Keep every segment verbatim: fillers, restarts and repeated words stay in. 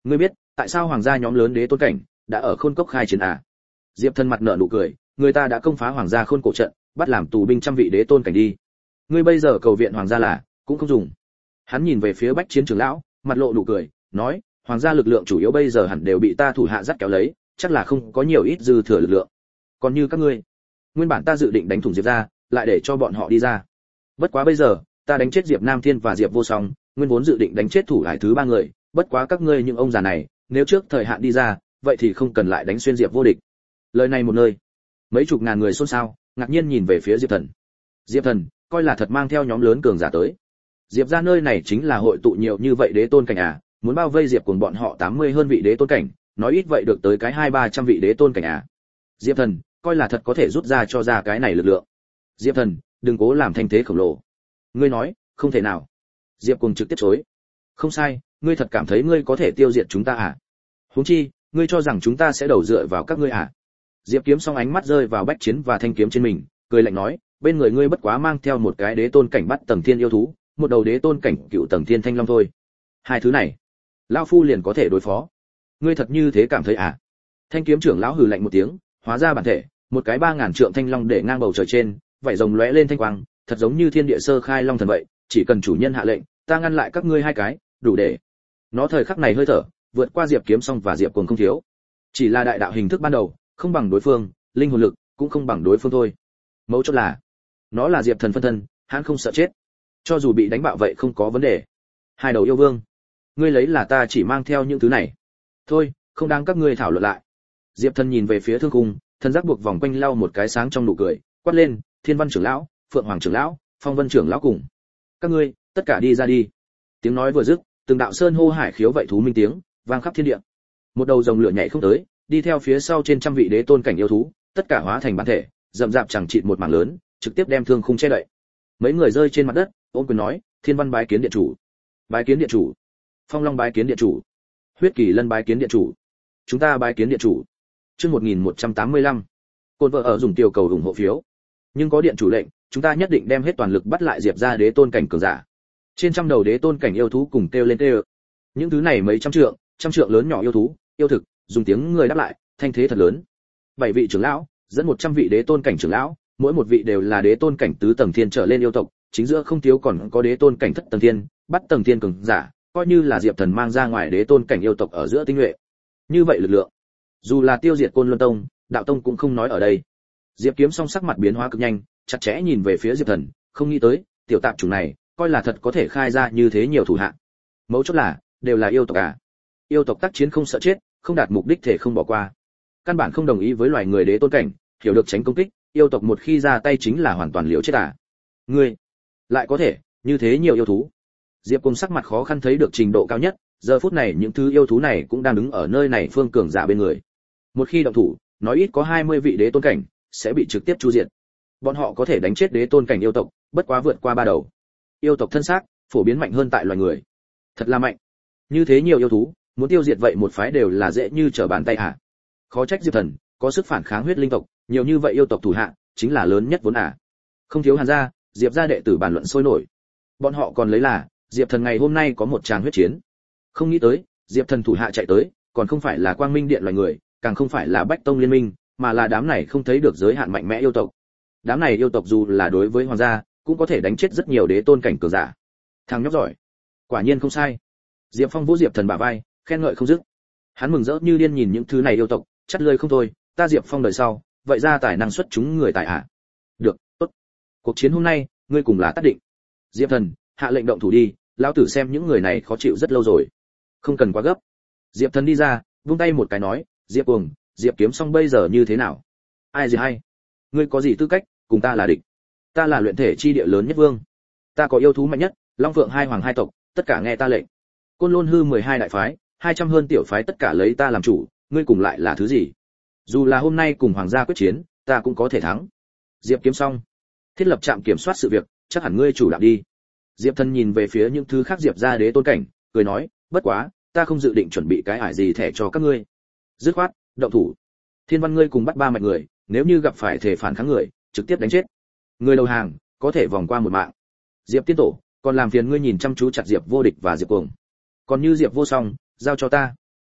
Ngươi biết tại sao hoàng gia nhóm lớn đế tôn cảnh đã ở khôn cốc khai chiến à? Diệp Thần mặt nở nụ cười, người ta đã công phá hoàng gia khôn cổ trận, bắt làm tù binh trăm vị đế tôn cảnh đi. Ngươi bây giờ cầu viện hoàng gia là cũng không dùng. Hắn nhìn về phía Bách Chiến trưởng lão, mặt lộ nụ cười, nói, hoàng gia lực lượng chủ yếu bây giờ hẳn đều bị ta thủ hạ dắt kéo lấy, chắc là không có nhiều ít dư thừa lực lượng. Còn như các ngươi, nguyên bản ta dự định đánh thủng Diệp gia, lại để cho bọn họ đi ra. Bất quá bây giờ, ta đánh chết Diệp Nam Thiên và Diệp Vô Song, nguyên vốn dự định đánh chết thủ hải thứ ba người, bất quá các ngươi những ông già này, nếu trước thời hạn đi ra, vậy thì không cần lại đánh xuyên Diệp vô địch. Lời này một nơi, mấy chục ngàn người xôn xao, ngạc nhiên nhìn về phía Diệp Thần. Diệp Thần, coi là thật mang theo nhóm lớn cường giả tới. Diệp gia nơi này chính là hội tụ nhiều như vậy đế tôn cảnh à, muốn bao vây Diệp cùng bọn họ tám mươi hơn vị đế tôn cảnh, nói ít vậy được tới cái hai ba trăm vị đế tôn cảnh à. Diệp Thần, coi là thật có thể rút ra cho ra cái này lực lượng. Diệp Thần, đừng cố làm thanh thế khổng lồ. Ngươi nói, không thể nào. Diệp cùng trực tiếp chối. Không sai, ngươi thật cảm thấy ngươi có thể tiêu diệt chúng ta à? Huống chi, ngươi cho rằng chúng ta sẽ đầu dựa vào các ngươi à? Diệp Kiếm Song ánh mắt rơi vào Bách Chiến và thanh kiếm trên mình, cười lạnh nói, bên người ngươi bất quá mang theo một cái đế tôn cảnh bắt tầng thiên yêu thú, một đầu đế tôn cảnh cựu tầng thiên thanh long thôi. Hai thứ này, lão phu liền có thể đối phó. Ngươi thật như thế cảm thấy à? Thanh kiếm trưởng lão hừ lạnh một tiếng, hóa ra bản thể, một cái ba ngàn trượng thanh long để ngang bầu trời trên, vảy rồng lóe lên thanh quang, thật giống như thiên địa sơ khai long thần vậy, chỉ cần chủ nhân hạ lệnh, ta ngăn lại các ngươi hai cái, đủ để. Nó thời khắc này hơi thở, vượt qua Diệp Kiếm Song và Diệp Cuồng không thiếu. Chỉ là đại đạo hình thức ban đầu, không bằng đối phương, linh hồn lực cũng không bằng đối phương thôi. Mấu chốt là, nó là Diệp Thần phân thân, hắn không sợ chết. Cho dù bị đánh bạo vậy không có vấn đề. Hai đầu yêu vương, ngươi lấy là ta chỉ mang theo những thứ này. Thôi, không đáng các ngươi thảo luận lại. Diệp Thần nhìn về phía Thương Khung, thân giác buộc vòng quanh lau một cái sáng trong nụ cười, quát lên, Thiên Văn trưởng lão, Phượng Hoàng trưởng lão, Phong Vân trưởng lão cùng. Các ngươi, tất cả đi ra đi. Tiếng nói vừa dứt, từng đạo sơn hô hải khiếu vậy thú minh tiếng vang khắp thiên địa. Một đầu rồng lửa nhảy không tới, đi theo phía sau trên trăm vị đế tôn cảnh yêu thú, tất cả hóa thành bản thể, rậm rạp chẳng chịt một mảng lớn, trực tiếp đem Thương Khung che đậy. Mấy người rơi trên mặt đất, ôm quyền nói, Thiên Văn bái kiến điện chủ, bái kiến điện chủ, Phong Long bái kiến điện chủ, Huyết Kỳ Lân bái kiến điện chủ, chúng ta bái kiến điện chủ. Chương một nghìn một trăm tám mươi lăm. Côn vợ ở dùng tiểu cầu ủng hộ phiếu. Nhưng có điện chủ lệnh, chúng ta nhất định đem hết toàn lực bắt lại Diệp gia đế tôn cảnh cường giả. Trên trăm đầu đế tôn cảnh yêu thú cùng kêu lên kêu. Những thứ này mấy trăm trượng, trăm trượng lớn nhỏ yêu thú, yêu thực, dùng tiếng người đáp lại, thanh thế thật lớn. Bảy vị trưởng lão, dẫn một trăm vị đế tôn cảnh trưởng lão, mỗi một vị đều là đế tôn cảnh tứ tầng thiên trở lên yêu tộc, chính giữa không thiếu còn có đế tôn cảnh thất tầng thiên, bắt tầng thiên cường giả, coi như là Diệp Thần mang ra ngoài đế tôn cảnh yêu tộc ở giữa tinh nhuệ. Như vậy lực lượng, dù là tiêu diệt Côn Luân Tông, Đạo Tông cũng không nói ở đây. Diệp Kiếm Song sắc mặt biến hóa cực nhanh, chặt chẽ nhìn về phía Diệp Thần, không nghĩ tới, tiểu tạp chủng này, coi là thật có thể khai ra như thế nhiều thủ hạ. Mấu chốt là, đều là yêu tộc à? Yêu tộc tác chiến không sợ chết, không đạt mục đích thể không bỏ qua. Căn bản không đồng ý với loài người đế tôn cảnh, hiểu được tránh công kích, yêu tộc một khi ra tay chính là hoàn toàn liều chết à? Ngươi, lại có thể, như thế nhiều yêu thú. Diệp Cung sắc mặt khó khăn thấy được trình độ cao nhất, giờ phút này những thứ yêu thú này cũng đang đứng ở nơi này phương cường giả bên người. Một khi động thủ, nói ít có hai mươi vị đế tôn cảnh sẽ bị trực tiếp chu diệt. Bọn họ có thể đánh chết đế tôn cảnh yêu tộc, bất quá vượt qua ba đầu. Yêu tộc thân xác, phổ biến mạnh hơn tại loài người. Thật là mạnh. Như thế nhiều yêu thú, muốn tiêu diệt vậy một phái đều là dễ như trở bàn tay à? Khó trách Diệp Thần có sức phản kháng huyết linh tộc, nhiều như vậy yêu tộc thủ hạ, chính là lớn nhất vốn à? Không thiếu Hàn gia, Diệp gia đệ tử bàn luận sôi nổi. Bọn họ còn lấy là Diệp Thần ngày hôm nay có một tràng huyết chiến. Không nghĩ tới, Diệp Thần thủ hạ chạy tới, còn không phải là Quang Minh Điện loài người, càng không phải là Bách Tông liên minh, mà là đám này không thấy được giới hạn mạnh mẽ yêu tộc. Đám này yêu tộc dù là đối với hoàng gia, cũng có thể đánh chết rất nhiều đế tôn cảnh cường giả. Thằng nhóc giỏi, quả nhiên không sai. Diệp Phong vỗ Diệp Thần bả vai, khen ngợi không dứt. Hắn mừng rỡ như điên nhìn những thứ này yêu tộc, chắt lưỡi không thôi, ta Diệp Phong đời sau, vậy ra tài năng xuất chúng người tài ạ. Được, tốt. Cuộc chiến hôm nay, ngươi cùng là tác định. Diệp Thần, hạ lệnh động thủ đi, lão tử xem những người này khó chịu rất lâu rồi. Không cần quá gấp. Diệp Thần đi ra, vung tay một cái nói, Diệp Cuồng, Diệp Kiếm Song bây giờ như thế nào? Ai gì hay? Ngươi có gì tư cách cùng ta là địch? Ta là luyện thể chi địa lớn nhất vương. Ta có yêu thú mạnh nhất, Long Phượng hai hoàng hai tộc, tất cả nghe ta lệnh. Côn Lôn hư mười hai đại phái, hai trăm hơn tiểu phái tất cả lấy ta làm chủ, ngươi cùng lại là thứ gì? Dù là hôm nay cùng hoàng gia quyết chiến, ta cũng có thể thắng. Diệp Kiếm Song, thiết lập trạm kiểm soát sự việc, chắc hẳn ngươi chủ đạo đi. Diệp Thần nhìn về phía những thứ khác Diệp gia đế tôn cảnh, cười nói, bất quá, ta không dự định chuẩn bị cái ải gì thẻ cho các ngươi. Dứt khoát, động thủ. Thiên Văn ngươi cùng bắt ba mạch người, nếu như gặp phải thể phản kháng người, trực tiếp đánh chết. Người đầu hàng, có thể vòng qua một mạng. Diệp Tiên Tổ, còn làm phiền ngươi nhìn chăm chú chặt Diệp Vô Địch và Diệp Cuồng. Còn như Diệp Vô Song, giao cho ta.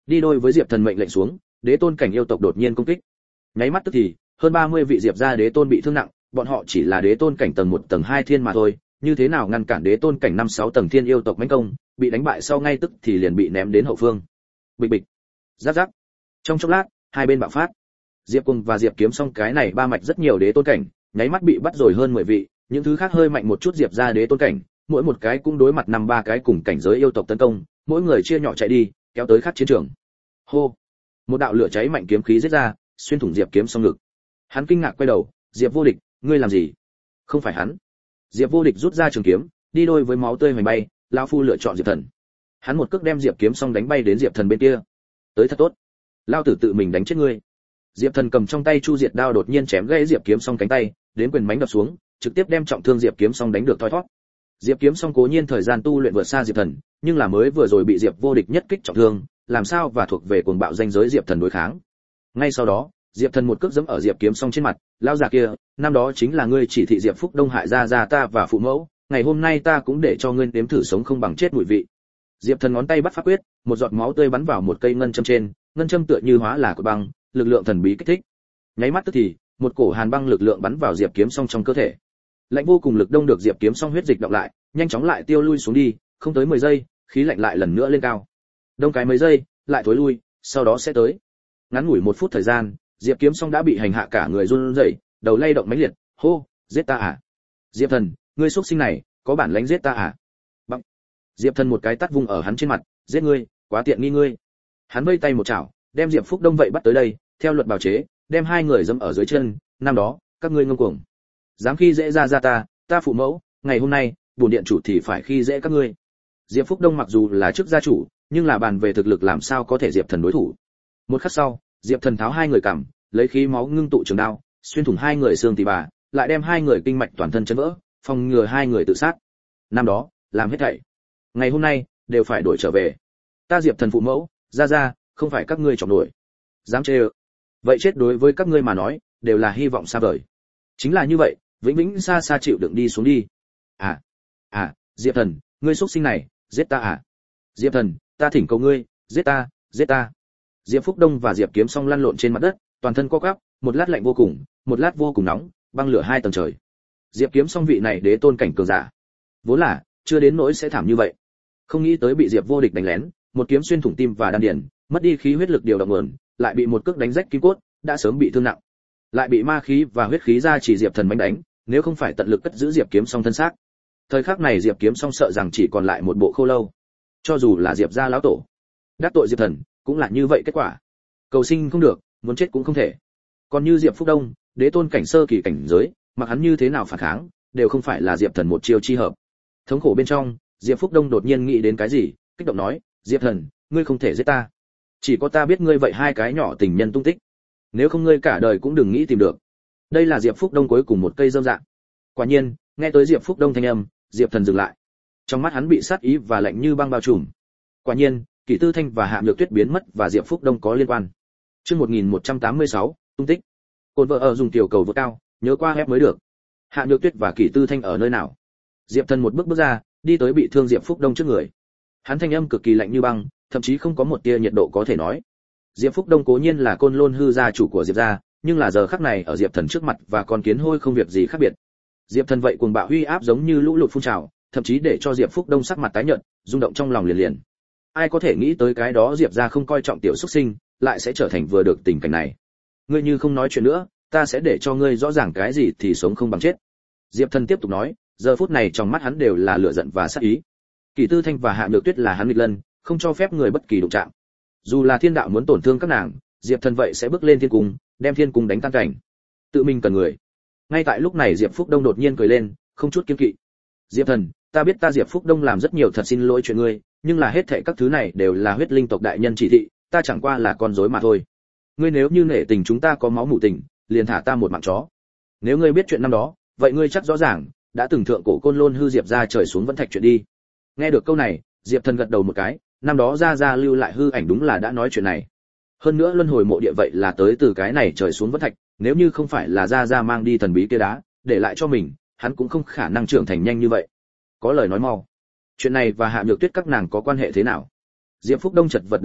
Đi đôi với Diệp Thần mệnh lệnh xuống, đế tôn cảnh yêu tộc đột nhiên công kích. Nháy mắt tức thì, hơn ba mươi vị Diệp gia đế tôn bị thương nặng, bọn họ chỉ là đế tôn cảnh tầng một tầng hai thiên mà thôi, như thế nào ngăn cản đế tôn cảnh năm sáu tầng thiên yêu tộc mãnh công, bị đánh bại sau ngay tức thì liền bị ném đến hậu phương. Bịch bịch. Rắc rắc. Trong chốc lát, hai bên bạo phát. Diệp Cung và Diệp Kiếm Song cái này ba mạch rất nhiều đế tôn cảnh, nháy mắt bị bắt rồi hơn mười vị, những thứ khác hơi mạnh một chút Diệp gia đế tôn cảnh, mỗi một cái cũng đối mặt năm ba cái cùng cảnh giới yêu tộc tấn công, mỗi người chia nhỏ chạy đi, kéo tới khát chiến trường. Hô. Một đạo lửa cháy mạnh kiếm khí giết ra, xuyên thủng Diệp Kiếm Song ngực. Hắn kinh ngạc quay đầu, Diệp Vô Địch, ngươi làm gì? Không phải hắn. Diệp Vô Địch rút ra trường kiếm, đi đôi với máu tươi hoành bay, lão phu lựa chọn Diệp Thần. Hắn một cước đem Diệp Kiếm Song đánh bay đến Diệp Thần bên kia. Tới thật tốt, lão tử tự mình đánh chết ngươi. Diệp Thần cầm trong tay Chu Diệt đao đột nhiên chém gãy Diệp Kiếm Song cánh tay, đến quyền mánh đập xuống, trực tiếp đem trọng thương Diệp Kiếm Song đánh được thoi thoát. Diệp Kiếm Song cố nhiên thời gian tu luyện vượt xa Diệp Thần, nhưng là mới vừa rồi bị Diệp Vô Địch nhất kích trọng thương, làm sao và thuộc về cuồng bạo danh giới Diệp Thần đối kháng. Ngay sau đó, Diệp Thần một cước giẫm ở Diệp Kiếm Song trên mặt, lão già kia, năm đó chính là ngươi chỉ thị Diệp Phúc Đông hại ra ra ta và phụ mẫu, ngày hôm nay ta cũng để cho ngươi nếm thử sống không bằng chết mùi vị. Diệp Thần ngón tay bắt pháp quyết, một giọt máu tươi bắn vào một cây ngân châm trên, ngân châm tựa như hóa là cột băng, lực lượng thần bí kích thích. Nháy mắt tức thì, một cổ hàn băng lực lượng bắn vào Diệp Kiếm Song trong cơ thể. Lạnh vô cùng lực đông được Diệp Kiếm Song huyết dịch đọng lại, nhanh chóng lại tiêu lui xuống đi, không tới mười giây, khí lạnh lại lần nữa lên cao. Đông cái mấy giây, lại thối lui, sau đó sẽ tới. Ngắn ngủi một phút thời gian, Diệp Kiếm Song đã bị hành hạ cả người run rẩy, đầu lay động mãnh liệt, hô, giết ta à? Diệp Thần, ngươi xuất sinh này, có bản lãnh giết ta à? Bằng. Diệp Thần một cái tát vung ở hắn trên mặt, giết ngươi, quá tiện nghi ngươi. Hắn vây tay một chảo, đem Diệp Phúc Đông vậy bắt tới đây, theo luật bào chế, đem hai người dẫm ở dưới chân, năm đó, các ngươi ngông cuồng. Dám khi dễ ra ra ta, ta phụ mẫu, ngày hôm nay, bổn điện chủ thì phải khi dễ các ngươi. Diệp Phúc Đông mặc dù là chức gia chủ, nhưng là bàn về thực lực làm sao có thể Diệp Thần đối thủ. Một khắc sau, Diệp Thần tháo hai người cằm, lấy khí máu ngưng tụ trường đao, xuyên thủng hai người xương tỳ bà, lại đem hai người kinh mạch toàn thân chấn vỡ, phòng ngừa hai người tự sát. Năm đó, làm hết thảy, ngày hôm nay đều phải đổi trở về. Ta Diệp Thần phụ mẫu, ra ra, không phải các ngươi chọc nổi. Dám chê ơ. Vậy chết đối với các ngươi mà nói, đều là hy vọng xa vời. Chính là như vậy, vĩnh viễn xa xa chịu đựng đi xuống đi. À, à, Diệp Thần, ngươi xuất sinh này, giết ta à? Diệp Thần, ta thỉnh cầu ngươi, giết ta, giết ta. Diệp Phúc Đông và Diệp Kiếm Song lăn lộn trên mặt đất, toàn thân co quắp, một lát lạnh vô cùng, một lát vô cùng nóng, băng lửa hai tầng trời. Diệp Kiếm Song vị này đế tôn cảnh cường giả, vốn là chưa đến nỗi sẽ thảm như vậy. Không nghĩ tới bị Diệp Vô Địch đánh lén, một kiếm xuyên thủng tim và đan điền, mất đi khí huyết lực điều động nguồn, lại bị một cước đánh rách kim cốt, đã sớm bị thương nặng. Lại bị ma khí và huyết khí ra chỉ Diệp Thần bánh đánh, nếu không phải tận lực cất giữ Diệp Kiếm Song thân xác. Thời khắc này Diệp Kiếm Song sợ rằng chỉ còn lại một bộ khô lâu. Cho dù là Diệp gia lão tổ, đắc tội Diệp Thần, cũng là như vậy kết quả. Cầu sinh không được, muốn chết cũng không thể. Còn như Diệp Phúc Đông, đế tôn cảnh sơ kỳ cảnh giới, mặc hắn như thế nào phản kháng, đều không phải là Diệp Thần một chiêu chi hợp. Thống khổ bên trong, Diệp Phúc Đông đột nhiên nghĩ đến cái gì, kích động nói, Diệp Thần, ngươi không thể giết ta. Chỉ có ta biết ngươi vậy hai cái nhỏ tình nhân tung tích. Nếu không ngươi cả đời cũng đừng nghĩ tìm được. Đây là Diệp Phúc Đông cuối cùng một cây dâm dạng. Quả nhiên, nghe tới Diệp Phúc Đông thanh âm, Diệp Thần dừng lại. Trong mắt hắn bị sát ý và lạnh như băng bao trùm. Quả nhiên, Kỷ Tư Thanh và Hạ Nhược Tuyết biến mất và Diệp Phúc Đông có liên quan. Chương một nghìn một trăm tám mươi sáu, tung tích. Côn vợ ở dùng tiểu cầu vượt cao, nhớ qua ép mới được. Hạ Nhược Tuyết và Kỷ Tư Thanh ở nơi nào? Diệp Thần một bước bước ra, đi tới bị thương Diệp Phúc Đông trước người. Hắn thanh âm cực kỳ lạnh như băng, thậm chí không có một tia nhiệt độ có thể nói. Diệp Phúc Đông cố nhiên là Côn Lôn hư gia chủ của Diệp gia, nhưng là giờ khắc này ở Diệp Thần trước mặt và con kiến hôi không việc gì khác biệt. Diệp Thần vậy cuồng bạo huy áp giống như lũ lụt phun trào, thậm chí để cho Diệp Phúc Đông sắc mặt tái nhợt, rung động trong lòng liền liền. Ai có thể nghĩ tới cái đó Diệp gia không coi trọng tiểu xuất sinh, lại sẽ trở thành vừa được tình cảnh này. Ngươi như không nói chuyện nữa, ta sẽ để cho ngươi rõ ràng cái gì thì sống không bằng chết. Diệp Thần tiếp tục nói, giờ phút này trong mắt hắn đều là lửa giận và sát ý. Kỷ Tư Thanh và Hạ Nhược Tuyết là hắn nghịch lân, không cho phép người bất kỳ đụng chạm. Dù là thiên đạo muốn tổn thương các nàng, Diệp Thần vậy sẽ bước lên thiên cung, đem thiên cung đánh tan cảnh. Tự mình cần người. Ngay tại lúc này Diệp Phúc Đông đột nhiên cười lên, không chút kiêng kỵ. Diệp Thần, ta biết ta Diệp Phúc Đông làm rất nhiều thật xin lỗi chuyện ngươi, nhưng là hết thảy các thứ này đều là huyết linh tộc đại nhân chỉ thị, ta chẳng qua là con rối mà thôi. Ngươi nếu như nể tình chúng ta có máu mủ tình, liền thả ta một mạng chó. Nếu ngươi biết chuyện năm đó, vậy ngươi chắc rõ ràng đã từng thượng cổ Côn Lôn hư Diệp gia trời xuống vẫn thạch chuyện đi. Nghe được câu này, Diệp Thần gật đầu một cái, năm đó gia gia lưu lại hư ảnh đúng là đã nói chuyện này. Hơn nữa luân hồi mộ địa vậy là tới từ cái này trời xuống vẫn thạch, nếu như không phải là gia gia mang đi thần bí kia đá, để lại cho mình, hắn cũng không khả năng trưởng thành nhanh như vậy. Có lời nói mau. Chuyện này và Hạ Nhược Tuyết các nàng có quan hệ thế nào? Diệp Phúc Đông chật vật đứng lên,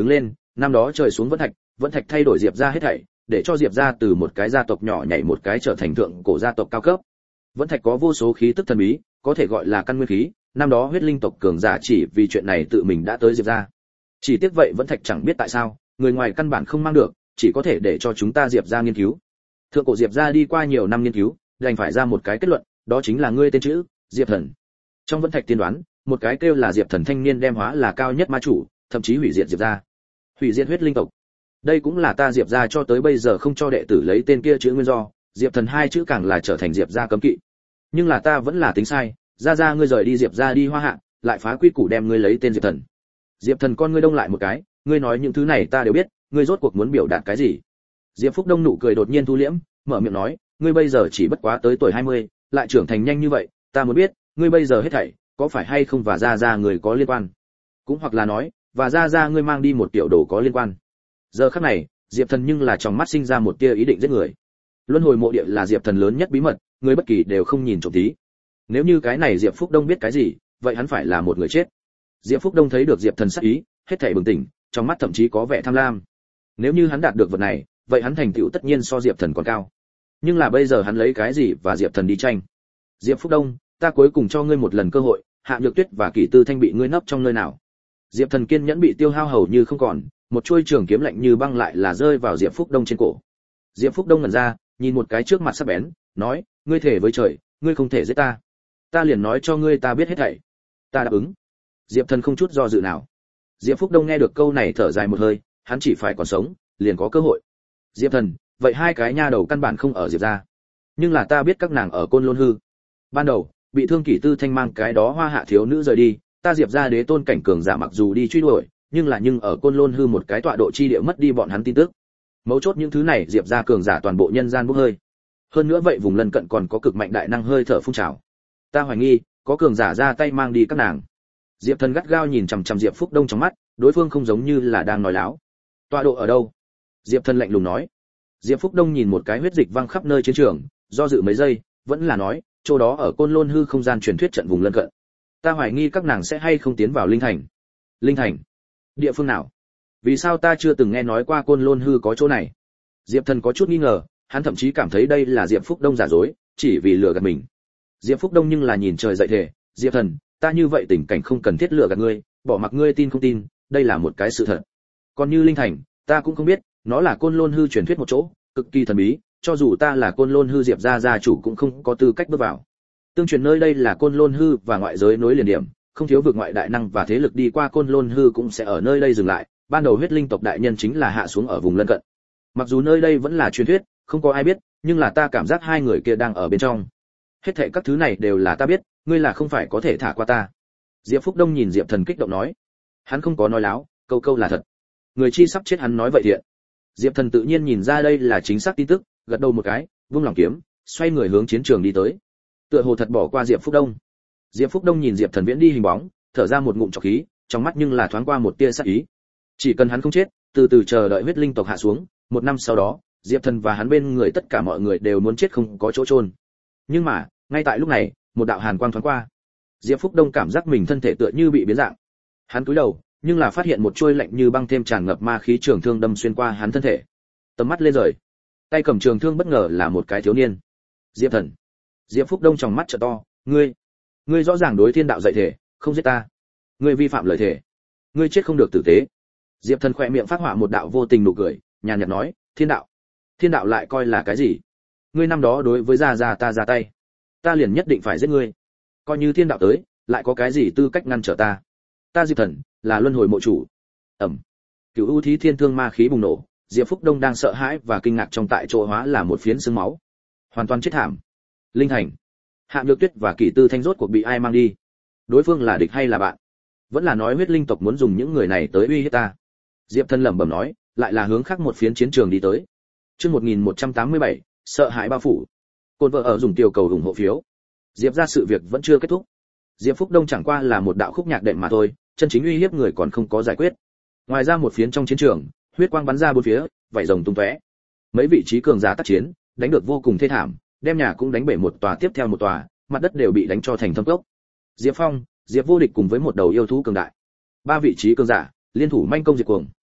năm đó trời xuống vẫn thạch, vẫn thạch thay đổi Diệp gia hết thảy, để cho Diệp gia từ một cái gia tộc nhỏ nhảy một cái trở thành thượng cổ gia tộc cao cấp. Vẫn thạch có vô số khí tức thần bí, có thể gọi là căn nguyên khí, năm đó huyết linh tộc cường giả chỉ vì chuyện này tự mình đã tới Diệp gia. Chỉ tiếc vậy vẫn thạch chẳng biết tại sao, người ngoài căn bản không mang được, chỉ có thể để cho chúng ta Diệp gia nghiên cứu. Thượng cổ Diệp gia đi qua nhiều năm nghiên cứu, đành phải ra một cái kết luận, đó chính là ngươi tên chữ, Diệp Thần. Trong vẫn thạch tiên đoán, một cái kêu là Diệp Thần thanh niên đem hóa là cao nhất ma chủ, thậm chí hủy diệt Diệp gia. Hủy diệt huyết linh tộc. Đây cũng là ta Diệp gia cho tới bây giờ không cho đệ tử lấy tên kia chữ nguyên do, Diệp Thần hai chữ càng là trở thành Diệp gia cấm kỵ. Nhưng là ta vẫn là tính sai, ra ra ngươi rời đi Diệp gia đi Hoa Hạ, lại phá quy củ đem ngươi lấy tên Diệp Thần. Diệp Thần con ngươi đông lại một cái, ngươi nói những thứ này ta đều biết, ngươi rốt cuộc muốn biểu đạt cái gì? Diệp Phúc Đông nụ cười đột nhiên thu liễm, mở miệng nói, ngươi bây giờ chỉ bất quá tới tuổi hai mươi, lại trưởng thành nhanh như vậy, ta muốn biết, ngươi bây giờ hết thảy, có phải hay không và ra ra người có liên quan? Cũng hoặc là nói, và ra ra ngươi mang đi một tiểu đồ có liên quan. Giờ khắc này, Diệp Thần nhưng là trong mắt sinh ra một tia ý định giết người. Luân hồi mộ địa là Diệp Thần lớn nhất bí mật, người bất kỳ đều không nhìn trộm tí. Nếu như cái này Diệp Phúc Đông biết cái gì, vậy hắn phải là một người chết. Diệp Phúc Đông thấy được Diệp Thần sắc ý, hết thảy bừng tỉnh, trong mắt thậm chí có vẻ tham lam. Nếu như hắn đạt được vật này, vậy hắn thành tựu tất nhiên so Diệp Thần còn cao. Nhưng là bây giờ hắn lấy cái gì và Diệp Thần đi tranh? Diệp Phúc Đông, ta cuối cùng cho ngươi một lần cơ hội, Hạ Nhược Tuyết và Kỷ Tư Thanh bị ngươi nấp trong nơi nào? Diệp Thần kiên nhẫn bị tiêu hao hầu như không còn, một chuôi trường kiếm lạnh như băng lại là rơi vào Diệp Phúc Đông trên cổ. Diệp Phúc Đông ngẩn ra, nhìn một cái trước mặt sắc bén, nói, ngươi thề với trời, ngươi không thể giết ta. Ta liền nói cho ngươi ta biết hết thảy. Ta đáp ứng. Diệp Thần không chút do dự nào. Diệp Phúc Đông nghe được câu này thở dài một hơi, hắn chỉ phải còn sống, liền có cơ hội. Diệp Thần, vậy hai cái nha đầu căn bản không ở Diệp gia, nhưng là ta biết các nàng ở Côn Lôn Hư. Ban đầu, bị thương Kỷ Tư Thanh mang cái đó Hoa Hạ thiếu nữ rời đi, ta Diệp gia đế tôn cảnh cường giả mặc dù đi truy đuổi, nhưng là nhưng ở Côn Lôn Hư một cái tọa độ chi địa mất đi bọn hắn tin tức. Mấu chốt những thứ này Diệp gia cường giả toàn bộ nhân gian bốc hơi. Hơn nữa vậy vùng lân cận còn có cực mạnh đại năng hơi thở phun trào. Ta hoài nghi, có cường giả ra tay mang đi các nàng. Diệp Thần gắt gao nhìn chằm chằm Diệp Phúc Đông trong mắt, đối phương không giống như là đang nói láo. Tọa độ ở đâu? Diệp Thần lạnh lùng nói. Diệp Phúc Đông nhìn một cái huyết dịch văng khắp nơi chiến trường, do dự mấy giây, vẫn là nói, chỗ đó ở Côn Lôn Hư không gian truyền thuyết trận vùng lân cận. Ta hoài nghi các nàng sẽ hay không tiến vào linh thành. Linh thành? Địa phương nào? Vì sao ta chưa từng nghe nói qua Côn Lôn Hư có chỗ này? Diệp Thần có chút nghi ngờ, hắn thậm chí cảm thấy đây là Diệp Phúc Đông giả dối, chỉ vì lừa gạt mình. Diệp Phúc Đông nhưng là nhìn trời dậy thề, Diệp Thần, ta như vậy tình cảnh không cần thiết lừa gạt ngươi, bỏ mặc ngươi tin không tin, đây là một cái sự thật. Còn như linh thành, ta cũng không biết, nó là Côn Lôn Hư truyền thuyết một chỗ, cực kỳ thần bí, cho dù ta là Côn Lôn Hư Diệp gia gia chủ cũng không có tư cách bước vào. Tương truyền nơi đây là Côn Lôn Hư và ngoại giới nối liền điểm, không thiếu vực ngoại đại năng và thế lực đi qua Côn Lôn Hư cũng sẽ ở nơi đây dừng lại, ban đầu huyết linh tộc đại nhân chính là hạ xuống ở vùng lân cận. Mặc dù nơi đây vẫn là truyền thuyết, không có ai biết, nhưng là ta cảm giác hai người kia đang ở bên trong. Hết thảy các thứ này đều là ta biết, ngươi là không phải có thể thả qua ta. Diệp Phúc Đông nhìn Diệp Thần kích động nói. Hắn không có nói láo, câu câu là thật. Người chi sắp chết hắn nói vậy thiện. Diệp Thần tự nhiên nhìn ra đây là chính xác tin tức, gật đầu một cái, vung lòng kiếm, xoay người hướng chiến trường đi tới. Tựa hồ thật bỏ qua Diệp Phúc Đông. Diệp Phúc Đông nhìn Diệp Thần viễn đi hình bóng, thở ra một ngụm trọc khí, trong mắt nhưng là thoáng qua một tia sát ý. Chỉ cần hắn không chết, từ từ chờ đợi huyết linh tộc hạ xuống, một năm sau đó, Diệp Thần và hắn bên người tất cả mọi người đều muốn chết không có chỗ chôn. Nhưng mà, ngay tại lúc này, một đạo hàn quang thoáng qua. Diệp Phúc Đông cảm giác mình thân thể tựa như bị biến dạng. Hắn cúi đầu, nhưng là phát hiện một chuôi lạnh như băng thêm tràn ngập ma khí trường thương đâm xuyên qua hắn thân thể. Tầm mắt lên rời, tay cầm trường thương bất ngờ là một cái thiếu niên. Diệp Thần. Diệp Phúc Đông tròng mắt trợ to, ngươi, ngươi rõ ràng đối thiên đạo dạy thể, không giết ta. Ngươi vi phạm lời thể, ngươi chết không được tử tế. Diệp Thần khẽ miệng phát họa một đạo vô tình nụ cười, nhàn nhạt nói, thiên đạo, thiên đạo lại coi là cái gì? Ngươi năm đó đối với gia gia ta ra tay, ta liền nhất định phải giết ngươi. Coi như thiên đạo tới, lại có cái gì tư cách ngăn trở ta? Ta Diệp Thần là luân hồi mộ chủ. Ẩm. Cửu U Thí Thiên Thương ma khí bùng nổ, Diệp Phúc Đông đang sợ hãi và kinh ngạc trong tại chỗ hóa là một phiến xương máu, hoàn toàn chết thảm. Linh thành, Hạ Nhược Tuyết và Kỷ Tư Thanh rốt cuộc bị ai mang đi? Đối phương là địch hay là bạn? Vẫn là nói huyết linh tộc muốn dùng những người này tới uy hiếp ta? Diệp Thần lẩm bẩm nói, lại là hướng khác một phiến chiến trường đi tới. Chương một nghìn một trăm tám mươi bảy, sợ hãi bao phủ. Côn vợ ở dùng tiêu cầu ủng hộ phiếu. Diệp ra sự việc vẫn chưa kết thúc. Diệp Phúc Đông chẳng qua là một đạo khúc nhạc đệm mà thôi, chân chính uy hiếp người còn không có giải quyết. Ngoài ra một phiến trong chiến trường, huyết quang bắn ra bốn phía, vảy rồng tung tóe. Mấy vị trí cường giả tác chiến, đánh được vô cùng thê thảm, đem nhà cũng đánh bể một tòa tiếp theo một tòa, mặt đất đều bị đánh cho thành thâm cốc. Diệp Phong, Diệp Vô Địch cùng với một đầu yêu thú cường đại. Ba vị trí cường giả, liên thủ manh công diệt cuồng.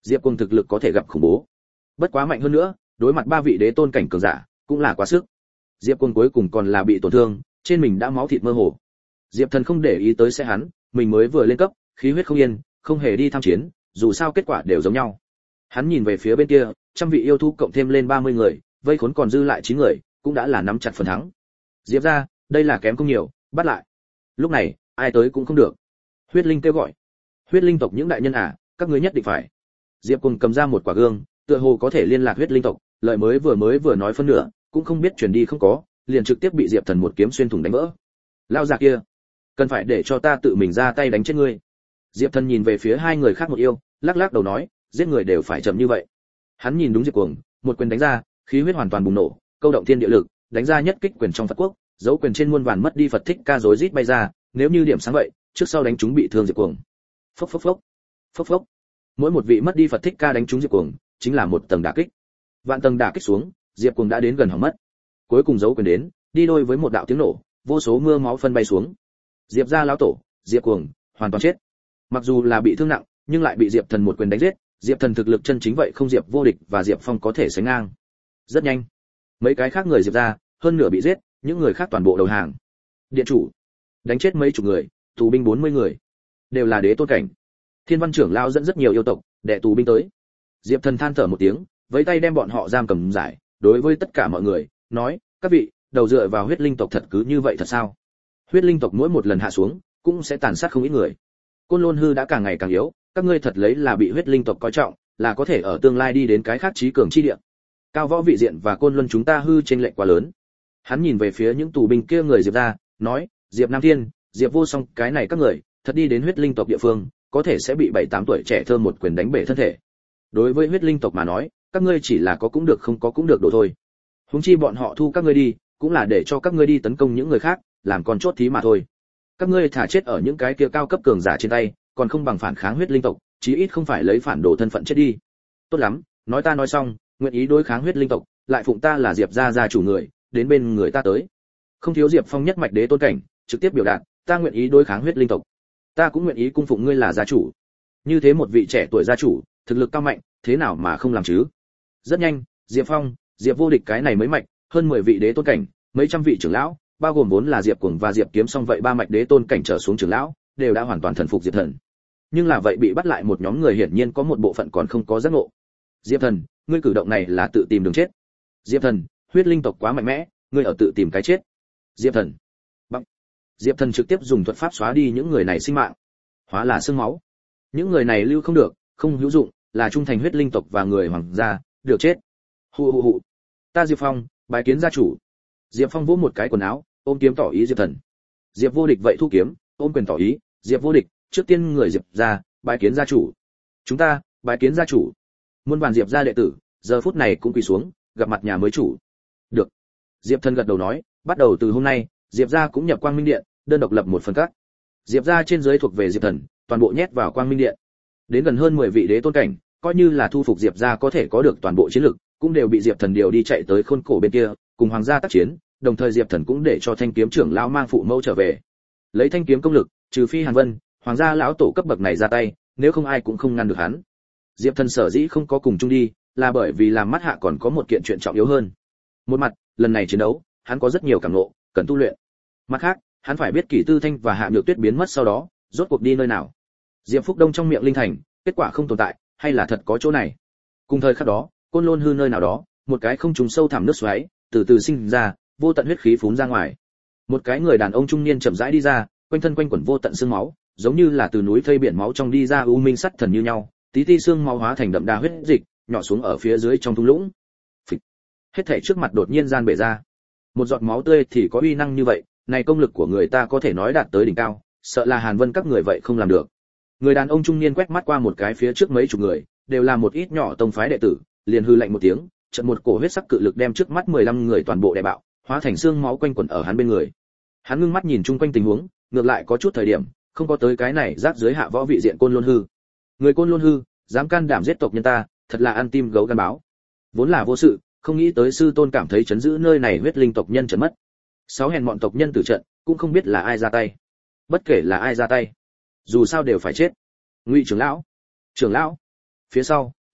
Diệp Cuồng thực lực có thể gặp khủng bố. Bất quá mạnh hơn nữa, đối mặt ba vị đế tôn cảnh cường giả, cũng là quá sức. Diệp Cuồng cuối cùng còn là bị tổn thương, trên mình đã máu thịt mơ hồ. Diệp Thần không để ý tới sẽ hắn, mình mới vừa lên cấp, khí huyết không yên, không hề đi tham chiến, dù sao kết quả đều giống nhau. Hắn nhìn về phía bên kia, trăm vị yêu thú cộng thêm lên ba mươi người, vây khốn còn dư lại chín người, cũng đã là nắm chặt phần thắng. Diệp gia, đây là kém không nhiều, bắt lại. Lúc này, ai tới cũng không được. Huyết Linh kêu gọi. Huyết Linh tộc những đại nhân à, các ngươi nhất định phải. Diệp Cuồng cầm ra một quả gương, tựa hồ có thể liên lạc Huyết Linh tộc, lời mới vừa mới vừa nói phân nửa, cũng không biết truyền đi không có, liền trực tiếp bị Diệp Thần một kiếm xuyên thủng đánh vỡ. Lao già kia, cần phải để cho ta tự mình ra tay đánh chết ngươi. Diệp Thần nhìn về phía hai người khác một yêu, lắc lắc đầu nói, giết người đều phải chậm như vậy. Hắn nhìn đúng Diệp Cuồng, một quyền đánh ra, khí huyết hoàn toàn bùng nổ, câu động thiên địa lực, đánh ra nhất kích quyền trong Phật quốc, dấu quyền trên muôn vàn mất đi Phật thích ca rối rít bay ra, nếu như điểm sáng vậy, trước sau đánh chúng bị thương Diệp Cuồng. Phốc phốc phốc, phốc phốc. Mỗi một vị mất đi Phật thích ca đánh chúng Diệp Cuồng, chính là một tầng đả kích. Vạn tầng đả kích xuống, Diệp Cuồng đã đến gần hỏng mất. Cuối cùng dấu quyền đến, đi đôi với một đạo tiếng nổ, vô số mưa máu phân bay xuống. Diệp gia lão tổ, Diệp Cuồng, hoàn toàn chết. Mặc dù là bị thương nặng, nhưng lại bị Diệp Thần một quyền đánh giết, Diệp Thần thực lực chân chính vậy không Diệp Vô Địch và Diệp Phong có thể sánh ngang. Rất nhanh, mấy cái khác người Diệp gia, hơn nửa bị giết, những người khác toàn bộ đầu hàng. Điện chủ, đánh chết mấy chục người, tù binh bốn mươi người, đều là đế tôn cảnh. Thiên Văn trưởng lão dẫn rất nhiều yêu tộc, đệ tù binh tới. Diệp Thần than thở một tiếng, với tay đem bọn họ giam cầm giải, đối với tất cả mọi người, nói, các vị, đầu dựa vào huyết linh tộc thật cứ như vậy thật sao? Huyết linh tộc mỗi một lần hạ xuống, cũng sẽ tàn sát không ít người. Côn Lôn hư đã càng ngày càng yếu, các ngươi thật lấy là bị huyết linh tộc coi trọng, là có thể ở tương lai đi đến cái khác trí cường chi địa. Cao võ vị diện và Côn Luân chúng ta hư chênh lệch quá lớn. Hắn nhìn về phía những tù binh kia người Diệp gia, nói, Diệp Nam Thiên, Diệp Vô Song, cái này các người, thật đi đến huyết linh tộc địa phương, có thể sẽ bị bảy tám tuổi trẻ thơ một quyền đánh bể thân thể. Đối với huyết linh tộc mà nói, các ngươi chỉ là có cũng được không có cũng được đổ thôi. Huống chi bọn họ thu các ngươi đi, cũng là để cho các ngươi đi tấn công những người khác, làm con chốt thí mà thôi. Các ngươi thả chết ở những cái kia cao cấp cường giả trên tay, còn không bằng phản kháng huyết linh tộc, chí ít không phải lấy phản đồ thân phận chết đi. Tốt lắm, nói ta nói xong, nguyện ý đối kháng huyết linh tộc, lại phụng ta là Diệp gia gia chủ người, đến bên người ta tới. Không thiếu Diệp Phong nhất mạch đế tôn cảnh, trực tiếp biểu đạt, ta nguyện ý đối kháng huyết linh tộc. Ta cũng nguyện ý cung phụng ngươi là gia chủ. Như thế một vị trẻ tuổi gia chủ, thực lực cao mạnh, thế nào mà không làm chứ? Rất nhanh, Diệp Phong, Diệp Vô Địch cái này mới mạch, hơn mười vị đế tôn cảnh, mấy trăm vị trưởng lão, bao gồm vốn là Diệp Cuồng và Diệp Kiếm Song vậy ba mạch đế tôn cảnh trở xuống trưởng lão, đều đã hoàn toàn thần phục Diệp Thần. Nhưng là vậy bị bắt lại một nhóm người hiển nhiên có một bộ phận còn không có giác ngộ. Diệp Thần, ngươi cử động này là tự tìm đường chết. Diệp Thần, huyết linh tộc quá mạnh mẽ, ngươi ở tự tìm cái chết. Diệp Thần. Bằng. Diệp Thần trực tiếp dùng thuật pháp xóa đi những người này sinh mạng, hóa là xương máu. Những người này lưu không được, không hữu dụng, là trung thành huyết linh tộc và người hoàng gia, được chết. Hù hù hù. Ta Diệp Phong, bài kiến gia chủ. Diệp Phong vỗ một cái quần áo, ôm kiếm tỏ ý Diệp Thần. Diệp Vô Địch vậy thu kiếm, ôm quyền tỏ ý, Diệp Vô Địch, trước tiên người Diệp gia, bài kiến gia chủ. Chúng ta, bài kiến gia chủ. Muôn vàn Diệp gia đệ tử, giờ phút này cũng quỳ xuống, gặp mặt nhà mới chủ. Được. Diệp Thần gật đầu nói, bắt đầu từ hôm nay, Diệp gia cũng nhập Quang Minh Điện, đơn độc lập một phần các. Diệp gia trên dưới thuộc về Diệp Thần, toàn bộ nhét vào Quang Minh Điện. Đến gần hơn mười vị đế tôn cảnh, coi như là thu phục Diệp gia có thể có được toàn bộ chiến lực, cũng đều bị Diệp Thần điều đi chạy tới khôn cổ bên kia, cùng hoàng gia tác chiến, đồng thời Diệp Thần cũng để cho Thanh kiếm trưởng lão mang phụ mẫu trở về. Lấy Thanh kiếm công lực, trừ phi Hàn Vân, hoàng gia lão tổ cấp bậc này ra tay, nếu không ai cũng không ngăn được hắn. Diệp Thần sở dĩ không có cùng chung đi, là bởi vì làm mắt hạ còn có một kiện chuyện trọng yếu hơn. Một mặt, lần này chiến đấu, hắn có rất nhiều cảm ngộ, cần tu luyện. Mặt khác, hắn phải biết Kỷ Tư Thanh và Hạ Nhược Tuyết biến mất sau đó, rốt cuộc đi nơi nào. Diệp Phúc Đông trong miệng linh thành, kết quả không tồn tại, hay là thật có chỗ này. Cùng thời khắc đó, Côn Lôn hư nơi nào đó, một cái không trùng sâu thẳm nước xoáy, từ từ sinh ra, vô tận huyết khí phún ra ngoài. Một cái người đàn ông trung niên chậm rãi đi ra, quanh thân quanh quẩn vô tận xương máu, giống như là từ núi thây biển máu trong đi ra u minh sắt thần như nhau, tí ti xương máu hóa thành đậm đà huyết dịch, nhỏ xuống ở phía dưới trong thung lũng. Phịch. Hết thảy trước mặt đột nhiên gian bể ra. Một giọt máu tươi thì có uy năng như vậy, này công lực của người ta có thể nói đạt tới đỉnh cao, sợ là Hàn Vân các người vậy không làm được. Người đàn ông trung niên quét mắt qua một cái phía trước mấy chục người, đều là một ít nhỏ tông phái đệ tử, liền hư lạnh một tiếng, chợt một cổ huyết sắc cự lực đem trước mắt mười lăm người toàn bộ đè bạo, hóa thành xương máu quanh quẩn ở hắn bên người. Hắn ngưng mắt nhìn chung quanh tình huống, ngược lại có chút thời điểm, không có tới cái này rác dưới hạ võ vị diện Côn Lôn hư. Người Côn Lôn hư, dám can đảm giết tộc nhân ta, thật là ăn tim gấu gan báo. Vốn là vô sự, không nghĩ tới sư tôn cảm thấy chấn giữ nơi này huyết linh tộc nhân trấn mất. Sáu hèn mọn tộc nhân tử trận, cũng không biết là ai ra tay. Bất kể là ai ra tay, dù sao đều phải chết. Ngụy trưởng lão, trưởng lão. Phía sau,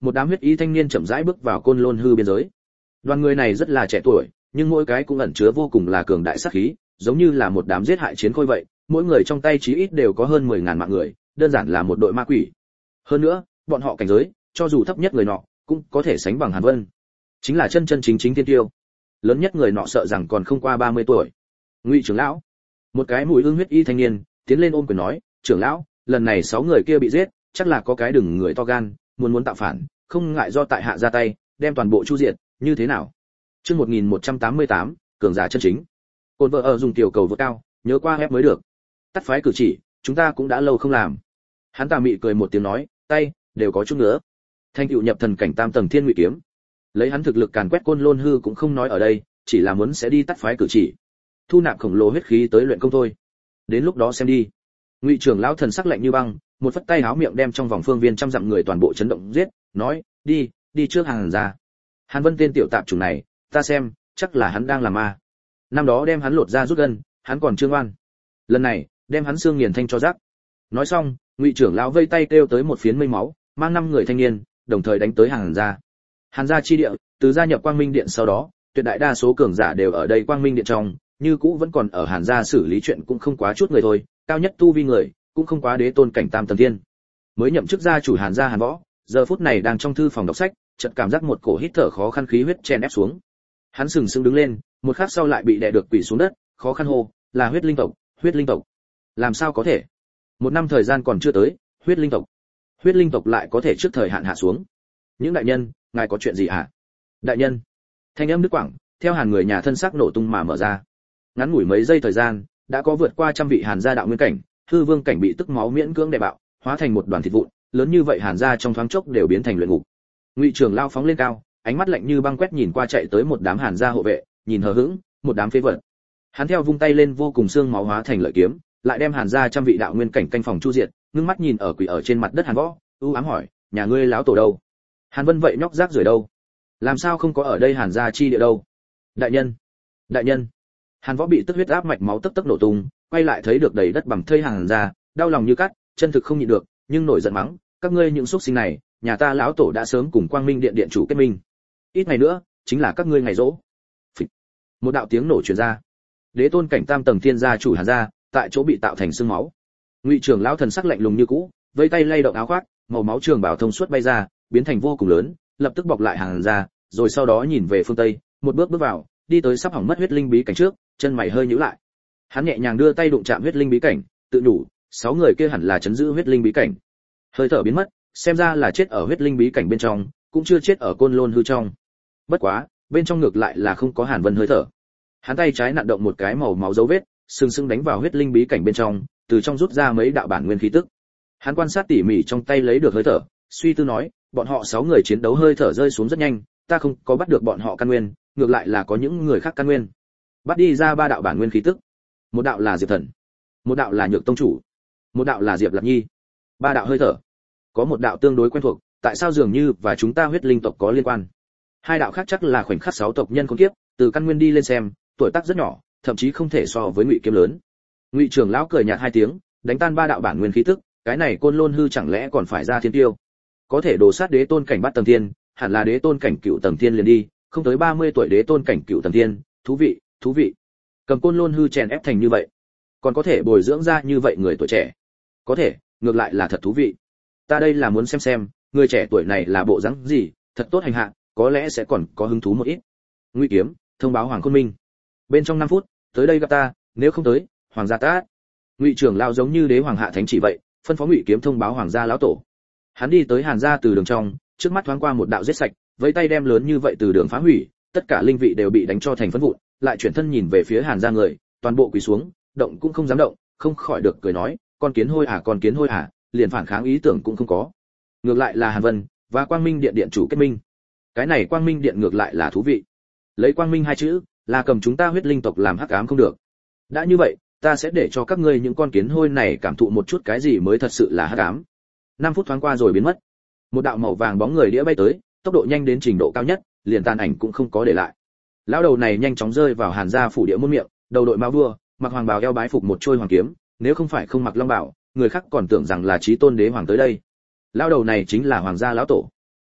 một đám huyết y thanh niên chậm rãi bước vào Côn Lôn hư biên giới. Đoàn người này rất là trẻ tuổi, nhưng mỗi cái cũng ẩn chứa vô cùng là cường đại sát khí, giống như là một đám giết hại chiến khôi vậy, mỗi người trong tay chí ít đều có hơn mười ngàn mạng người, đơn giản là một đội ma quỷ. Hơn nữa, bọn họ cảnh giới, cho dù thấp nhất người nọ, cũng có thể sánh bằng Hàn Vân. Chính là chân chân chính chính tiên tiêu. Lớn nhất người nọ sợ rằng còn không qua ba mươi tuổi. Ngụy trưởng lão, một cái mũi ương huyết y thanh niên, tiến lên ôm quyền nói, "Trưởng lão, lần này sáu người kia bị giết, chắc là có cái đừng người to gan, muốn muốn tạo phản, không ngại do tại hạ ra tay, đem toàn bộ chu diệt, như thế nào?" Chương một nghìn một trăm tám mươi tám, cường giả chân chính. Côn vợ ở dùng tiểu cầu vượt cao, nhớ qua ép mới được. Tắt phái cử chỉ, chúng ta cũng đã lâu không làm. Hắn ta mị cười một tiếng nói, tay đều có chút nữa. Thanh tựu nhập thần cảnh tam tầng thiên ngụy kiếm. Lấy hắn thực lực càn quét Côn Lôn hư cũng không nói ở đây, chỉ là muốn sẽ đi tắt phái cử chỉ. Thu nạp khổng lồ huyết khí tới luyện công thôi. Đến lúc đó xem đi. Ngụy trưởng lão thần sắc lạnh như băng, một phất tay háo miệng đem trong vòng phương viên trăm dặm người toàn bộ chấn động giết, nói, đi, đi trước Hàn ra. Hàn Vân tên tiểu tạp chủng này, ta xem, chắc là hắn đang làm ma. Năm đó đem hắn lột ra rút gân, hắn còn trương oan. Lần này, đem hắn xương nghiền thanh cho rác. Nói xong, Ngụy trưởng lão vây tay kêu tới một phiến mây máu, mang năm người thanh niên, đồng thời đánh tới Hàn gia. Hàn gia chi địa, từ gia nhập Quang Minh Điện sau đó, tuyệt đại đa số cường giả đều ở đây Quang Minh Điện trong, như cũ vẫn còn ở Hàn gia xử lý chuyện cũng không quá chút người thôi, cao nhất tu vi người, cũng không quá đế tôn cảnh tam tầng thiên. Mới nhậm chức gia chủ Hàn gia Hàn Võ, giờ phút này đang trong thư phòng đọc sách, chợt cảm giác một cổ hít thở khó khăn khí huyết chen ép xuống. Hắn sừng sững đứng lên, một khắc sau lại bị đè được quỳ xuống đất, khó khăn hô, là huyết linh tộc, huyết linh tộc. Làm sao có thể? Một năm thời gian còn chưa tới, huyết linh tộc. Huyết linh tộc lại có thể trước thời hạn hạ xuống. Những đại nhân, ngài có chuyện gì hả? Đại nhân. Thanh âm nước quảng, theo Hàn người nhà thân xác nổ tung mà mở ra. Ngắn ngủi mấy giây thời gian, đã có vượt qua trăm vị Hàn gia đạo nguyên cảnh, hư vương cảnh bị tức máu miễn cưỡng đè bạo, hóa thành một đoàn thịt vụn, lớn như vậy Hàn gia trong thoáng chốc đều biến thành luyện ngục. Ngụy trưởng lao phóng lên cao, ánh mắt lạnh như băng quét nhìn qua chạy tới một đám Hàn gia hộ vệ, nhìn hờ hững, một đám phế vật. Hắn theo vung tay lên vô cùng xương máu hóa thành lợi kiếm, lại đem Hàn gia trăm vị đạo nguyên cảnh canh phòng chu diệt, ngưng mắt nhìn ở quỷ ở trên mặt đất Hàn Võ, u ám hỏi, nhà ngươi láo tổ đâu? Hàn Vân vậy nhóc rác rưởi đâu? Làm sao không có ở đây Hàn gia chi địa đâu? Đại nhân, đại nhân. Hàn Võ bị tức huyết áp mạch máu tức tức nổ tung, quay lại thấy được đầy đất bằng thây Hàn gia, đau lòng như cắt, chân thực không nhịn được, nhưng nổi giận mắng, các ngươi những xuất sinh này, nhà ta lão tổ đã sớm cùng Quang Minh Điện điện chủ kết minh. Ít ngày nữa, chính là các ngươi ngày rỗ. Phịch. Một đạo tiếng nổ truyền ra. Đế tôn cảnh tam tầng thiên gia chủ Hàn gia, tại chỗ bị tạo thành xương máu. Ngụy trưởng lão thần sắc lạnh lùng như cũ, vây tay lay động áo khoác, màu máu trường bảo thông suốt bay ra, biến thành vô cùng lớn, lập tức bọc lại Hàn gia, rồi sau đó nhìn về phương tây, một bước bước vào, đi tới sắp hỏng mất huyết linh bí cảnh trước, chân mày hơi nhíu lại. Hắn nhẹ nhàng đưa tay đụng chạm huyết linh bí cảnh, tự đủ, sáu người kia hẳn là chấn giữ huyết linh bí cảnh. Hơi thở biến mất, xem ra là chết ở huyết linh bí cảnh bên trong, cũng chưa chết ở Côn Lôn hư trong. Bất quá, bên trong ngược lại là không có Hàn Vân hơi thở. Hắn tay trái nặn động một cái màu máu dấu vết, sừng sững đánh vào huyết linh bí cảnh bên trong, từ trong rút ra mấy đạo bản nguyên khí tức. Hắn quan sát tỉ mỉ trong tay lấy được hơi thở, suy tư nói, bọn họ sáu người chiến đấu hơi thở rơi xuống rất nhanh, ta không có bắt được bọn họ căn nguyên, ngược lại là có những người khác căn nguyên. Bắt đi ra ba đạo bản nguyên khí tức. Một đạo là Diệp Thần, một đạo là Nhược tông chủ, một đạo là Diệp Lạc Nhi. Ba đạo hơi thở. Có một đạo tương đối quen thuộc, tại sao dường như và chúng ta huyết linh tộc có liên quan. Hai đạo khác chắc là khoảnh khắc sáu tộc nhân con kiếp, từ căn nguyên đi lên xem, tuổi tác rất nhỏ, thậm chí không thể so với Ngụy Kiếm lớn. Ngụy trưởng lão cười nhạt hai tiếng, đánh tan ba đạo bản nguyên khí tức, cái này Côn Lôn hư chẳng lẽ còn phải ra thiên tiêu? Có thể đổ sát đế tôn cảnh bát tầng thiên, hẳn là đế tôn cảnh cựu tầng thiên liền đi, không tới ba mươi tuổi đế tôn cảnh cựu tầng thiên, thú vị, thú vị. Cầm Côn Lôn hư chèn ép thành như vậy, còn có thể bồi dưỡng ra như vậy người tuổi trẻ. Có thể, ngược lại là thật thú vị. Ta đây là muốn xem xem, người trẻ tuổi này là bộ dáng gì, thật tốt hành hạ, có lẽ sẽ còn có hứng thú một ít. Ngụy Kiếm, thông báo Hoàng Khôn Minh. Bên trong năm phút, tới đây gặp ta, nếu không tới, hoàng gia ta. Ngụy trưởng lão giống như đế hoàng hạ thánh chỉ vậy, phân phó Ngụy Kiếm thông báo hoàng gia lão tổ. Hắn đi tới Hàn gia từ đường trong, trước mắt thoáng qua một đạo giết sạch, với tay đem lớn như vậy từ đường phá hủy, tất cả linh vị đều bị đánh cho thành phấn vụn, lại chuyển thân nhìn về phía Hàn gia người, toàn bộ quỳ xuống, động cũng không dám động, không khỏi được cười nói, con kiến hôi à, con kiến hôi à, liền phản kháng ý tưởng cũng không có. Ngược lại là Hàn Vân và Quang Minh Điện điện chủ kết minh. Cái này Quang Minh Điện ngược lại là thú vị. Lấy Quang Minh hai chữ, là cầm chúng ta huyết linh tộc làm hắc ám không được. Đã như vậy, ta sẽ để cho các ngươi những con kiến hôi này cảm thụ một chút cái gì mới thật sự là hắc ám. Năm phút thoáng qua rồi biến mất. Một đạo màu vàng bóng người đĩa bay tới, tốc độ nhanh đến trình độ cao nhất, liền tàn ảnh cũng không có để lại. Lão đầu này nhanh chóng rơi vào Hàn gia phủ địa môn miệng, đầu đội mao đua, mặc hoàng bào eo bái phục một trôi hoàng kiếm, nếu không phải không mặc long bào, người khác còn tưởng rằng là chí tôn đế hoàng tới đây. Lão đầu này chính là hoàng gia lão tổ.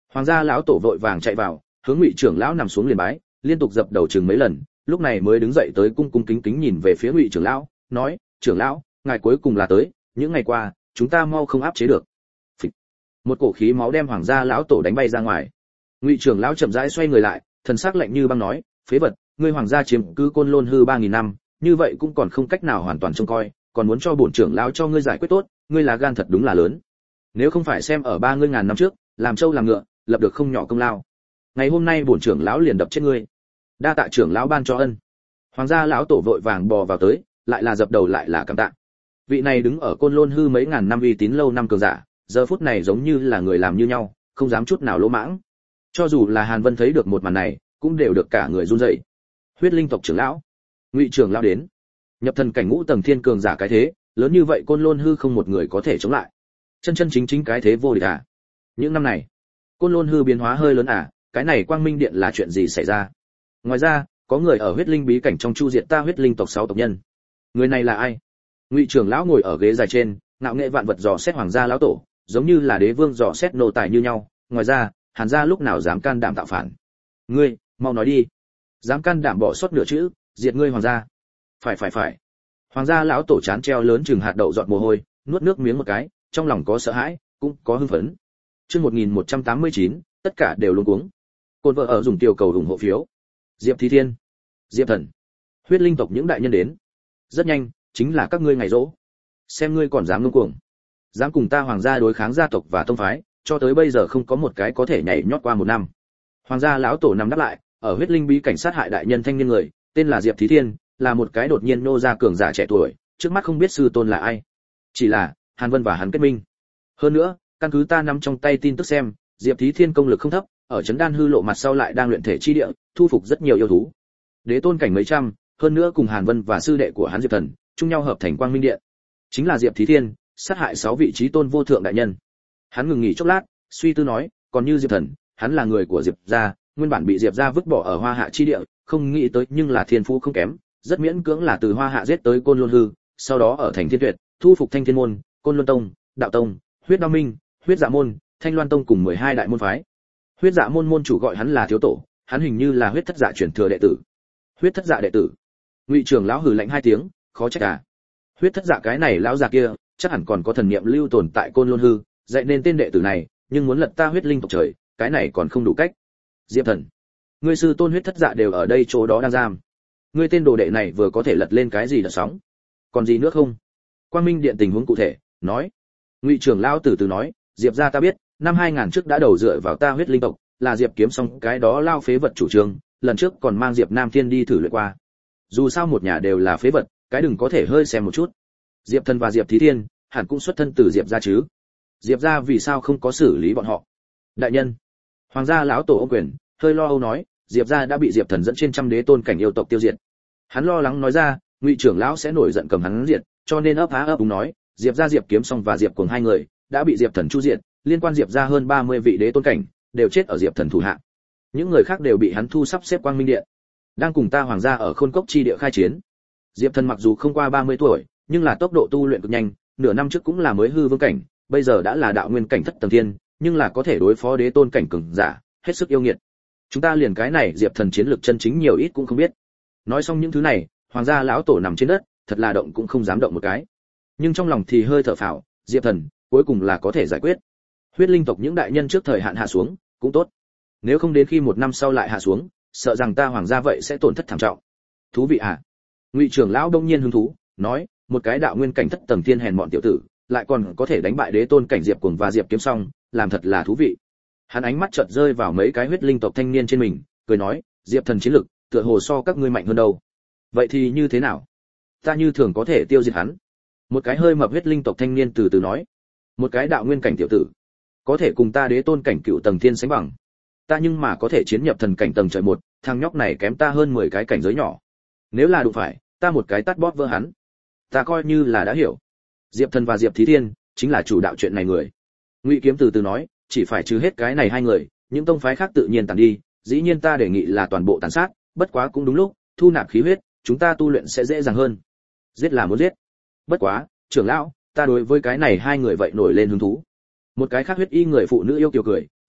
Hoàng gia lão tổ vội vàng chạy vào, hướng Ngụy trưởng lão nằm xuống liền bái, liên tục dập đầu chừng mấy lần, lúc này mới đứng dậy tới cung cung kính kính nhìn về phía Ngụy trưởng lão, nói: "Trưởng lão, ngài cuối cùng là tới, những ngày qua, chúng ta mau không áp chế được." Phịch. Một cổ khí máu đem Hoàng gia lão tổ đánh bay ra ngoài. Ngụy trưởng lão chậm rãi xoay người lại, thần sắc lạnh như băng nói: "Phế vật, ngươi Hoàng gia chiếm cứ Côn Lôn hư ba nghìn năm, như vậy cũng còn không cách nào hoàn toàn trông coi, còn muốn cho bổn trưởng lão cho ngươi giải quyết tốt, ngươi là gan thật đúng là lớn. Nếu không phải xem ở ba ngươi ngàn năm trước, làm trâu làm ngựa, lập được không nhỏ công lao. Ngày hôm nay bổn trưởng lão liền đập chết ngươi. Đa tạ trưởng lão ban cho ân." Hoàng gia lão tổ vội vàng bò vào tới, lại là dập đầu lại là cảm tạ. Vị này đứng ở Côn Lôn hư mấy ngàn năm uy tín lâu năm cường giả, giờ phút này giống như là người làm như nhau, không dám chút nào lỗ mãng. Cho dù là Hàn Vân thấy được một màn này, cũng đều được cả người run rẩy. Huyết linh tộc trưởng lão, Ngụy trưởng lão đến. Nhập thần cảnh ngũ tầng thiên cường giả cái thế, lớn như vậy Côn Lôn hư không một người có thể chống lại. Chân chân chính chính cái thế vô địch à? Những năm này, Côn Lôn hư biến hóa hơi lớn à, cái này Quang Minh Điện là chuyện gì xảy ra? Ngoài ra, có người ở huyết linh bí cảnh trong chu diệt ta huyết linh tộc sáu tộc nhân. Người này là ai? Ngụy trưởng lão ngồi ở ghế dài trên, ngạo nghệ vạn vật dò xét Hoàng gia lão tổ, giống như là đế vương dò xét nô tài như nhau. Ngoài ra, Hàn gia lúc nào dám can đảm tạo phản? Ngươi, mau nói đi. Dám can đảm bỏ sót nửa chữ, diệt ngươi Hoàng gia. Phải phải phải. Hoàng gia lão tổ chán treo lớn chừng hạt đậu giọt mồ hôi, nuốt nước miếng một cái, trong lòng có sợ hãi, cũng có hưng phấn. Chương một nghìn một trăm tám mươi chín, tất cả đều luống cuống. Côn vợ ở dùng tiểu cầu ủng hộ phiếu. Diệp Thí Thiên, Diệp Thần, huyết linh tộc những đại nhân đến. Rất nhanh, chính là các ngươi ngày rỗ. Xem ngươi còn dám ngông cuồng, dám cùng ta Hoàng gia đối kháng gia tộc và tông phái, cho tới bây giờ không có một cái có thể nhảy nhót qua một năm. Hoàng gia lão tổ nằm đáp lại, ở huyết linh bí cảnh sát hại đại nhân thanh niên người, tên là Diệp Thí Thiên, là một cái đột nhiên nô ra cường giả trẻ tuổi, trước mắt không biết sư tôn là ai. Chỉ là Hàn Vân và hắn kết minh. Hơn nữa, căn cứ ta nắm trong tay tin tức xem, Diệp Thí Thiên công lực không thấp, ở trấn đan hư lộ mặt sau lại đang luyện thể chi địa, thu phục rất nhiều yêu thú. Đế tôn cảnh mấy trăm, hơn nữa cùng Hàn Vân và sư đệ của hắn Diệp Thần, chung nhau hợp thành Quang Minh Điện. Chính là Diệp Thí Thiên, sát hại sáu vị trí tôn vô thượng đại nhân. Hắn ngừng nghỉ chốc lát, suy tư nói, còn như Diệp Thần, hắn là người của Diệp gia, nguyên bản bị Diệp gia vứt bỏ ở Hoa Hạ chi địa, không nghĩ tới nhưng là thiên phú không kém, rất miễn cưỡng là từ Hoa Hạ giết tới Côn Lôn hư, sau đó ở thành Thiên Tuyệt, thu phục Thanh Thiên môn, Côn Luân tông, Đạo tông, Huyết Đao minh, Huyết Dạ môn, Thanh Loan tông cùng mười hai đại môn phái. Huyết Dạ môn môn chủ gọi hắn là thiếu tổ, hắn hình như là huyết thất dạ truyền thừa đệ tử. Huyết thất dạ đệ tử? Ngụy trưởng lão hừ lạnh hai tiếng, khó trách à. Huyết thất dạ cái này lão già kia, chắc hẳn còn có thần niệm lưu tồn tại Côn Lôn hư, dạy nên tên đệ tử này, nhưng muốn lật ta huyết linh tộc trời, cái này còn không đủ cách. Diệp Thần, ngươi sư tôn huyết thất dạ đều ở đây chỗ đó đang giam. Ngươi tên đồ đệ này vừa có thể lật lên cái gì đợt sóng? Còn gì nữa không? Quang Minh Điện tình huống cụ thể, nói. Ngụy trưởng lão từ từ nói, Diệp gia ta biết, năm hai nghìn trước đã đầu dựa vào ta huyết linh tộc, là Diệp Kiếm xong cái đó lao phế vật chủ trương, lần trước còn mang Diệp Nam Thiên đi thử luyện qua. Dù sao một nhà đều là phế vật, cái đừng có thể hơi xem một chút. Diệp Thần và Diệp Thí Thiên, hẳn cũng xuất thân từ Diệp gia chứ. Diệp gia vì sao không có xử lý bọn họ? Đại nhân, Hoàng gia lão tổ ô quyền, hơi lo âu nói, Diệp gia đã bị Diệp Thần dẫn trên trăm đế tôn cảnh yêu tộc tiêu diệt. Hắn lo lắng nói ra, Ngụy trưởng lão sẽ nổi giận cầm hắn diệt, cho nên ấp há ấp úng nói, Diệp gia Diệp Kiếm xong và Diệp Cuồng hai người đã bị Diệp Thần chu diệt, liên quan Diệp gia hơn ba mươi vị đế tôn cảnh đều chết ở Diệp Thần thủ hạ. Những người khác đều bị hắn thu sắp xếp Quang Minh Điện, đang cùng ta Hoàng gia ở Khôn Cốc chi địa khai chiến. Diệp Thần mặc dù không qua ba mươi tuổi, nhưng là tốc độ tu luyện cực nhanh, nửa năm trước cũng là mới hư vương cảnh, bây giờ đã là đạo nguyên cảnh thất tầng thiên, nhưng là có thể đối phó đế tôn cảnh cường giả, hết sức yêu nghiệt. Chúng ta liền cái này Diệp Thần chiến lực chân chính nhiều ít cũng không biết. Nói xong những thứ này, Hoàng gia lão tổ nằm trên đất, thật là động cũng không dám động một cái. Nhưng trong lòng thì hơi thở phào, Diệp Thần cuối cùng là có thể giải quyết. Huyết linh tộc những đại nhân trước thời hạn hạ xuống, cũng tốt. Nếu không đến khi một năm sau lại hạ xuống, sợ rằng ta Hoàng gia vậy sẽ tổn thất thảm trọng. Thú vị à? Ngụy trưởng lão đông nhiên hứng thú, nói, một cái đạo nguyên cảnh thất tầng thiên hèn mọn tiểu tử, lại còn có thể đánh bại đế tôn cảnh Diệp Cuồng và Diệp Kiếm xong, làm thật là thú vị. Hắn ánh mắt chợt rơi vào mấy cái huyết linh tộc thanh niên trên mình, cười nói, Diệp Thần chiến lực, tựa hồ so các ngươi mạnh hơn đâu. Vậy thì như thế nào? Ta như thường có thể tiêu diệt hắn. Một cái hơi mập huyết linh tộc thanh niên từ từ nói, một cái đạo nguyên cảnh tiểu tử, có thể cùng ta đế tôn cảnh cựu tầng thiên sánh bằng. Ta nhưng mà có thể chiến nhập thần cảnh tầng trời một, thằng nhóc này kém ta hơn mười cái cảnh giới nhỏ. Nếu là đụng phải, ta một cái tát bóp vỡ hắn. Ta coi như là đã hiểu. Diệp Thần và Diệp Thí Thiên chính là chủ đạo chuyện này người. Ngụy Kiếm từ từ nói, chỉ phải trừ hết cái này hai người, những tông phái khác tự nhiên tàn đi, dĩ nhiên ta đề nghị là toàn bộ tàn sát, bất quá cũng đúng lúc, thu nạp khí huyết, chúng ta tu luyện sẽ dễ dàng hơn. Giết là muốn giết. Bất quá, trưởng lão, ta đối với cái này hai người vậy nổi lên hứng thú. Một cái khác huyết y người phụ nữ yêu kiều cười, nói,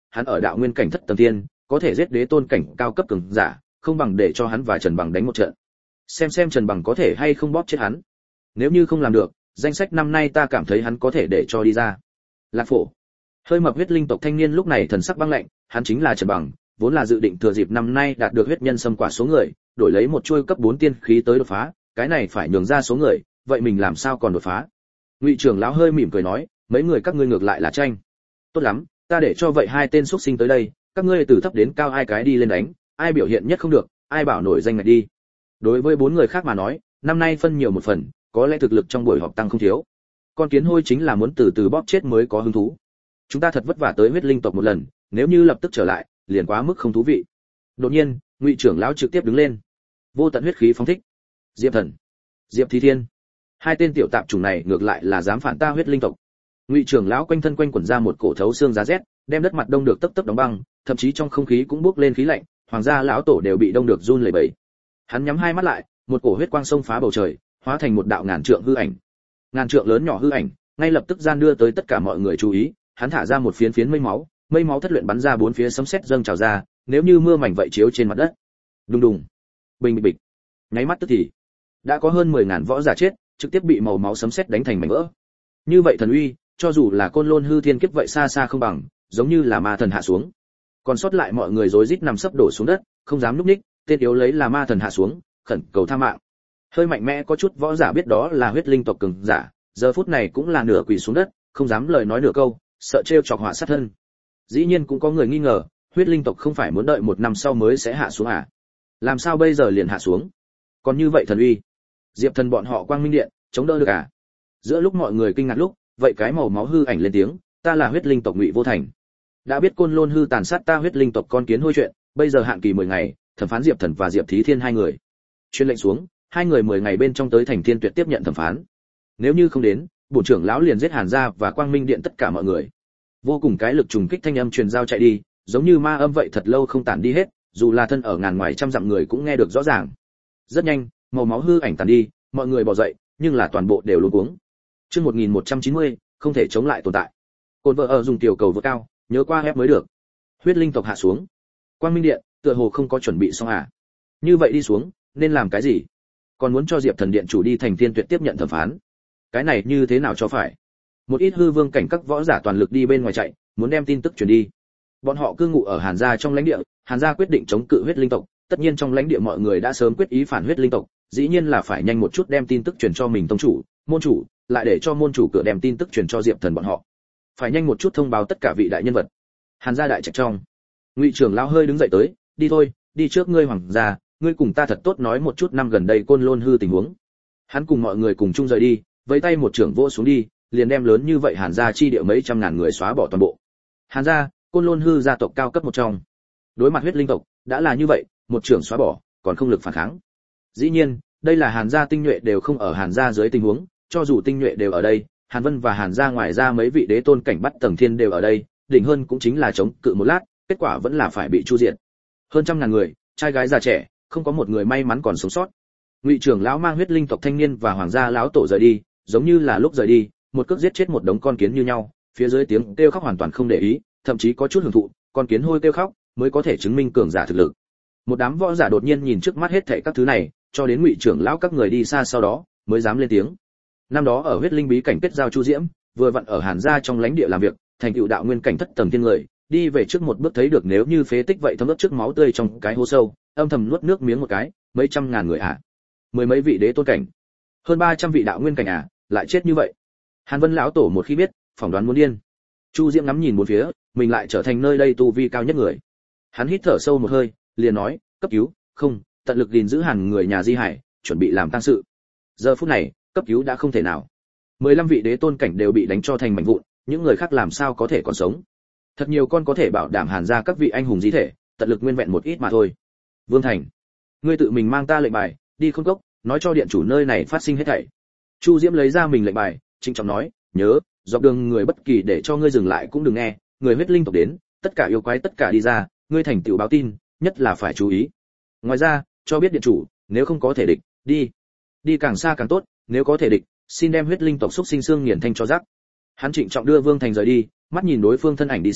hắn ở đạo nguyên cảnh thất tầng thiên, có thể giết đế tôn cảnh cao cấp cường giả, không bằng để cho hắn và Trần Bằng đánh một trận. Xem xem Trần Bằng có thể hay không bóp chết hắn. Nếu như không làm được, danh sách năm nay ta cảm thấy hắn có thể để cho đi ra. Lạc Phổ. Hơi mập huyết linh tộc thanh niên lúc này thần sắc băng lạnh, hắn chính là Trần Bằng, vốn là dự định thừa dịp năm nay đạt được huyết nhân xâm quả số người, đổi lấy một chuôi cấp bốn tiên khí tới đột phá, cái này phải nhường ra số người, vậy mình làm sao còn đột phá? Ngụy trưởng lão hơi mỉm cười nói, mấy người các ngươi ngược lại là tranh. Tốt lắm, ta để cho vậy hai tên xuất sinh tới đây, các ngươi từ thấp đến cao hai cái đi lên đánh, ai biểu hiện nhất không được, ai bảo nổi danh ngạch đi. Đối với bốn người khác mà nói, năm nay phân nhiều một phần, có lẽ thực lực trong buổi họp tăng không thiếu. Con kiến hôi chính là muốn từ từ bóp chết mới có hứng thú. Chúng ta thật vất vả tới huyết linh tộc một lần, nếu như lập tức trở lại, liền quá mức không thú vị. Đột nhiên, Ngụy trưởng lão trực tiếp đứng lên. Vô tận huyết khí phóng thích. Diệp Thần, Diệp Thí Thiên, hai tên tiểu tạp chủng này ngược lại là dám phản ta huyết linh tộc. Ngụy trưởng lão quanh thân quanh quẩn ra một cổ thấu xương giá rét, đem đất mặt đông được tấp tấp đóng băng, thậm chí trong không khí cũng bốc lên khí lạnh, hoàng gia lão tổ đều bị đông được run lẩy bẩy. Hắn nhắm hai mắt lại, một cổ huyết quang xông phá bầu trời, hóa thành một đạo ngàn trượng hư ảnh. Ngàn trượng lớn nhỏ hư ảnh, ngay lập tức gian đưa tới tất cả mọi người chú ý, hắn thả ra một phiến phiến mây máu, mây máu thất luyện bắn ra bốn phía sấm sét dâng trào ra, nếu như mưa mảnh vậy chiếu trên mặt đất. Đùng đùng, bình bịch bịch. Nháy mắt tức thì, đã có hơn mười ngàn võ giả chết, trực tiếp bị màu máu sấm sét đánh thành mảnh vỡ. Như vậy thần uy, cho dù là Côn Lôn hư thiên kiếp vậy xa xa không bằng, giống như là ma thần hạ xuống. Còn sót lại mọi người rối rít nằm sấp đổ xuống đất, không dám núp ních, tên yếu lấy là ma thần hạ xuống, khẩn cầu tha mạng. Hơi mạnh mẽ có chút võ giả biết đó là huyết linh tộc cường giả, giờ phút này cũng là nửa quỳ xuống đất, không dám lời nói nửa câu, sợ trêu chọc họa sát thân. Dĩ nhiên cũng có người nghi ngờ, huyết linh tộc không phải muốn đợi một năm sau mới sẽ hạ xuống à? Làm sao bây giờ liền hạ xuống? Còn như vậy thần uy, Diệp Thần bọn họ Quang Minh Điện chống đỡ được à? Giữa lúc mọi người kinh ngạc lúc, vậy cái màu máu hư ảnh lên tiếng, ta là huyết linh tộc Ngụy Vô Thành. Đã biết Côn Lôn hư tàn sát ta huyết linh tộc con kiến hôi chuyện, bây giờ hạn kỳ mười ngày, thẩm phán Diệp Thần và Diệp Thí Thiên hai người. Truyền lệnh xuống, hai người mười ngày bên trong tới thành Thiên Tuyệt tiếp nhận thẩm phán. Nếu như không đến, bổn trưởng lão liền giết Hàn gia và Quang Minh Điện tất cả mọi người. Vô cùng cái lực trùng kích thanh âm truyền giao chạy đi, giống như ma âm vậy thật lâu không tản đi hết, dù là thân ở ngàn ngoài trăm dặm người cũng nghe được rõ ràng. Rất nhanh, màu máu hư ảnh tàn đi, mọi người bò dậy, nhưng là toàn bộ đều luống cuống. Chương một nghìn một trăm chín mươi, không thể chống lại tồn tại. Côn vợ ở dùng tiểu cầu vượt cao, nhớ qua ép mới được. Huyết linh tộc hạ xuống. Quang Minh Điện, tựa hồ không có chuẩn bị xong à? Như vậy đi xuống, nên làm cái gì? Còn muốn cho Diệp Thần Điện chủ đi thành Thiên Tuyệt tiếp nhận thẩm phán. Cái này như thế nào cho phải? Một ít hư vương cảnh các võ giả toàn lực đi bên ngoài chạy, muốn đem tin tức truyền đi. Bọn họ cư ngụ ở Hàn gia trong lãnh địa, Hàn gia quyết định chống cự huyết linh tộc, tất nhiên trong lãnh địa mọi người đã sớm quyết ý phản huyết linh tộc, dĩ nhiên là phải nhanh một chút đem tin tức truyền cho mình tông chủ, môn chủ, lại để cho môn chủ cửa đem tin tức truyền cho Diệp Thần bọn họ. Phải nhanh một chút thông báo tất cả vị đại nhân vật. Hàn gia đại trạch trong, Ngụy trưởng lão hơi đứng dậy tới, đi thôi, đi trước ngươi hoàng gia, ngươi cùng ta thật tốt nói một chút năm gần đây Côn Lôn hư tình huống. Hắn cùng mọi người cùng chung rời đi, vẫy tay một trưởng vỗ xuống đi, liền đem lớn như vậy Hàn gia chi địa mấy trăm ngàn người xóa bỏ toàn bộ. Hàn gia, Côn Lôn hư gia tộc cao cấp một trong. Đối mặt huyết linh tộc, đã là như vậy, một trưởng xóa bỏ, còn không lực phản kháng. Dĩ nhiên, đây là Hàn gia tinh nhuệ đều không ở Hàn gia dưới tình huống, cho dù tinh nhuệ đều ở đây, Hàn Vân và Hàn gia ngoài ra mấy vị đế tôn cảnh bắt tầng thiên đều ở đây, đỉnh hơn cũng chính là chống cự một lát, kết quả vẫn là phải bị chu diệt. Hơn trăm ngàn người, trai gái già trẻ, không có một người may mắn còn sống sót. Ngụy trưởng lão mang huyết linh tộc thanh niên và hoàng gia lão tổ rời đi, giống như là lúc rời đi, một cước giết chết một đống con kiến như nhau, phía dưới tiếng kêu khóc hoàn toàn không để ý, thậm chí có chút hưởng thụ, con kiến hôi kêu khóc mới có thể chứng minh cường giả thực lực. Một đám võ giả đột nhiên nhìn trước mắt hết thảy các thứ này, cho đến Ngụy trưởng lão các người đi xa sau đó, mới dám lên tiếng. Năm đó ở huyết linh bí cảnh kết giao Chu Diễm, vừa vặn ở Hàn gia trong lãnh địa làm việc, thành tựu đạo nguyên cảnh thất tầng thiên người, đi về trước một bước thấy được nếu như phế tích vậy thấm ướt trước máu tươi trong cái hố sâu, âm thầm nuốt nước miếng một cái, mấy trăm ngàn người ạ. À. Mười mấy vị đế tôn cảnh, hơn ba trăm vị đạo nguyên cảnh à, lại chết như vậy. Hàn Vân lão tổ một khi biết, phỏng đoán muốn điên. Chu Diễm ngắm nhìn bốn phía, mình lại trở thành nơi đây tu vi cao nhất người. Hắn hít thở sâu một hơi, liền nói, cấp cứu, không, tận lực gìn giữ Hàn người nhà Di Hải, chuẩn bị làm tang sự. Giờ phút này, cấp cứu đã không thể nào. mười lăm vị đế tôn cảnh đều bị đánh cho thành mảnh vụn, những người khác làm sao có thể còn sống. Thật nhiều con có thể bảo đảm Hàn gia các vị anh hùng di thể, tận lực nguyên vẹn một ít mà thôi. Vương Thành, ngươi tự mình mang ta lệnh bài, đi Khôn Cốc, nói cho điện chủ nơi này phát sinh hết thảy. Chu Diễm lấy ra mình lệnh bài, trịnh trọng nói, nhớ, dọc đường người bất kỳ để cho ngươi dừng lại cũng đừng nghe, người huyết linh tộc đến, tất cả yêu quái tất cả đi ra, ngươi thành tựu báo tin, nhất là phải chú ý. Ngoài ra, cho biết điện chủ, nếu không có thể địch, đi, đi càng xa càng tốt, nếu có thể địch, xin đem huyết linh tộc xúc sinh xương nghiền thanh cho rắc. Hắn trịnh trọng đưa Vương Thành rời đi, mắt nhìn đối phương thân ảnh đi xa,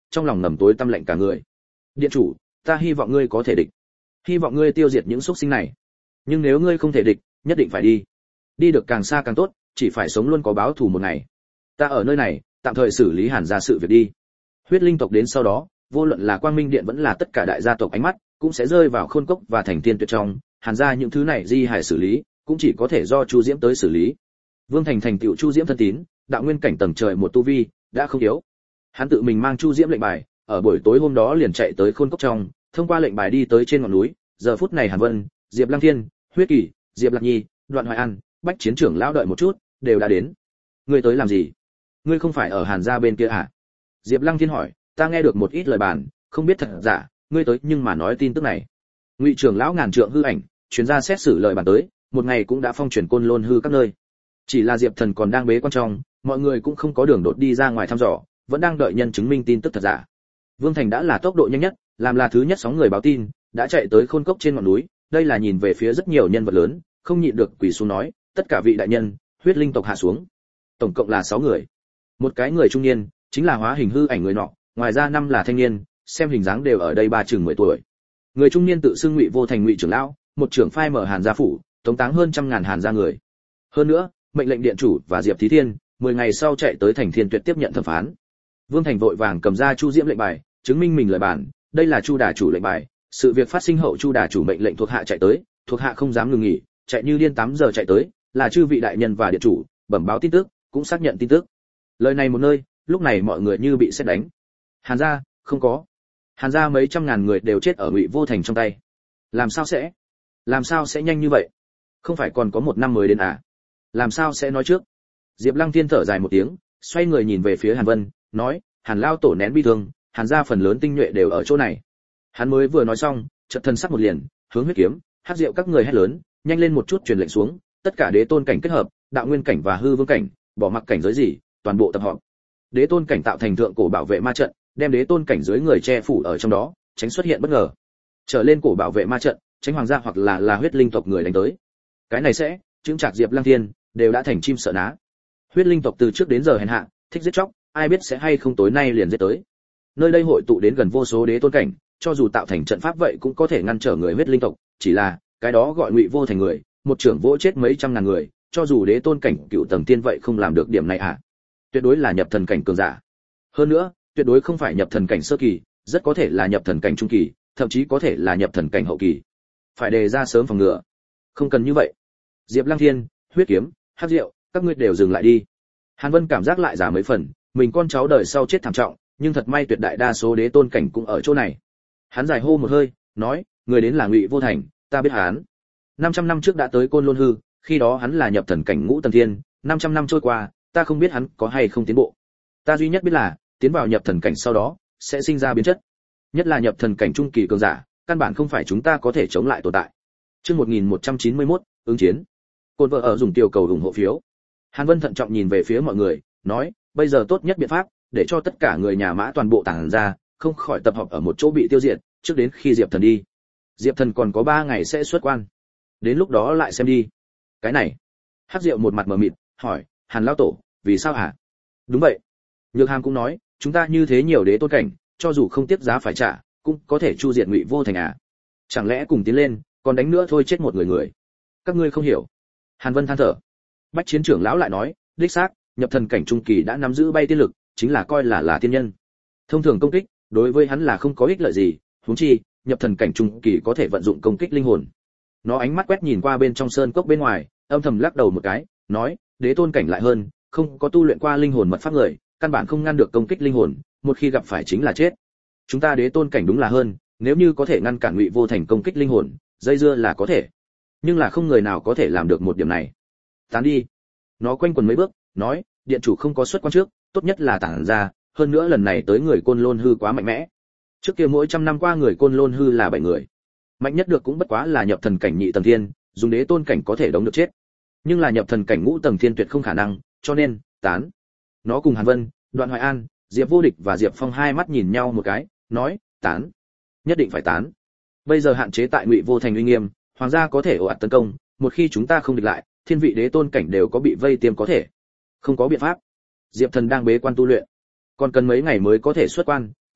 trong lòng ngầm tối tâm lạnh cả người. Điện chủ, ta hy vọng ngươi có thể địch, hy vọng ngươi tiêu diệt những xúc sinh này, nhưng nếu ngươi không thể địch, nhất định phải đi, đi được càng xa càng tốt, chỉ phải sống luôn có báo thù một ngày. Ta ở nơi này tạm thời xử lý Hàn gia sự việc đi. Huyết linh tộc đến sau đó, vô luận là Quang Minh Điện vẫn là tất cả đại gia tộc ánh mắt cũng sẽ rơi vào Khôn Cốc và Thành Tiên Tuyệt trong, Hàn gia những thứ này di hải xử lý, cũng chỉ có thể do Chu Diễm tới xử lý. Vương Thành thành tựu Chu Diễm thân tín, đạo nguyên cảnh tầng trời một tu vi, đã không yếu. Hắn tự mình mang Chu Diễm lệnh bài, ở buổi tối hôm đó liền chạy tới Khôn Cốc trong, thông qua lệnh bài đi tới trên ngọn núi. Giờ phút này Hàn Vân, Diệp Lăng Thiên, Huyết Kỳ, Diệp Lạc Nhi, Đoạn Hoài An, Bách Chiến trưởng lão đợi một chút, đều đã đến. Ngươi tới làm gì? Ngươi không phải ở Hàn gia bên kia à? Diệp Lăng Thiên hỏi, ta nghe được một ít lời bàn, không biết thật giả, ngươi tới nhưng mà nói tin tức này. Ngụy trưởng lão ngàn trượng hư ảnh, chuyên gia xét xử lời bàn tới, một ngày cũng đã phong truyền Côn Lôn hư các nơi. Chỉ là Diệp Thần còn đang bế quan trong, mọi người cũng không có đường đột đi ra ngoài thăm dò, vẫn đang đợi nhân chứng minh tin tức thật giả. Vương Thành đã là tốc độ nhanh nhất, làm là thứ nhất sóng người báo tin, đã chạy tới Khôn Cốc trên ngọn núi, đây là nhìn về phía rất nhiều nhân vật lớn, không nhịn được quỳ xuống nói, tất cả vị đại nhân, huyết linh tộc hạ xuống. Tổng cộng là sáu người. Một cái người trung niên, chính là hóa hình hư ảnh người nọ, ngoài ra năm là thanh niên, xem hình dáng đều ở đây ba chừng mười tuổi. Người trung niên tự xưng Ngụy Vô Thành Ngụy trưởng lão, một trưởng phái mở Hàn gia phủ, tống táng hơn trăm ngàn Hàn gia người. Hơn nữa, mệnh lệnh điện chủ và Diệp Thí Thiên, mười ngày sau chạy tới Thành Thiên Tuyệt tiếp nhận thẩm phán. Vương Thành vội vàng cầm ra Chu Diễm lệnh bài, chứng minh mình lời bản, đây là Chu đà chủ lệnh bài, sự việc phát sinh hậu Chu đà chủ mệnh lệnh thuộc hạ chạy tới, thuộc hạ không dám ngừng nghỉ, chạy như điên tám giờ chạy tới, là chư vị đại nhân và điện chủ, bẩm báo tin tức, cũng xác nhận tin tức. Lời này một nơi, lúc này mọi người như bị sét đánh. Hàn gia, không có. Hàn gia mấy trăm ngàn người đều chết ở Ngụy Vô Thành trong tay. Làm sao sẽ? Làm sao sẽ nhanh như vậy? Không phải còn có một năm mới đến à? Làm sao sẽ nói trước? Diệp Lăng Thiên thở dài một tiếng, xoay người nhìn về phía Hàn Vân, nói, Hàn lao tổ nén bi thương, Hàn gia phần lớn tinh nhuệ đều ở chỗ này. Hắn mới vừa nói xong, chợt thân sắc một liền, hướng Huyết Kiếm, Hắc Diệu các người hét lớn, nhanh lên một chút truyền lệnh xuống, tất cả đế tôn cảnh kết hợp, đạo nguyên cảnh và hư vương cảnh, bỏ mặc cảnh giới gì, toàn bộ tập họp. Đế tôn cảnh tạo thành thượng cổ bảo vệ ma trận, đem đế tôn cảnh giới người che phủ ở trong đó, tránh xuất hiện bất ngờ. Trở lên cổ bảo vệ ma trận, tránh hoàng gia hoặc là là huyết linh tộc người đánh tới. Cái này sẽ, chứng trạc Diệp Lăng Thiên đều đã thành chim sợ ná. Huyết linh tộc từ trước đến giờ hèn hạ, thích giết chóc, ai biết sẽ hay không tối nay liền giết tới. Nơi đây hội tụ đến gần vô số đế tôn cảnh, cho dù tạo thành trận pháp vậy cũng có thể ngăn trở người huyết linh tộc, chỉ là cái đó gọi Ngụy Vô Thành người, một trưởng vỗ chết mấy trăm ngàn người, cho dù đế tôn cảnh cựu tầng tiên vậy không làm được điểm này à? Tuyệt đối là nhập thần cảnh cường giả. Hơn nữa, tuyệt đối không phải nhập thần cảnh sơ kỳ, rất có thể là nhập thần cảnh trung kỳ, thậm chí có thể là nhập thần cảnh hậu kỳ. Phải đề ra sớm phòng ngừa. Không cần như vậy. Diệp Lăng Thiên, Huyết Kiếm, Hắc Diệu, các ngươi đều dừng lại đi. Hàn Vân cảm giác lại giả mấy phần, mình con cháu đời sau chết thảm trọng, nhưng thật may tuyệt đại đa số đế tôn cảnh cũng ở chỗ này. Hắn dài hô một hơi, nói, người đến là Ngụy Vô Thành, ta biết hắn. năm trăm năm trước đã tới Côn Lôn hư, khi đó hắn là nhập thần cảnh ngũ tầng thiên, năm trăm năm trôi qua, ta không biết hắn có hay không tiến bộ. Ta duy nhất biết là, tiến vào nhập thần cảnh sau đó, sẽ sinh ra biến chất. Nhất là nhập thần cảnh trung kỳ cường giả, căn bản không phải chúng ta có thể chống lại tồn tại. Chương một nghìn một trăm chín mươi mốt, ứng chiến. Côn vợ ở dùng tiêu cầu ủng hộ phiếu. Hàn Vân thận trọng nhìn về phía mọi người, nói, bây giờ tốt nhất biện pháp, để cho tất cả người nhà Mã toàn bộ tản ra, không khỏi tập hợp ở một chỗ bị tiêu diệt, trước đến khi Diệp Thần đi. Diệp Thần còn có ba ngày sẽ xuất quan. Đến lúc đó lại xem đi. Cái này. Hắc Diệu một mặt mờ mịt, hỏi, Hàn lão tổ, vì sao hả? Đúng vậy. Nhược Hàm cũng nói, chúng ta như thế nhiều đế tôn cảnh, cho dù không tiếp giá phải trả, cũng có thể chu diệt Ngụy Vô Thành à? Chẳng lẽ cùng tiến lên, còn đánh nữa thôi chết một người người. Các ngươi không hiểu. Hàn Vân than thở. Bách Chiến trưởng lão lại nói, đích xác, nhập thần cảnh trung kỳ đã nắm giữ bay tiên lực, chính là coi là là tiên nhân. Thông thường công kích, đối với hắn là không có ích lợi gì, huống chi, nhập thần cảnh trung kỳ có thể vận dụng công kích linh hồn. Nó ánh mắt quét nhìn qua bên trong sơn cốc bên ngoài, âm thầm lắc đầu một cái, nói, đế tôn cảnh lại hơn, không có tu luyện qua linh hồn mật pháp người, căn bản không ngăn được công kích linh hồn, một khi gặp phải chính là chết. Chúng ta đế tôn cảnh đúng là hơn, nếu như có thể ngăn cản Ngụy Vô Thành công kích linh hồn, dây dưa là có thể. Nhưng là không người nào có thể làm được một điểm này. Tán đi. Nó quanh quần mấy bước, nói, điện chủ không có xuất quan trước, tốt nhất là tản ra, hơn nữa lần này tới người Côn Lôn hư quá mạnh mẽ. Trước kia mỗi trăm năm qua người Côn Lôn hư là bảy người. Mạnh nhất được cũng bất quá là nhập thần cảnh nhị tầng thiên, dùng đế tôn cảnh có thể đóng được chết. Nhưng là nhập thần cảnh ngũ tầng thiên tuyệt không khả năng, cho nên, tán. Nó cùng Hàn Vân, Đoạn Hoài An, Diệp Vô Địch và Diệp Phong hai mắt nhìn nhau một cái, nói, tán. Nhất định phải tán. Bây giờ hạn chế tại Ngụy Vô Thành uy nghiêm, hoàng gia có thể ồ ạt tấn công, một khi chúng ta không địch lại, thiên vị đế tôn cảnh đều có bị vây tiêm có thể. Không có biện pháp. Diệp Thần đang bế quan tu luyện, còn cần mấy ngày mới có thể xuất quan,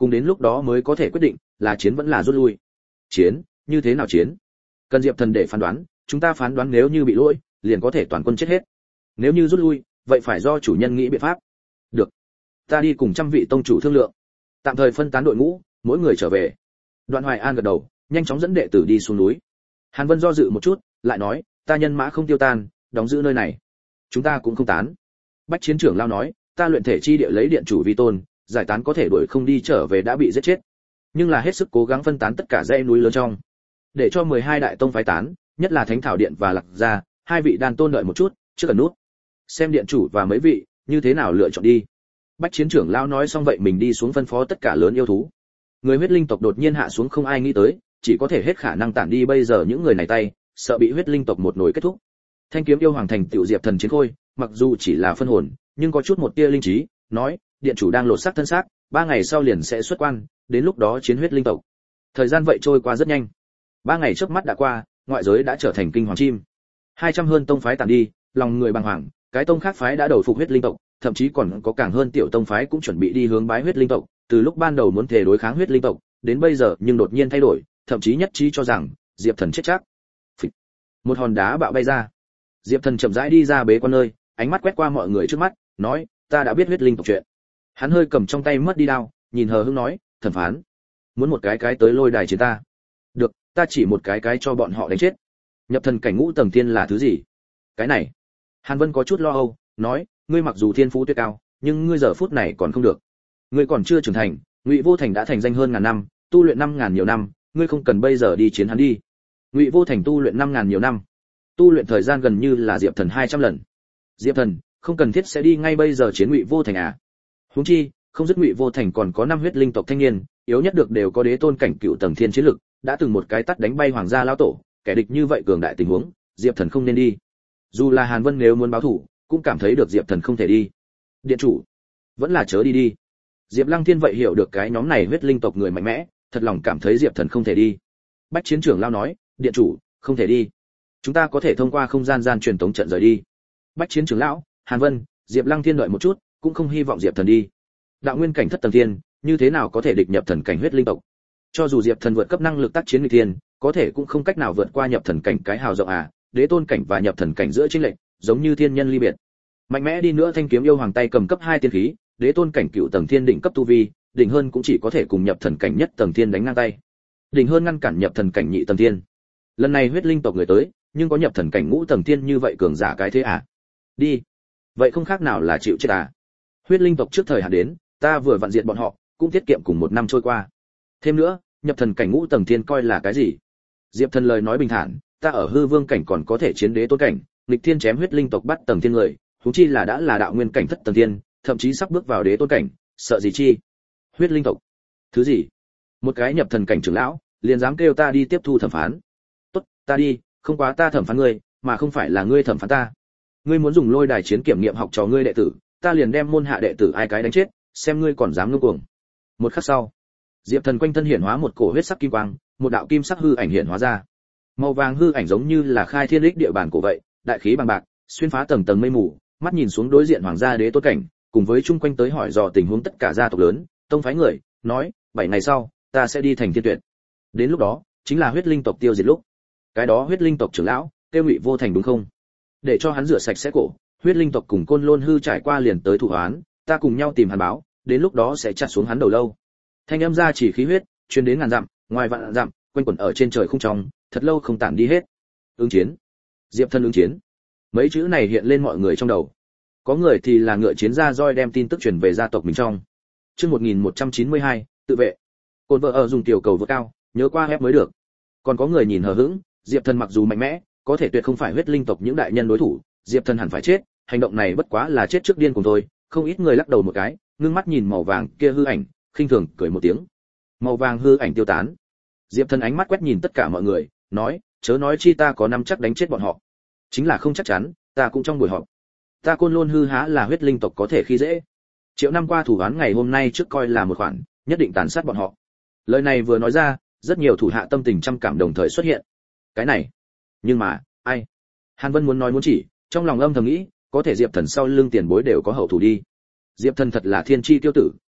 cùng đến lúc đó mới có thể quyết định là chiến vẫn là rút lui. Chiến? Như thế nào chiến? Cần Diệp Thần để phán đoán, chúng ta phán đoán nếu như bị lỗi, liền có thể toàn quân chết hết. Nếu như rút lui, vậy phải do chủ nhân nghĩ biện pháp. Được, ta đi cùng trăm vị tông chủ thương lượng. Tạm thời phân tán đội ngũ, mỗi người trở về. Đoạn Hoài An gật đầu, nhanh chóng dẫn đệ tử đi xuống núi. Hàn Vân do dự một chút, lại nói, ta nhân mã không tiêu tan, đóng giữ nơi này. Chúng ta cũng không tán. Bách Chiến trưởng lao nói, ta luyện thể chi địa lấy điện chủ vi tôn, giải tán có thể đuổi không đi trở về đã bị giết chết. Nhưng là hết sức cố gắng phân tán tất cả dãy núi lớn trong, để cho mười hai đại tông phái tán, nhất là Thánh Thảo Điện và Lạc Gia, hai vị đàn tôn đợi một chút, chưa cần nút. Xem điện chủ và mấy vị, như thế nào lựa chọn đi. Bách Chiến trưởng lao nói xong vậy mình đi xuống phân phó tất cả lớn yêu thú. Người huyết linh tộc đột nhiên hạ xuống không ai nghĩ tới, chỉ có thể hết khả năng tản đi bây giờ những người này tay, sợ bị huyết linh tộc một nồi kết thúc. Thanh kiếm yêu hoàng thành tiểu Diệp Thần chiến khôi, mặc dù chỉ là phân hồn, nhưng có chút một tia linh trí, nói, điện chủ đang lột xác thân xác, ba ngày sau liền sẽ xuất quan, đến lúc đó chiến huyết linh tộc. Thời gian vậy trôi qua rất nhanh. Ba ngày trước mắt đã qua, ngoại giới đã trở thành kinh hoàng chim. Hai trăm hơn tông phái tản đi, lòng người bàng hoàng, cái tông khác phái đã đầu phục huyết linh tộc, thậm chí còn có càng hơn tiểu tông phái cũng chuẩn bị đi hướng bái huyết linh tộc, từ lúc ban đầu muốn thể đối kháng huyết linh tộc, đến bây giờ nhưng đột nhiên thay đổi, thậm chí nhất trí cho rằng Diệp Thần chết chắc. Phịch. Một hòn đá bạo bay ra. Diệp Thần chậm rãi đi ra bế quan nơi, ánh mắt quét qua mọi người trước mắt, nói, ta đã biết huyết linh tộc chuyện. Hắn hơi cầm trong tay mất đi đao, nhìn hờ hững nói, thần phán, muốn một cái cái tới lôi đài chiến ta. Được, ta chỉ một cái cái cho bọn họ đánh chết. Nhập thần cảnh ngũ tầng thiên là thứ gì? Cái này. Hàn Vân có chút lo âu, nói, ngươi mặc dù thiên phú tuyệt cao, nhưng ngươi giờ phút này còn không được. Ngươi còn chưa trưởng thành, Ngụy Vô Thành đã thành danh hơn ngàn năm, tu luyện năm ngàn nhiều năm, ngươi không cần bây giờ đi chiến hắn đi. Ngụy Vô Thành tu luyện năm ngàn nhiều năm, tu luyện thời gian gần như là Diệp Thần hai trăm lần. Diệp Thần, không cần thiết sẽ đi ngay bây giờ chiến Ngụy Vô Thành à? Huống chi, không dứt Ngụy Vô Thành còn có năm huyết linh tộc thanh niên, yếu nhất được đều có đế tôn cảnh cựu tầng thiên chiến lực, đã từng một cái tát đánh bay hoàng gia lão tổ, kẻ địch như vậy cường đại tình huống, Diệp Thần không nên đi. Dù là Hàn Vân nếu muốn báo thủ, cũng cảm thấy được Diệp Thần không thể đi. Điện chủ, vẫn là chớ đi đi. Diệp Lăng Thiên vậy hiểu được cái nhóm này huyết linh tộc người mạnh mẽ, thật lòng cảm thấy Diệp Thần không thể đi. Bách Chiến trưởng lao nói, điện chủ, không thể đi. Chúng ta có thể thông qua không gian gian truyền tống trận rời đi. Bách Chiến trưởng lão, Hàn Vân, Diệp Lăng Thiên đợi một chút, cũng không hy vọng Diệp Thần đi. Đạo nguyên cảnh thất tầng thiên, như thế nào có thể địch nhập thần cảnh huyết linh tộc? Cho dù Diệp Thần vượt cấp năng lực tác chiến nghịch thiên, có thể cũng không cách nào vượt qua nhập thần cảnh cái hào rộng à, đế tôn cảnh và nhập thần cảnh giữa chênh lệch, giống như thiên nhân ly biệt. Mạnh mẽ đi nữa thanh kiếm yêu hoàng tay cầm cấp hai tiên khí, đế tôn cảnh cựu tầng thiên đỉnh cấp tu vi, đỉnh hơn cũng chỉ có thể cùng nhập thần cảnh nhất tầng thiên đánh ngang tay. Đỉnh hơn ngăn cản nhập thần cảnh nhị tầng thiên. Lần này huyết linh tộc người tới, nhưng có nhập thần cảnh ngũ tầng thiên như vậy cường giả cái thế à? Đi. Vậy không khác nào là chịu chết à? Huyết linh tộc trước thời hạn đến, ta vừa vặn diệt bọn họ, cũng tiết kiệm cùng một năm trôi qua. Thêm nữa, nhập thần cảnh ngũ tầng thiên coi là cái gì? Diệp Thần lời nói bình thản, ta ở hư vương cảnh còn có thể chiến đế tôn cảnh, nghịch thiên chém huyết linh tộc bắt tầng thiên người, huống chi là đã là đạo nguyên cảnh thất tầng thiên, thậm chí sắp bước vào đế tôn cảnh, sợ gì chi? Huyết linh tộc? Thứ gì? Một cái nhập thần cảnh trưởng lão, liền dám kêu ta đi tiếp thu thẩm phán. Tốt, ta đi, không quá ta thẩm phán ngươi, mà không phải là ngươi thẩm phán ta. Ngươi muốn dùng lôi đài chiến kiểm nghiệm học trò ngươi đệ tử, ta liền đem môn hạ đệ tử ai cái đánh chết, xem ngươi còn dám ngông cuồng. Một khắc sau, Diệp Thần quanh thân hiển hóa một cổ huyết sắc kim quang, một đạo kim sắc hư ảnh hiển hóa ra. Màu vàng hư ảnh giống như là khai thiên lịch địa bàn cổ vậy, đại khí bằng bạc, xuyên phá tầng tầng mây mù, mắt nhìn xuống đối diện hoàng gia đế tôn cảnh, cùng với chung quanh tới hỏi dò tình huống tất cả gia tộc lớn, tông phái người, nói, bảy ngày sau, ta sẽ đi thành Thiên Tuyệt. Đến lúc đó, chính là huyết linh tộc tiêu diệt lúc. Cái đó huyết linh tộc trưởng lão, tiêu Ngụy Vô Thành đúng không? Để cho hắn rửa sạch sẽ cổ, huyết linh tộc cùng Côn Lôn hư trải qua liền tới thủ án, ta cùng nhau tìm hắn báo, đến lúc đó sẽ chặt xuống hắn đầu lâu. Thanh âm ra chỉ khí huyết, truyền đến ngàn dặm, ngoài vạn dặm, quanh quẩn ở trên trời không trong, thật lâu không tản đi hết. Ứng chiến. Diệp Thần ứng chiến. Mấy chữ này hiện lên mọi người trong đầu. Có người thì là ngựa chiến ra roi đem tin tức truyền về gia tộc mình trong. Chương một nghìn một trăm chín mươi hai, tự vệ. Côn vợ ở dùng tiểu cầu vượt cao, nhớ qua ép mới được. Còn có người nhìn hờ hững, Diệp Thần mặc dù mạnh mẽ, có thể tuyệt không phải huyết linh tộc những đại nhân đối thủ, Diệp Thần hẳn phải chết, hành động này bất quá là chết trước điên cùng thôi. Không ít người lắc đầu một cái, ngưng mắt nhìn màu vàng kia hư ảnh, khinh thường cười một tiếng. Màu vàng hư ảnh tiêu tán. Diệp Thần ánh mắt quét nhìn tất cả mọi người, nói, chớ nói chi ta có năm chắc đánh chết bọn họ, chính là không chắc chắn, ta cũng trong buổi họp. Ta Côn Lôn hư há là huyết linh tộc có thể khi dễ. Triệu năm qua thủ án ngày hôm nay trước coi là một khoản, nhất định tàn sát bọn họ. Lời này vừa nói ra, rất nhiều thủ hạ tâm tình trăm cảm đồng thời xuất hiện. Cái này, nhưng mà, ai? Hàn Vân muốn nói muốn chỉ, trong lòng âm thầm nghĩ, có thể Diệp Thần sau lưng tiền bối đều có hậu thủ đi. Diệp Thần thật là thiên chi tiêu tử,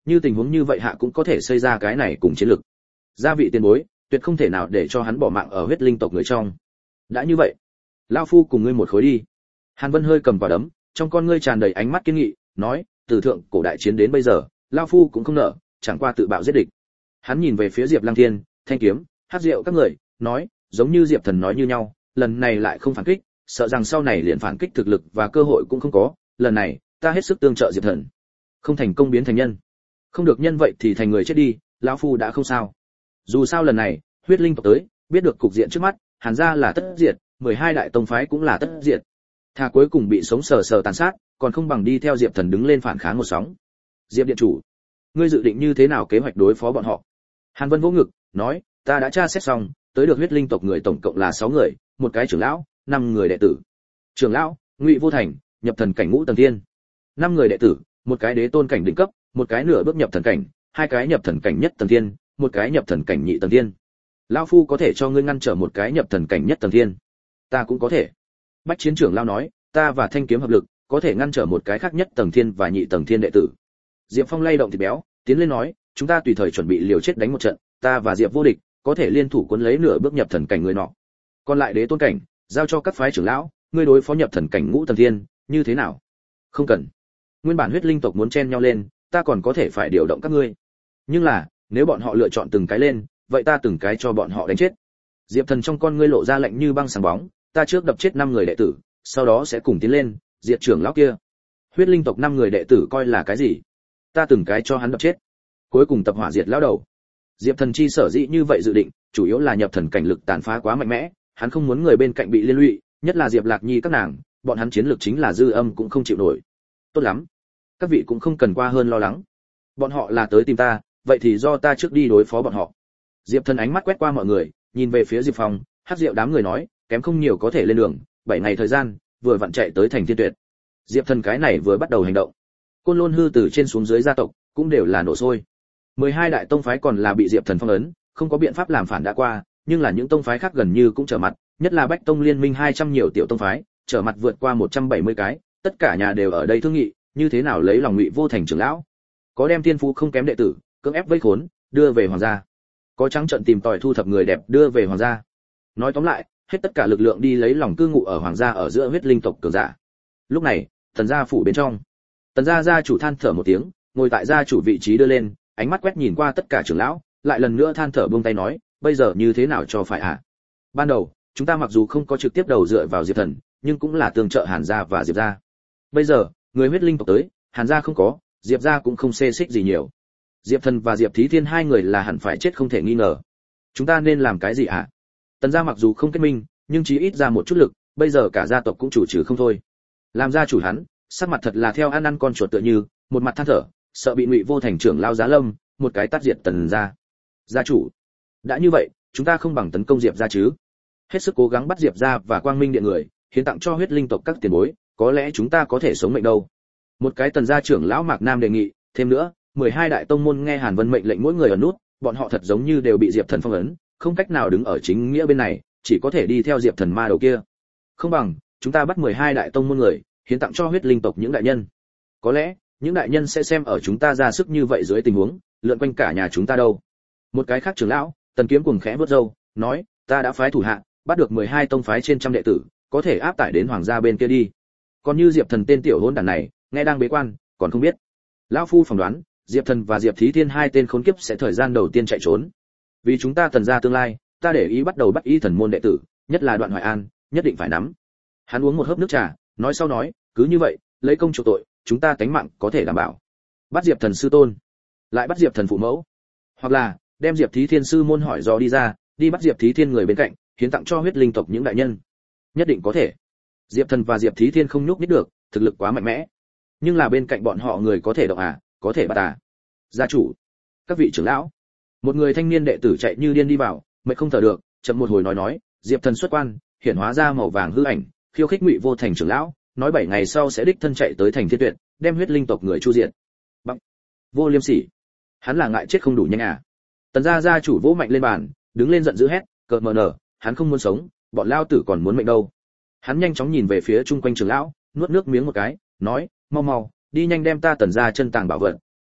như tình huống như vậy hạ cũng có thể xây ra cái này cùng chiến lực. Gia vị tiền bối, tuyệt không thể nào để cho hắn bỏ mạng ở huyết linh tộc người trong. Đã như vậy, lão phu cùng ngươi một khối đi. Hàn Vân hơi cầm quả đấm, trong con ngươi tràn đầy ánh mắt kiên nghị, nói, từ thượng cổ đại chiến đến bây giờ, lão phu cũng không nợ, chẳng qua tự bạo giết địch. Hắn nhìn về phía Diệp Lăng Thiên, Thanh Kiếm, Hắc Diệu các người, nói, giống như Diệp Thần nói như nhau, lần này lại không phản kích, sợ rằng sau này liền phản kích thực lực và cơ hội cũng không có, lần này, ta hết sức tương trợ Diệp Thần. Không thành công biến thành nhân, không được nhân vậy thì thành người chết đi, lão phu đã không sao. Dù sao lần này, huyết linh tộc tới, biết được cục diện trước mắt, Hàn gia là tất diệt, mười hai đại tông phái cũng là tất diệt. Thà cuối cùng bị sống sờ sờ tàn sát, còn không bằng đi theo Diệp Thần đứng lên phản kháng một sóng. Diệp điện chủ, ngươi dự định như thế nào kế hoạch đối phó bọn họ? Hàn Vân vỗ ngực, nói, ta đã tra xét xong, tới được huyết linh tộc người tổng cộng là sáu người, một cái trưởng lão, năm người đệ tử. Trưởng lão, Ngụy Vô Thành, nhập thần cảnh ngũ tầng thiên. năm người đệ tử, một cái đế tôn cảnh đỉnh cấp, một cái nửa bước nhập thần cảnh, hai cái nhập thần cảnh nhất tầng thiên, một cái nhập thần cảnh nhị tầng thiên. Lão phu có thể cho ngươi ngăn trở một cái nhập thần cảnh nhất tầng thiên. Ta cũng có thể. Bách Chiến trưởng lão nói, ta và Thanh Kiếm hợp lực, có thể ngăn trở một cái khác nhất tầng thiên và nhị tầng thiên đệ tử. Diệp Phong lay động thịt béo, tiến lên nói, chúng ta tùy thời chuẩn bị liều chết đánh một trận, ta và Diệp vô địch, có thể liên thủ cuốn lấy nửa bước nhập thần cảnh người nọ. Còn lại đế tôn cảnh, giao cho các phái trưởng lão, ngươi đối phó nhập thần cảnh ngũ tầng thiên, như thế nào? Không cần. Nguyên bản huyết linh tộc muốn chen nhau lên, ta còn có thể phải điều động các ngươi. Nhưng là, nếu bọn họ lựa chọn từng cái lên, vậy ta từng cái cho bọn họ đánh chết. Diệp Thần trong con ngươi lộ ra lạnh như băng sáng bóng, ta trước đập chết năm người đệ tử, sau đó sẽ cùng tiến lên, diệt trưởng lão kia. Huyết linh tộc năm người đệ tử coi là cái gì? Ta từng cái cho hắn đập chết. Cuối cùng tập hỏa diệt lão đầu. Diệp Thần chi sở dĩ như vậy dự định, chủ yếu là nhập thần cảnh lực tàn phá quá mạnh mẽ, hắn không muốn người bên cạnh bị liên lụy, nhất là Diệp Lạc Nhi các nàng, bọn hắn chiến lược chính là dư âm cũng không chịu nổi. Tốt lắm, các vị cũng không cần qua hơn lo lắng. Bọn họ là tới tìm ta, vậy thì do ta trước đi đối phó bọn họ. Diệp Thần ánh mắt quét qua mọi người, nhìn về phía Diệp Phong, Hắc Diệu đám người nói, kém không nhiều có thể lên đường, bảy ngày thời gian, vừa vặn chạy tới thành Thiên Tuyệt. Diệp Thần cái này vừa bắt đầu hành động. Côn Lôn hư từ trên xuống dưới gia tộc, cũng đều là nổ sôi. mười hai đại tông phái còn là bị Diệp Thần phong ấn, không có biện pháp làm phản đã qua, nhưng là những tông phái khác gần như cũng trở mặt, nhất là Bách Tông liên minh hai trăm nhiều tiểu tông phái, trở mặt vượt qua một trăm bảy mươi cái, tất cả nhà đều ở đây thương nghị, như thế nào lấy lòng Ngụy Vô Thành trưởng lão. Có đem thiên phú không kém đệ tử, cưỡng ép vây khốn, đưa về hoàng gia. Có trắng trợn tìm tòi thu thập người đẹp đưa về hoàng gia. Nói tóm lại, hết tất cả lực lượng đi lấy lòng cư ngụ ở hoàng gia ở giữa huyết linh tộc cường giả. Lúc này, Tần gia phủ bên trong, Tần gia gia chủ than thở một tiếng, ngồi tại gia chủ vị trí đưa lên, ánh mắt quét nhìn qua tất cả trưởng lão, lại lần nữa than thở buông tay nói, bây giờ như thế nào cho phải ạ? À? Ban đầu, chúng ta mặc dù không có trực tiếp đầu dựa vào Diệp Thần, nhưng cũng là tương trợ Hàn gia và Diệp gia. Bây giờ, người huyết linh tộc tới, Hàn gia không có, Diệp gia cũng không xê xích gì nhiều. Diệp Thần và Diệp Thí Thiên hai người là hẳn phải chết không thể nghi ngờ. Chúng ta nên làm cái gì ạ? À? Tần gia mặc dù không kết minh, nhưng chí ít ra một chút lực, bây giờ cả gia tộc cũng chủ trừ không thôi. Làm gia chủ hắn, sắc mặt thật là theo ăn ăn con chuột tựa như, một mặt than thở, sợ bị Ngụy Vô Thành trưởng lao Giá Lâm, một cái tát diệt Tần gia. Gia chủ, đã như vậy, chúng ta không bằng tấn công Diệp gia chứ? Hết sức cố gắng bắt Diệp gia và Quang Minh điện người, hiến tặng cho huyết linh tộc các tiền bối, có lẽ chúng ta có thể sống mệnh đâu. Một cái Tần gia trưởng lão Mạc Nam đề nghị, thêm nữa, mười hai đại tông môn nghe Hàn Vân mệnh lệnh mỗi người ở nút, bọn họ thật giống như đều bị Diệp Thần phong ấn, không cách nào đứng ở chính nghĩa bên này, chỉ có thể đi theo Diệp Thần ma đầu kia. Không bằng, chúng ta bắt mười hai đại tông môn người, hiến tặng cho huyết linh tộc những đại nhân. Có lẽ, những đại nhân sẽ xem ở chúng ta ra sức như vậy dưới tình huống, lượn quanh cả nhà chúng ta đâu. Một cái khác trưởng lão, Tần Kiếm cuồng khẽ vớt râu, nói, ta đã phái thủ hạ, bắt được mười hai tông phái trên trăm đệ tử, có thể áp tải đến hoàng gia bên kia đi. Còn như Diệp Thần tên tiểu hỗn đản này, nghe đang bế quan, còn không biết. Lão phu phỏng đoán, Diệp Thần và Diệp Thí Thiên hai tên khốn kiếp sẽ thời gian đầu tiên chạy trốn. Vì chúng ta Tần gia tương lai, ta để ý bắt đầu bắt ý thần môn đệ tử, nhất là Đoạn Hoài An, nhất định phải nắm. Hắn uống một hớp nước trà, nói sau nói, cứ như vậy, lấy công chuộc tội, chúng ta tánh mạng có thể đảm bảo. Bắt Diệp Thần sư tôn, lại bắt Diệp Thần phụ mẫu, hoặc là đem Diệp Thí Thiên sư môn hỏi dò đi ra, đi bắt Diệp Thí Thiên người bên cạnh, hiến tặng cho huyết linh tộc những đại nhân. Nhất định có thể. Diệp Thần và Diệp Thí Thiên không nhúc nhích được, thực lực quá mạnh mẽ. Nhưng là bên cạnh bọn họ người có thể động à, có thể bắt à. Gia chủ, các vị trưởng lão. Một người thanh niên đệ tử chạy như điên đi vào, mệt không thở được, chậm một hồi nói nói, Diệp Thần xuất quan, hiển hóa ra màu vàng hư ảnh, khiêu khích Ngụy Vô Thành trưởng lão, nói bảy ngày sau sẽ đích thân chạy tới thành Thiên Tuyệt, đem huyết linh tộc người chu diệt. Bằng vô liêm sỉ, hắn là ngại chết không đủ nhanh à? Tần gia gia chủ vỗ mạnh lên bàn, đứng lên giận dữ hét, cợt mờ nở, hắn không muốn sống, bọn lao tử còn muốn mệnh đâu. Hắn nhanh chóng nhìn về phía chung quanh trưởng lão, nuốt nước miếng một cái, nói, mau mau, đi nhanh đem ta Tần gia chân tàng bảo vật,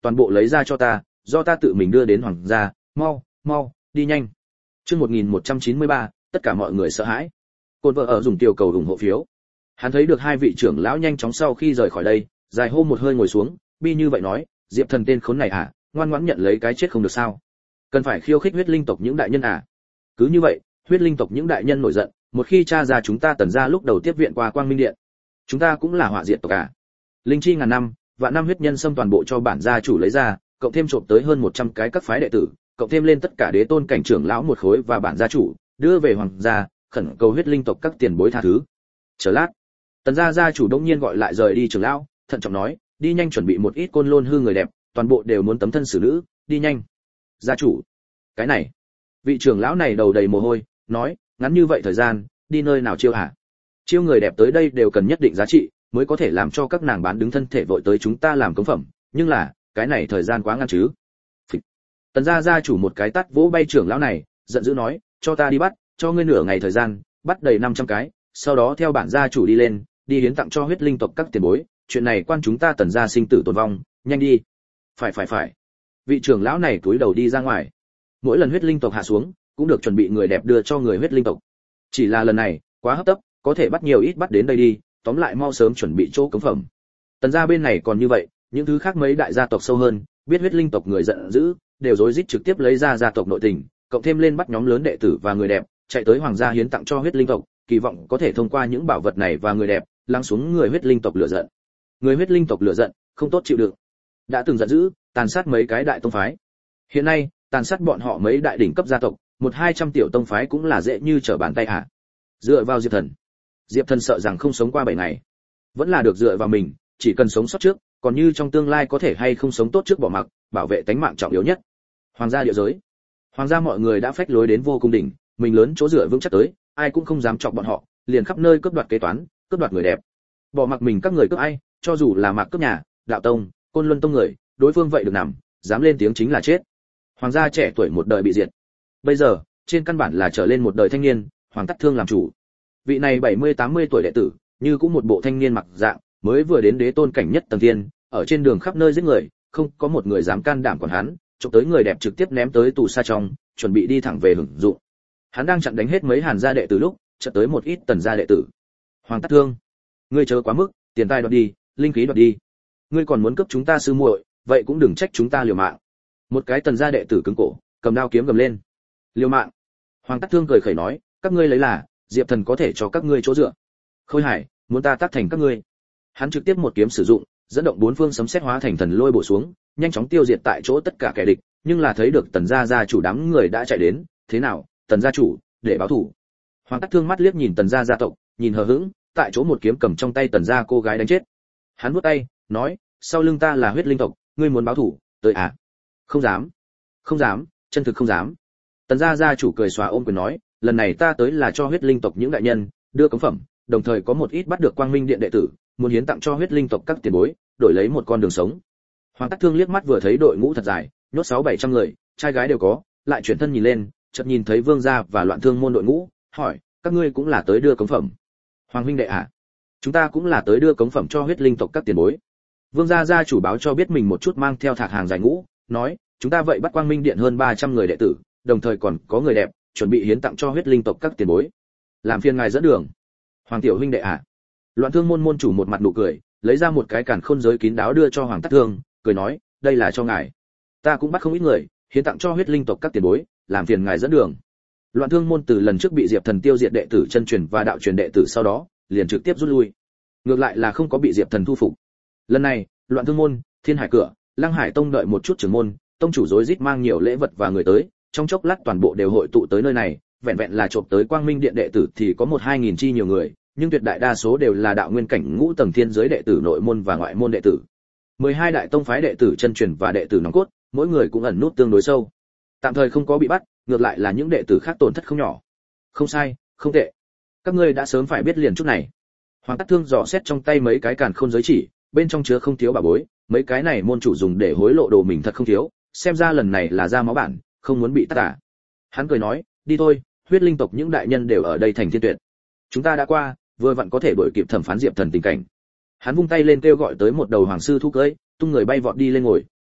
toàn bộ lấy ra cho ta, do ta tự mình đưa đến hoàng gia, mau, mau, đi nhanh. Chương một nghìn một trăm chín mươi ba, tất cả mọi người sợ hãi. Côn vợ ở dùng tiểu cầu ủng hộ phiếu. Hắn thấy được hai vị trưởng lão nhanh chóng sau khi rời khỏi đây, dài hô một hơi ngồi xuống, bi như vậy nói, Diệp Thần tên khốn này à, ngoan ngoãn nhận lấy cái chết không được sao? Cần phải khiêu khích huyết linh tộc những đại nhân à? Cứ như vậy, huyết linh tộc những đại nhân nổi giận, một khi tra ra chúng ta Tần gia lúc đầu tiếp viện qua Quang Minh Điện, chúng ta cũng là họa diệt tộc à? Linh chi ngàn năm, vạn năm huyết nhân xâm toàn bộ cho bản gia chủ lấy ra, cộng thêm trộm tới hơn một trăm cái các phái đệ tử, cộng thêm lên tất cả đế tôn cảnh trưởng lão một khối và bản gia chủ, đưa về hoàng gia, khẩn cầu huyết linh tộc các tiền bối tha thứ. Chờ lát, Tần gia gia chủ đột nhiên gọi lại rời đi trưởng lão, thận trọng nói, đi nhanh chuẩn bị một ít côn lôn hư người đẹp, toàn bộ đều muốn tấm thân xử nữ, đi nhanh. Gia chủ, cái này, vị trưởng lão này đầu đầy mồ hôi, nói, ngắn như vậy thời gian, đi nơi nào chiêu hả? Chiêu người đẹp tới đây đều cần nhất định giá trị, mới có thể làm cho các nàng bán đứng thân thể vội tới chúng ta làm cống phẩm, nhưng là, cái này thời gian quá ngắn chứ. Phịch. Tần gia gia chủ một cái tát vỗ bay trưởng lão này, giận dữ nói, cho ta đi bắt, cho ngươi nửa ngày thời gian, bắt đầy năm trăm cái, sau đó theo bản gia chủ đi lên, đi hiến tặng cho huyết linh tộc các tiền bối, chuyện này quan chúng ta Tần gia sinh tử tồn vong, nhanh đi. Phải phải phải. Vị trưởng lão này cúi đầu đi ra ngoài. Mỗi lần huyết linh tộc hạ xuống, cũng được chuẩn bị người đẹp đưa cho người huyết linh tộc. Chỉ là lần này, quá hấp tấp, có thể bắt nhiều ít bắt đến đây đi, tóm lại mau sớm chuẩn bị chỗ cống phẩm. Tần gia bên này còn như vậy, những thứ khác mấy đại gia tộc sâu hơn, biết huyết linh tộc người giận dữ, đều rối rít trực tiếp lấy ra gia tộc nội tình, cộng thêm lên bắt nhóm lớn đệ tử và người đẹp, chạy tới hoàng gia hiến tặng cho huyết linh tộc, kỳ vọng có thể thông qua những bảo vật này và người đẹp, lắng xuống người huyết linh tộc lửa giận. Người huyết linh tộc lửa giận, không tốt chịu đựng. Đã từng giận dữ, tàn sát mấy cái đại tông phái. Hiện nay, tàn sát bọn họ mấy đại đỉnh cấp gia tộc, một hai trăm tiểu tông phái cũng là dễ như trở bàn tay hả? Dựa vào Diệp Thần. Diệp Thần sợ rằng không sống qua bảy ngày. Vẫn là được dựa vào mình, chỉ cần sống sót trước, còn như trong tương lai có thể hay không sống tốt trước bỏ mặc, bảo vệ tánh mạng trọng yếu nhất. Hoàng gia địa giới. Hoàng gia mọi người đã phách lối đến vô cùng đỉnh, mình lớn chỗ dựa vững chắc tới, ai cũng không dám chọc bọn họ, liền khắp nơi cướp đoạt kế toán, cướp đoạt người đẹp. Bỏ mặc mình các người cướp ai, cho dù là mạc cướp nhà, đạo tông, côn luân tông người, đối phương vậy được nằm, dám lên tiếng chính là chết. Hoàng gia trẻ tuổi một đời bị diệt. Bây giờ, trên căn bản là trở lên một đời thanh niên, Hoàng Tắc Thương làm chủ. Vị này bảy mươi tám mươi tuổi đệ tử, như cũng một bộ thanh niên mặc dạng, mới vừa đến đế tôn cảnh nhất tầng thiên, ở trên đường khắp nơi giết người, không có một người dám can đảm còn hắn, chụp tới người đẹp trực tiếp ném tới tù sa trong, chuẩn bị đi thẳng về hưởng dụng. Hắn đang chặn đánh hết mấy Hàn gia đệ tử lúc, chợt tới một ít Tần gia đệ tử. Hoàng Tắc Thương, ngươi chớ quá mức, tiền tài đoạt đi, linh khí đoạt đi. Ngươi còn muốn cướp chúng ta sư muội, vậy cũng đừng trách chúng ta liều mạng. Một cái Tần gia đệ tử cứng cổ, cầm đao kiếm gầm lên. Liều mạng? Hoàng Tắc Thương cười khẩy nói, các ngươi lấy là Diệp Thần có thể cho các ngươi chỗ dựa. Khôi Hải, muốn ta tác thành các ngươi. Hắn trực tiếp một kiếm sử dụng, dẫn động bốn phương sấm sét hóa thành thần lôi bổ xuống, nhanh chóng tiêu diệt tại chỗ tất cả kẻ địch, nhưng là thấy được Tần gia gia chủ đám người đã chạy đến, thế nào, Tần gia chủ, để báo thù. Hoàng Tắc Thương mắt liếc nhìn Tần gia gia tộc, nhìn hờ hững, tại chỗ một kiếm cầm trong tay Tần gia cô gái đánh chết. Hắn vuốt tay, nói, sau lưng ta là huyết linh tộc, ngươi muốn báo thù, tới à? Không dám, không dám, chân thực không dám. Tần gia gia chủ cười xòa ôm quyền nói, lần này ta tới là cho huyết linh tộc những đại nhân đưa cống phẩm, đồng thời có một ít bắt được Quang Minh Điện đệ tử, muốn hiến tặng cho huyết linh tộc các tiền bối, đổi lấy một con đường sống. Hoàng Tắc Thương liếc mắt vừa thấy đội ngũ thật dài, nhốt sáu bảy trăm người, trai gái đều có, lại chuyển thân nhìn lên, chợt nhìn thấy Vương gia và Loạn Thương môn đội ngũ, hỏi, các ngươi cũng là tới đưa cống phẩm? Hoàng huynh đệ à? Chúng ta cũng là tới đưa cống phẩm cho huyết linh tộc các tiền bối. Vương gia gia chủ báo cho biết mình một chút mang theo thạc hàng dài ngũ, nói, chúng ta vậy bắt Quang Minh Điện hơn ba trăm người đệ tử, đồng thời còn có người đẹp, chuẩn bị hiến tặng cho huyết linh tộc các tiền bối. Làm phiền ngài dẫn đường. Hoàng tiểu huynh đệ à? Loạn Thương môn môn chủ một mặt nụ cười, lấy ra một cái càn khôn giới kín đáo đưa cho Hoàng Tắc Thương, cười nói, đây là cho ngài. Ta cũng bắt không ít người, hiến tặng cho huyết linh tộc các tiền bối, làm phiền ngài dẫn đường. Loạn Thương môn từ lần trước bị Diệp Thần tiêu diệt đệ tử chân truyền và đạo truyền đệ tử sau đó, liền trực tiếp rút lui. Ngược lại là không có bị Diệp Thần thu phục. Lần này, Loạn Thương môn, Thiên Hải cửa, Lăng Hải tông đợi một chút trưởng môn, tông chủ rối rít mang nhiều lễ vật và người tới, trong chốc lát toàn bộ đều hội tụ tới nơi này, vẹn vẹn là trộm tới Quang Minh Điện đệ tử thì có một hai nghìn chi nhiều người, nhưng tuyệt đại đa số đều là đạo nguyên cảnh ngũ tầng thiên giới đệ tử nội môn và ngoại môn đệ tử. mười hai đại tông phái đệ tử chân truyền và đệ tử nòng cốt, mỗi người cũng ẩn nút tương đối sâu. Tạm thời không có bị bắt, ngược lại là những đệ tử khác tổn thất không nhỏ. Không sai, không tệ. Các ngươi đã sớm phải biết liền chút này. Hoàng Tắc Thương dò xét trong tay mấy cái càn khôn giới chỉ, bên trong chứa không thiếu bảo bối, mấy cái này môn chủ dùng để hối lộ đồ mình thật không thiếu, xem ra lần này là ra máu bản, không muốn bị tát à. Hắn cười nói, đi thôi, huyết linh tộc những đại nhân đều ở đây thành thiên tuyệt. Chúng ta đã qua, vừa vặn có thể đuổi kịp thẩm phán Diệp Thần tình cảnh. Hắn vung tay lên kêu gọi tới một đầu hoàng sư thu cưỡi, tung người bay vọt đi lên ngồi,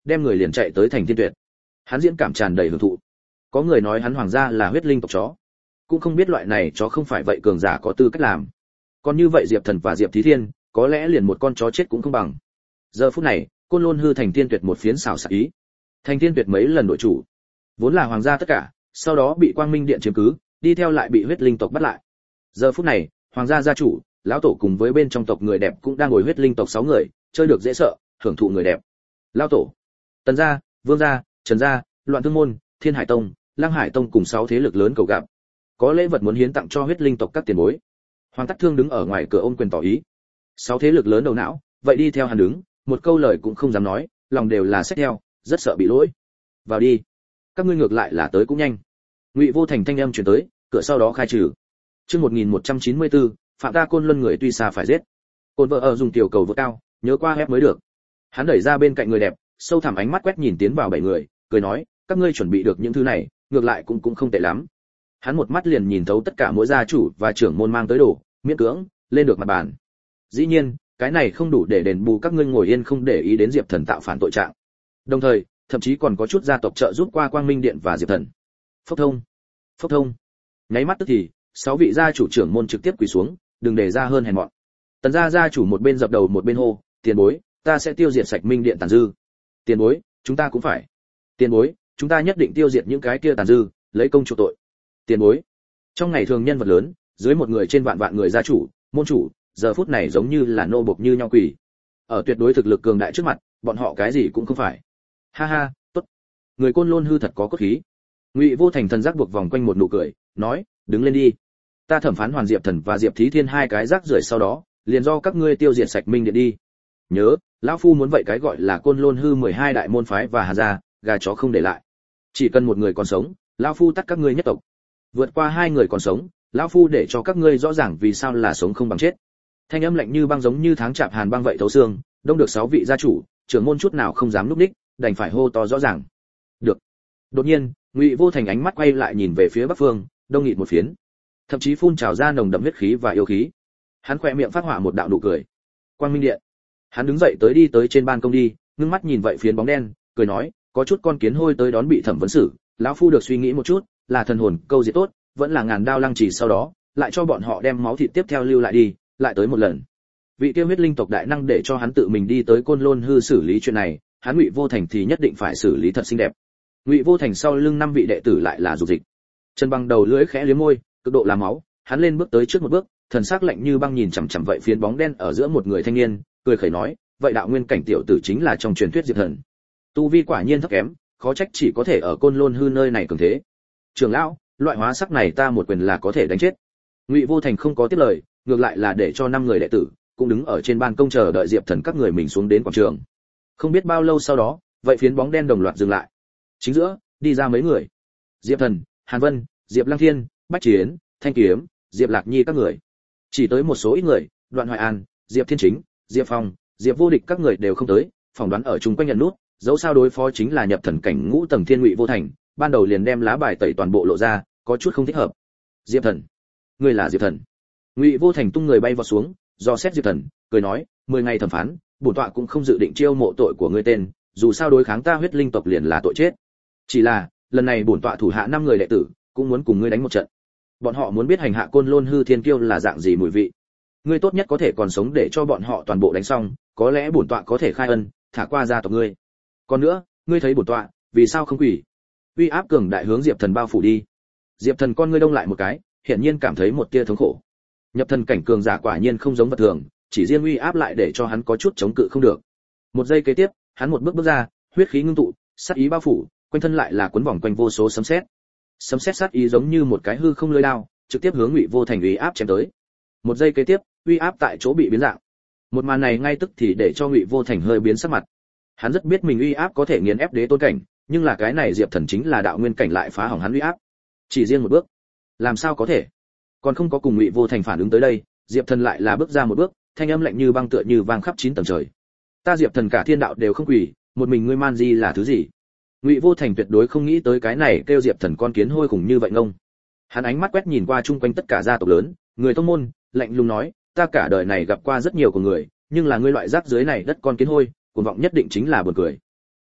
đem người liền chạy tới thành Thiên Tuyệt. Hắn diễn cảm tràn đầy hưởng thụ. Có người nói hắn hoàng gia là huyết linh tộc chó, cũng không biết loại này chó không phải vậy cường giả có tư cách làm. Còn như vậy Diệp Thần và Diệp Thí Thiên, có lẽ liền một con chó chết cũng không bằng. Giờ phút này, Côn Lôn hư thành Thiên Tuyệt một phiến xào xạc ý. Thành Thiên Tuyệt mấy lần đổi chủ, vốn là hoàng gia tất cả, sau đó bị Quang Minh Điện chiếm cứ, đi theo lại bị huyết linh tộc bắt lại. Giờ phút này, hoàng gia gia chủ, lão tổ cùng với bên trong tộc người đẹp cũng đang ngồi huyết linh tộc sáu người, chơi được dễ sợ, hưởng thụ người đẹp. Lão tổ, Tần gia, Vương gia, Trần gia, Loạn Thương môn, Thiên Hải tông, Lăng Hải tông cùng sáu thế lực lớn cầu gặp. Có lễ vật muốn hiến tặng cho huyết linh tộc các tiền bối. Hoàng Tắc Thương đứng ở ngoài cửa ôm quyền tỏ ý. Sáu thế lực lớn đầu não, vậy đi theo hắn đứng, một câu lời cũng không dám nói, lòng đều là xét theo, rất sợ bị lỗi. Vào đi. Các ngươi ngược lại là tới cũng nhanh. Ngụy Vô Thành thanh âm truyền tới, cửa sau đó khai trừ. Chương một nghìn một trăm chín mươi tư, phạm ta Côn Luân người tuy xa phải giết. Côn vợ ở dùng tiểu cầu vượt cao, nhớ qua hép mới được. Hắn đẩy ra bên cạnh người đẹp, sâu thẳm ánh mắt quét nhìn tiến vào bảy người, cười nói, các ngươi chuẩn bị được những thứ này, ngược lại cũng cũng không tệ lắm. Hắn một mắt liền nhìn thấu tất cả mỗi gia chủ và trưởng môn mang tới đồ, miễn cưỡng lên được mặt bàn. Dĩ nhiên, cái này không đủ để đền bù các ngươi ngồi yên không để ý đến Diệp Thần tạo phản tội trạng. Đồng thời, thậm chí còn có chút gia tộc trợ giúp qua Quang Minh Điện và Diệp Thần. Phốc thông, phốc thông. Nháy mắt tức thì, sáu vị gia chủ trưởng môn trực tiếp quỳ xuống, đừng để ra hơn hèn mọn. Tần gia gia chủ một bên dập đầu một bên hô, tiền bối, ta sẽ tiêu diệt sạch Minh Điện tàn dư. Tiền bối, chúng ta cũng phải. Tiền bối, chúng ta nhất định tiêu diệt những cái kia tàn dư, lấy công chuộc tội. Tiền bối. Trong ngày thường nhân vật lớn, dưới một người trên vạn vạn người gia chủ, môn chủ, giờ phút này giống như là nô bộc như nhau quỳ. Ở tuyệt đối thực lực cường đại trước mặt, bọn họ cái gì cũng không phải. Ha ha, tốt. Người Côn Lôn hư thật có cốt khí. Ngụy Vô Thành thần giác buộc vòng quanh một nụ cười, nói, đứng lên đi. Ta thẩm phán Hoàn Diệp Thần và Diệp Thí Thiên hai cái rác rưởi sau đó, liền do các ngươi tiêu diệt sạch Minh Điện đi. Nhớ, lão phu muốn vậy cái gọi là Côn Lôn hư mười hai đại môn phái và Hà gia, gà chó không để lại. Chỉ cần một người còn sống, lão phu tắt các ngươi nhất tộc. Vượt qua hai người còn sống, lão phu để cho các ngươi rõ ràng vì sao là sống không bằng chết. Thanh âm lạnh như băng giống như tháng chạp hàn băng vậy thấu xương, đông được sáu vị gia chủ, trưởng môn chút nào không dám núp đích, đành phải hô to rõ ràng. Được. Đột nhiên, Ngụy Vô Thành ánh mắt quay lại nhìn về phía bắc phương, đông nghịt một phiến, thậm chí phun trào ra nồng đậm huyết khí và yêu khí. Hắn khẽ miệng phát họa một đạo nụ cười. Quang Minh Điện. Hắn đứng dậy tới đi tới trên ban công đi, ngưng mắt nhìn vậy phiến bóng đen, cười nói, có chút con kiến hôi tới đón bị thẩm vấn xử, lão phu được suy nghĩ một chút, là thần hồn câu diệt tốt, vẫn là ngàn đao lăng trì sau đó, lại cho bọn họ đem máu thịt tiếp theo lưu lại đi, lại tới một lần. Vị tiêu huyết linh tộc đại năng để cho hắn tự mình đi tới Côn Lôn hư xử lý chuyện này, hắn Ngụy Vô Thành thì nhất định phải xử lý thật xinh đẹp. Ngụy Vô Thành sau lưng năm vị đệ tử lại là dục dịch. Chân băng đầu lưỡi khẽ liếm môi, cực độ làm máu, hắn lên bước tới trước một bước, thần sắc lạnh như băng nhìn chằm chằm vậy phiến bóng đen ở giữa một người thanh niên, cười khẩy nói, vậy đạo nguyên cảnh tiểu tử chính là trong truyền thuyết Diệp Thần. Tu vi quả nhiên thấp kém, khó trách chỉ có thể ở Côn Lôn hư nơi này cường thế. Trưởng lão, loại hóa sắc này ta một quyền là có thể đánh chết. Ngụy Vô Thành không có tiếp lời, ngược lại là để cho năm người đệ tử cũng đứng ở trên ban công chờ đợi Diệp Thần các người mình xuống đến quảng trường. Không biết bao lâu sau đó, vậy phiến bóng đen đồng loạt dừng lại. Chính giữa, đi ra mấy người. Diệp Thần, Hàn Vân, Diệp Lăng Thiên, Bách Chiến, Thanh Kiếm, Diệp Lạc Nhi các người. Chỉ tới một số ít người, Đoạn Hoài An, Diệp Thiên Chính, Diệp Phong, Diệp Vô Địch các người đều không tới, phỏng đoán ở chung quanh nhận nút, dẫu sao đối phó chính là nhập thần cảnh ngũ tầng thiên Ngụy Vô Thành, ban đầu liền đem lá bài tẩy toàn bộ lộ ra, có chút không thích hợp. Diệp Thần, ngươi là Diệp Thần? Ngụy Vô Thành tung người bay vào xuống, do xét Diệp Thần, cười nói, mười ngày thẩm phán, bổn tọa cũng không dự định chiêu mộ tội của ngươi tên, dù sao đối kháng ta huyết linh tộc liền là tội chết. Chỉ là, lần này bổn tọa thủ hạ năm người đệ tử, cũng muốn cùng ngươi đánh một trận. Bọn họ muốn biết hành hạ Côn Lôn hư thiên kiêu là dạng gì mùi vị. Ngươi tốt nhất có thể còn sống để cho bọn họ toàn bộ đánh xong, có lẽ bổn tọa có thể khai ân, thả qua gia tộc ngươi. Còn nữa, ngươi thấy bổn tọa, vì sao không quỷ? Uy áp cường đại hướng Diệp Thần bao phủ đi. Diệp Thần con ngươi đông lại một cái, hiển nhiên cảm thấy một tia thống khổ. Nhập thần cảnh cường giả quả nhiên không giống vật thường, chỉ riêng uy áp lại để cho hắn có chút chống cự không được. Một giây kế tiếp, hắn một bước bước ra, huyết khí ngưng tụ, sát ý bao phủ, quanh thân lại là cuốn vòng quanh vô số sấm sét. Sấm sét sát ý giống như một cái hư không lưỡi đao, trực tiếp hướng Ngụy Vô Thành uy áp chém tới. Một giây kế tiếp, uy áp tại chỗ bị biến dạng. Một màn này ngay tức thì để cho Ngụy Vô Thành hơi biến sắc mặt. Hắn rất biết mình uy áp có thể nghiền ép đế tôn cảnh, nhưng là cái này Diệp Thần chính là đạo nguyên cảnh lại phá hỏng hắn uy áp. Chỉ riêng một bước, làm sao có thể? Còn không có cùng Ngụy Vô Thành phản ứng tới đây, Diệp Thần lại là bước ra một bước, thanh âm lạnh như băng tựa như vang khắp chín tầng trời. Ta Diệp Thần cả thiên đạo đều không quỳ, một mình ngươi man di là thứ gì? Ngụy Vô Thành tuyệt đối không nghĩ tới cái này kêu Diệp Thần con kiến hôi khủng như vậy ngông. Hắn ánh mắt quét nhìn qua chung quanh tất cả gia tộc lớn, người tông môn, lạnh lùng nói, ta cả đời này gặp qua rất nhiều của người, nhưng là ngươi loại rác dưới này đất con kiến hôi, cuồng vọng nhất định chính là buồn cười.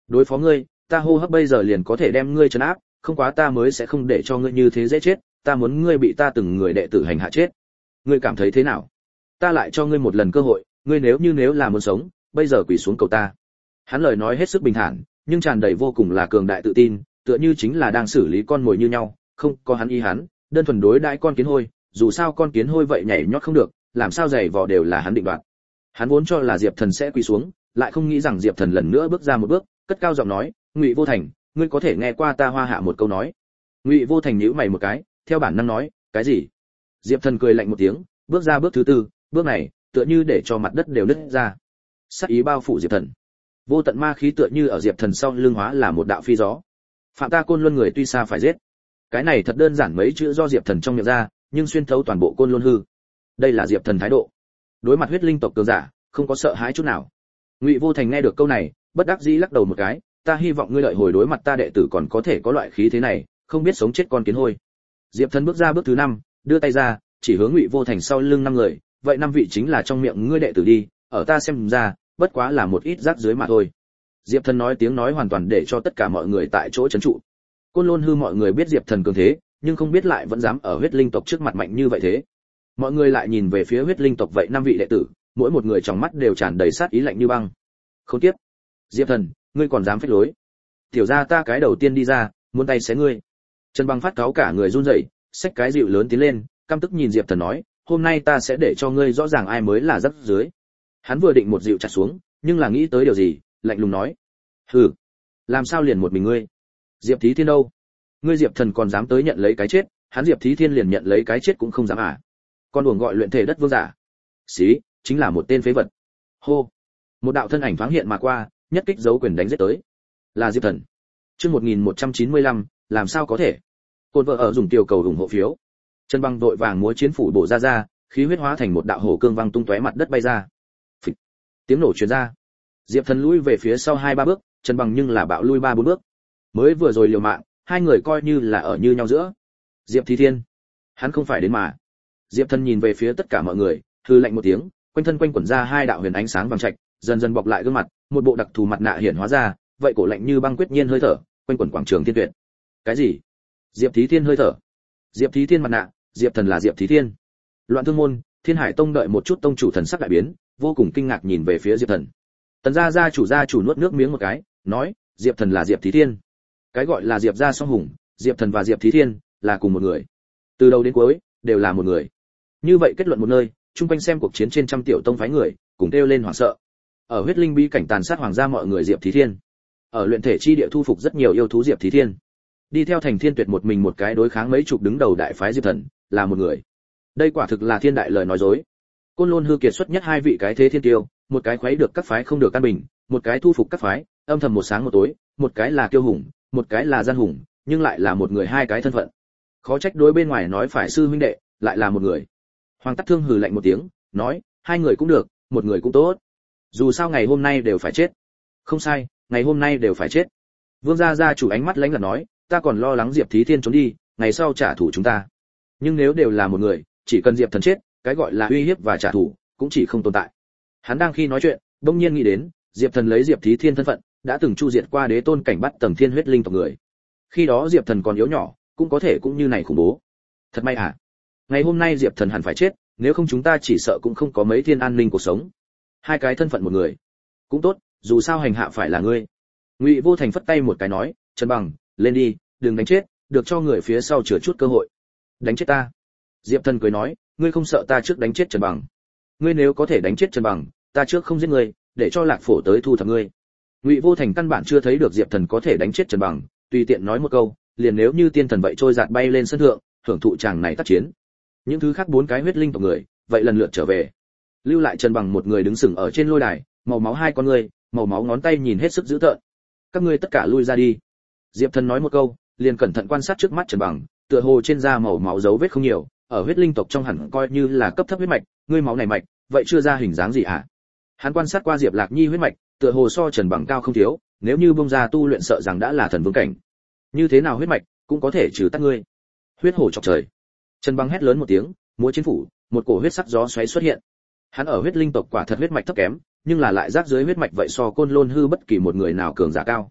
Đối phó ngươi, ta hô hấp bây giờ liền có thể đem ngươi trấn áp, không quá ta mới sẽ không để cho ngươi như thế dễ chết, ta muốn ngươi bị ta từng người đệ tử hành hạ chết. Ngươi cảm thấy thế nào? Ta lại cho ngươi một lần cơ hội, ngươi nếu như nếu là muốn sống, bây giờ quỳ xuống cầu ta. Hắn lời nói hết sức bình thản, nhưng tràn đầy vô cùng là cường đại tự tin, tựa như chính là đang xử lý con mồi như nhau, không có hắn ý hắn, đơn thuần đối đãi con kiến hôi, dù sao con kiến hôi vậy nhảy nhót không được, làm sao giày vò đều là hắn định đoạt. Hắn vốn cho là Diệp Thần sẽ quỳ xuống, lại không nghĩ rằng Diệp Thần lần nữa bước ra một bước, cất cao giọng nói, "Ngụy Vô Thành, ngươi có thể nghe qua ta Hoa Hạ một câu nói?" Ngụy Vô Thành nhíu mày một cái, theo bản năng nói, "Cái gì?" Diệp Thần cười lạnh một tiếng, bước ra bước thứ tư, bước này, tựa như để cho mặt đất đều nứt ra. Sát ý bao phủ Diệp Thần. Vô tận ma khí tựa như ở Diệp Thần sau lưng hóa là một đạo phi gió. Phạm ta Côn Luân người tuy xa phải giết. Cái này thật đơn giản mấy chữ do Diệp Thần trong miệng ra, nhưng xuyên thấu toàn bộ Côn Luân hư. Đây là Diệp Thần thái độ. Đối mặt huyết linh tộc cường giả, không có sợ hãi chút nào. Ngụy Vô Thành nghe được câu này, bất đắc dĩ lắc đầu một cái, ta hy vọng ngươi lợi hồi đối mặt ta đệ tử còn có thể có loại khí thế này, không biết sống chết con kiến hôi. Diệp Thần bước ra bước thứ năm, đưa tay ra, chỉ hướng Ngụy Vô Thành sau lưng năm người, vậy năm vị chính là trong miệng ngươi đệ tử đi, ở ta xem ra, bất quá là một ít rác dưới mà thôi. Diệp Thần nói tiếng nói hoàn toàn để cho tất cả mọi người tại chỗ trấn trụ. Côn Lôn hư mọi người biết Diệp Thần cường thế, nhưng không biết lại vẫn dám ở huyết linh tộc trước mặt mạnh như vậy thế. Mọi người lại nhìn về phía huyết linh tộc vậy năm vị đệ tử, mỗi một người trong mắt đều tràn đầy sát ý lạnh như băng. Không tiếp. Diệp Thần, ngươi còn dám phách lối? Tiểu gia ta cái đầu tiên đi ra, muốn tay xé ngươi. Trần Băng phát cáo cả người run rẩy, xách cái dịu lớn tiến lên, căm tức nhìn Diệp Thần nói, hôm nay ta sẽ để cho ngươi rõ ràng ai mới là rắc dưới. Hắn vừa định một dịu chặt xuống, nhưng là nghĩ tới điều gì, lạnh lùng nói, hừ, làm sao liền một mình ngươi? Diệp Thí Thiên đâu? Ngươi Diệp Thần còn dám tới nhận lấy cái chết, hắn Diệp Thí Thiên liền nhận lấy cái chết cũng không dám à? Con đuồng gọi luyện thể đất vương giả, xí, chính là một tên phế vật. Hô, một đạo thân ảnh thoáng hiện mà qua, nhất kích giấu quyền đánh giết tới, là Diệp Thần. Chương một nghìn một trăm chín mươi lăm, làm sao có thể? Côn vợ ở dùng tiểu cầu ủng hộ phiếu. Trần Băng vội vàng múa chiến phủ bổ ra ra, khí huyết hóa thành một đạo hổ cương văng tung tóe mặt đất bay ra. Phịch. Tiếng nổ truyền ra. Diệp Thần lui về phía sau hai ba bước, Trần Băng nhưng là bạo lui ba bốn bước. Mới vừa rồi liều mạng, hai người coi như là ở như nhau giữa. Diệp Thí Thiên, hắn không phải đến mà. Diệp Thần nhìn về phía tất cả mọi người, hừ lạnh một tiếng, quanh thân quanh quẩn ra hai đạo huyền ánh sáng vàng trạch, dần dần bọc lại gương mặt, một bộ đặc thù mặt nạ hiển hóa ra, vậy cổ lạnh như băng quyết nhiên hơi thở, quanh quẩn quảng trường thiên tuyệt. Cái gì? Diệp Thí Thiên hơi thở? Diệp Thí Thiên mặt nạ, Diệp Thần là Diệp Thí Thiên. Loạn Thương môn, Thiên Hải Tông đợi một chút tông chủ thần sắc đại biến, vô cùng kinh ngạc nhìn về phía Diệp Thần. Tần gia gia chủ gia chủ nuốt nước miếng một cái, nói, Diệp Thần là Diệp Thí Thiên. Cái gọi là Diệp gia song hùng, Diệp Thần và Diệp Thí Thiên là cùng một người. Từ đầu đến cuối đều là một người. Như vậy kết luận một nơi, chung quanh xem cuộc chiến trên trăm tiểu tông phái người, cùng kêu lên hoảng sợ. Ở huyết linh bí cảnh tàn sát hoàng gia mọi người Diệp Thí Thiên. Ở luyện thể chi địa thu phục rất nhiều yêu thú Diệp Thí Thiên. Đi theo thành thiên tuyệt một mình một cái đối kháng mấy chục đứng đầu đại phái Diệp Thần, là một người. Đây quả thực là thiên đại lời nói dối. Côn Lôn hư kiệt xuất nhất hai vị cái thế thiên tiêu, một cái khuấy được các phái không được căn bình, một cái thu phục các phái, âm thầm một sáng một tối, một cái là kiêu hùng, một cái là gian hùng, nhưng lại là một người hai cái thân phận. Khó trách đối bên ngoài nói phải sư huynh đệ, lại là một người. Hoàng Tắc Thương hừ lạnh một tiếng, nói, hai người cũng được, một người cũng tốt. Dù sao ngày hôm nay đều phải chết. Không sai, ngày hôm nay đều phải chết. Vương gia gia chủ ánh mắt lãnh lạnh nói, ta còn lo lắng Diệp Thí Thiên trốn đi, ngày sau trả thù chúng ta. Nhưng nếu đều là một người, chỉ cần Diệp Thần chết, cái gọi là uy hiếp và trả thù cũng chỉ không tồn tại. Hắn đang khi nói chuyện, đông nhiên nghĩ đến, Diệp Thần lấy Diệp Thí Thiên thân phận, đã từng chu diệt qua đế tôn cảnh bắt tầng thiên huyết linh tộc người. Khi đó Diệp Thần còn yếu nhỏ, cũng có thể cũng như này khủng bố. Thật may à. Ngày hôm nay Diệp Thần hẳn phải chết, nếu không chúng ta chỉ sợ cũng không có mấy thiên an ninh cuộc sống. Hai cái thân phận một người, cũng tốt, dù sao hành hạ phải là ngươi. Ngụy Vô Thành phất tay một cái nói, Trần Bằng, lên đi, đừng đánh chết, được cho người phía sau chừa chút cơ hội. Đánh chết ta? Diệp Thần cười nói, ngươi không sợ ta trước đánh chết Trần Bằng? Ngươi nếu có thể đánh chết Trần Bằng, ta trước không giết ngươi, để cho Lạc Phổ tới thu thập ngươi. Ngụy Vô Thành căn bản chưa thấy được Diệp Thần có thể đánh chết Trần Bằng, tùy tiện nói một câu, liền nếu như tiên thần vậy trôi giạt bay lên sân thượng, hưởng thụ chàng này tác chiến. Những thứ khác bốn cái huyết linh tộc người, vậy lần lượt trở về. Lưu lại Trần Bằng một người đứng sừng ở trên lôi đài, màu máu hai con người, màu máu ngón tay nhìn hết sức dữ tợn. Các ngươi tất cả lui ra đi. Diệp Thần nói một câu, liền cẩn thận quan sát trước mắt Trần Bằng, tựa hồ trên da màu máu dấu vết không nhiều, ở huyết linh tộc trong hẳn coi như là cấp thấp huyết mạch, ngươi máu này mạch, vậy chưa ra hình dáng gì hả? Hắn quan sát qua Diệp Lạc Nhi huyết mạch, tựa hồ so Trần Bằng cao không thiếu, nếu như bung ra tu luyện sợ rằng đã là thần vương cảnh. Như thế nào huyết mạch cũng có thể trừ tắt ngươi. Huyết hổ chọc trời. Trần Bằng hét lớn một tiếng, múa chiến phủ, một cổ huyết sắc gió xoáy xuất hiện. Hắn ở huyết linh tộc quả thật huyết mạch thấp kém, nhưng là lại rác dưới huyết mạch vậy so Côn Lôn hư bất kỳ một người nào cường giả cao.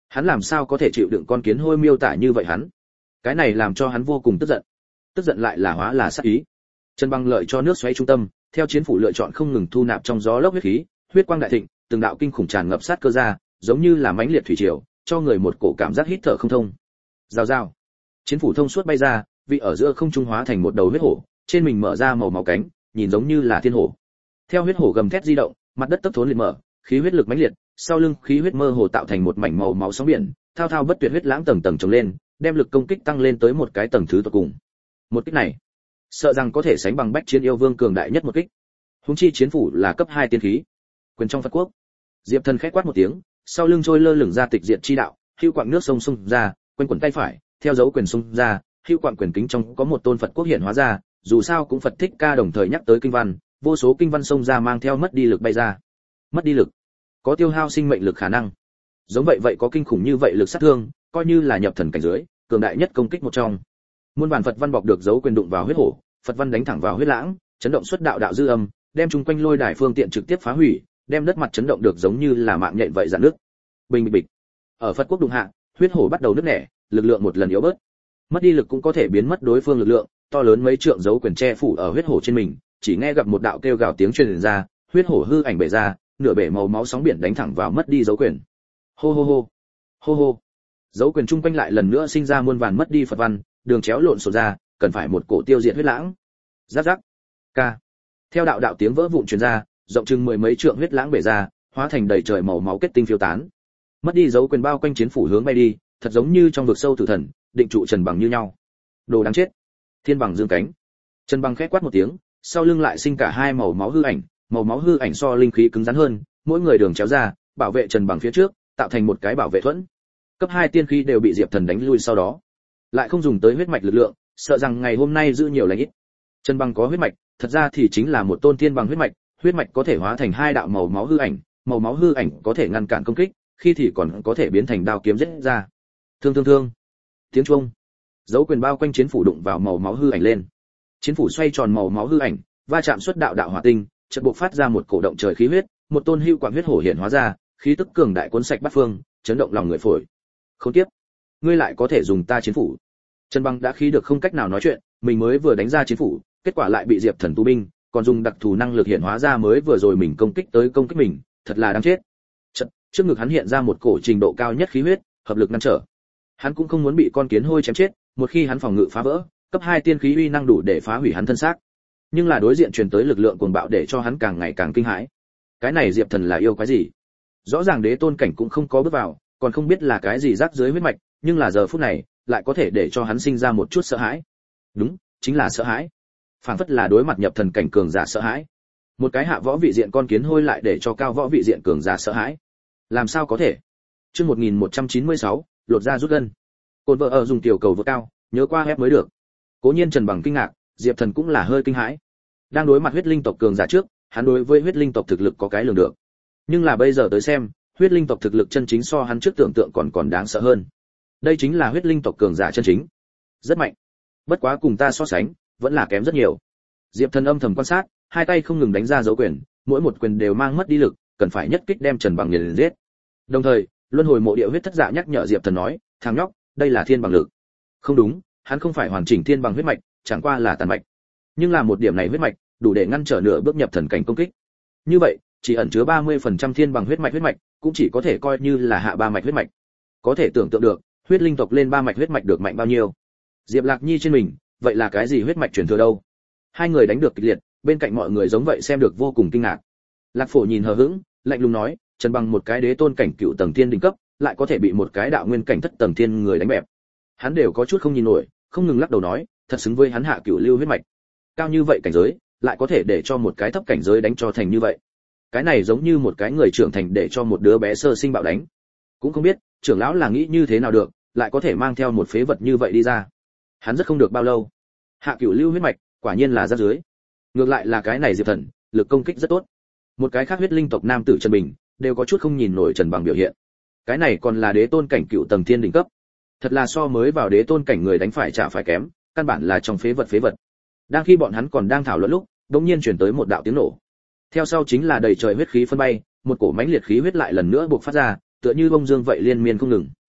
Hắn làm sao có thể chịu đựng con kiến hôi miêu tả như vậy hắn? Cái này làm cho hắn vô cùng tức giận. Tức giận lại là hóa là sát ý. Trần Băng lợi cho nước xoáy trung tâm, theo chiến phủ lựa chọn không ngừng thu nạp trong gió lốc huyết khí, huyết quang đại thịnh, từng đạo kinh khủng tràn ngập sát cơ ra, giống như là mãnh liệt thủy triều, cho người một cổ cảm giác hít thở không thông. Rào rào. Chiến phủ thông suốt bay ra, vị ở giữa không trung hóa thành một đầu huyết hổ, trên mình mở ra màu máu cánh, nhìn giống như là thiên hổ. Theo huyết hổ gầm thét di động, mặt đất tấp thốn liệt mở, khí huyết lực mãnh liệt, sau lưng khí huyết mơ hồ tạo thành một mảnh màu máu sóng biển, thao thao bất tuyệt huyết lãng tầng tầng chồng lên, đem lực công kích tăng lên tới một cái tầng thứ tột cùng. Một kích này, sợ rằng có thể sánh bằng bách chiến yêu vương cường đại nhất một kích. Húng chi chiến phủ là cấp hai tiên khí. Quyền trong Phật quốc. Diệp Thần khẽ quát một tiếng, sau lưng trôi lơ lửng ra tịch diệt chi đạo, hưu quạng nước sông xung ra, quanh quẩn tay phải, theo dấu quyền xung ra, hưu quạng quyền kính trong có một tôn Phật quốc hiện hóa ra, dù sao cũng Phật thích ca đồng thời nhắc tới kinh văn, vô số kinh văn xông ra mang theo mất đi lực bay ra. Mất đi lực, có tiêu hao sinh mệnh lực khả năng. Giống vậy vậy có kinh khủng như vậy lực sát thương, coi như là nhập thần cảnh dưới, cường đại nhất công kích một trong. Muôn vàn Phật văn bọc được dấu quyền đụng vào huyết hổ, Phật văn đánh thẳng vào huyết lãng, chấn động xuất đạo đạo dư âm, đem chung quanh lôi đài phương tiện trực tiếp phá hủy, đem đất mặt chấn động được giống như là mạng nhện vậy dạn nước. Bình bịch bịch. Ở Phật quốc đụng hạ, huyết hổ bắt đầu nứt nẻ, lực lượng một lần yếu bớt. Mất đi lực cũng có thể biến mất đối phương lực lượng, to lớn mấy trượng dấu quyền che phủ ở huyết hổ trên mình, chỉ nghe gặp một đạo kêu gào tiếng truyền ra, huyết hổ hư ảnh bể ra, nửa bể màu máu sóng biển đánh thẳng vào mất đi dấu quyền. Hô hô hô. Hô hô. Dấu quyền chung quanh lại lần nữa sinh ra muôn vàn mất đi Phật văn, đường chéo lộn xộn ra, cần phải một cổ tiêu diệt huyết lãng. Rắc rắc. Ca. Theo đạo đạo tiếng vỡ vụn truyền ra, rộng chừng mười mấy trượng huyết lãng bể ra, hóa thành đầy trời màu máu kết tinh phiêu tán. Mất đi dấu quyền bao quanh chiến phủ hướng bay đi, thật giống như trong vực sâu tử thần, định trụ Trần Bằng như nhau. Đồ đáng chết. Thiên Bằng dương cánh. Trần Bằng khẽ quát một tiếng, sau lưng lại sinh cả hai màu máu hư ảnh, màu máu hư ảnh so linh khí cứng rắn hơn, mỗi người đường chéo ra, bảo vệ Trần Bằng phía trước, tạo thành một cái bảo vệ thuẫn. Cấp hai tiên khí đều bị Diệp Thần đánh lui sau đó, lại không dùng tới huyết mạch lực lượng, sợ rằng ngày hôm nay giữ nhiều lành ít. Trần Bằng có huyết mạch, thật ra thì chính là một tôn thiên bằng huyết mạch, huyết mạch có thể hóa thành hai đạo màu máu hư ảnh, màu máu hư ảnh có thể ngăn cản công kích, khi thì còn có thể biến thành đao kiếm giết ra. Thương thương thương. Tiếng chuông. Dấu quyền bao quanh chiến phủ đụng vào màu máu hư ảnh lên. Chiến phủ xoay tròn màu máu hư ảnh, va chạm xuất đạo đạo hỏa tinh, chợt bộc phát ra một cổ động trời khí huyết, một tôn hưu quạng huyết hổ hiện hóa ra, khí tức cường đại cuốn sạch bát phương, chấn động lòng người phổi. Không tiếp, ngươi lại có thể dùng ta chiến phủ. Trần Băng đã khí được không cách nào nói chuyện, mình mới vừa đánh ra chiến phủ, kết quả lại bị Diệp Thần tu binh, còn dùng đặc thù năng lực hiện hóa ra mới vừa rồi mình công kích tới công kích mình, thật là đáng chết. Chật, trước ngực hắn hiện ra một cổ trình độ cao nhất khí huyết, hợp lực ngăn trở. Hắn cũng không muốn bị con kiến hôi chém chết, một khi hắn phòng ngự phá vỡ, cấp hai tiên khí uy năng đủ để phá hủy hắn thân xác. Nhưng là đối diện truyền tới lực lượng cuồng bạo để cho hắn càng ngày càng kinh hãi. Cái này Diệp Thần là yêu quái gì? Rõ ràng đế tôn cảnh cũng không có bước vào, còn không biết là cái gì rắc dưới huyết mạch, nhưng là giờ phút này, lại có thể để cho hắn sinh ra một chút sợ hãi. Đúng, chính là sợ hãi. Phảng phất là đối mặt nhập thần cảnh cường giả sợ hãi. Một cái hạ võ vị diện con kiến hôi lại để cho cao võ vị diện cường giả sợ hãi. Làm sao có thể? Chương một nghìn một trăm chín mươi sáu, lột ra rút gân. Côn vợ ở dùng tiểu cầu vượt cao, nhớ qua ép mới được. Cố Nhiên Trần Bằng kinh ngạc, Diệp Thần cũng là hơi kinh hãi. Đang đối mặt huyết linh tộc cường giả trước, hắn đối với huyết linh tộc thực lực có cái lường được. Nhưng là bây giờ tới xem, huyết linh tộc thực lực chân chính so hắn trước tưởng tượng còn còn đáng sợ hơn. Đây chính là huyết linh tộc cường giả chân chính. Rất mạnh. Bất quá cùng ta so sánh, vẫn là kém rất nhiều. Diệp Thần âm thầm quan sát, hai tay không ngừng đánh ra dấu quyền, mỗi một quyền đều mang mất đi lực, cần phải nhất kích đem Trần Bằng nghiền giết. Đồng thời, luân hồi mộ địa huyết thất dạ nhắc nhở Diệp Thần nói, thằng nhóc, đây là thiên bằng lực. Không đúng, hắn không phải hoàn chỉnh thiên bằng huyết mạch, chẳng qua là tàn mạch. Nhưng là một điểm này huyết mạch, đủ để ngăn trở nửa bước nhập thần cảnh công kích. Như vậy, chỉ ẩn chứa ba mươi phần trăm thiên bằng huyết mạch huyết mạch, cũng chỉ có thể coi như là hạ ba mạch huyết mạch. Có thể tưởng tượng được, huyết linh tộc lên ba mạch huyết mạch được mạnh bao nhiêu. Diệp Lạc Nhi trên mình, vậy là cái gì huyết mạch truyền thừa đâu? Hai người đánh được kịch liệt, bên cạnh mọi người giống vậy xem được vô cùng kinh ngạc. Lạc Phổ nhìn hờ hững, lạnh lùng nói, Trần Bằng một cái đế tôn cảnh cựu tầng thiên đỉnh cấp, lại có thể bị một cái đạo nguyên cảnh thất tầng thiên người đánh bẹp. Hắn đều có chút không nhìn nổi, không ngừng lắc đầu nói, thật xứng với hắn hạ cửu lưu huyết mạch. Cao như vậy cảnh giới, lại có thể để cho một cái thấp cảnh giới đánh cho thành như vậy. Cái này giống như một cái người trưởng thành để cho một đứa bé sơ sinh bạo đánh. Cũng không biết, trưởng lão là nghĩ như thế nào được, lại có thể mang theo một phế vật như vậy đi ra. Hắn rất không được bao lâu. Hạ cửu lưu huyết mạch, quả nhiên là rác dưới. Ngược lại là cái này Diệp Thần, lực công kích rất tốt. Một cái khác huyết linh tộc nam tử Trần Bình, đều có chút không nhìn nổi Trần Bằng biểu hiện. Cái này còn là đế tôn cảnh cựu tầng thiên đỉnh cấp. Thật là so mới vào đế tôn cảnh người đánh phải trả phải kém, căn bản là trong phế vật phế vật. Đang khi bọn hắn còn đang thảo luận lúc, đột nhiên truyền tới một đạo tiếng nổ. Theo sau chính là đầy trời huyết khí phân bay, một cổ mãnh liệt khí huyết lại lần nữa bộc phát ra, tựa như bông dương vậy liên miên không ngừng.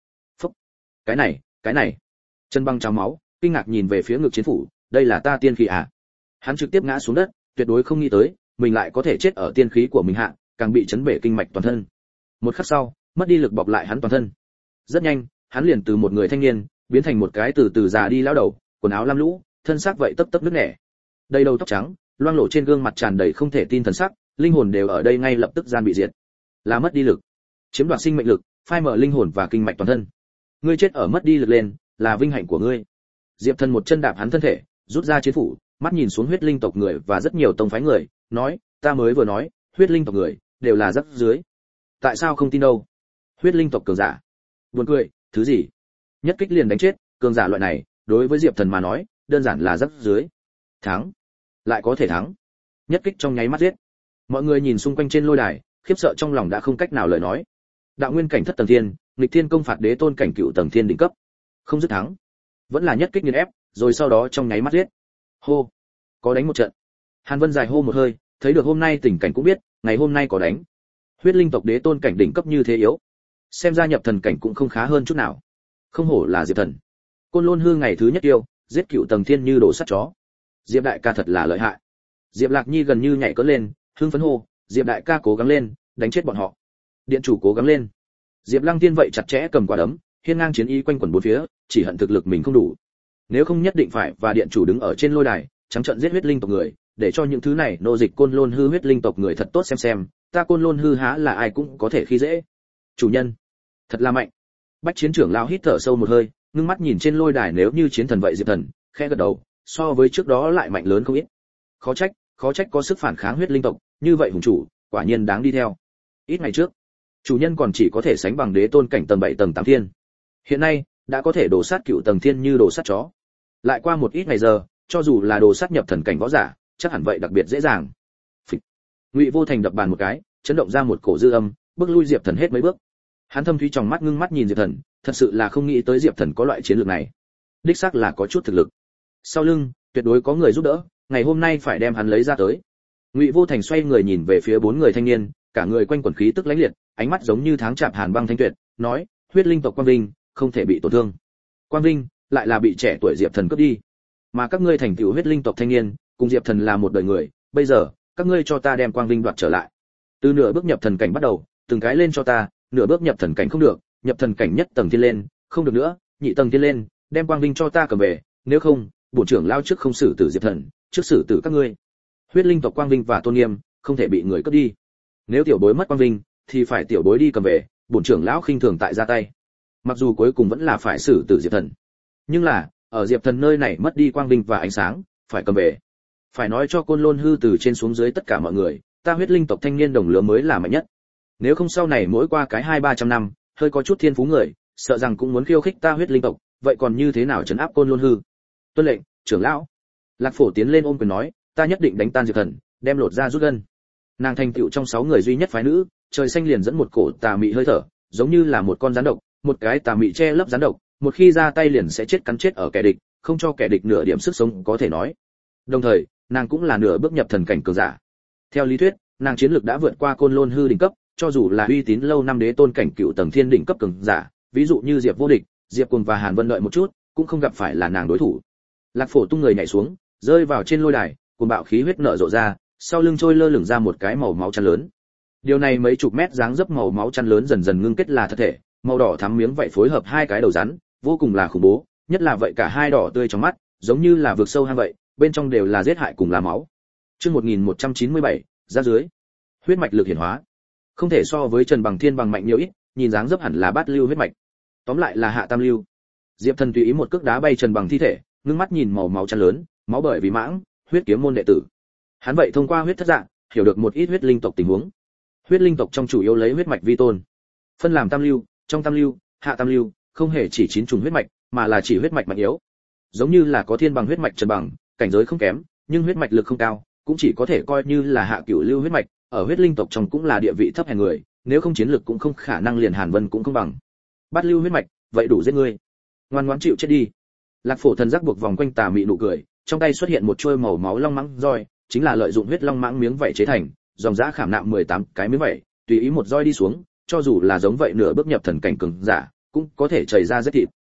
Cái này, cái này. Trần Băng trào máu, kinh ngạc nhìn về phía ngực chiến phủ, đây là ta tiên khí à? Hắn trực tiếp ngã xuống đất, tuyệt đối không nghĩ tới, mình lại có thể chết ở tiên khí của mình hạ, càng bị chấn bể kinh mạch toàn thân. Một khắc sau, mất đi lực bọc lại hắn toàn thân. Rất nhanh, hắn liền từ một người thanh niên biến thành một cái từ từ già đi lão đầu, quần áo lam lũ, thân xác vậy tấp tấp nứt nẻ. Đầy đầu tóc trắng, loang lổ trên gương mặt tràn đầy không thể tin thần sắc, linh hồn đều ở đây ngay lập tức gian bị diệt. Là mất đi lực, chiếm đoạt sinh mệnh lực, phai mở linh hồn và kinh mạch toàn thân. Ngươi chết ở mất đi lực lên, là vinh hạnh của ngươi. Diệp Thần một chân đạp hắn thân thể, rút ra chiến phủ, mắt nhìn xuống huyết linh tộc người và rất nhiều tông phái người, nói, ta mới vừa nói, huyết linh tộc người đều là rắc dưới. Tại sao không tin đâu? Huyết linh tộc cường giả. Buồn cười, thứ gì? Nhất kích liền đánh chết, cường giả loại này, đối với Diệp Thần mà nói, đơn giản là rắc dưới. Thắng, lại có thể thắng. Nhất kích trong nháy mắt giết. Mọi người nhìn xung quanh trên lôi đài, khiếp sợ trong lòng đã không cách nào lời nói. Đạo nguyên cảnh thất tầng thiên, nghịch thiên công phạt đế tôn cảnh cựu tầng thiên đỉnh cấp. Không dứt thắng, vẫn là nhất kích nghiền ép, rồi sau đó trong nháy mắt giết. Hô, có đánh một trận. Hàn Vân dài hô một hơi, thấy được hôm nay tình cảnh cũng biết, ngày hôm nay có đánh. Huyết linh tộc đế tôn cảnh đỉnh cấp như thế yếu, xem ra nhập thần cảnh cũng không khá hơn chút nào. Không hổ là Diệp Thần. Côn Lôn Hư ngày thứ nhất yêu, giết cựu tầng thiên như đổ sắt chó. Diệp đại ca thật là lợi hại. Diệp Lạc Nhi gần như nhảy cỡ lên, hưng phấn hô, Diệp đại ca cố gắng lên, đánh chết bọn họ. Điện chủ cố gắng lên. Diệp Lăng Tiên vậy chặt chẽ cầm quả đấm, hiên ngang chiến ý quanh quẩn bốn phía, chỉ hận thực lực mình không đủ. Nếu không nhất định phải và điện chủ đứng ở trên lôi đài, trắng trợn giết huyết linh tộc người, để cho những thứ này nô dịch Côn Lôn Hư huyết linh tộc người thật tốt xem xem, ta Côn Lôn Hư há là ai cũng có thể khi dễ. Chủ nhân, thật là mạnh. Bách chiến trưởng lão hít thở sâu một hơi, ngưng mắt nhìn trên lôi đài nếu như chiến thần vậy Diệp Thần, khẽ gật đầu, so với trước đó lại mạnh lớn không ít. Khó trách, khó trách có sức phản kháng huyết linh tộc, như vậy hùng chủ, quả nhiên đáng đi theo. Ít ngày trước, chủ nhân còn chỉ có thể sánh bằng đế tôn cảnh tầng bảy tầng tám thiên. Hiện nay, đã có thể đổ sát cựu tầng thiên như đổ sát chó. Lại qua một ít ngày giờ, cho dù là đồ sát nhập thần cảnh võ giả, chắc hẳn vậy đặc biệt dễ dàng. Phịch. Ngụy Vô Thành đập bàn một cái, chấn động ra một cổ dư âm, bước lui Diệp Thần hết mấy bước. Hắn thâm thúy trong mắt ngưng mắt nhìn Diệp Thần, thật sự là không nghĩ tới Diệp Thần có loại chiến lược này. Đích xác là có chút thực lực. Sau lưng, tuyệt đối có người giúp đỡ, ngày hôm nay phải đem hắn lấy ra tới. Ngụy Vô Thành xoay người nhìn về phía bốn người thanh niên, cả người quanh quần khí tức lãnh liệt, ánh mắt giống như tháng chạp hàn băng thanh tuyệt, nói, huyết linh tộc Quang Vinh, không thể bị tổn thương. Quang Vinh lại là bị trẻ tuổi Diệp Thần cướp đi. Mà các ngươi thành tựu huyết linh tộc thanh niên, cùng Diệp Thần là một đời người, bây giờ, các ngươi cho ta đem Quang Vinh đoạt trở lại. Từ nửa bước nhập thần cảnh bắt đầu, từng cái lên cho ta, nửa bước nhập thần cảnh không được, nhập thần cảnh nhất tầng thiên lên, không được nữa, nhị tầng thiên lên, đem Quang Vinh cho ta cầm về, nếu không, bổn trưởng lao trước không xử tử Diệp Thần, trước xử tử các ngươi. Huyết linh tộc Quang Vinh và tôn nghiêm, không thể bị người cướp đi. Nếu tiểu bối mất Quang Vinh, thì phải tiểu bối đi cầm về, bổn trưởng lão khinh thường tại ra tay. Mặc dù cuối cùng vẫn là phải xử tử Diệp Thần, nhưng là, ở Diệp Thần nơi này mất đi quang vinh và ánh sáng, phải cầm về. Phải nói cho Côn Lôn Hư từ trên xuống dưới tất cả mọi người, ta huyết linh tộc thanh niên đồng lứa mới là mạnh nhất. Nếu không sau này mỗi qua cái hai ba trăm năm, hơi có chút thiên phú người, sợ rằng cũng muốn khiêu khích ta huyết linh tộc, vậy còn như thế nào trấn áp Côn Lôn Hư? Tuân lệnh, trưởng lão. Lạc Phổ tiến lên ôm quyền nói, ta nhất định đánh tan Diệp Thần, đem lột ra rút gân. Nàng thành tựu trong sáu người duy nhất phái nữ, trời xanh liền dẫn một cổ tà mị hơi thở, giống như là một con rắn độc, một cái tà mị che lấp rắn độc, một khi ra tay liền sẽ chết cắn chết ở kẻ địch, không cho kẻ địch nửa điểm sức sống có thể nói. Đồng thời, nàng cũng là nửa bước nhập thần cảnh cường giả. Theo lý thuyết, nàng chiến lược đã vượt qua Côn Lôn Hư đỉnh cấp, cho dù là uy tín lâu năm đế tôn cảnh cựu tầng thiên đỉnh cấp cường giả, ví dụ như Diệp Vô Địch, Diệp Cuồng và Hàn Vân đợi một chút, cũng không gặp phải là nàng đối thủ. Lạc Phổ tung người nhảy xuống, rơi vào trên lôi đài, cuồng bạo khí huyết nở rộ ra, sau lưng trôi lơ lửng ra một cái màu máu chăn lớn. Điều này mấy chục mét dáng dấp màu máu chăn lớn dần dần ngưng kết là thật thể, màu đỏ thắm miếng vậy phối hợp hai cái đầu rắn, vô cùng là khủng bố, nhất là vậy cả hai đỏ tươi trong mắt, giống như là vực sâu hang vậy, bên trong đều là giết hại cùng là máu. Chương một nghìn một trăm chín mươi bảy, ra dưới. Huyết mạch lực hiển hóa. Không thể so với Trần Bằng Thiên bằng mạnh nhiều ít, nhìn dáng dấp hẳn là bát lưu huyết mạch. Tóm lại là hạ tam lưu. Diệp Thần tùy ý một cước đá bay Trần Bằng thi thể, ngưng mắt nhìn màu máu chăn lớn, máu bởi vì mãng, huyết kiếm môn đệ tử. Hắn vậy thông qua huyết thất dạng, hiểu được một ít huyết linh tộc tình huống. Huyết linh tộc trong chủ yếu lấy huyết mạch vi tôn, phân làm tam lưu, trong tam lưu, hạ tam lưu, không hề chỉ chín trùng huyết mạch, mà là chỉ huyết mạch mạnh yếu. Giống như là có thiên bằng huyết mạch Trần Bằng, cảnh giới không kém, nhưng huyết mạch lực không cao, cũng chỉ có thể coi như là hạ cửu lưu huyết mạch, ở huyết linh tộc trong cũng là địa vị thấp hèn người, nếu không chiến lực cũng không khả năng liền Hàn Vân cũng không bằng. Bát lưu huyết mạch, vậy đủ giết ngươi. Ngoan ngoãn chịu chết đi. Lạc Phổ thần giác buộc vòng quanh tà mị nụ cười, trong tay xuất hiện một chuôi màu máu long mãng roi, chính là lợi dụng huyết long mãng miếng vảy chế thành, dòng dã khảm nạm mười tám cái miếng vảy, tùy ý một roi đi xuống, cho dù là giống vậy nửa bước nhập thần cảnh cường giả, cũng có thể chảy ra rất thịt.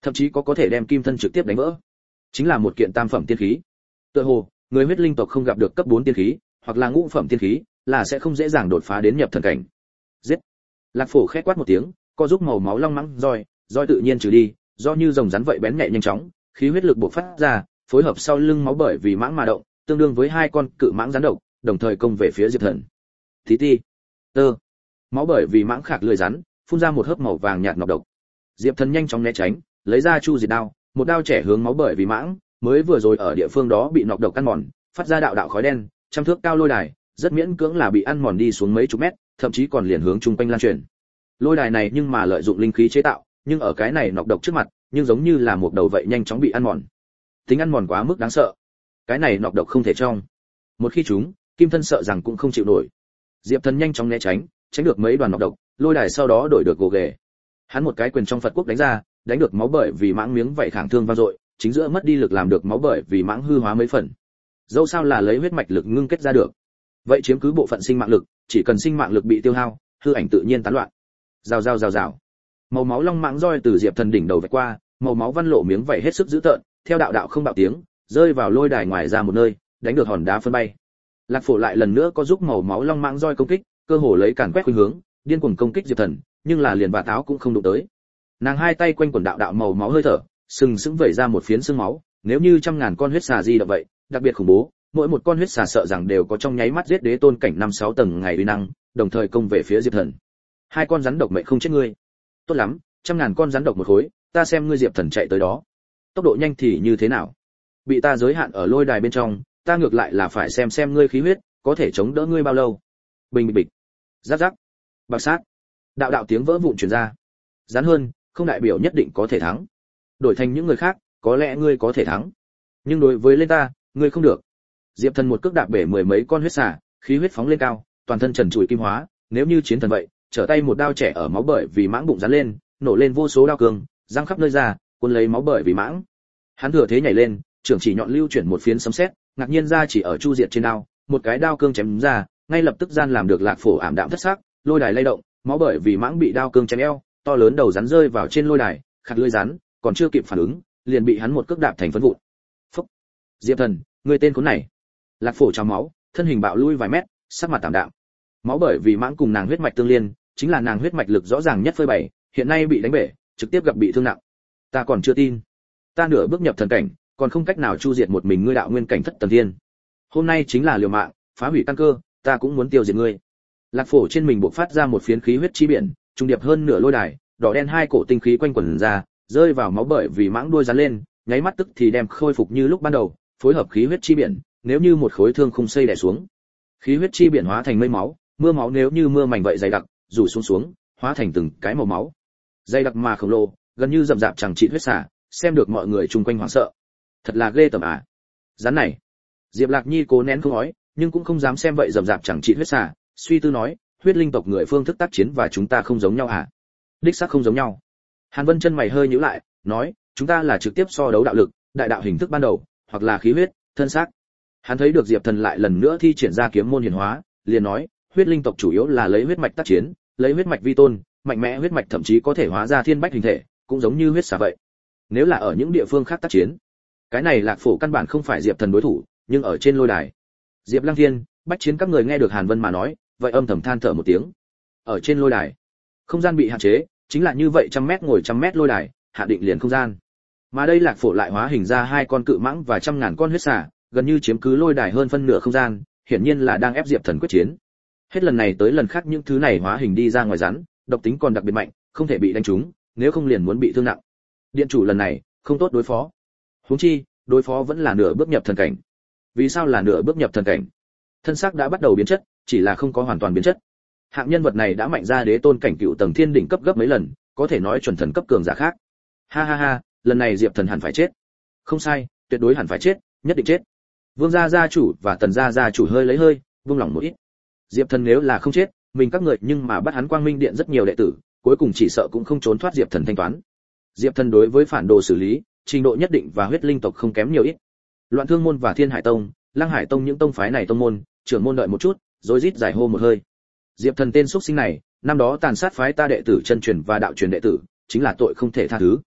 thậm chí có có thể đem kim thân trực tiếp đánh vỡ. Chính là một kiện tam phẩm tiên khí. Tựa hồ, người huyết linh tộc không gặp được cấp bốn tiên khí, hoặc là ngũ phẩm tiên khí, là sẽ không dễ dàng đột phá đến nhập thần cảnh. Giết! Lạc Phổ khẽ quát một tiếng, co giúp màu máu long mãng roi, roi tự nhiên trừ đi, do như rồng rắn vậy bén nhẹ nhanh chóng, khí huyết lực bộc phát ra, phối hợp sau lưng máu bởi vì mãng mà động, tương đương với hai con cự mãng rắn độc, đồng thời công về phía Diệp Thần. Tí ti, tơ, máu bởi vì mãng khạc lưỡi rắn, phun ra một hớp màu vàng nhạt nọc độc. Diệp Thần nhanh chóng né tránh, lấy ra chu diệt đao, một đao chẻ hướng máu bởi vì mãng, mới vừa rồi ở địa phương đó bị nọc độc ăn mòn, phát ra đạo đạo khói đen, trăm thước cao lôi đài, rất miễn cưỡng là bị ăn mòn đi xuống mấy chục mét, thậm chí còn liền hướng trung quanh lan truyền. Lôi đài này nhưng mà lợi dụng linh khí chế tạo, nhưng ở cái này nọc độc trước mặt, nhưng giống như là một đầu vậy nhanh chóng bị ăn mòn. Tính ăn mòn quá mức đáng sợ. Cái này nọc độc không thể trong. Một khi chúng, kim thân sợ rằng cũng không chịu nổi. Diệp Thần nhanh chóng né tránh, tránh được mấy đoàn nọc độc, lôi đài sau đó đổi được gồ ghề. Hắn một cái quyền trong Phật quốc đánh ra, đánh được máu bởi vì mãng miếng vậy khẳng thương vang dội, chính giữa mất đi lực làm được máu bởi vì mãng hư hóa mấy phần. Dẫu sao là lấy huyết mạch lực ngưng kết ra được. Vậy chiếm cứ bộ phận sinh mạng lực, chỉ cần sinh mạng lực bị tiêu hao, hư ảnh tự nhiên tán loạn. Rào rào rào rào. Màu máu long mãng roi từ Diệp Thần đỉnh đầu vạch qua, màu máu văn lộ miếng vảy hết sức dữ tợn, theo đạo đạo không bạo tiếng, rơi vào lôi đài ngoài ra một nơi, đánh được hòn đá phân bay. Lạc Phổ lại lần nữa có giúp màu máu long mãng roi công kích, cơ hồ lấy càn quét khuynh hướng, điên cuồng công kích Diệp Thần, nhưng là liền bà táo cũng không đụng tới. Nàng hai tay quanh quần đạo đạo màu máu hơi thở, sừng sững vẩy ra một phiến xương máu, nếu như trăm ngàn con huyết xà di động vậy, đặc biệt khủng bố, mỗi một con huyết xà sợ rằng đều có trong nháy mắt giết đế tôn cảnh năm sáu tầng ngày uy năng, đồng thời công về phía Diệp Thần. Hai con rắn độc mệnh không chết ngươi. Tốt lắm, trăm ngàn con rắn độc một khối, ta xem ngươi Diệp Thần chạy tới đó. Tốc độ nhanh thì như thế nào? Bị ta giới hạn ở lôi đài bên trong, ta ngược lại là phải xem xem ngươi khí huyết có thể chống đỡ ngươi bao lâu. Bình bịch bịch. Rắc rắc. Bạc sát. Đạo đạo tiếng vỡ vụn truyền ra. Rắn hơn, không đại biểu nhất định có thể thắng. Đổi thành những người khác, có lẽ ngươi có thể thắng. Nhưng đối với lên ta, ngươi không được. Diệp Thần một cước đạp bể mười mấy con huyết xà, khí huyết phóng lên cao, toàn thân trần trụi kim hóa, nếu như chiến thần vậy, trở tay một đao chẻ ở máu bởi vì mãng bụng rắn lên, nổ lên vô số đao cường, răng khắp nơi ra, cuốn lấy máu bởi vì mãng. Hắn thừa thế nhảy lên, trưởng chỉ nhọn lưu chuyển một phiến sấm sét, ngạc nhiên ra chỉ ở chu diệt trên đao, một cái đao cương chém ra, ngay lập tức gian làm được Lạc Phổ ảm đạm thất sắc, lôi đài lay động, máu bởi vì mãng bị đao cương chém eo, to lớn đầu rắn rơi vào trên lôi đài, khạc lưỡi rắn, còn chưa kịp phản ứng, liền bị hắn một cước đạp thành phấn vụn. Phúc! Diệp Thần, người tên khốn này! Lạc Phổ trào máu, thân hình bạo lui vài mét, sắc mặt tạm đạm. Máu bởi vì mãng cùng nàng huyết mạch tương liên, chính là nàng huyết mạch lực rõ ràng nhất phơi bày, hiện nay bị đánh bể, trực tiếp gặp bị thương nặng. Ta còn chưa tin, ta nửa bước nhập thần cảnh, còn không cách nào chu diệt một mình ngươi đạo nguyên cảnh thất tầng thiên. Hôm nay chính là liều mạng, phá hủy căn cơ, ta cũng muốn tiêu diệt ngươi. Lạc Phổ trên mình bộc phát ra một phiến khí huyết chi biển, trung điệp hơn nửa lôi đài, đỏ đen hai cổ tinh khí quanh quẩn ra, rơi vào máu bởi vì mãng đuôi rắn lên, nháy mắt tức thì đem khôi phục như lúc ban đầu, phối hợp khí huyết chi biển, nếu như một khối thương khung xây đè xuống. Khí huyết chi biển hóa thành mây máu, mưa máu nếu như mưa mảnh vậy dày đặc, rủ xuống xuống, hóa thành từng cái màu máu. Dày đặc mà khổng lồ, gần như rậm rạp chẳng trị huyết xả, xem được mọi người chung quanh hoảng sợ. Thật là ghê tởm à. Rắn này. Diệp Lạc Nhi cố nén không nói, nhưng cũng không dám xem vậy rậm rạp chẳng trị huyết xả, suy tư nói, huyết linh tộc người phương thức tác chiến và chúng ta không giống nhau à? Đích xác không giống nhau. Hàn Vân chân mày hơi nhíu lại, nói, chúng ta là trực tiếp so đấu đạo lực, đại đạo hình thức ban đầu, hoặc là khí huyết, thân xác. Hắn thấy được Diệp Thần lại lần nữa thi triển ra kiếm môn hiển hóa, liền nói, huyết linh tộc chủ yếu là lấy huyết mạch tác chiến, lấy huyết mạch vi tôn, mạnh mẽ huyết mạch thậm chí có thể hóa ra thiên bách hình thể, cũng giống như huyết xà vậy. Nếu là ở những địa phương khác tác chiến, cái này Lạc Phổ căn bản không phải Diệp Thần đối thủ, nhưng ở trên lôi đài, Diệp Lăng Thiên, Bách Chiến các người nghe được Hàn Vân mà nói, vậy âm thầm than thở một tiếng. Ở trên lôi đài, không gian bị hạn chế, chính là như vậy trăm mét ngồi trăm mét lôi đài, hạ định liền không gian. Mà đây Lạc Phổ lại hóa hình ra hai con cự mãng và trăm ngàn con huyết xà, gần như chiếm cứ lôi đài hơn phân nửa không gian, hiển nhiên là đang ép Diệp Thần quyết chiến. Hết lần này tới lần khác những thứ này hóa hình đi ra ngoài rắn, độc tính còn đặc biệt mạnh, không thể bị đánh trúng, nếu không liền muốn bị thương nặng. Điện chủ lần này không tốt đối phó. Huống chi, đối phó vẫn là nửa bước nhập thần cảnh. Vì sao là nửa bước nhập thần cảnh? Thân xác đã bắt đầu biến chất, chỉ là không có hoàn toàn biến chất. Hạng nhân vật này đã mạnh ra đế tôn cảnh cựu tầng thiên đỉnh cấp gấp mấy lần, có thể nói chuẩn thần cấp cường giả khác. Ha ha ha, lần này Diệp Thần hẳn phải chết. Không sai, tuyệt đối hẳn phải chết, nhất định chết. Vương gia gia chủ và Tần gia gia chủ hơi lấy hơi, vương lòng một ít. Diệp Thần nếu là không chết, mình các người nhưng mà bắt hắn Quang Minh Điện rất nhiều đệ tử, cuối cùng chỉ sợ cũng không trốn thoát Diệp Thần thanh toán. Diệp Thần đối với phản đồ xử lý, trình độ nhất định và huyết linh tộc không kém nhiều ít. Loạn Thương môn và Thiên Hải tông, Lăng Hải tông những tông phái này tông môn, trưởng môn đợi một chút, rồi rít giải hô một hơi. Diệp Thần tên xuất sinh này, năm đó tàn sát phái ta đệ tử chân truyền và đạo truyền đệ tử, chính là tội không thể tha thứ.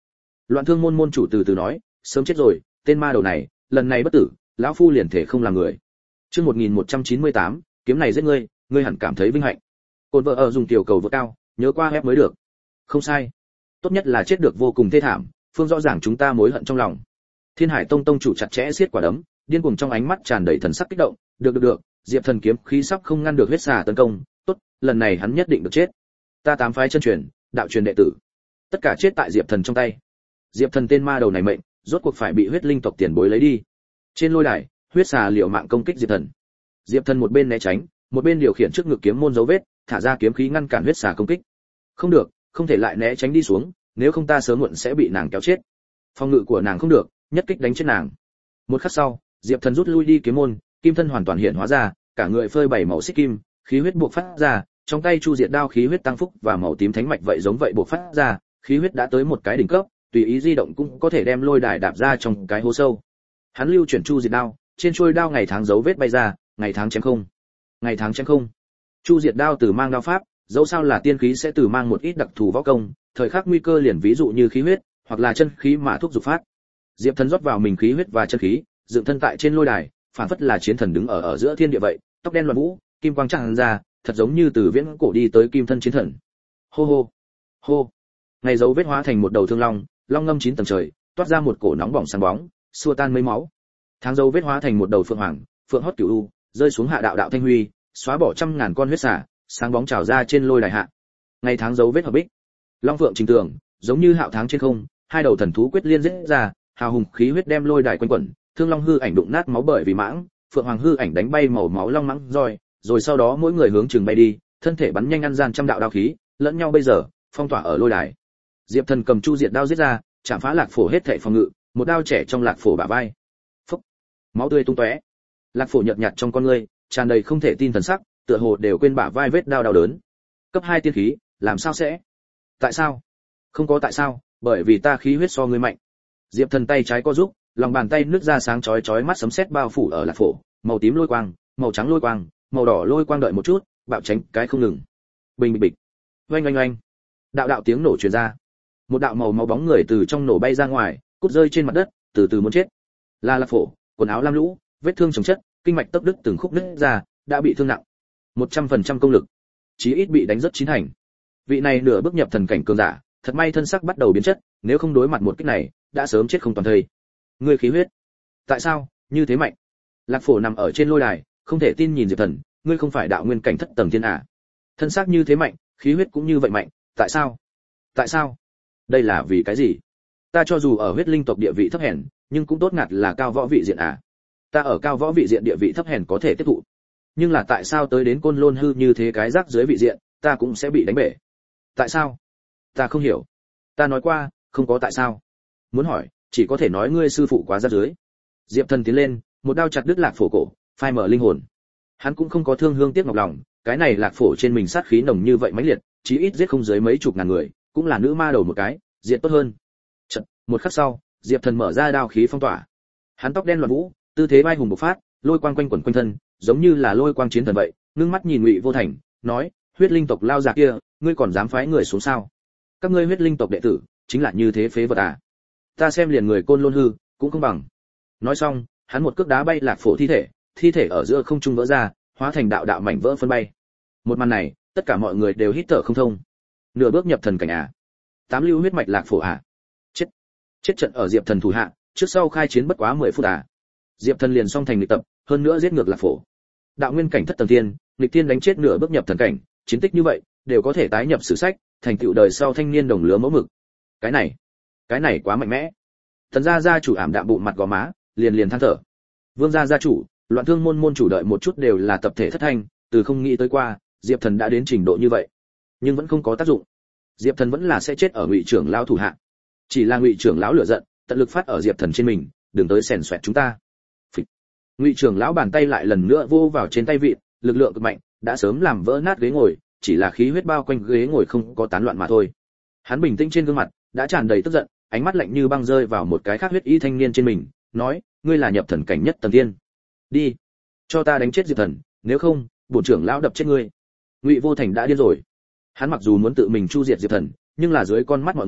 Loạn Thương môn môn chủ từ từ nói, sớm chết rồi, tên ma đầu này, lần này bất tử, lão phu liền thể không làm người. Chương một nghìn một trăm chín mươi tám, kiếm này giết ngươi, ngươi hẳn cảm thấy vinh hạnh. Côn vợ ở dùng tiểu cầu vượt cao, nhớ qua ép mới được. Không sai. Tốt nhất là chết được vô cùng thê thảm, phương rõ ràng chúng ta mối hận trong lòng. Thiên Hải Tông tông chủ chặt chẽ siết quả đấm, điên cuồng trong ánh mắt tràn đầy thần sắc kích động, được được được, Diệp Thần kiếm khí sắp không ngăn được huyết xà tấn công, tốt, lần này hắn nhất định được chết. Ta tám phái chân truyền, đạo truyền đệ tử, tất cả chết tại Diệp Thần trong tay. Diệp Thần tên ma đầu này mệnh, rốt cuộc phải bị huyết linh tộc tiền bối lấy đi. Trên lôi đài, huyết xà liều mạng công kích Diệp Thần. Diệp Thần một bên né tránh, một bên điều khiển trước ngực kiếm môn dấu vết, thả ra kiếm khí ngăn cản huyết xà công kích. Không được, không thể lại né tránh đi xuống, nếu không ta sớm muộn sẽ bị nàng kéo chết. Phòng ngự của nàng không được, nhất kích đánh chết nàng. Một khắc sau, Diệp Thần rút lui đi kiếm môn, kim thân hoàn toàn hiện hóa ra, cả người phơi bảy màu xích kim, khí huyết buộc phát ra, trong tay chu diệt đao khí huyết tăng phúc và màu tím thánh mạch vậy giống vậy buộc phát ra, khí huyết đã tới một cái đỉnh cấp, tùy ý di động cũng có thể đem lôi đài đạp ra trong cái hố sâu. Hắn lưu chuyển chu diệt đao, trên chuôi đao ngày tháng dấu vết bay ra, ngày tháng chém không, ngày tháng chém không. Chu diệt đao từ mang đao pháp, dẫu sao là tiên khí sẽ từ mang một ít đặc thù võ công, thời khắc nguy cơ liền ví dụ như khí huyết, hoặc là chân khí mà thúc dục phát. Diệp Thần rót vào mình khí huyết và chân khí, dựng thân tại trên lôi đài, phản phất là chiến thần đứng ở ở giữa thiên địa vậy, tóc đen loạn vũ, kim quang tràn ra, thật giống như từ viễn cổ đi tới kim thân chiến thần. Hô hô, hô. Ngày dấu vết hóa thành một đầu thương long, long ngâm chín tầng trời, toát ra một cổ nóng bỏng sáng bóng, xua tan mấy máu. Tháng dấu vết hóa thành một đầu phượng hoàng, phượng hót cửu u, rơi xuống hạ đạo đạo thanh huy, xóa bỏ trăm ngàn con huyết xả, sáng bóng trào ra trên lôi đài hạ. Ngày tháng dấu vết hợp bích, long phượng trình tường, giống như hạo tháng trên không, hai đầu thần thú quyết liên giết ra, hào hùng khí huyết đem lôi đài quanh quẩn, thương long hư ảnh đụng nát máu bởi vì mãng, phượng hoàng hư ảnh đánh bay màu máu long mãng roi, rồi sau đó mỗi người hướng chừng bay đi, thân thể bắn nhanh ăn gian trăm đạo đao khí, lẫn nhau bây giờ phong tỏa ở lôi đài. Diệp Thần cầm chu diệt đao giết ra, chạm phá lạc phổ hết thảy phòng ngự, một đao trẻ trong lạc phổ bả vai. Phốc, máu tươi tung tóe. Lạc phổ nhợt nhạt trong con ngươi, tràn đầy không thể tin thần sắc, tựa hồ đều quên bả vai vết đao đau đớn. Cấp hai tiên khí, làm sao sẽ? Tại sao? Không có tại sao, bởi vì ta khí huyết so ngươi mạnh. Diệp Thần tay trái co giúp, lòng bàn tay nứt ra sáng chói chói mắt sấm sét bao phủ ở lạc phổ, màu tím lôi quang, màu trắng lôi quang, màu đỏ lôi quang đợi một chút, bạo tránh cái không ngừng. Bình bịch bịch. Oanh oanh oanh. Đạo đạo tiếng nổ truyền ra. Một đạo màu máu bóng người từ trong nổ bay ra ngoài, cút rơi trên mặt đất, từ từ muốn chết. La Lạc Phổ, quần áo lam lũ, vết thương chồng chất, kinh mạch tấp đứt từng khúc nứt ra, đã bị thương nặng. một trăm phần trăm công lực, chí ít bị đánh rất chín thành. Vị này nửa bước nhập thần cảnh cường giả, thật may thân sắc bắt đầu biến chất, nếu không đối mặt một kích này, đã sớm chết không toàn thây. Ngươi khí huyết, tại sao như thế mạnh? Lạc Phổ nằm ở trên lôi đài, không thể tin nhìn Diệp Thần, ngươi không phải đạo nguyên cảnh thất tầng thiên à? Thân xác như thế mạnh, khí huyết cũng như vậy mạnh, tại sao? Tại sao? Đây là vì cái gì? Ta cho dù ở huyết linh tộc địa vị thấp hèn, nhưng cũng tốt ngặt là cao võ vị diện à? Ta ở cao võ vị diện địa vị thấp hèn có thể tiếp thụ, nhưng là tại sao tới đến Côn Lôn hư như thế cái rác dưới vị diện, ta cũng sẽ bị đánh bể? Tại sao? Ta không hiểu. Ta nói qua, không có tại sao. Muốn hỏi, chỉ có thể nói ngươi sư phụ quá rác dưới. Diệp Thần tiến lên, một đao chặt đứt Lạc Phổ cổ, phai mở linh hồn. Hắn cũng không có thương hương tiếc ngọc lòng, cái này Lạc Phổ trên mình sát khí nồng như vậy mãnh liệt, chí ít giết không dưới mấy chục ngàn người, cũng là nữ ma đầu một cái, diện tốt hơn. Chật, một khắc sau, Diệp Thần mở ra đao khí phong tỏa. Hắn tóc đen loạn vũ, tư thế bay hùng bộc phát, lôi quang quanh quẩn quanh thân, giống như là lôi quang chiến thần vậy, ngưng mắt nhìn Ngụy Vô Thành, nói: "Huyết linh tộc lao già kia, ngươi còn dám phái người xuống sao? Các ngươi huyết linh tộc đệ tử, chính là như thế phế vật à? Ta xem liền người Côn Lôn hư, cũng không bằng." Nói xong, hắn một cước đá bay Lạc Phổ thi thể, thi thể ở giữa không trung vỡ ra, hóa thành đạo đạo mảnh vỡ phân bay. Một màn này, tất cả mọi người đều hít thở không thông. Nửa bước nhập thần cảnh à? Tám lưu huyết mạch Lạc Phổ à? Chết. Chết trận ở Diệp Thần thủ hạ, trước sau khai chiến bất quá mười phút à? Diệp Thần liền xong thành nghịch tập, hơn nữa giết ngược Lạc Phổ. Đạo nguyên cảnh thất tầng tiên, nghịch tiên đánh chết nửa bước nhập thần cảnh, chiến tích như vậy, đều có thể tái nhập sử sách, thành tựu đời sau thanh niên đồng lứa mẫu mực. Cái này, cái này quá mạnh mẽ. Thần gia gia chủ ảm đạm bụng mặt gò má, liền liền than thở. Vương gia gia chủ, Loạn Thương môn môn chủ đợi một chút đều là tập thể thất thanh, từ không nghĩ tới qua, Diệp Thần đã đến trình độ như vậy, nhưng vẫn không có tác dụng. Diệp Thần vẫn là sẽ chết ở Ngụy trưởng lão thủ hạ. Chỉ là Ngụy trưởng lão lửa giận, tận lực phát ở Diệp Thần trên mình, đừng tới xèn xoẹt chúng ta. Phịch. Ngụy trưởng lão bàn tay lại lần nữa vô vào trên tay vịn, lực lượng cực mạnh, đã sớm làm vỡ nát ghế ngồi, chỉ là khí huyết bao quanh ghế ngồi không có tán loạn mà thôi. Hắn bình tĩnh trên gương mặt, đã tràn đầy tức giận, ánh mắt lạnh như băng rơi vào một cái khác huyết y thanh niên trên mình, nói: "Ngươi là nhập thần cảnh nhất tầng tiên, đi, cho ta đánh chết Diệp Thần, nếu không, bổn trưởng lão đập chết ngươi." Ngụy Vô Thành đã điên rồi. Hắn mặc dù muốn tự mình chu diệt Diệp Thần, nhưng là dưới con mắt mọi người,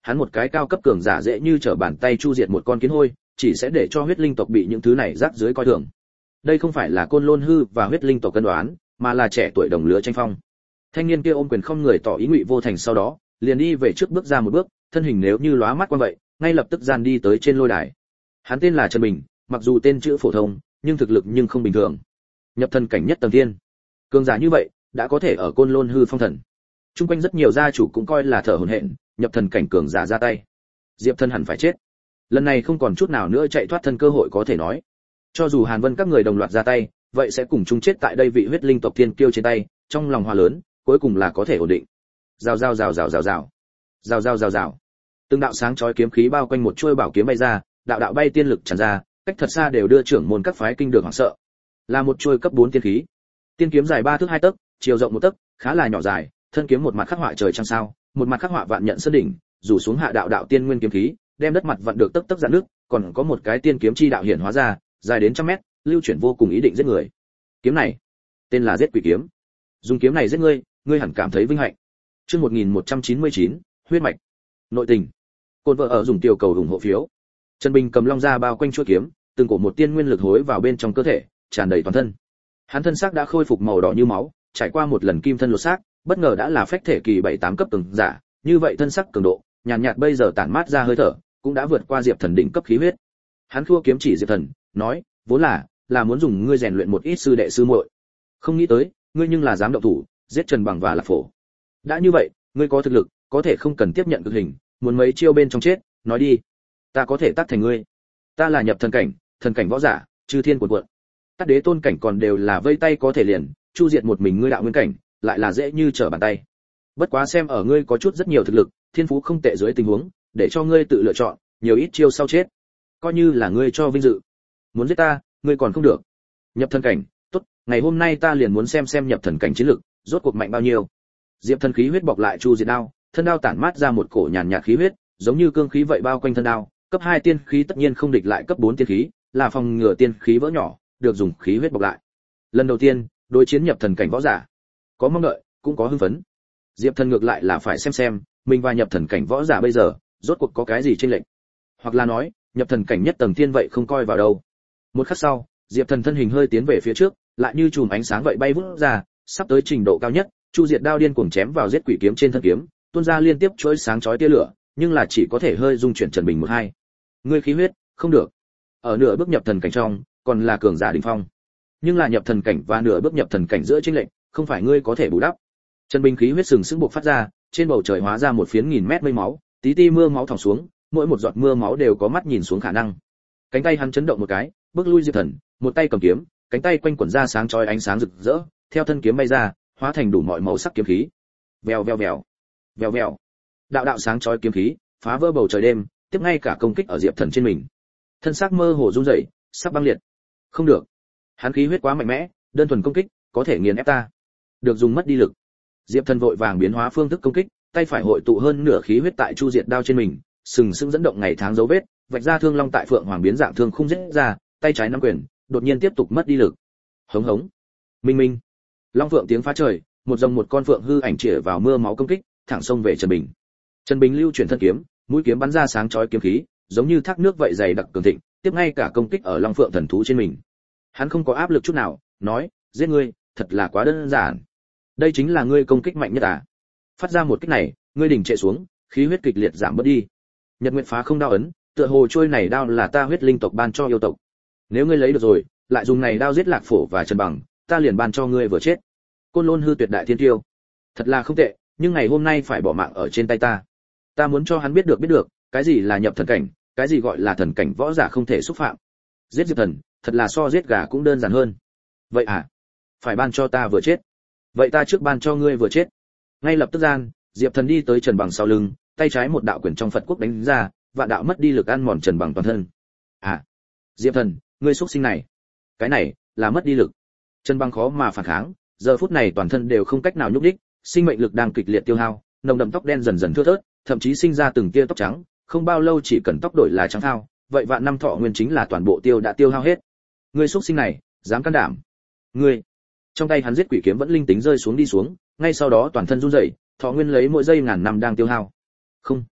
hắn một cái cao cấp cường giả dễ như trở bàn tay chu diệt một con kiến hôi, chỉ sẽ để cho huyết linh tộc bị những thứ này rác dưới coi thường. Đây không phải là Côn Lôn Hư và huyết linh tộc cân đoán, mà là trẻ tuổi đồng lứa tranh phong. Thanh niên kia ôm quyền không người tỏ ý Ngụy Vô Thành, sau đó liền đi về trước bước ra một bước, thân hình nếu như lóa mắt qua vậy, ngay lập tức gian đi tới trên lôi đài. Hắn tên là Trần Bình, mặc dù tên chữ phổ thông, nhưng thực lực nhưng không bình thường. Nhập thần cảnh nhất tầng thiên, cường giả như vậy đã có thể ở Côn Lôn Hư phong thần. Trung quanh rất nhiều gia chủ cũng coi là thở hổn hển, nhập thần cảnh cường giả ra tay, Diệp Thần hẳn phải chết. Lần này không còn chút nào nữa chạy thoát thân cơ hội có thể nói. Cho dù Hàn Vân các người đồng loạt ra tay, vậy sẽ cùng chung chết tại đây vị huyết linh tộc thiên kiêu trên tay, trong lòng hoa lớn, cuối cùng là có thể ổn định. Rào rào rào rào rào rào. Rào rào rào rào. Từng đạo sáng chói kiếm khí bao quanh một chuôi bảo kiếm bay ra, đạo đạo bay tiên lực tràn ra, cách thật xa đều đưa trưởng môn các phái kinh được hoảng sợ. Là một chuôi cấp bốn tiên khí. Tiên kiếm dài ba thước hai tấc, chiều rộng một tấc, khá là nhỏ dài, thân kiếm một mặt khắc họa trời trăng sao, một mặt khắc họa vạn nhận sơn đỉnh, rủ xuống hạ đạo đạo tiên nguyên kiếm khí, đem đất mặt vặn được tấc tấc rạn nước, còn có một cái tiên kiếm chi đạo hiển hóa ra, dài đến trăm mét, lưu chuyển vô cùng ý định giết người. Kiếm này tên là Giết Quỷ kiếm. Dùng kiếm này giết ngươi, ngươi hẳn cảm thấy vinh hạnh. Chương một nghìn một trăm chín mươi chín, huyết mạch. Nội tình. Côn vợ ở dùng tiểu cầu ủng hộ phiếu. Trần Bình cầm long ra bao quanh chuôi kiếm, từng cổ một tiên nguyên lực hối vào bên trong cơ thể, tràn đầy toàn thân. Hắn thân xác đã khôi phục màu đỏ như máu, trải qua một lần kim thân lột xác, bất ngờ đã là phách thể kỳ bảy tám cấp cường giả, như vậy thân sắc cường độ, nhàn nhạt, nhạt bây giờ tản mát ra hơi thở, cũng đã vượt qua Diệp Thần đỉnh cấp khí huyết. Hắn khua kiếm chỉ Diệp Thần, nói, vốn là là muốn dùng ngươi rèn luyện một ít sư đệ sư muội, không nghĩ tới, ngươi nhưng là dám động thủ, giết Trần Bằng và Lạc Phổ. Đã như vậy, ngươi có thực lực, có thể không cần tiếp nhận cực hình, muốn mấy chiêu bên trong chết, nói đi, ta có thể tác thành ngươi. Ta là nhập thần cảnh, thần cảnh võ giả, chư thiên cuồn cuộn. Các đế tôn cảnh còn đều là vây tay có thể liền, chu diệt một mình ngươi đạo nguyên cảnh, lại là dễ như trở bàn tay. Bất quá xem ở ngươi có chút rất nhiều thực lực, thiên phú không tệ dưới tình huống, để cho ngươi tự lựa chọn, nhiều ít chiêu sau chết, coi như là ngươi cho vinh dự. Muốn giết ta, ngươi còn không được. Nhập thần cảnh, tốt, ngày hôm nay ta liền muốn xem xem nhập thần cảnh chiến lực, rốt cuộc mạnh bao nhiêu. Diệp Thần khí huyết bọc lại chu diệt đao, thân đao tản mát ra một cổ nhàn nhạt khí huyết, giống như cương khí vậy bao quanh thân đao, cấp hai tiên khí tất nhiên không địch lại cấp bốn tiên khí, là phòng ngừa tiên khí vỡ nhỏ, được dùng khí huyết bọc lại. Lần đầu tiên, đối chiến nhập thần cảnh võ giả, có mong đợi, cũng có hưng phấn. Diệp Thần ngược lại là phải xem xem, mình và nhập thần cảnh võ giả bây giờ, rốt cuộc có cái gì chênh lệch. Hoặc là nói, nhập thần cảnh nhất tầng tiên vậy không coi vào đâu. Một khắc sau, Diệp Thần thân hình hơi tiến về phía trước, lại như chùm ánh sáng vậy bay vút ra, sắp tới trình độ cao nhất, chu diệt đao điên cuồng chém vào giết quỷ kiếm trên thân kiếm, tuôn ra liên tiếp chuỗi sáng chói tia lửa, nhưng là chỉ có thể hơi dung chuyển Trần Bình một hai. Ngươi khí huyết, không được. Ở nửa bước nhập thần cảnh trong, còn là cường giả đỉnh phong. Nhưng là nhập thần cảnh và nửa bước nhập thần cảnh giữa chênh lệch, không phải ngươi có thể bù đắp. Trần Bình khí huyết sừng sững bộc phát ra, trên bầu trời hóa ra một phiến nghìn mét mây máu, tí ti mưa máu thòng xuống, mỗi một giọt mưa máu đều có mắt nhìn xuống khả năng. Cánh tay hắn chấn động một cái, bước lui Diệp Thần, một tay cầm kiếm, cánh tay quanh quẩn ra sáng chói ánh sáng rực rỡ, theo thân kiếm bay ra, hóa thành đủ mọi màu sắc kiếm khí. Vèo vèo vèo, vèo vèo. Đạo đạo sáng chói kiếm khí, phá vỡ bầu trời đêm, tiếp ngay cả công kích ở Diệp Thần trên mình. Thân xác mơ hồ run rẩy, sắp băng liệt. Không được, hắn khí huyết quá mạnh mẽ, đơn thuần công kích, có thể nghiền ép ta. Được dùng mất đi lực. Diệp Thần vội vàng biến hóa phương thức công kích, tay phải hội tụ hơn nửa khí huyết tại chu diệt đao trên mình, sừng sững dẫn động ngày tháng dấu vết, vạch ra thương long tại phượng hoàng biến dạng thương khung giết ra, tay trái nắm quyền, đột nhiên tiếp tục mất đi lực. Hống hống. Minh minh. Long phượng tiếng phá trời, một dòng một con phượng hư ảnh chĩa vào mưa máu công kích, thẳng xông về Trần Bình. Trần Bình lưu chuyển thân kiếm, mũi kiếm bắn ra sáng chói kiếm khí, giống như thác nước vậy dày đặc cường thịnh, tiếp ngay cả công kích ở Long Phượng thần thú trên mình. Hắn không có áp lực chút nào, nói, giết ngươi, thật là quá đơn giản. Đây chính là ngươi công kích mạnh nhất à? Phát ra một kích này, ngươi đỉnh trệ xuống, khí huyết kịch liệt giảm bớt đi. Nhật Nguyệt phá không đao ấn, tựa hồ trôi này đao là ta huyết linh tộc ban cho yêu tộc. Nếu ngươi lấy được rồi, lại dùng này đao giết Lạc Phổ và Trần Bằng, ta liền ban cho ngươi vừa chết. Côn Lôn Hư tuyệt đại thiên tiêu, thật là không tệ, nhưng ngày hôm nay phải bỏ mạng ở trên tay ta. Ta muốn cho hắn biết được biết được, cái gì là nhập thần cảnh, cái gì gọi là thần cảnh võ giả không thể xúc phạm. Giết Diệp Thần, thật là so giết gà cũng đơn giản hơn. Vậy à? Phải ban cho ta vừa chết. Vậy ta trước ban cho ngươi vừa chết. Ngay lập tức gian, Diệp Thần đi tới Trần Bằng sau lưng, tay trái một đạo quyền trong Phật quốc đánh ra, vạn đạo mất đi lực ăn mòn Trần Bằng toàn thân. À, Diệp Thần, ngươi xuất sinh này, cái này là mất đi lực. Trần Bằng khó mà phản kháng, giờ phút này toàn thân đều không cách nào nhúc nhích, sinh mệnh lực đang kịch liệt tiêu hao, nồng đậm tóc đen dần dần thưa thớt, thậm chí sinh ra từng tia tóc trắng, không bao lâu chỉ cần tóc đổi là trắng thao, vậy vạn năm thọ nguyên chính là toàn bộ tiêu đã tiêu hao hết. Ngươi xuất sinh này, dám can đảm? Ngươi. Trong tay hắn giết quỷ kiếm vẫn linh tính rơi xuống đi xuống, ngay sau đó toàn thân run rẩy, thọ nguyên lấy mỗi giây ngàn năm đang tiêu hao. Không,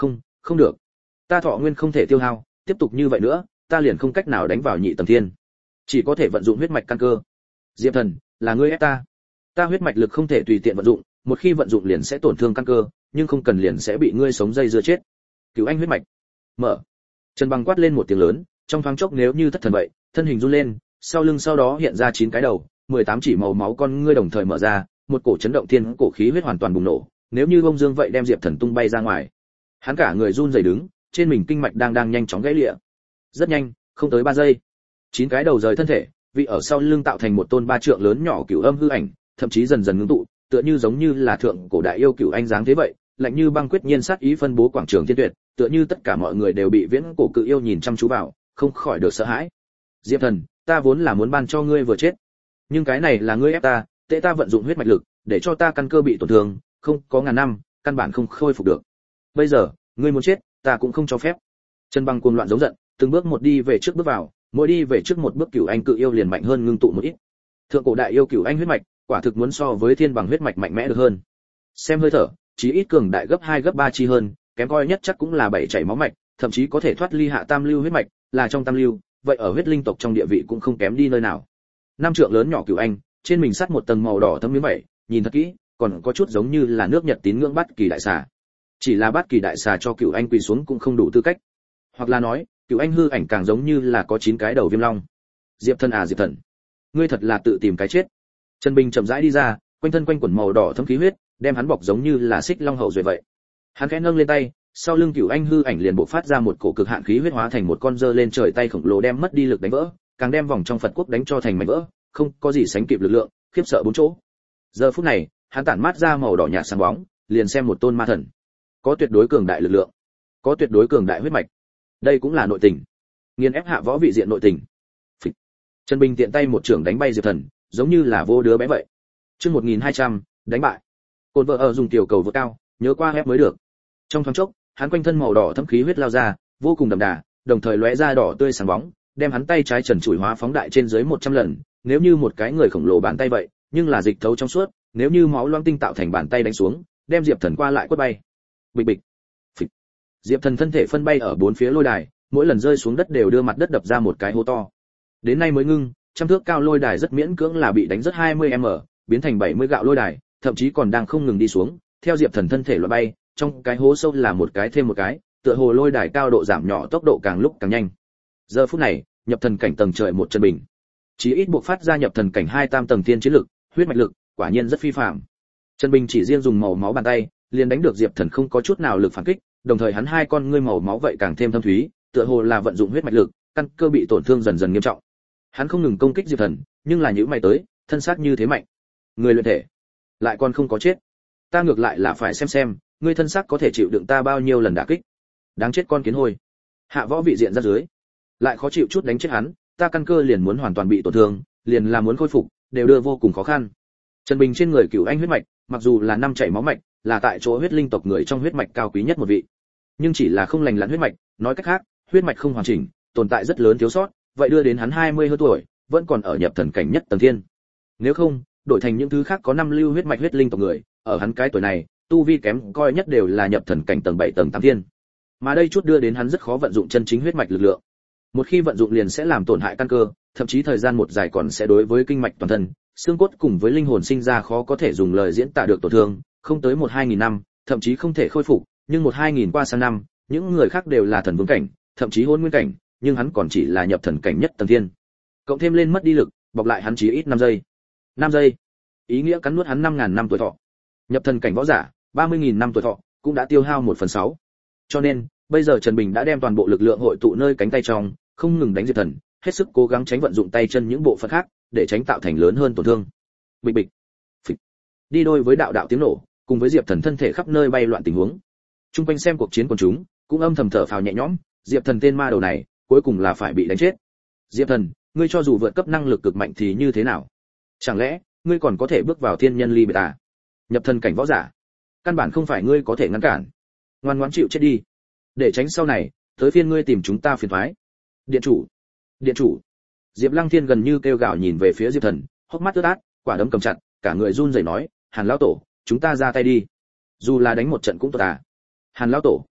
Không, không được. Ta thọ nguyên không thể tiêu hao, tiếp tục như vậy nữa, ta liền không cách nào đánh vào nhị tầng thiên. Chỉ có thể vận dụng huyết mạch căn cơ. Diệp Thần, là ngươi ép ta. Ta huyết mạch lực không thể tùy tiện vận dụng, một khi vận dụng liền sẽ tổn thương căn cơ, nhưng không cần liền sẽ bị ngươi sống dây dưa chết. Cửu Anh huyết mạch. Mở. Trần Bằng quát lên một tiếng lớn, trong thoáng chốc nếu như thất thần vậy, thân hình run lên, sau lưng sau đó hiện ra chín cái đầu, mười tám chỉ màu máu con ngươi đồng thời mở ra, một cổ chấn động thiên cổ khí huyết hoàn toàn bùng nổ, nếu như bông dương vậy đem Diệp Thần tung bay ra ngoài. Hắn cả người run rẩy đứng, trên mình kinh mạch đang đang nhanh chóng gãy lịa. Rất nhanh, không tới ba giây, chín cái đầu rời thân thể, vị ở sau lưng tạo thành một tôn ba trượng lớn nhỏ cửu âm hư ảnh, thậm chí dần dần ngưng tụ, tựa như giống như là thượng cổ đại yêu cửu anh dáng thế vậy, lạnh như băng quyết nhiên sát ý phân bố quảng trường thiên tuyệt, tựa như tất cả mọi người đều bị viễn cổ cự yêu nhìn chăm chú vào, không khỏi được sợ hãi. Diệp Thần, ta vốn là muốn ban cho ngươi vừa chết, nhưng cái này là ngươi ép ta, tệ ta vận dụng huyết mạch lực, để cho ta căn cơ bị tổn thương, không có ngàn năm, căn bản không khôi phục được. Bây giờ, ngươi muốn chết, ta cũng không cho phép. Trần Băng cuồng loạn giống giận, từng bước một đi về trước bước vào, mỗi đi về trước một bước cửu anh cự yêu liền mạnh hơn ngưng tụ một ít. Thượng cổ đại yêu cửu anh huyết mạch, quả thực muốn so với thiên bằng huyết mạch mạnh mẽ được hơn. Xem hơi thở, chí ít cường đại gấp hai gấp ba chi hơn, kém coi nhất chắc cũng là bảy chảy máu mạch, thậm chí có thể thoát ly hạ tam lưu huyết mạch, là trong tam lưu, vậy ở huyết linh tộc trong địa vị cũng không kém đi nơi nào. Năm trượng lớn nhỏ cửu anh, trên mình sắt một tầng màu đỏ thấm miếng bảy, nhìn thật kỹ, còn có chút giống như là nước Nhật tín ngưỡng Bát Kỳ đại xà. Chỉ là Bát Kỳ đại xà cho cửu anh quỳ xuống cũng không đủ tư cách. Hoặc là nói, cửu anh hư ảnh càng giống như là có chín cái đầu viêm long. Diệp Thần à Diệp Thần, ngươi thật là tự tìm cái chết. Trần Bình chậm rãi đi ra, quanh thân quanh quần màu đỏ thấm khí huyết, đem hắn bọc giống như là xích long hậu duệ vậy. Hắn khẽ nâng lên tay, sau lưng cửu anh hư ảnh liền bộc phát ra một cổ cực hạn khí huyết hóa thành một con dơ lên trời tay khổng lồ đem mất đi lực đánh vỡ, càng đem vòng trong Phật quốc đánh cho thành mảnh vỡ, không có gì sánh kịp lực lượng, khiếp sợ bốn chỗ. Giờ phút này, hắn tản mát ra màu đỏ nhạt sáng bóng, liền xem một tôn ma thần, có tuyệt đối cường đại lực lượng, có tuyệt đối cường đại huyết mạch. Đây cũng là nội tình, nghiền ép hạ võ vị diện nội tình. Phịch. Trần Bình tiện tay một trưởng đánh bay Diệp Thần, giống như là vô đứa bé vậy. Chương một nghìn hai trăm, đánh bại. Côn vợ ở dùng tiểu cầu vượt cao, nhớ qua ép mới được. Trong thoáng chốc, hắn quanh thân màu đỏ thấm khí huyết lao ra, vô cùng đậm đà, đồng thời lóe ra đỏ tươi sáng bóng, đem hắn tay trái trần trụi hóa phóng đại trên dưới một trăm lần, nếu như một cái người khổng lồ bàn tay vậy, nhưng là dịch thấu trong suốt, nếu như máu loang tinh tạo thành bàn tay đánh xuống, đem Diệp Thần qua lại quất bay. Bịch bịch. Phịch. Diệp Thần thân thể phân bay ở bốn phía lôi đài, mỗi lần rơi xuống đất đều đưa mặt đất đập ra một cái hố to. Đến nay mới ngưng, trăm thước cao lôi đài rất miễn cưỡng là bị đánh rất hai mươi mét, biến thành bảy mươi gạo lôi đài, thậm chí còn đang không ngừng đi xuống, theo Diệp Thần thân thể loạn bay, trong cái hố sâu là một cái thêm một cái, tựa hồ lôi đài cao độ giảm nhỏ, tốc độ càng lúc càng nhanh. Giờ phút này, nhập thần cảnh tầng trời một chân bình, chí ít buộc phát ra nhập thần cảnh hai tam tầng tiên chiến lực, huyết mạch lực, quả nhiên rất phi phàm. Trần Bình chỉ riêng dùng màu máu bàn tay, liền đánh được Diệp Thần không có chút nào lực phản kích, đồng thời hắn hai con ngươi màu máu vậy càng thêm thâm thúy, tựa hồ là vận dụng huyết mạch lực, căn cơ bị tổn thương dần dần nghiêm trọng. Hắn không ngừng công kích Diệp Thần, nhưng là những mày tới, thân xác như thế mạnh, người luyện thể, lại còn không có chết. Ta ngược lại là phải xem xem, ngươi thân xác có thể chịu đựng ta bao nhiêu lần đả kích. Đáng chết con kiến hôi. Hạ võ vị diện ra dưới, lại khó chịu chút đánh chết hắn, ta căn cơ liền muốn hoàn toàn bị tổn thương, liền là muốn khôi phục, đều đưa vô cùng khó khăn. Trần Bình trên người cửu anh huyết mạch, mặc dù là năm chảy máu mạch, là tại chỗ huyết linh tộc người trong huyết mạch cao quý nhất một vị, nhưng chỉ là không lành lặn huyết mạch, nói cách khác, huyết mạch không hoàn chỉnh, tồn tại rất lớn thiếu sót, vậy đưa đến hắn hai mươi hơn tuổi, vẫn còn ở nhập thần cảnh nhất tầng thiên. Nếu không, đổi thành những thứ khác có năm lưu huyết mạch huyết linh tộc người, ở hắn cái tuổi này, tu vi kém coi nhất đều là nhập thần cảnh tầng bảy tầng tám thiên. Mà đây chút đưa đến hắn rất khó vận dụng chân chính huyết mạch lực lượng. Một khi vận dụng liền sẽ làm tổn hại căn cơ, thậm chí thời gian một dài còn sẽ đối với kinh mạch toàn thân, xương cốt cùng với linh hồn sinh ra khó có thể dùng lời diễn tả được tổn thương, không tới một hai nghìn năm, thậm chí không thể khôi phục, nhưng một hai nghìn qua sang năm, những người khác đều là thần vương cảnh, thậm chí hôn nguyên cảnh, nhưng hắn còn chỉ là nhập thần cảnh nhất tầng thiên. Cộng thêm lên mất đi lực, bọc lại hắn chỉ ít năm giây. năm giây, ý nghĩa cắn nuốt hắn năm ngàn năm tuổi thọ. Nhập thần cảnh võ giả, ba mươi nghìn năm tuổi thọ, cũng đã tiêu hao một phần sáu. Cho nên, bây giờ Trần Bình đã đem toàn bộ lực lượng hội tụ nơi cánh tay trong, không ngừng đánh Diệp Thần, hết sức cố gắng tránh vận dụng tay chân những bộ phận khác, để tránh tạo thành lớn hơn tổn thương. Bịch bịch, phịch. Đi đôi với đạo đạo tiếng nổ, cùng với Diệp Thần thân thể khắp nơi bay loạn tình huống. Trung quanh xem cuộc chiến quần chúng, cũng âm thầm thở phào nhẹ nhõm, Diệp Thần tên ma đầu này, cuối cùng là phải bị đánh chết. Diệp Thần, ngươi cho dù vượt cấp năng lực cực mạnh thì như thế nào? Chẳng lẽ, ngươi còn có thể bước vào thiên nhân ly biệt à? Nhập thần cảnh võ giả, căn bản không phải ngươi có thể ngăn cản. Ngoan ngoãn chịu chết đi, để tránh sau này tới phiên ngươi tìm chúng ta phiền toái. Điện chủ, điện chủ. Diệp Lăng Thiên gần như kêu gào nhìn về phía Diệp Thần, hốc mắt ướt át, quả đấm cầm chặt, cả người run rẩy nói, Hàn lão tổ, chúng ta ra tay đi. Dù là đánh một trận cũng tốt à? Hàn lão tổ.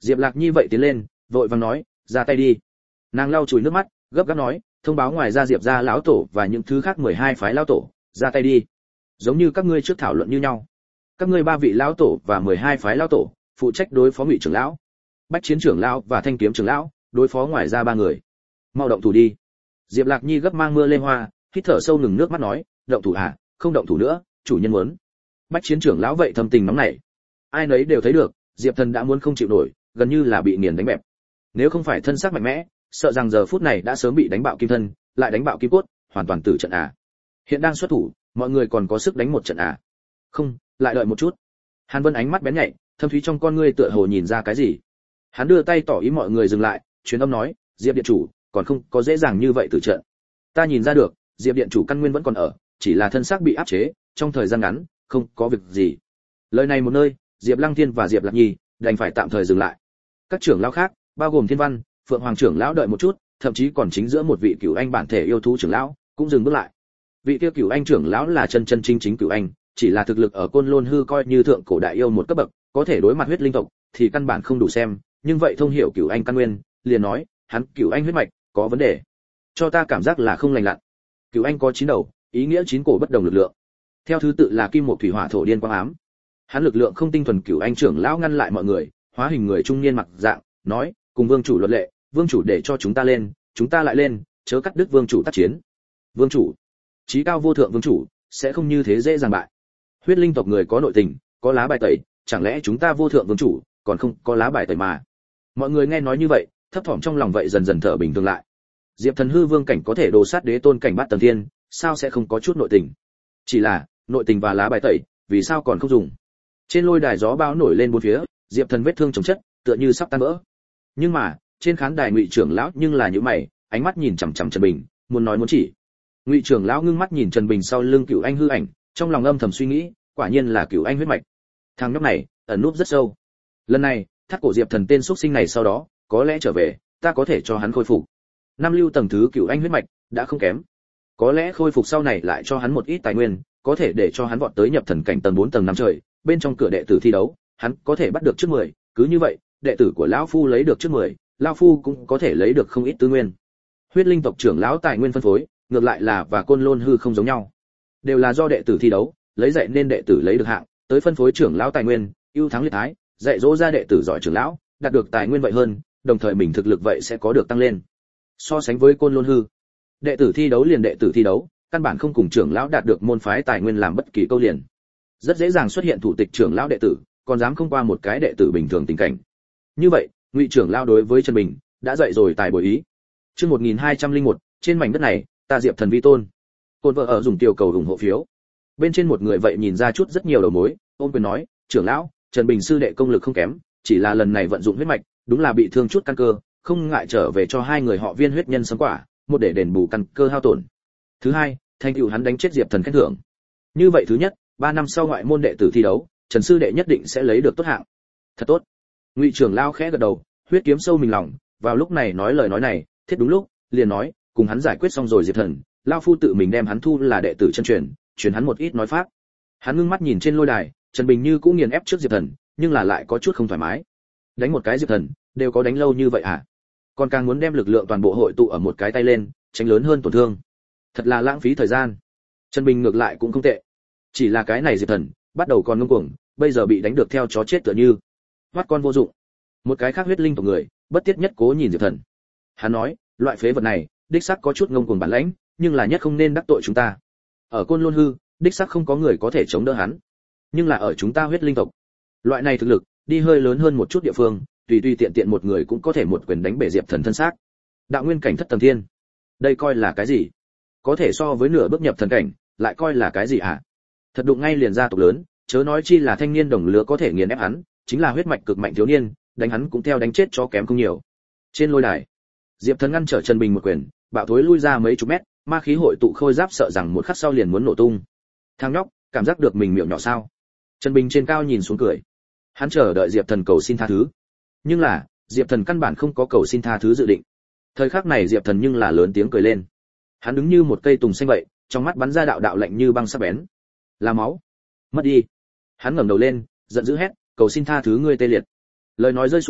Diệp Lạc Nhi vậy tiến lên, vội vàng nói, ra tay đi. Nàng lau chùi nước mắt, gấp gáp nói, thông báo ngoài ra Diệp gia lão tổ và những thứ khác mười hai phái lão tổ, ra tay đi. Giống như các ngươi trước thảo luận như nhau. Các ngươi ba vị lão tổ và mười hai phái lão tổ, phụ trách đối phó Ngụy trưởng lão, Bách Chiến trưởng lão và Thanh Kiếm trưởng lão, đối phó ngoài ra ba người. Mau động thủ đi. Diệp Lạc Nhi gấp mang mưa lê hoa, hít thở sâu ngừng nước mắt nói, động thủ à, không động thủ nữa, chủ nhân muốn. Bách Chiến trưởng lão vậy thầm tình nóng nảy. Ai nấy đều thấy được, Diệp Thần đã muốn không chịu nổi, gần như là bị nghiền đánh bẹp. Nếu không phải thân xác mạnh mẽ, sợ rằng giờ phút này đã sớm bị đánh bạo kim thân, lại đánh bạo kim cốt, hoàn toàn tử trận à. Hiện đang xuất thủ, mọi người còn có sức đánh một trận à? Không, lại đợi một chút. Hàn Vân ánh mắt bén nhạy, thâm thúy trong con ngươi tựa hồ nhìn ra cái gì. Hắn đưa tay tỏ ý mọi người dừng lại, truyền âm nói, Diệp điện chủ, còn không có dễ dàng như vậy tử trận. Ta nhìn ra được, Diệp điện chủ căn nguyên vẫn còn ở, chỉ là thân xác bị áp chế, trong thời gian ngắn, không có việc gì. Lời này một nơi, Diệp Lăng Thiên và Diệp Lạc Nhi đành phải tạm thời dừng lại. Các trưởng lão khác, bao gồm Thiên Văn, Phượng Hoàng trưởng lão đợi một chút, thậm chí còn chính giữa một vị Cửu Anh bản thể yêu thú trưởng lão, cũng dừng bước lại. Vị kia Cửu Anh trưởng lão là chân chân chính chính Cửu Anh, chỉ là thực lực ở Côn Lôn hư coi như thượng cổ đại yêu một cấp bậc, có thể đối mặt huyết linh tộc thì căn bản không đủ xem, nhưng vậy thông hiểu Cửu Anh căn nguyên, liền nói, hắn Cửu Anh huyết mạch có vấn đề. Cho ta cảm giác là không lành lặn. Cửu Anh có chín đầu, ý nghĩa chín cổ bất đồng lực lượng. Theo thứ tự là kim mộc thủy hỏa thổ điên quang ám. Hắn lực lượng không tinh thuần, Cửu Anh trưởng lão ngăn lại mọi người, hóa hình người trung niên mặc dạng, nói, cùng vương chủ luật lệ, vương chủ để cho chúng ta lên, chúng ta lại lên, chớ cắt đứt vương chủ tác chiến. Vương chủ, chí cao vô thượng vương chủ, sẽ không như thế dễ dàng bại. Huyết linh tộc người có nội tình, có lá bài tẩy, chẳng lẽ chúng ta vô thượng vương chủ còn không có lá bài tẩy mà? Mọi người nghe nói như vậy, thấp thỏm trong lòng vậy dần dần thở bình thường lại. Diệp Thần hư vương cảnh có thể đồ sát đế tôn cảnh bát tầng thiên, sao sẽ không có chút nội tình? Chỉ là, nội tình và lá bài tẩy, vì sao còn không dùng? Trên lôi đài gió bão nổi lên bốn phía, Diệp Thần vết thương chồng chất, tựa như sắp tan vỡ. Nhưng mà, trên khán đài Ngụy trưởng lão nhưng là những mày, ánh mắt nhìn chằm chằm Trần Bình, muốn nói muốn chỉ. Ngụy trưởng lão ngưng mắt nhìn Trần Bình sau lưng Cửu Anh hư ảnh, trong lòng âm thầm suy nghĩ, quả nhiên là Cửu Anh huyết mạch. Thằng nhóc này, ẩn núp rất sâu. Lần này, thắt cổ Diệp Thần tên xuất sinh này sau đó, có lẽ trở về, ta có thể cho hắn khôi phục. Năm lưu tầng thứ Cửu Anh huyết mạch, đã không kém. Có lẽ khôi phục sau này lại cho hắn một ít tài nguyên, có thể để cho hắn vọt tới nhập thần cảnh tầng bốn tầng năm trời, bên trong cửa đệ tử thi đấu, hắn có thể bắt được trước mười, cứ như vậy, đệ tử của lão phu lấy được trước mười, lão phu cũng có thể lấy được không ít tư nguyên. Huyết linh tộc trưởng lão tài nguyên phân phối, ngược lại là và Côn Lôn hư không giống nhau. Đều là do đệ tử thi đấu, lấy dạy nên đệ tử lấy được hạng, tới phân phối trưởng lão tài nguyên, ưu thắng liệt thái, dạy dỗ ra đệ tử giỏi trưởng lão, đạt được tài nguyên vậy hơn, đồng thời mình thực lực vậy sẽ có được tăng lên. So sánh với Côn Lôn hư, đệ tử thi đấu liền đệ tử thi đấu, căn bản không cùng trưởng lão đạt được môn phái tài nguyên làm bất kỳ câu liền. Rất dễ dàng xuất hiện thủ tịch trưởng lão đệ tử, còn dám không qua một cái đệ tử bình thường tình cảnh. Như vậy, Ngụy trưởng lão đối với Trần Bình đã dạy rồi tài bồi ý. Chương một nghìn hai trăm lẻ một, trên mảnh đất này, ta Diệp Thần vi tôn. Côn vợ ở dùng tiểu cầu ủng hộ phiếu. Bên trên một người vậy nhìn ra chút rất nhiều đầu mối, ôn quyền nói, trưởng lão, Trần Bình sư đệ công lực không kém, chỉ là lần này vận dụng huyết mạch, đúng là bị thương chút căn cơ, không ngại trở về cho hai người họ viên huyết nhân sấm quả, một để đền bù căn cơ hao tổn. Thứ hai, thành tựu hắn đánh chết Diệp Thần khen thưởng. Như vậy thứ nhất, ba năm sau ngoại môn đệ tử thi đấu, Trần sư đệ nhất định sẽ lấy được tốt hạng. Thật tốt. Ngụy trưởng lão khẽ gật đầu, huyết kiếm sâu mình lòng, vào lúc này nói lời nói này, thiết đúng lúc, liền nói, cùng hắn giải quyết xong rồi Diệp Thần, lão phu tự mình đem hắn thu là đệ tử chân truyền, truyền hắn một ít nói pháp. Hắn ngưng mắt nhìn trên lôi đài, Trần Bình như cũng nghiền ép trước Diệp Thần, nhưng là lại có chút không thoải mái. Đánh một cái Diệp Thần, đều có đánh lâu như vậy à? Còn càng muốn đem lực lượng toàn bộ hội tụ ở một cái tay lên, tránh lớn hơn tổn thương. Thật là lãng phí thời gian. Trần Bình ngược lại cũng không tệ. Chỉ là cái này Diệp Thần, bắt đầu còn ngông cuồng, bây giờ bị đánh được theo chó chết tựa như. Hoắt con vô dụng. Một cái khác huyết linh tộc người, bất tiết nhất cố nhìn Diệp Thần. Hắn nói, loại phế vật này, đích xác có chút ngông cuồng bản lãnh, nhưng là nhất không nên đắc tội chúng ta. Ở Côn Lôn hư, đích xác không có người có thể chống đỡ hắn. Nhưng là ở chúng ta huyết linh tộc, loại này thực lực, đi hơi lớn hơn một chút địa phương, tùy tùy tiện tiện một người cũng có thể một quyền đánh bể Diệp Thần thân xác. Đạo nguyên cảnh thất tầng thiên, đây coi là cái gì? Có thể so với nửa bước nhập thần cảnh, lại coi là cái gì hả? Thật đụng ngay liền gia tộc lớn, chớ nói chi là thanh niên đồng lứa có thể nghiền ép hắn, chính là huyết mạch cực mạnh thiếu niên, đánh hắn cũng theo đánh chết cho kém không nhiều. Trên lôi đài, Diệp Thần ngăn trở Trần Bình một quyền, bạo thối lui ra mấy chục mét, ma khí hội tụ khôi giáp sợ rằng một khắc sau liền muốn nổ tung. Thằng nhóc, cảm giác được mình miệng nhỏ sao? Trần Bình trên cao nhìn xuống cười. Hắn chờ đợi Diệp Thần cầu xin tha thứ. Nhưng là, Diệp Thần căn bản không có cầu xin tha thứ dự định. Thời khắc này Diệp Thần nhưng là lớn tiếng cười lên. Hắn đứng như một cây tùng xanh vậy, trong mắt bắn ra đạo đạo lạnh như băng sắc bén. Là máu. Mất đi. Hắn ngẩng đầu lên, giận dữ hét, cầu xin tha thứ ngươi tê liệt. Lời nói rơi xuống,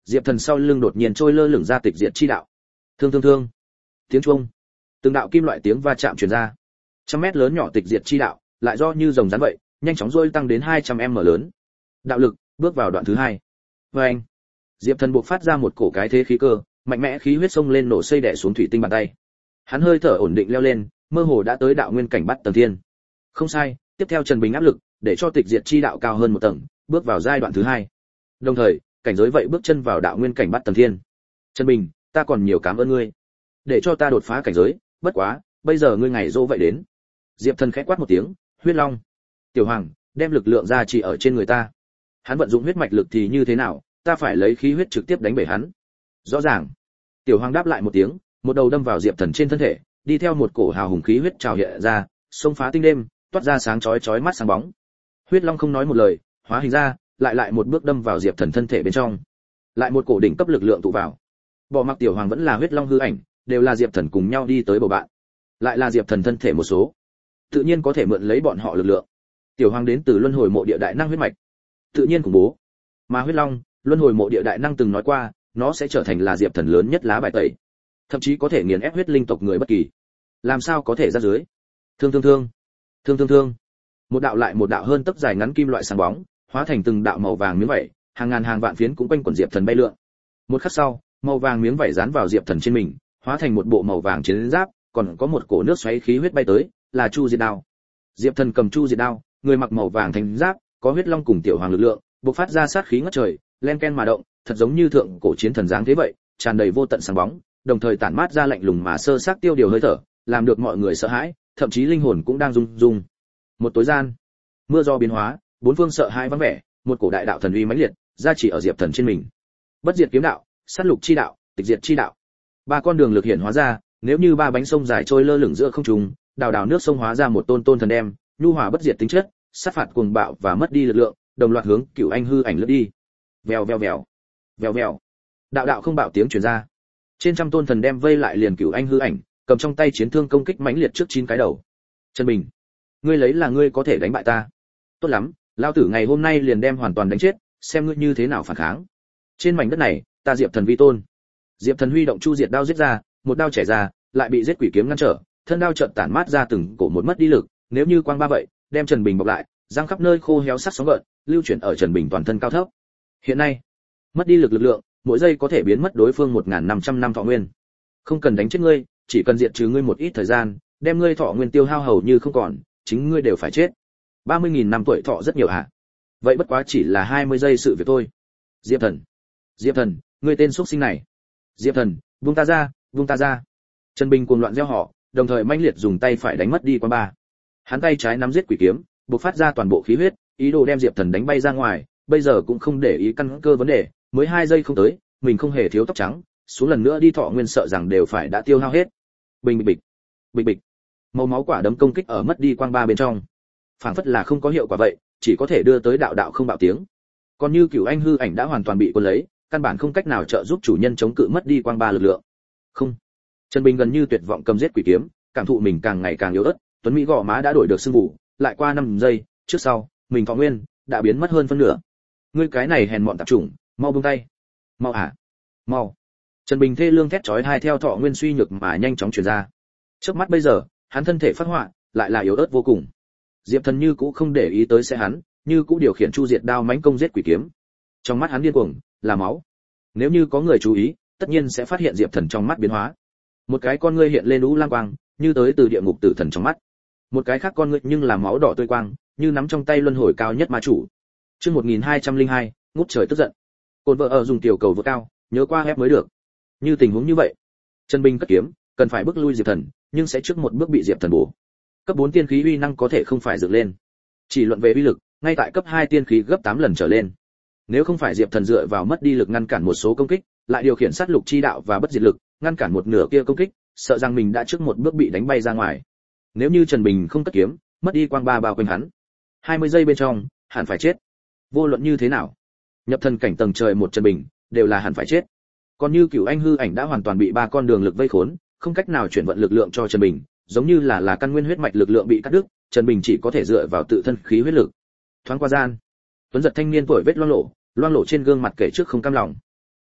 Diệp Thần sau lưng đột nhiên trôi lơ lửng ra tịch diệt chi đạo. Thương thương thương. Tiếng chuông. Từng đạo kim loại tiếng va chạm truyền ra. Trăm mét lớn nhỏ tịch diệt chi đạo, lại do như rồng rắn vậy, nhanh chóng rôi tăng đến hai trăm mét lớn. Đạo lực, bước vào đoạn thứ hai. Và anh. Diệp Thần buộc phát ra một cổ cái thế khí cơ, mạnh mẽ khí huyết sông lên nổ xây đè xuống thủy tinh bàn tay. Hắn hơi thở ổn định leo lên, mơ hồ đã tới đạo nguyên cảnh bắt tầng thiên. Không sai, tiếp theo Trần Bình áp lực, để cho tịch diệt chi đạo cao hơn một tầng, bước vào giai đoạn thứ hai. Đồng thời, cảnh giới vậy bước chân vào đạo nguyên cảnh bắt tầng thiên. Trần Bình, ta còn nhiều cảm ơn ngươi, để cho ta đột phá cảnh giới, bất quá, bây giờ ngươi ngày dỗ vậy đến. Diệp Thần khẽ quát một tiếng, huyết long. Tiểu Hoàng, đem lực lượng ra chỉ ở trên người ta. Hắn vận dụng huyết mạch lực thì như thế nào, ta phải lấy khí huyết trực tiếp đánh bể hắn. Rõ ràng. Tiểu Hoàng đáp lại một tiếng, một đầu đâm vào Diệp Thần trên thân thể, đi theo một cổ hào hùng khí huyết trào hiện ra, xông phá tinh đêm, toát ra sáng chói chói mắt sáng bóng. Huyết long không nói một lời, hóa hình ra, lại lại một bước đâm vào Diệp Thần thân thể bên trong. Lại một cổ đỉnh cấp lực lượng tụ vào. Bỏ mặc Tiểu Hoàng vẫn là huyết long hư ảnh, đều là Diệp Thần cùng nhau đi tới bầu bạn. Lại là Diệp Thần thân thể một số, tự nhiên có thể mượn lấy bọn họ lực lượng. Tiểu Hoàng đến từ luân hồi mộ địa đại năng huyết mạch, tự nhiên khủng bố. Mà huyết long, luân hồi mộ địa đại năng từng nói qua, nó sẽ trở thành là Diệp Thần lớn nhất lá bài tẩy, thậm chí có thể nghiền ép huyết linh tộc người bất kỳ. Làm sao có thể ra dưới? Thương thương thương, thương thương thương. Một đạo lại một đạo hơn tấc dài ngắn kim loại sáng bóng, hóa thành từng đạo màu vàng miếng vảy, hàng ngàn hàng vạn phiến cũng quanh quẩn Diệp Thần bay lượn. Một khắc sau, màu vàng miếng vảy dán vào Diệp Thần trên mình, hóa thành một bộ màu vàng chiến giáp, còn có một cổ nước xoáy khí huyết bay tới, là Chu Diệt Đao. Diệp Thần cầm Chu Diệt Đao, người mặc màu vàng thành giáp, có huyết long cùng Tiểu Hoàng lực lượng, bộc phát ra sát khí ngất trời, len ken mà động, thật giống như thượng cổ chiến thần dáng thế vậy, tràn đầy vô tận sáng bóng, đồng thời tản mát ra lạnh lùng mà sơ xác tiêu điều hơi thở, làm được mọi người sợ hãi, thậm chí linh hồn cũng đang rung rung. Một tối gian, mưa gió biến hóa, bốn phương sợ hãi vắng vẻ, một cổ đại đạo thần uy mãnh liệt, gia chỉ ở Diệp Thần trên mình. Bất diệt kiếm đạo, sát lục chi đạo, tịch diệt chi đạo. Ba con đường lực hiện hóa ra, nếu như ba bánh sông dài trôi lơ lửng giữa không trung, đào đào nước sông hóa ra một tôn tôn thần đem, nhu hòa bất diệt tính chất, sát phạt cuồng bạo và mất đi lực lượng, đồng loạt hướng Cửu Anh hư ảnh lướt đi. Vèo vèo vèo, vèo vèo. Đạo đạo không bạo tiếng truyền ra. Trên trăm tôn thần đem vây lại liền Cửu Anh hư ảnh, cầm trong tay chiến thương công kích mãnh liệt trước chín cái đầu. Trần Bình, ngươi lấy là ngươi có thể đánh bại ta? Tốt lắm, lão tử ngày hôm nay liền đem hoàn toàn đánh chết, xem ngươi như thế nào phản kháng. Trên mảnh đất này, ta Diệp Thần vi tôn. Diệp Thần huy động Chu Diệt Đao giết ra, một đao chẻ ra, lại bị giết quỷ kiếm ngăn trở, thân đao chợt tản mát ra từng cổ một mất đi lực, nếu như quang ba vậy, đem Trần Bình bọc lại, răng khắp nơi khô héo sắc sóng gợn, lưu chuyển ở Trần Bình toàn thân cao thấp. Hiện nay, mất đi lực lực lượng, mỗi giây có thể biến mất đối phương một nghìn năm trăm năm thọ nguyên. Không cần đánh chết ngươi, chỉ cần diệt trừ ngươi một ít thời gian, đem ngươi thọ nguyên tiêu hao hầu như không còn, chính ngươi đều phải chết. ba mươi nghìn năm tuổi thọ rất nhiều hả? Vậy bất quá chỉ là hai mươi giây sự việc thôi. Diệp Thần, Diệp Thần, ngươi tên xuất sinh này. Diệp Thần, buông ta ra, buông ta ra. Trần Bình cuồng loạn reo hò, đồng thời mãnh liệt dùng tay phải đánh mất đi quan ba. Hắn tay trái nắm giết quỷ kiếm, bộc phát ra toàn bộ khí huyết, ý đồ đem Diệp Thần đánh bay ra ngoài, bây giờ cũng không để ý căn cơ vấn đề, mới hai giây không tới, mình không hề thiếu tóc trắng, xuống lần nữa đi thọ nguyên sợ rằng đều phải đã tiêu hao hết. Bình bịch bịch, bịch bịch. Màu máu quả đấm công kích ở mất đi quang ba bên trong. Phảng phất là không có hiệu quả vậy, chỉ có thể đưa tới đạo đạo không bạo tiếng. Còn như Cửu Anh hư ảnh đã hoàn toàn bị cuốn lấy, căn bản không cách nào trợ giúp chủ nhân chống cự mất đi quang ba lực lượng. Không. Trần Bình gần như tuyệt vọng cầm giết quỷ kiếm, cảm thụ mình càng ngày càng yếu ớt, tuấn mỹ gò má đã đổi được sưng vụ, lại qua năm giây, trước sau, mình thọ nguyên đã biến mất hơn phân nửa. Ngươi cái này hèn mọn tạp chủng, mau buông tay. Mau hả? Mau. Trần Bình thê lương thét chói tai theo thọ nguyên suy nhược mà nhanh chóng truyền ra. Trước mắt bây giờ, hắn thân thể phát họa, lại là yếu ớt vô cùng. Diệp Thần như cũ không để ý tới sẽ hắn, như cũ điều khiển Chu Diệt Đao mãnh công giết quỷ kiếm. Trong mắt hắn điên cuồng, là máu. Nếu như có người chú ý, tất nhiên sẽ phát hiện Diệp Thần trong mắt biến hóa. Một cái con ngươi hiện lên u lam quang, như tới từ địa ngục tử thần trong mắt. Một cái khác con ngươi nhưng là máu đỏ tươi quang, như nắm trong tay luân hồi cao nhất ma chủ. Chương một nghìn hai trăm lẻ hai, ngút trời tức giận. Côn vợ ở dùng tiểu cầu vượt cao, nhớ qua ép mới được. Như tình huống như vậy, Trần Bình cất kiếm, cần phải bước lui Diệp Thần, nhưng sẽ trước một bước bị Diệp Thần bổ. Cấp bốn tiên khí uy năng có thể không phải dựng lên. Chỉ luận về uy lực, ngay tại cấp hai tiên khí gấp tám lần trở lên. Nếu không phải Diệp Thần dựa vào mất đi lực ngăn cản một số công kích, lại điều khiển sát lục chi đạo và bất diệt lực, ngăn cản một nửa kia công kích, sợ rằng mình đã trước một bước bị đánh bay ra ngoài. Nếu như Trần Bình không cất kiếm, mất đi quang ba bao quanh hắn, hai mươi giây bên trong, hẳn phải chết. Vô luận như thế nào, nhập thần cảnh tầng trời một Trần Bình, đều là hẳn phải chết. Còn như Cửu Anh hư ảnh đã hoàn toàn bị ba con đường lực vây khốn, không cách nào chuyển vận lực lượng cho Trần Bình, giống như là là căn nguyên huyết mạch lực lượng bị cắt đứt, Trần Bình chỉ có thể dựa vào tự thân khí huyết lực. Thoáng qua gian, tuấn giật thanh niên tuổi vết loang lổ, loang lổ trên gương mặt kể trước không cam lòng.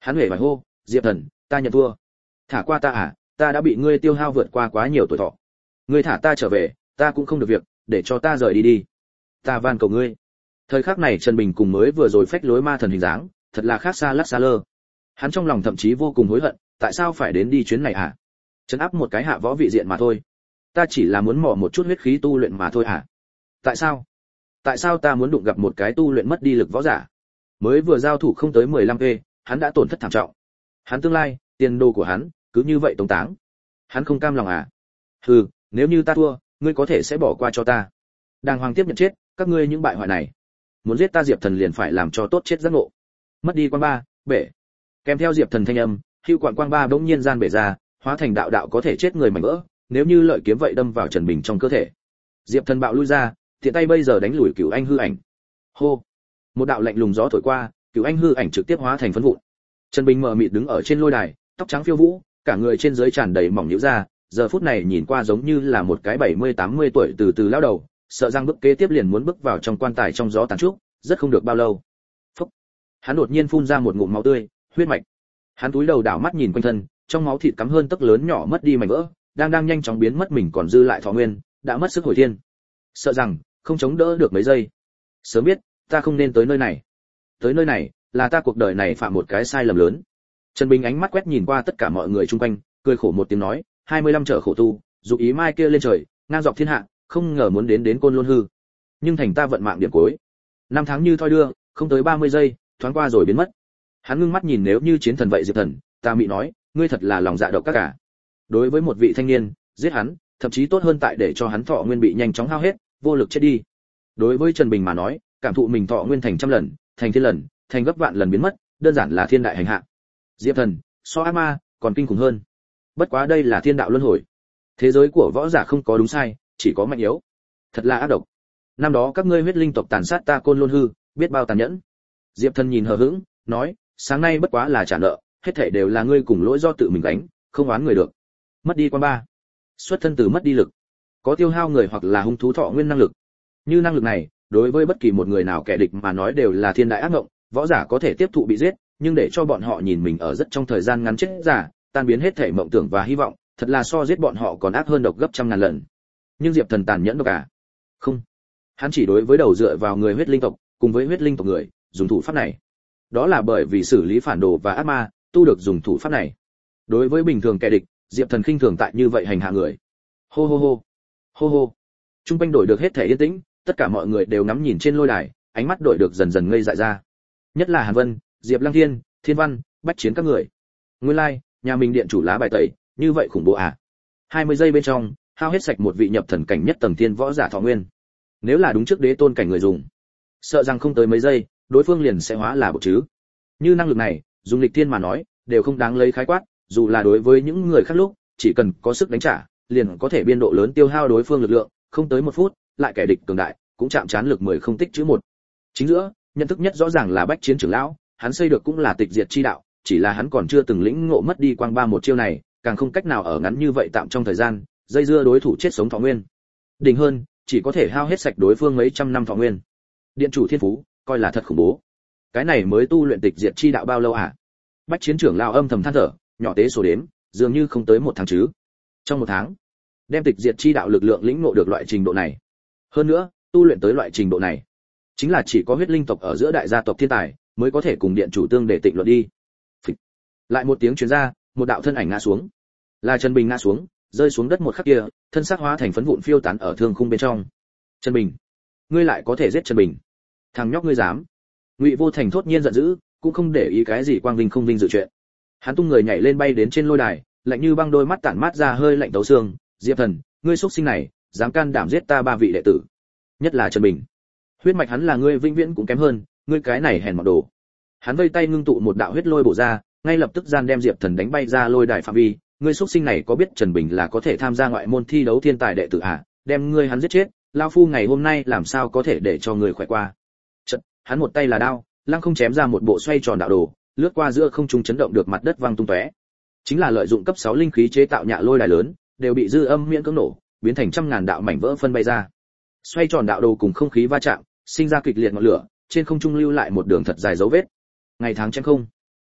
Hắn hề phải hô, Diệp Thần, ta nhận thua. Thả qua ta à, ta đã bị ngươi tiêu hao vượt qua quá nhiều tuổi thọ. Ngươi thả ta trở về, ta cũng không được việc, để cho ta rời đi đi. Ta van cầu ngươi. Thời khắc này Trần Bình cùng mới vừa rồi phách lối ma thần hình dáng, thật là khác xa lắc xa lơ. Hắn trong lòng thậm chí vô cùng hối hận, tại sao phải đến đi chuyến này à? Trấn áp một cái hạ võ vị diện mà thôi. Ta chỉ là muốn mò một chút huyết khí tu luyện mà thôi à? Tại sao? Tại sao ta muốn đụng gặp một cái tu luyện mất đi lực võ giả? Mới vừa giao thủ không tới mười lăm p, hắn đã tổn thất thảm trọng. Hắn tương lai, tiền đồ của hắn, cứ như vậy tống táng. Hắn không cam lòng à? Hừ, nếu như ta thua, ngươi có thể sẽ bỏ qua cho ta. Đàng hoàng tiếp nhận chết, các ngươi những bại hoại này. Muốn giết ta Diệp Thần liền phải làm cho tốt chết giác ngộ. Mất đi quang ba, bể. Kèm theo Diệp Thần thanh âm, hưu quạng quang ba bỗng nhiên gian bể ra, hóa thành đạo đạo có thể chết người mảnh vỡ, nếu như lợi kiếm vậy đâm vào Trần Bình trong cơ thể. Diệp Thần bạo lui ra, tiện tay bây giờ đánh lùi Cửu Anh hư ảnh. Hô. Một đạo lạnh lùng gió thổi qua, Cửu Anh hư ảnh trực tiếp hóa thành phấn vụn. Trần Bình mờ mịt đứng ở trên lôi đài, tóc trắng phiêu vũ, cả người trên dưới tràn đầy mỏng nhũ da, giờ phút này nhìn qua giống như là một cái bảy mươi tám mươi tuổi từ từ lão đầu, sợ rằng bước kế tiếp liền muốn bước vào trong quan tài trong gió tàn trúc, rất không được bao lâu. Phốc. Hắn đột nhiên phun ra một ngụm máu tươi, huyết mạch. Hắn cúi đầu đảo mắt nhìn quanh thân, trong máu thịt cắm hơn tấc lớn nhỏ mất đi mảnh vỡ, đang đang nhanh chóng biến mất mình còn dư lại thọ nguyên, đã mất sức hồi thiên. Sợ rằng không chống đỡ được mấy giây. Sớm biết, ta không nên tới nơi này. Tới nơi này, là ta cuộc đời này phạm một cái sai lầm lớn. Trần Bình ánh mắt quét nhìn qua tất cả mọi người xung quanh, cười khổ một tiếng nói, hai mươi lăm trở khổ tu, dục ý mai kia lên trời, ngang dọc thiên hạ, không ngờ muốn đến đến Côn Lôn hư. Nhưng thành ta vận mạng điểm cuối. Năm tháng như thoi đưa, không tới ba mươi giây, thoáng qua rồi biến mất. Hắn ngưng mắt nhìn nếu như chiến thần vậy Diệp Thần, ta mị nói, ngươi thật là lòng dạ độc các cả. Đối với một vị thanh niên, giết hắn, thậm chí tốt hơn tại để cho hắn thọ nguyên bị nhanh chóng hao hết, vô lực chết đi. Đối với Trần Bình mà nói, cảm thụ mình thọ nguyên thành trăm lần, thành thiên lần, thành gấp vạn lần biến mất, đơn giản là thiên đại hành hạ. Diệp Thần, so ác ma, còn kinh khủng hơn. Bất quá đây là thiên đạo luân hồi. Thế giới của võ giả không có đúng sai, chỉ có mạnh yếu. Thật là ác độc. Năm đó các ngươi huyết linh tộc tàn sát ta Côn Lôn hư, biết bao tàn nhẫn. Diệp Thần nhìn hờ hững, nói, sáng nay bất quá là trả nợ, hết thảy đều là ngươi cùng lỗi do tự mình đánh, không oán người được. Mất đi quan ba, xuất thân từ mất đi lực, có tiêu hao người hoặc là hung thú thọ nguyên năng lực. Như năng lực này, đối với bất kỳ một người nào kẻ địch mà nói đều là thiên đại ác ngộng, võ giả có thể tiếp thụ bị giết, nhưng để cho bọn họ nhìn mình ở rất trong thời gian ngắn chết giả, tan biến hết thảy mộng tưởng và hy vọng, thật là so giết bọn họ còn ác hơn độc gấp trăm ngàn lần. Nhưng Diệp Thần tàn nhẫn độc à? Không, hắn chỉ đối với đầu dựa vào người huyết linh tộc, cùng với huyết linh tộc người, dùng thủ pháp này. Đó là bởi vì xử lý phản đồ và ác ma, tu được dùng thủ pháp này. Đối với bình thường kẻ địch, Diệp Thần khinh thường tại như vậy hành hạ người. Hô hô hô, hô hô. Trung quanh đổi được hết thể yên tĩnh, tất cả mọi người đều ngắm nhìn trên lôi đài, ánh mắt đổi được dần dần ngây dại ra. Nhất là Hàn Vân, Diệp Lăng Thiên, Thiên Văn, Bách Chiến các người. Nguyên lai, like, nhà mình điện chủ lá bài tẩy, như vậy khủng bố à? hai mươi giây bên trong, hao hết sạch một vị nhập thần cảnh nhất tầng thiên võ giả thọ nguyên. Nếu là đúng trước đế tôn cảnh người dùng, sợ rằng không tới mấy giây, đối phương liền sẽ hóa là bột chứ. Như năng lực này, dùng lịch thiên mà nói, đều không đáng lấy khái quát, dù là đối với những người khác lúc, chỉ cần có sức đánh trả, liền có thể biên độ lớn tiêu hao đối phương lực lượng, không tới một phút, lại kẻ địch cường đại, cũng chạm trán lực mười không tích chữ một. Chính giữa, nhận thức nhất rõ ràng là Bách Chiến trưởng lão, hắn xây được cũng là tịch diệt chi đạo, chỉ là hắn còn chưa từng lĩnh ngộ mất đi quang ba một chiêu này, càng không cách nào ở ngắn như vậy tạm trong thời gian, dây dưa đối thủ chết sống thọ nguyên. Đỉnh hơn, chỉ có thể hao hết sạch đối phương mấy trăm năm thọ nguyên. Điện chủ thiên phú, coi là thật khủng bố. Cái này mới tu luyện tịch diệt chi đạo bao lâu à? Bách Chiến trưởng lão âm thầm than thở, nhỏ tế số đếm, dường như không tới một tháng chứ. Trong một tháng, đem tịch diệt chi đạo lực lượng lĩnh ngộ được loại trình độ này. Hơn nữa, tu luyện tới loại trình độ này, chính là chỉ có huyết linh tộc ở giữa đại gia tộc thiên tài mới có thể cùng điện chủ tương để tịnh luận đi. Phịch. Lại một tiếng truyền ra, một đạo thân ảnh ngã xuống. Là Trần Bình ngã xuống, rơi xuống đất một khắc kia, thân xác hóa thành phấn vụn phiêu tán ở thương khung bên trong. Trần Bình, ngươi lại có thể giết Trần Bình? Thằng nhóc ngươi dám? Ngụy Vô Thành thốt nhiên giận dữ, cũng không để ý cái gì quang vinh không vinh dự chuyện. Hắn tung người nhảy lên bay đến trên lôi đài, lạnh như băng đôi mắt tản mát ra hơi lạnh tấu xương. Diệp Thần, ngươi xuất sinh này, dám can đảm giết ta ba vị đệ tử, nhất là Trần Bình. Huyết mạch hắn là ngươi vĩnh viễn cũng kém hơn, ngươi cái này hèn mọn đồ. Hắn vây tay ngưng tụ một đạo huyết lôi bổ ra, ngay lập tức gian đem Diệp Thần đánh bay ra lôi đài phạm vi. Ngươi xuất sinh này có biết Trần Bình là có thể tham gia ngoại môn thi đấu thiên tài đệ tử à? Đem ngươi hắn giết chết, lão phu ngày hôm nay làm sao có thể để cho ngươi khỏe qua. Chợt, hắn một tay là đao, lăng không chém ra một bộ xoay tròn đạo đồ, lướt qua giữa không trung chấn động được mặt đất vang tung tóe. Chính là lợi dụng cấp sáu linh khí chế tạo nhạ lôi đài lớn, đều bị dư âm miễn cưỡng nổ, biến thành trăm ngàn đạo mảnh vỡ phân bay ra. Xoay tròn đạo đồ cùng không khí va chạm, sinh ra kịch liệt ngọn lửa, trên không trung lưu lại một đường thật dài dấu vết. Ngày tháng chém không.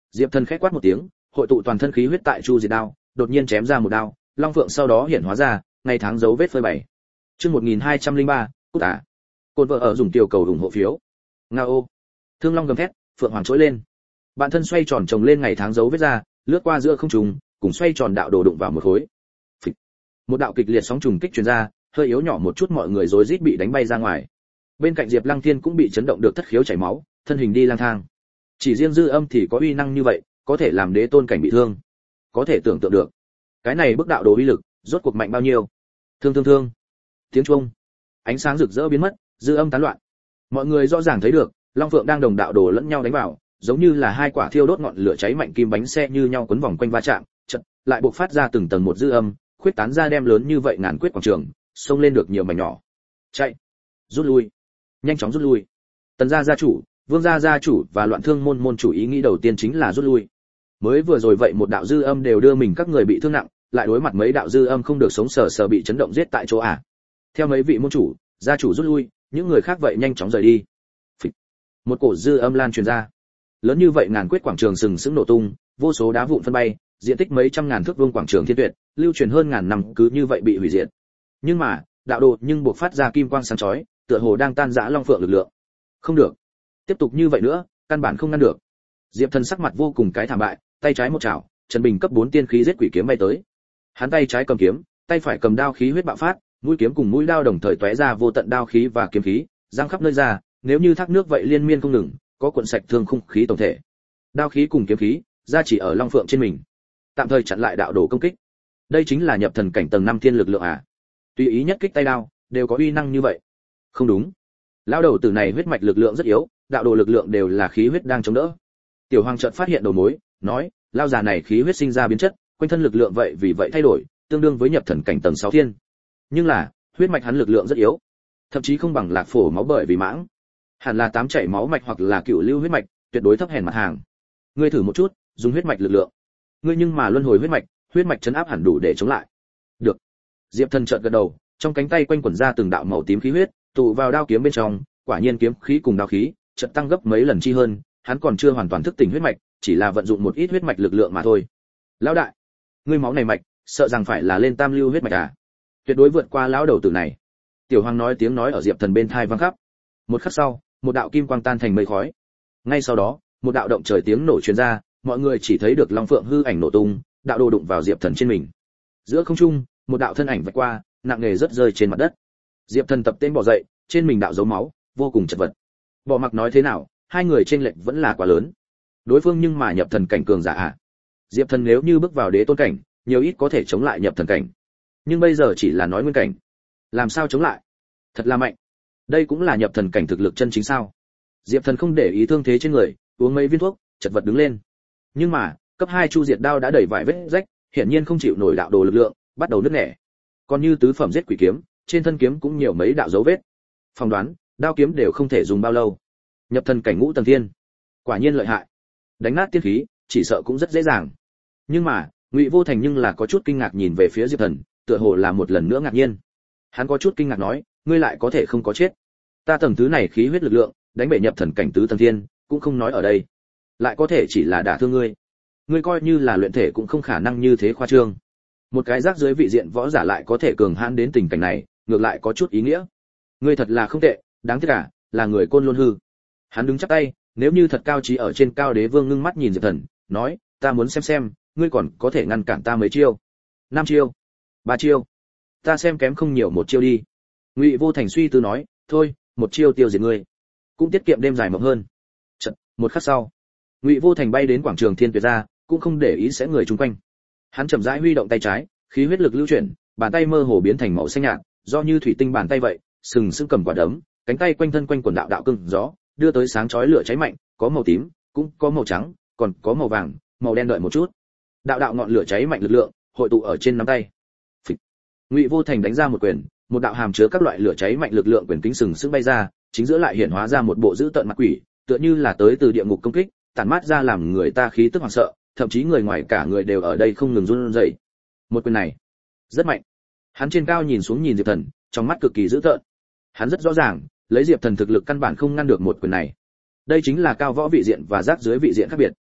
Diệp Thần khẽ quát một tiếng, hội tụ toàn thân khí huyết tại Chu Diệt Đao, đột nhiên chém ra một đao, long phượng sau đó hiện hóa ra, ngày tháng dấu vết phơi bày. Chương một nghìn hai trăm lẻ ba, cút à. Côn vợ ở dùng tiểu cầu ủng hộ phiếu. Ngao. Thương long gầm thét, phượng hoàng trỗi lên. Bản thân xoay tròn chồng lên ngày tháng dấu vết ra, lướt qua giữa không trung, cùng xoay tròn đạo đồ đụng vào một khối. Phịch. Một đạo kịch liệt sóng trùng kích truyền ra, hơi yếu nhỏ một chút mọi người rối rít bị đánh bay ra ngoài. Bên cạnh Diệp Lăng Thiên cũng bị chấn động được thất khiếu chảy máu, thân hình đi lang thang. Chỉ riêng dư âm thì có uy năng như vậy, có thể làm đế tôn cảnh bị thương. Có thể tưởng tượng được, cái này bức đạo đồ uy lực, rốt cuộc mạnh bao nhiêu. Thương thương thương. Tiếng chuông. Ánh sáng rực rỡ biến mất, dư âm tán loạn. Mọi người rõ ràng thấy được, Long Phượng đang đồng đạo đồ lẫn nhau đánh vào, giống như là hai quả thiêu đốt ngọn lửa cháy mạnh kim bánh xe như nhau quấn vòng quanh va chạm, chợt lại bộc phát ra từng tầng một dư âm, khuyết tán ra đem lớn như vậy ngàn quyết quảng trường, xông lên được nhiều mảnh nhỏ. Chạy, rút lui, nhanh chóng rút lui. Tần gia gia chủ, Vương gia gia chủ và Loạn Thương môn môn chủ ý nghĩ đầu tiên chính là rút lui. Mới vừa rồi vậy một đạo dư âm đều đưa mình các người bị thương nặng, lại đối mặt mấy đạo dư âm không được sống sờ sờ bị chấn động giết tại chỗ à. Theo mấy vị môn chủ, gia chủ rút lui, những người khác vậy nhanh chóng rời đi. Phịch. Một cổ dư âm lan truyền ra. Lớn như vậy ngàn quyết quảng trường sừng sững nổ tung, vô số đá vụn phân bay, diện tích mấy trăm ngàn thước vuông quảng trường thiên tuyệt, lưu truyền hơn ngàn năm cứ như vậy bị hủy diệt. Nhưng mà, đạo đồ nhưng buộc phát ra kim quang sáng chói, tựa hồ đang tan rã long phượng lực lượng. Không được, tiếp tục như vậy nữa, căn bản không ngăn được. Diệp Thần sắc mặt vô cùng cái thảm bại, tay trái một chảo, Trần Bình cấp bốn tiên khí giết quỷ kiếm bay tới. Hắn tay trái cầm kiếm, tay phải cầm đao khí huyết bạo phát, mũi kiếm cùng mũi đao đồng thời tóe ra vô tận đao khí và kiếm khí, giăng khắp nơi ra, nếu như thác nước vậy liên miên không ngừng, có cuộn sạch thương khung khí tổng thể. Đao khí cùng kiếm khí, ra chỉ ở long phượng trên mình, tạm thời chặn lại đạo đồ công kích. Đây chính là nhập thần cảnh tầng năm thiên lực lượng à? Tùy ý nhất kích tay đao, đều có uy năng như vậy. Không đúng, lão đầu tử này huyết mạch lực lượng rất yếu, đạo đồ lực lượng đều là khí huyết đang chống đỡ. Tiểu Hoàng chợt phát hiện đầu mối, nói, lão già này khí huyết sinh ra biến chất, quanh thân lực lượng vậy vì vậy thay đổi, tương đương với nhập thần cảnh tầng sáu thiên. Nhưng là, huyết mạch hắn lực lượng rất yếu, thậm chí không bằng Lạc Phổ máu bởi vì mãng. Hẳn là tám chảy máu mạch hoặc là cựu lưu huyết mạch, tuyệt đối thấp hèn mặt hàng. Ngươi thử một chút, dùng huyết mạch lực lượng. Ngươi nhưng mà luân hồi huyết mạch, huyết mạch chấn áp hẳn đủ để chống lại. Được. Diệp Thần chợt gật đầu, trong cánh tay quanh quẩn ra từng đạo màu tím khí huyết, tụ vào đao kiếm bên trong, quả nhiên kiếm khí cùng đao khí, chợt tăng gấp mấy lần chi hơn, hắn còn chưa hoàn toàn thức tỉnh huyết mạch, chỉ là vận dụng một ít huyết mạch lực lượng mà thôi. Lão đại, ngươi máu này mạch, sợ rằng phải là lên tam lưu huyết mạch à? Tuyệt đối vượt qua lão đầu tử này. Tiểu Hoàng nói tiếng nói ở Diệp Thần bên tai vang khắp. Một khắc sau, một đạo kim quang tan thành mây khói. Ngay sau đó, một đạo động trời tiếng nổ truyền ra, mọi người chỉ thấy được long phượng hư ảnh nổ tung, đạo đồ đụng vào Diệp Thần trên mình. Giữa không trung, một đạo thân ảnh vạch qua, nặng nề rớt rơi trên mặt đất. Diệp Thần tập tên bỏ dậy, trên mình đạo dấu máu, vô cùng chật vật. Bỏ mặc nói thế nào, hai người trên lệch vẫn là quá lớn. Đối phương nhưng mà nhập thần cảnh cường giả à? Diệp Thần nếu như bước vào đế tôn cảnh, nhiều ít có thể chống lại nhập thần cảnh. Nhưng bây giờ chỉ là nói nguyên cảnh, làm sao chống lại? Thật là mạnh. Đây cũng là nhập thần cảnh thực lực chân chính sao? Diệp Thần không để ý thương thế trên người, uống mấy viên thuốc, chật vật đứng lên. Nhưng mà, cấp hai chu diệt đao đã đẩy vài vết rách, hiển nhiên không chịu nổi đạo đồ lực lượng, bắt đầu nứt nẻ. Còn như tứ phẩm giết quỷ kiếm, trên thân kiếm cũng nhiều mấy đạo dấu vết. Phỏng đoán, đao kiếm đều không thể dùng bao lâu. Nhập thần cảnh ngũ tầng thiên, quả nhiên lợi hại. Đánh nát tiên khí, chỉ sợ cũng rất dễ dàng. Nhưng mà, Ngụy Vô Thành nhưng là có chút kinh ngạc nhìn về phía Diệp Thần, tựa hồ là một lần nữa ngạc nhiên. Hắn có chút kinh ngạc nói, ngươi lại có thể không có chết. Ta tầng thứ này khí huyết lực lượng, đánh bể nhập thần cảnh tứ tầng thiên, cũng không nói ở đây. Lại có thể chỉ là đả thương ngươi. Ngươi coi như là luyện thể cũng không khả năng như thế khoa trương. Một cái rác dưới vị diện võ giả lại có thể cường hãn đến tình cảnh này, ngược lại có chút ý nghĩa. Ngươi thật là không tệ, đáng tiếc cả, là người Côn Lôn hư. Hắn đứng chắp tay, nếu như thật cao trí ở trên cao đế vương ngưng mắt nhìn Diệp Thần, nói, ta muốn xem xem, ngươi còn có thể ngăn cản ta mấy chiêu. Năm chiêu, ba chiêu, ta xem kém không nhiều một chiêu đi. Ngụy Vô Thành suy tư nói, thôi, một chiêu tiêu diệt ngươi, cũng tiết kiệm đêm dài mộng hơn. Chật, một khắc sau, Ngụy Vô Thành bay đến quảng trường Thiên Tuyệt ra, cũng không để ý sẽ người chung quanh. Hắn chậm rãi huy động tay trái, khí huyết lực lưu chuyển, bàn tay mơ hồ biến thành màu xanh nhạt, do như thủy tinh bàn tay vậy, sừng sững cầm quả đấm, cánh tay quanh thân quanh quần đạo đạo cưng gió, đưa tới sáng chói lửa cháy mạnh, có màu tím, cũng có màu trắng, còn có màu vàng, màu đen đợi một chút. Đạo đạo ngọn lửa cháy mạnh lực lượng, hội tụ ở trên nắm tay. Phịch. Ngụy Vô Thành đánh ra một quyền, một đạo hàm chứa các loại lửa cháy mạnh lực lượng quyền kính sừng sững bay ra, chính giữa lại hiện hóa ra một bộ dữ tợn mặt quỷ, tựa như là tới từ địa ngục công kích, tản mát ra làm người ta khí tức hoảng sợ, thậm chí người ngoài cả người đều ở đây không ngừng run rẩy. Một quyền này, rất mạnh. Hắn trên cao nhìn xuống nhìn Diệp Thần, trong mắt cực kỳ dữ tợn. Hắn rất rõ ràng, lấy Diệp Thần thực lực căn bản không ngăn được một quyền này. Đây chính là cao võ vị diện và rác dưới vị diện khác biệt.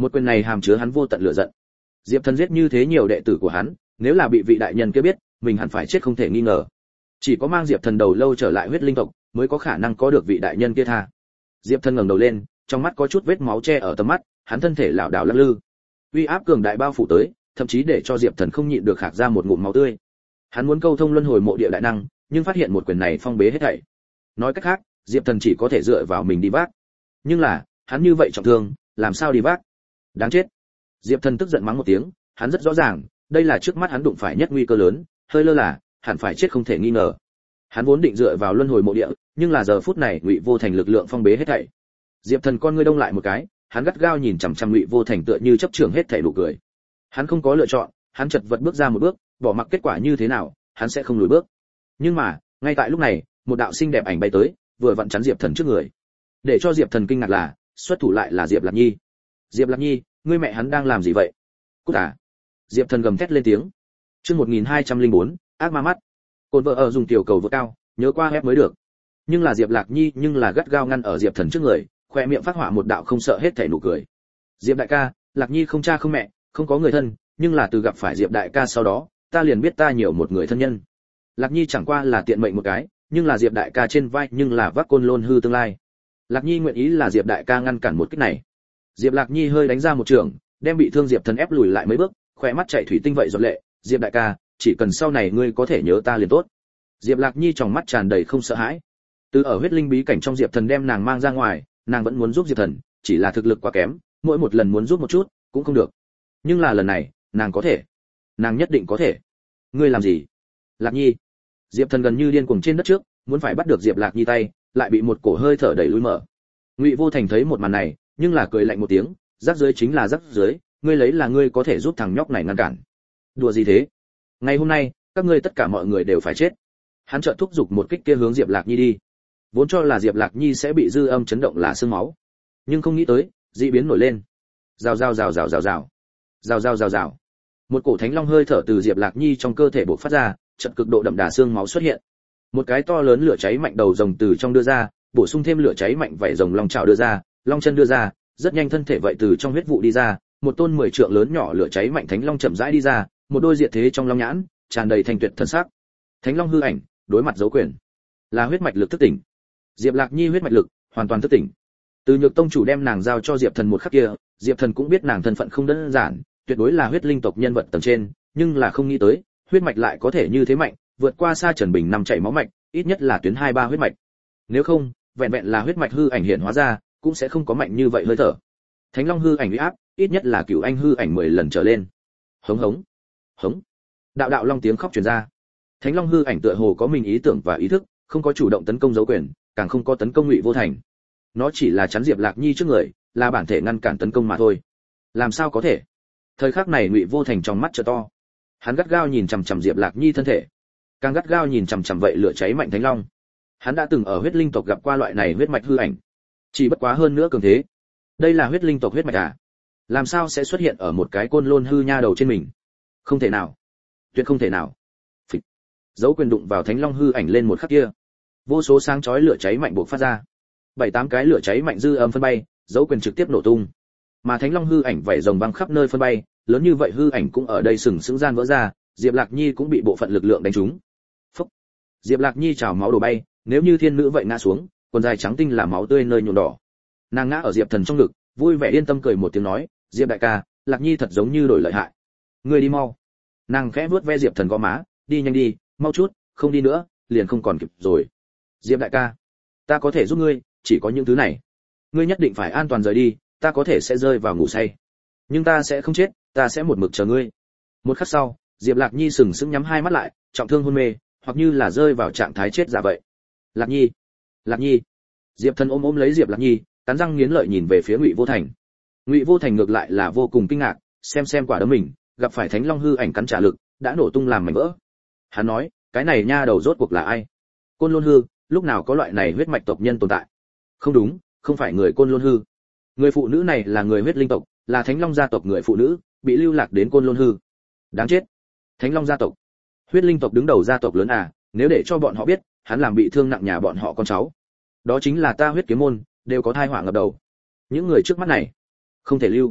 Một quyền này hàm chứa hắn vô tận lửa giận. Diệp Thần giết như thế nhiều đệ tử của hắn, nếu là bị vị đại nhân kia biết, mình hẳn phải chết không thể nghi ngờ. Chỉ có mang Diệp Thần đầu lâu trở lại huyết linh tộc, mới có khả năng có được vị đại nhân kia tha. Diệp Thần ngẩng đầu lên, trong mắt có chút vết máu che ở tầm mắt, hắn thân thể lảo đảo lắc lư. Uy áp cường đại bao phủ tới, thậm chí để cho Diệp Thần không nhịn được khạc ra một ngụm máu tươi. Hắn muốn câu thông luân hồi mộ địa đại năng, nhưng phát hiện một quyền này phong bế hết thảy. Nói cách khác, Diệp Thần chỉ có thể dựa vào mình đi vác. Nhưng là, hắn như vậy trọng thương, làm sao đi vác? Đáng chết. Diệp Thần tức giận mắng một tiếng, hắn rất rõ ràng, đây là trước mắt hắn đụng phải nhất nguy cơ lớn, hơi lơ là, hẳn phải chết không thể nghi ngờ. Hắn vốn định dựa vào luân hồi mộ địa, nhưng là giờ phút này Ngụy Vô Thành lực lượng phong bế hết thảy. Diệp Thần con ngươi đông lại một cái, hắn gắt gao nhìn chằm chằm Ngụy Vô Thành tựa như chấp trưởng hết thảy nụ cười. Hắn không có lựa chọn, hắn chật vật bước ra một bước, bỏ mặc kết quả như thế nào, hắn sẽ không lùi bước. Nhưng mà, ngay tại lúc này, một đạo xinh đẹp ảnh bay tới, vừa vặn chắn Diệp Thần trước người. Để cho Diệp Thần kinh ngạc là, xuất thủ lại là Diệp Lạc Nhi. Diệp Lạc Nhi, ngươi mẹ hắn đang làm gì vậy? Cút à? Diệp Thần gầm thét lên tiếng. Chương một nghìn hai trăm lẻ bốn, ác ma mắt. Côn vợ ở dùng tiểu cầu vượt cao, nhớ qua ép mới được. Nhưng là Diệp Lạc Nhi nhưng là gắt gao ngăn ở Diệp Thần trước người, khoe miệng phát họa một đạo không sợ hết thảy nụ cười. Diệp đại ca, Lạc Nhi không cha không mẹ, không có người thân, nhưng là từ gặp phải Diệp đại ca sau đó, ta liền biết ta nhiều một người thân nhân. Lạc Nhi chẳng qua là tiện mệnh một cái, nhưng là Diệp đại ca trên vai nhưng là vác côn lôn hư tương lai. Lạc Nhi nguyện ý là Diệp đại ca ngăn cản một kích này. Diệp Lạc Nhi hơi đánh ra một trường, đem bị thương Diệp Thần ép lùi lại mấy bước, khóe mắt chảy thủy tinh vậy giọt lệ, Diệp đại ca, chỉ cần sau này ngươi có thể nhớ ta liền tốt. Diệp Lạc Nhi trong mắt tràn đầy không sợ hãi. Từ ở huyết linh bí cảnh trong Diệp Thần đem nàng mang ra ngoài, nàng vẫn muốn giúp Diệp Thần, chỉ là thực lực quá kém, mỗi một lần muốn giúp một chút, cũng không được. Nhưng là lần này, nàng có thể. Nàng nhất định có thể. Ngươi làm gì? Lạc Nhi. Diệp Thần gần như điên cuồng trên đất trước, muốn phải bắt được Diệp Lạc Nhi tay, lại bị một cổ hơi thở đẩy lùi mở. Ngụy Vô Thành thấy một màn này, nhưng là cười lạnh một tiếng, rắc dưới chính là rắc dưới, ngươi lấy là ngươi có thể giúp thằng nhóc này ngăn cản. Đùa gì thế? Ngày hôm nay, các ngươi tất cả mọi người đều phải chết. Hắn chợt thúc giục một kích kia hướng Diệp Lạc Nhi đi. Vốn cho là Diệp Lạc Nhi sẽ bị dư âm chấn động là xương máu, nhưng không nghĩ tới, dị biến nổi lên. Rào rào rào rào rào rào. Rào rào rào rào. Một cổ thánh long hơi thở từ Diệp Lạc Nhi trong cơ thể bộc phát ra, trận cực độ đậm đà xương máu xuất hiện. Một cái to lớn lửa cháy mạnh đầu rồng từ trong đưa ra, bổ sung thêm lửa cháy mạnh vảy rồng long trảo đưa ra, long chân đưa ra, rất nhanh thân thể vậy từ trong huyết vụ đi ra, một tôn mười trượng lớn nhỏ lửa cháy mạnh thánh long chậm rãi đi ra, một đôi diệt thế trong long nhãn, tràn đầy thanh tuyệt thần sắc. Thánh long hư ảnh, đối mặt dấu quyền, là huyết mạch lực thức tỉnh. Diệp Lạc Nhi huyết mạch lực hoàn toàn thức tỉnh. Từ Nhược tông chủ đem nàng giao cho Diệp Thần một khắc kia, Diệp Thần cũng biết nàng thân phận không đơn giản, tuyệt đối là huyết linh tộc nhân vật tầng trên, nhưng là không nghĩ tới, huyết mạch lại có thể như thế mạnh, vượt qua xa Trần Bình năm chảy máu mạch, ít nhất là tuyến hai ba huyết mạch. Nếu không, vẹn vẹn là huyết mạch hư ảnh hiện hóa ra, cũng sẽ không có mạnh như vậy hơi thở. Thánh Long hư ảnh uy áp, ít nhất là Cửu Anh hư ảnh mười lần trở lên. Hống hống, hống. Đạo đạo long tiếng khóc truyền ra. Thánh Long hư ảnh tựa hồ có mình ý tưởng và ý thức, không có chủ động tấn công dấu quyền, càng không có tấn công Ngụy Vô Thành. Nó chỉ là chắn Diệp Lạc Nhi trước người, là bản thể ngăn cản tấn công mà thôi. Làm sao có thể? Thời khắc này Ngụy Vô Thành trong mắt trợ to. Hắn gắt gao nhìn chằm chằm Diệp Lạc Nhi thân thể, càng gắt gao nhìn chằm chằm vậy lửa cháy mạnh thánh long. Hắn đã từng ở huyết linh tộc gặp qua loại này huyết mạch hư ảnh, chỉ bất quá hơn nữa cường thế. Đây là huyết linh tộc huyết mạch à? Làm sao sẽ xuất hiện ở một cái côn lôn hư nha đầu trên mình? Không thể nào, tuyệt không thể nào. Phịch. Dấu quyền đụng vào thánh long hư ảnh lên một khắc kia, vô số sáng chói lửa cháy mạnh bộc phát ra, bảy tám cái lửa cháy mạnh dư âm phân bay, dấu quyền trực tiếp nổ tung. Mà thánh long hư ảnh vảy rồng văng khắp nơi phân bay, lớn như vậy hư ảnh cũng ở đây sừng sững gian vỡ ra, Diệp Lạc Nhi cũng bị bộ phận lực lượng đánh trúng. Phốc. Diệp Lạc Nhi trào máu đổ bay, nếu như thiên nữ vậy ngã xuống, quần dài trắng tinh là máu tươi nơi nhuộm đỏ. Nàng ngã ở Diệp Thần trong ngực, vui vẻ yên tâm cười một tiếng nói, Diệp đại ca, Lạc Nhi thật giống như đổi lợi hại. Ngươi đi mau. Nàng khẽ vuốt ve Diệp Thần gò má, đi nhanh đi, mau chút, không đi nữa, liền không còn kịp rồi. Diệp đại ca, ta có thể giúp ngươi, chỉ có những thứ này. Ngươi nhất định phải an toàn rời đi, ta có thể sẽ rơi vào ngủ say, nhưng ta sẽ không chết, ta sẽ một mực chờ ngươi. Một khắc sau, Diệp Lạc Nhi sừng sững nhắm hai mắt lại, trọng thương hôn mê, hoặc như là rơi vào trạng thái chết giả vậy. Lạc Nhi, Lạc Nhi. Diệp Thần ôm ôm lấy Diệp Lạc Nhi, cắn răng nghiến lợi nhìn về phía Ngụy Vô Thành. Ngụy Vô Thành ngược lại là vô cùng kinh ngạc, xem xem quả đấm mình, gặp phải Thánh Long hư ảnh cắn trả lực, đã nổ tung làm mảnh vỡ. Hắn nói, cái này nha đầu rốt cuộc là ai? Côn Lôn hư, lúc nào có loại này huyết mạch tộc nhân tồn tại? Không đúng, không phải người Côn Lôn hư. Người phụ nữ này là người huyết linh tộc, là Thánh Long gia tộc người phụ nữ, bị lưu lạc đến Côn Lôn hư. Đáng chết. Thánh Long gia tộc, huyết linh tộc đứng đầu gia tộc lớn à, nếu để cho bọn họ biết, hắn làm bị thương nặng nhà bọn họ con cháu, đó chính là ta huyết kiếm môn, đều có tai họa ngập đầu. Những người trước mắt này, không thể lưu.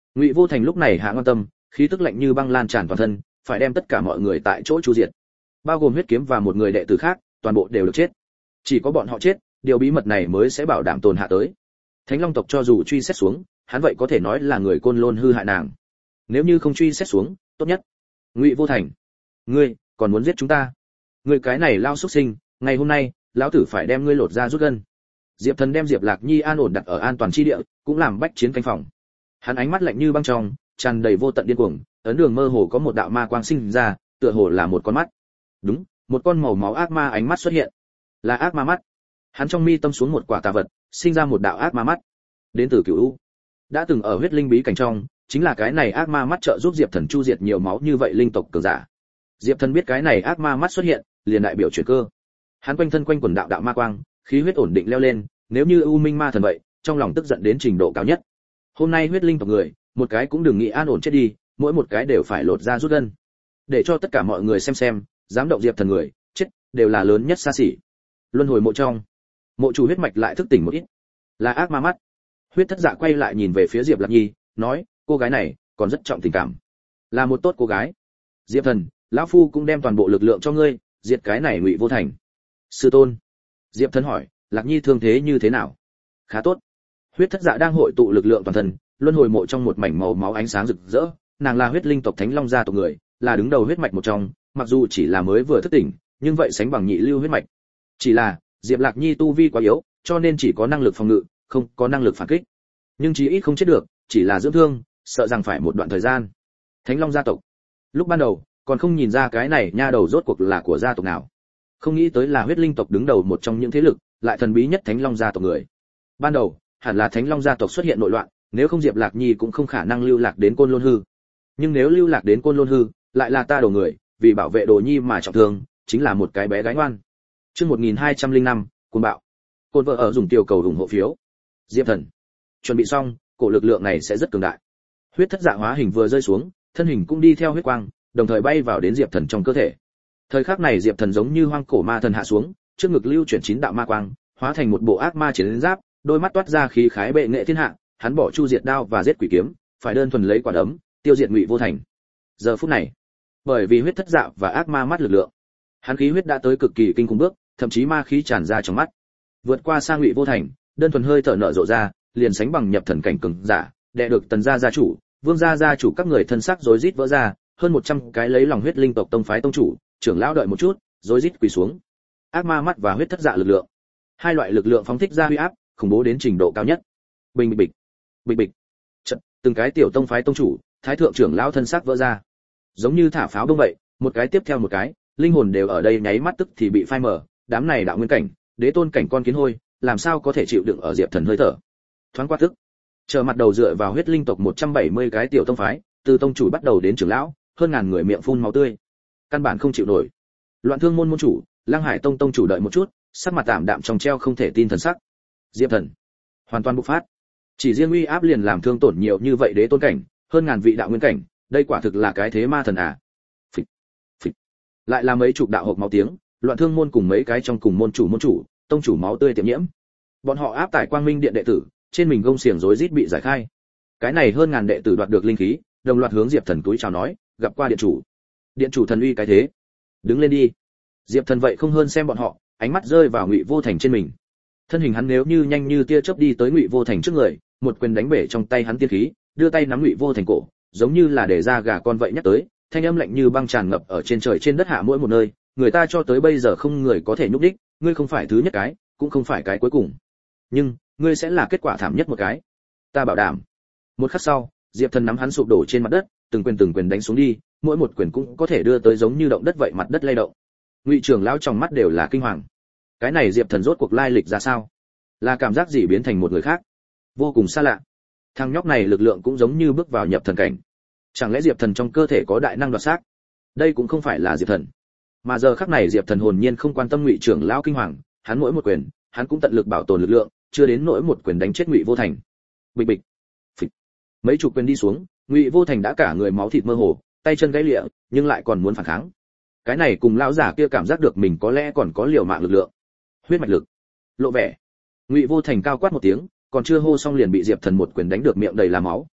Ngụy Vô Thành lúc này hạ ngon tâm, khí tức lạnh như băng lan tràn toàn thân, phải đem tất cả mọi người tại chỗ chu diệt, bao gồm huyết kiếm và một người đệ tử khác, toàn bộ đều được chết. Chỉ có bọn họ chết, điều bí mật này mới sẽ bảo đảm tồn hạ tới. Thánh Long tộc cho dù truy xét xuống, hắn vậy có thể nói là người Côn Lôn hư hại nàng. Nếu như không truy xét xuống, tốt nhất. Ngụy Vô Thành, ngươi còn muốn giết chúng ta? Ngươi cái này lao xuất sinh, ngày hôm nay, lão tử phải đem ngươi lột ra rút gân. Diệp Thần đem Diệp Lạc Nhi an ổn đặt ở an toàn chi địa, cũng làm bách chiến canh phòng. Hắn ánh mắt lạnh như băng trong, tràn đầy vô tận điên cuồng, ấn đường mơ hồ có một đạo ma quang sinh ra, tựa hồ là một con mắt. Đúng, một con màu máu ác ma ánh mắt xuất hiện. Là ác ma mắt. Hắn trong mi tâm xuống một quả tà vật, sinh ra một đạo ác ma mắt. Đến từ Cửu U. Đã từng ở huyết linh bí cảnh trong, chính là cái này ác ma mắt trợ giúp Diệp Thần chu diệt nhiều máu như vậy linh tộc cường giả. Diệp Thần biết cái này ác ma mắt xuất hiện, liền đại biểu chuyển cơ. Hắn quanh thân quanh quần đạo đạo ma quang, khí huyết ổn định leo lên, nếu như U Minh ma thần vậy, trong lòng tức giận đến trình độ cao nhất. Hôm nay huyết linh tộc người, một cái cũng đừng nghĩ an ổn chết đi, mỗi một cái đều phải lột ra rút gân. Để cho tất cả mọi người xem xem, dám động Diệp Thần người, chết, đều là lớn nhất xa xỉ. Luân hồi mộ trong, mộ chủ huyết mạch lại thức tỉnh một ít. Là ác ma mắt. Huyết thất dạ quay lại nhìn về phía Diệp Lạc Nhi, nói, cô gái này còn rất trọng tình cảm, là một tốt cô gái. Diệp Thần, lão phu cũng đem toàn bộ lực lượng cho ngươi, diệt cái này Ngụy Vô Thành. Sư tôn. Diệp Thần hỏi, Lạc Nhi thương thế như thế nào? Khá tốt. Huyết thất dạ đang hội tụ lực lượng toàn thân, luân hồi mộ trong một mảnh màu máu ánh sáng rực rỡ, nàng là huyết linh tộc Thánh Long gia tộc người, là đứng đầu huyết mạch một trong, mặc dù chỉ là mới vừa thức tỉnh, nhưng vậy sánh bằng nhị lưu huyết mạch. Chỉ là, Diệp Lạc Nhi tu vi quá yếu, cho nên chỉ có năng lực phòng ngự, không có năng lực phản kích. Nhưng chí ít không chết được, chỉ là dưỡng thương, sợ rằng phải một đoạn thời gian. Thánh Long gia tộc. Lúc ban đầu, còn không nhìn ra cái này nha đầu rốt cuộc là của gia tộc nào. Không nghĩ tới là huyết linh tộc đứng đầu một trong những thế lực, lại thần bí nhất Thánh Long gia tộc người. Ban đầu, hẳn là Thánh Long gia tộc xuất hiện nội loạn, nếu không Diệp Lạc Nhi cũng không khả năng lưu lạc đến Côn Lôn hư. Nhưng nếu lưu lạc đến Côn Lôn hư, lại là ta đồ người, vì bảo vệ Đồ Nhi mà trọng thương, chính là một cái bé gái ngoan. Chương một nghìn hai trăm lẻ năm, cuồng bạo. Côn vợ ở dùng tiểu cầu ủng hộ phiếu. Diệp Thần, chuẩn bị xong, cổ lực lượng này sẽ rất cường đại. Huyết thất dạ hóa hình vừa rơi xuống, thân hình cũng đi theo huyết quang, đồng thời bay vào đến Diệp Thần trong cơ thể. Thời khắc này Diệp Thần giống như hoang cổ ma thần hạ xuống, trước ngực lưu chuyển chín đạo ma quang, hóa thành một bộ ác ma chiến giáp, đôi mắt toát ra khí khái bệ nghệ thiên hạ, hắn bỏ chu diệt đao và giết quỷ kiếm, phải đơn thuần lấy quả đấm, tiêu diệt Ngụy Vô Thành. Giờ phút này, bởi vì huyết thất dạ và ác ma mắt lực lượng, hắn khí huyết đã tới cực kỳ kinh khủng bước, thậm chí ma khí tràn ra trong mắt. Vượt qua sang Ngụy Vô Thành, đơn thuần hơi thở nở rộ ra, liền sánh bằng nhập thần cảnh cường giả, đè được Tần gia gia chủ, Vương gia gia chủ các người thân sắc rối rít vỡ ra, hơn một trăm cái lấy lòng huyết linh tộc tông phái tông chủ, trưởng lão đợi một chút, rối rít quỳ xuống. Ác ma mắt và huyết thất dạ lực lượng, hai loại lực lượng phóng thích ra uy áp, khủng bố đến trình độ cao nhất. Bình bịch bịch, bịch bịch. Chợt, từng cái tiểu tông phái tông chủ, thái thượng trưởng lão thân sắc vỡ ra, giống như thả pháo đông vậy, một cái tiếp theo một cái, linh hồn đều ở đây nháy mắt tức thì bị phai mờ, đám này đạo nguyên cảnh, đế tôn cảnh con kiến hôi, làm sao có thể chịu đựng ở Diệp Thần hơi thở. Thoáng qua tức, chờ mặt đầu dựa vào huyết linh tộc một trăm bảy mươi cái tiểu tông phái, từ tông chủ bắt đầu đến trưởng lão, hơn ngàn người miệng phun máu tươi, căn bản không chịu nổi. Loạn Thương môn môn chủ, Lăng Hải tông tông chủ đợi một chút, sắc mặt tạm đạm trong treo không thể tin thần sắc. Diệp Thần hoàn toàn bộc phát, chỉ riêng uy áp liền làm thương tổn nhiều như vậy đế tôn cảnh, hơn ngàn vị đạo nguyên cảnh, đây quả thực là cái thế ma thần à. Phịch, phịch. Lại là mấy chục đạo hộc máu tiếng, Loạn Thương môn cùng mấy cái trong cùng môn chủ môn chủ, tông chủ máu tươi tiệm nhiễm. Bọn họ áp tải Quang Minh điện đệ tử, trên mình gông xiềng rối rít bị giải khai. Cái này hơn ngàn đệ tử đoạt được linh khí, đồng loạt hướng Diệp Thần túi chào nói, gặp qua điện chủ. Điện chủ thần uy cái thế, đứng lên đi. Diệp Thần vậy không hơn xem bọn họ, ánh mắt rơi vào Ngụy Vô Thành trên mình. Thân hình hắn nếu như nhanh như tia chớp đi tới Ngụy Vô Thành trước người, một quyền đánh bể trong tay hắn tiên khí, đưa tay nắm Ngụy Vô Thành cổ, giống như là để ra gà con vậy nhắc tới, thanh âm lạnh như băng tràn ngập ở trên trời trên đất hạ mỗi một nơi, người ta cho tới bây giờ không người có thể nhúc đích, ngươi không phải thứ nhất cái, cũng không phải cái cuối cùng, nhưng ngươi sẽ là kết quả thảm nhất một cái, ta bảo đảm. Một khắc sau, Diệp Thần nắm hắn sụp đổ trên mặt đất, từng quyền từng quyền đánh xuống đi, mỗi một quyền cũng có thể đưa tới giống như động đất vậy mặt đất lay động. Ngụy trưởng lão trong mắt đều là kinh hoàng. Cái này Diệp Thần rốt cuộc lai lịch ra sao? Là cảm giác gì biến thành một người khác? Vô cùng xa lạ. Thằng nhóc này lực lượng cũng giống như bước vào nhập thần cảnh. Chẳng lẽ Diệp Thần trong cơ thể có đại năng đoạt xác? Đây cũng không phải là Diệp Thần. Mà giờ khắc này Diệp Thần hồn nhiên không quan tâm Ngụy trưởng lão kinh hoàng, hắn mỗi một quyền, hắn cũng tận lực bảo tồn lực lượng, chưa đến nỗi một quyền đánh chết Ngụy Vô Thành. Bịch bịch. Phịch. Mấy chục quyền đi xuống, Ngụy Vô Thành đã cả người máu thịt mơ hồ, tay chân gãy lịa, nhưng lại còn muốn phản kháng. Cái này cùng lão giả kia cảm giác được mình có lẽ còn có liều mạng lực lượng. Huyết mạch lực. Lộ vẻ. Ngụy Vô Thành cao quát một tiếng, còn chưa hô xong liền bị Diệp Thần một quyền đánh được miệng đầy là máu.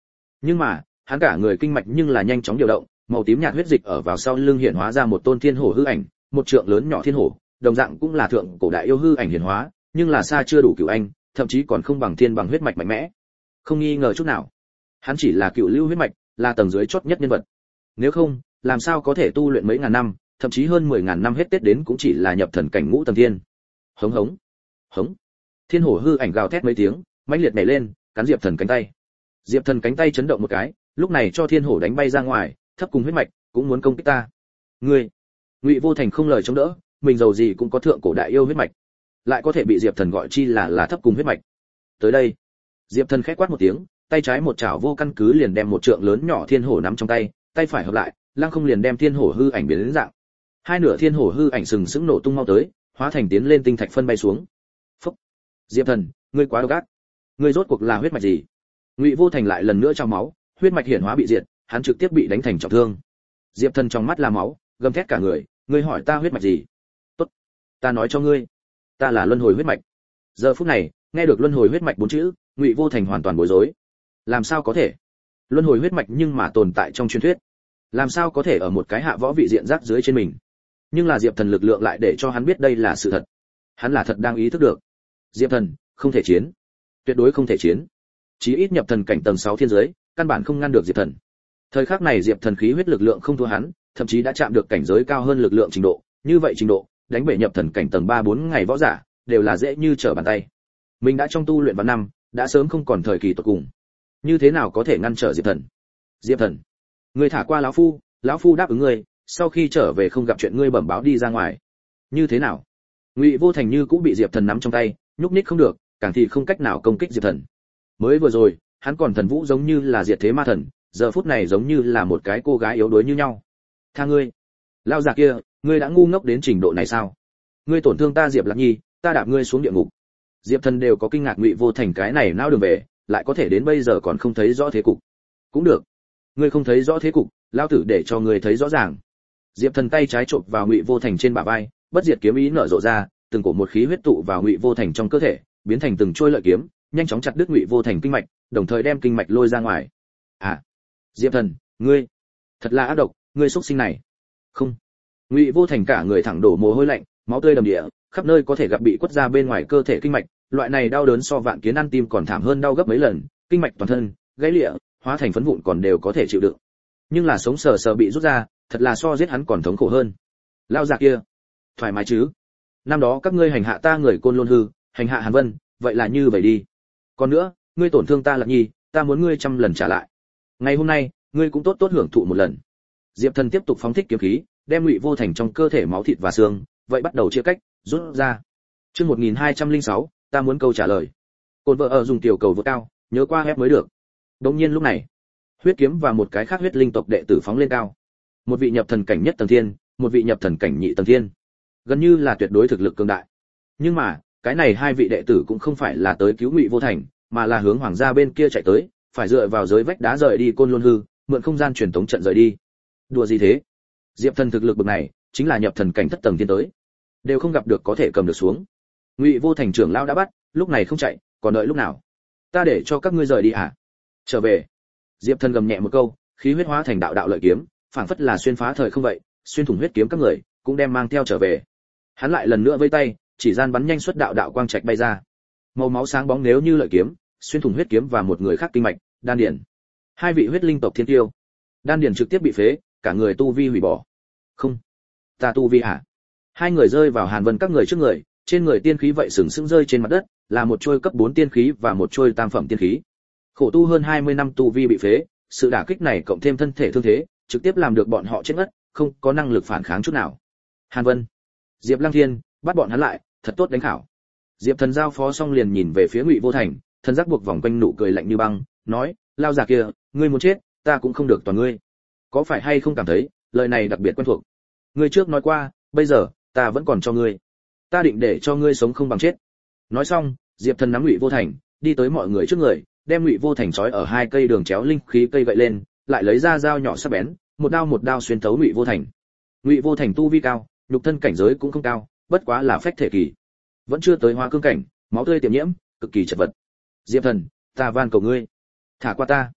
Nhưng mà hắn cả người kinh mạch nhưng là nhanh chóng điều động, màu tím nhạt huyết dịch ở vào sau lưng hiện hóa ra một tôn thiên hổ hư ảnh, một trượng lớn nhỏ thiên hổ, đồng dạng cũng là thượng cổ đại yêu hư ảnh hiển hóa, nhưng là xa chưa đủ cửu anh, thậm chí còn không bằng thiên bằng huyết mạch mạnh mẽ. Không nghi ngờ chút nào, hắn chỉ là cựu lưu huyết mạch, là tầng dưới chót nhất nhân vật. Nếu không, làm sao có thể tu luyện mấy ngàn năm, thậm chí hơn mười ngàn năm hết tết đến cũng chỉ là nhập thần cảnh ngũ tầng thiên. Hống hống, hống. Thiên hổ hư ảnh gào thét mấy tiếng, mãnh liệt nhảy lên, cắn Diệp Thần cánh tay. Diệp Thần cánh tay chấn động một cái, lúc này cho thiên hổ đánh bay ra ngoài, thấp cùng huyết mạch, cũng muốn công kích ta. Ngươi, Ngụy Vô Thành không lời chống đỡ, mình giàu gì cũng có thượng cổ đại yêu huyết mạch, lại có thể bị Diệp Thần gọi chi là là thấp cùng huyết mạch. Tới đây, Diệp Thần khẽ quát một tiếng, tay trái một chảo vô căn cứ liền đem một trượng lớn nhỏ thiên hổ nắm trong tay, tay phải hợp lại, lăng không liền đem thiên hổ hư ảnh biến đến dạng. Hai nửa thiên hổ hư ảnh sừng sững nổ tung mau tới, hóa thành tiến lên tinh thạch phân bay xuống. Phốc. Diệp Thần, ngươi quá độc ác. Ngươi rốt cuộc là huyết mạch gì? Ngụy Vô Thành lại lần nữa trong máu, huyết mạch hiển hóa bị diệt, hắn trực tiếp bị đánh thành trọng thương. Diệp Thần trong mắt là máu, gầm thét cả người, ngươi hỏi ta huyết mạch gì? Tốt, ta nói cho ngươi, ta là luân hồi huyết mạch. Giờ phút này, nghe được luân hồi huyết mạch bốn chữ, Ngụy Vô Thành hoàn toàn bối rối. Làm sao có thể? Luân hồi huyết mạch nhưng mà tồn tại trong truyền thuyết, làm sao có thể ở một cái hạ võ vị diện rác dưới trên mình? Nhưng là Diệp Thần lực lượng lại để cho hắn biết đây là sự thật. Hắn là thật đang ý thức được. Diệp Thần, không thể chiến, tuyệt đối không thể chiến. Chí ít nhập thần cảnh tầng sáu thiên giới, căn bản không ngăn được Diệp Thần. Thời khắc này Diệp Thần khí huyết lực lượng không thua hắn, thậm chí đã chạm được cảnh giới cao hơn lực lượng trình độ, như vậy trình độ, đánh bể nhập thần cảnh tầng ba bốn ngày võ giả, đều là dễ như trở bàn tay. Mình đã trong tu luyện vào năm, đã sớm không còn thời kỳ tột cùng. Như thế nào có thể ngăn trở Diệp Thần? Diệp Thần, ngươi thả qua lão phu, lão phu đáp ứng ngươi, sau khi trở về không gặp chuyện ngươi bẩm báo đi ra ngoài. Như thế nào? Ngụy Vô Thành như cũng bị Diệp Thần nắm trong tay, nhúc nhích không được, càng thì không cách nào công kích Diệp Thần. Mới vừa rồi, hắn còn thần vũ giống như là diệt thế ma thần, giờ phút này giống như là một cái cô gái yếu đuối như nhau. Tha ngươi, lao già kia, ngươi đã ngu ngốc đến trình độ này sao? Ngươi tổn thương ta Diệp Lạc Nhi, ta đạp ngươi xuống địa ngục. Diệp Thần đều có kinh ngạc Ngụy Vô Thành cái này nao đường về, lại có thể đến bây giờ còn không thấy rõ thế cục. Cũng được, ngươi không thấy rõ thế cục, lao tử để cho ngươi thấy rõ ràng. Diệp Thần tay trái chộp vào Ngụy Vô Thành trên bả vai, bất diệt kiếm ý nở rộ ra, từng cổ một khí huyết tụ vào Ngụy Vô Thành trong cơ thể, biến thành từng trôi lợi kiếm, nhanh chóng chặt đứt Ngụy Vô Thành kinh mạch, đồng thời đem kinh mạch lôi ra ngoài. À, Diệp Thần, ngươi, thật là ác độc, ngươi xuất sinh này. Không. Ngụy Vô Thành cả người thẳng đổ mồ hôi lạnh, máu tươi đầm địa, khắp nơi có thể gặp bị quất ra bên ngoài cơ thể kinh mạch, loại này đau đớn so vạn kiến ăn tim còn thảm hơn đau gấp mấy lần, kinh mạch toàn thân, gãy lịa, hóa thành phấn vụn còn đều có thể chịu đựng. Nhưng là sống sờ sờ bị rút ra, thật là so giết hắn còn thống khổ hơn. Lao già kia, thoải mái chứ? Năm đó các ngươi hành hạ ta người Côn Lôn hư, hành hạ Hàn Vân, vậy là như vậy đi. Còn nữa, ngươi tổn thương ta Lạc Nhi, ta muốn ngươi trăm lần trả lại. Ngày hôm nay, ngươi cũng tốt tốt hưởng thụ một lần. Diệp Thần tiếp tục phóng thích kiếm khí, đem Ngụy Vô Thành trong cơ thể máu thịt và xương, vậy bắt đầu chia cách, rút ra. Chương một nghìn hai trăm lẻ sáu, ta muốn câu trả lời. Côn vợ ở dùng tiểu cầu vượt cao, nhớ qua ép mới được. Đột nhiên lúc này, huyết kiếm và một cái khác huyết linh tộc đệ tử phóng lên cao. Một vị nhập thần cảnh nhất tầng thiên, một vị nhập thần cảnh nhị tầng thiên, gần như là tuyệt đối thực lực cường đại. Nhưng mà, cái này hai vị đệ tử cũng không phải là tới cứu Ngụy Vô Thành, mà là hướng hoàng gia bên kia chạy tới, phải dựa vào giới vách đá rời đi Côn Lôn hư, mượn không gian truyền tống trận rời đi. Đùa gì thế? Diệp Thần thực lực bậc này, chính là nhập thần cảnh thất tầng thiên tới, đều không gặp được có thể cầm được xuống. Ngụy Vô Thành trưởng lão đã bắt, lúc này không chạy, còn đợi lúc nào? Ta để cho các ngươi rời đi à? Trở về. Diệp Thần gầm nhẹ một câu, khí huyết hóa thành đạo đạo lợi kiếm, phảng phất là xuyên phá thời không vậy, xuyên thủng huyết kiếm các người, cũng đem mang theo trở về. Hắn lại lần nữa vây tay, chỉ gian bắn nhanh xuất đạo đạo quang trạch bay ra. Màu máu sáng bóng nếu như lợi kiếm, xuyên thủng huyết kiếm và một người khác kinh mạch, đan điền. Hai vị huyết linh tộc thiên tiêu, đan điền trực tiếp bị phế, cả người tu vi hủy bỏ. Không, ta tu vi hả? Hai người rơi vào Hàn Vân các người trước người, trên người tiên khí vậy sừng sững rơi trên mặt đất, là một trôi cấp bốn tiên khí và một trôi tam phẩm tiên khí. Khổ tu hơn hai mươi năm tu vi bị phế, sự đả kích này cộng thêm thân thể thương thế, trực tiếp làm được bọn họ chết ngất, không có năng lực phản kháng chút nào. Hàn Vân, Diệp Lăng Thiên, bắt bọn hắn lại, thật tốt đánh khảo. Diệp Thần giao phó xong liền nhìn về phía Ngụy Vô Thành, thân giác buộc vòng quanh nụ cười lạnh như băng, nói, lao già kia, ngươi muốn chết, ta cũng không được toàn ngươi. Có phải hay không cảm thấy, lời này đặc biệt quen thuộc? Ngươi trước nói qua, bây giờ, ta vẫn còn cho ngươi. Ta định để cho ngươi sống không bằng chết. Nói xong, Diệp Thần nắm Ngụy Vô Thành, đi tới mọi người trước người, đem Ngụy Vô Thành trói ở hai cây đường chéo linh khí cây gậy lên, lại lấy ra dao nhỏ sắc bén, một đao một đao xuyên thấu Ngụy Vô Thành. Ngụy Vô Thành tu vi cao, nhục thân cảnh giới cũng không cao, bất quá là phách thể kỳ, vẫn chưa tới hóa cương cảnh, máu tươi tiềm nhiễm, cực kỳ chật vật. Diệp Thần, ta van cầu ngươi, thả qua ta.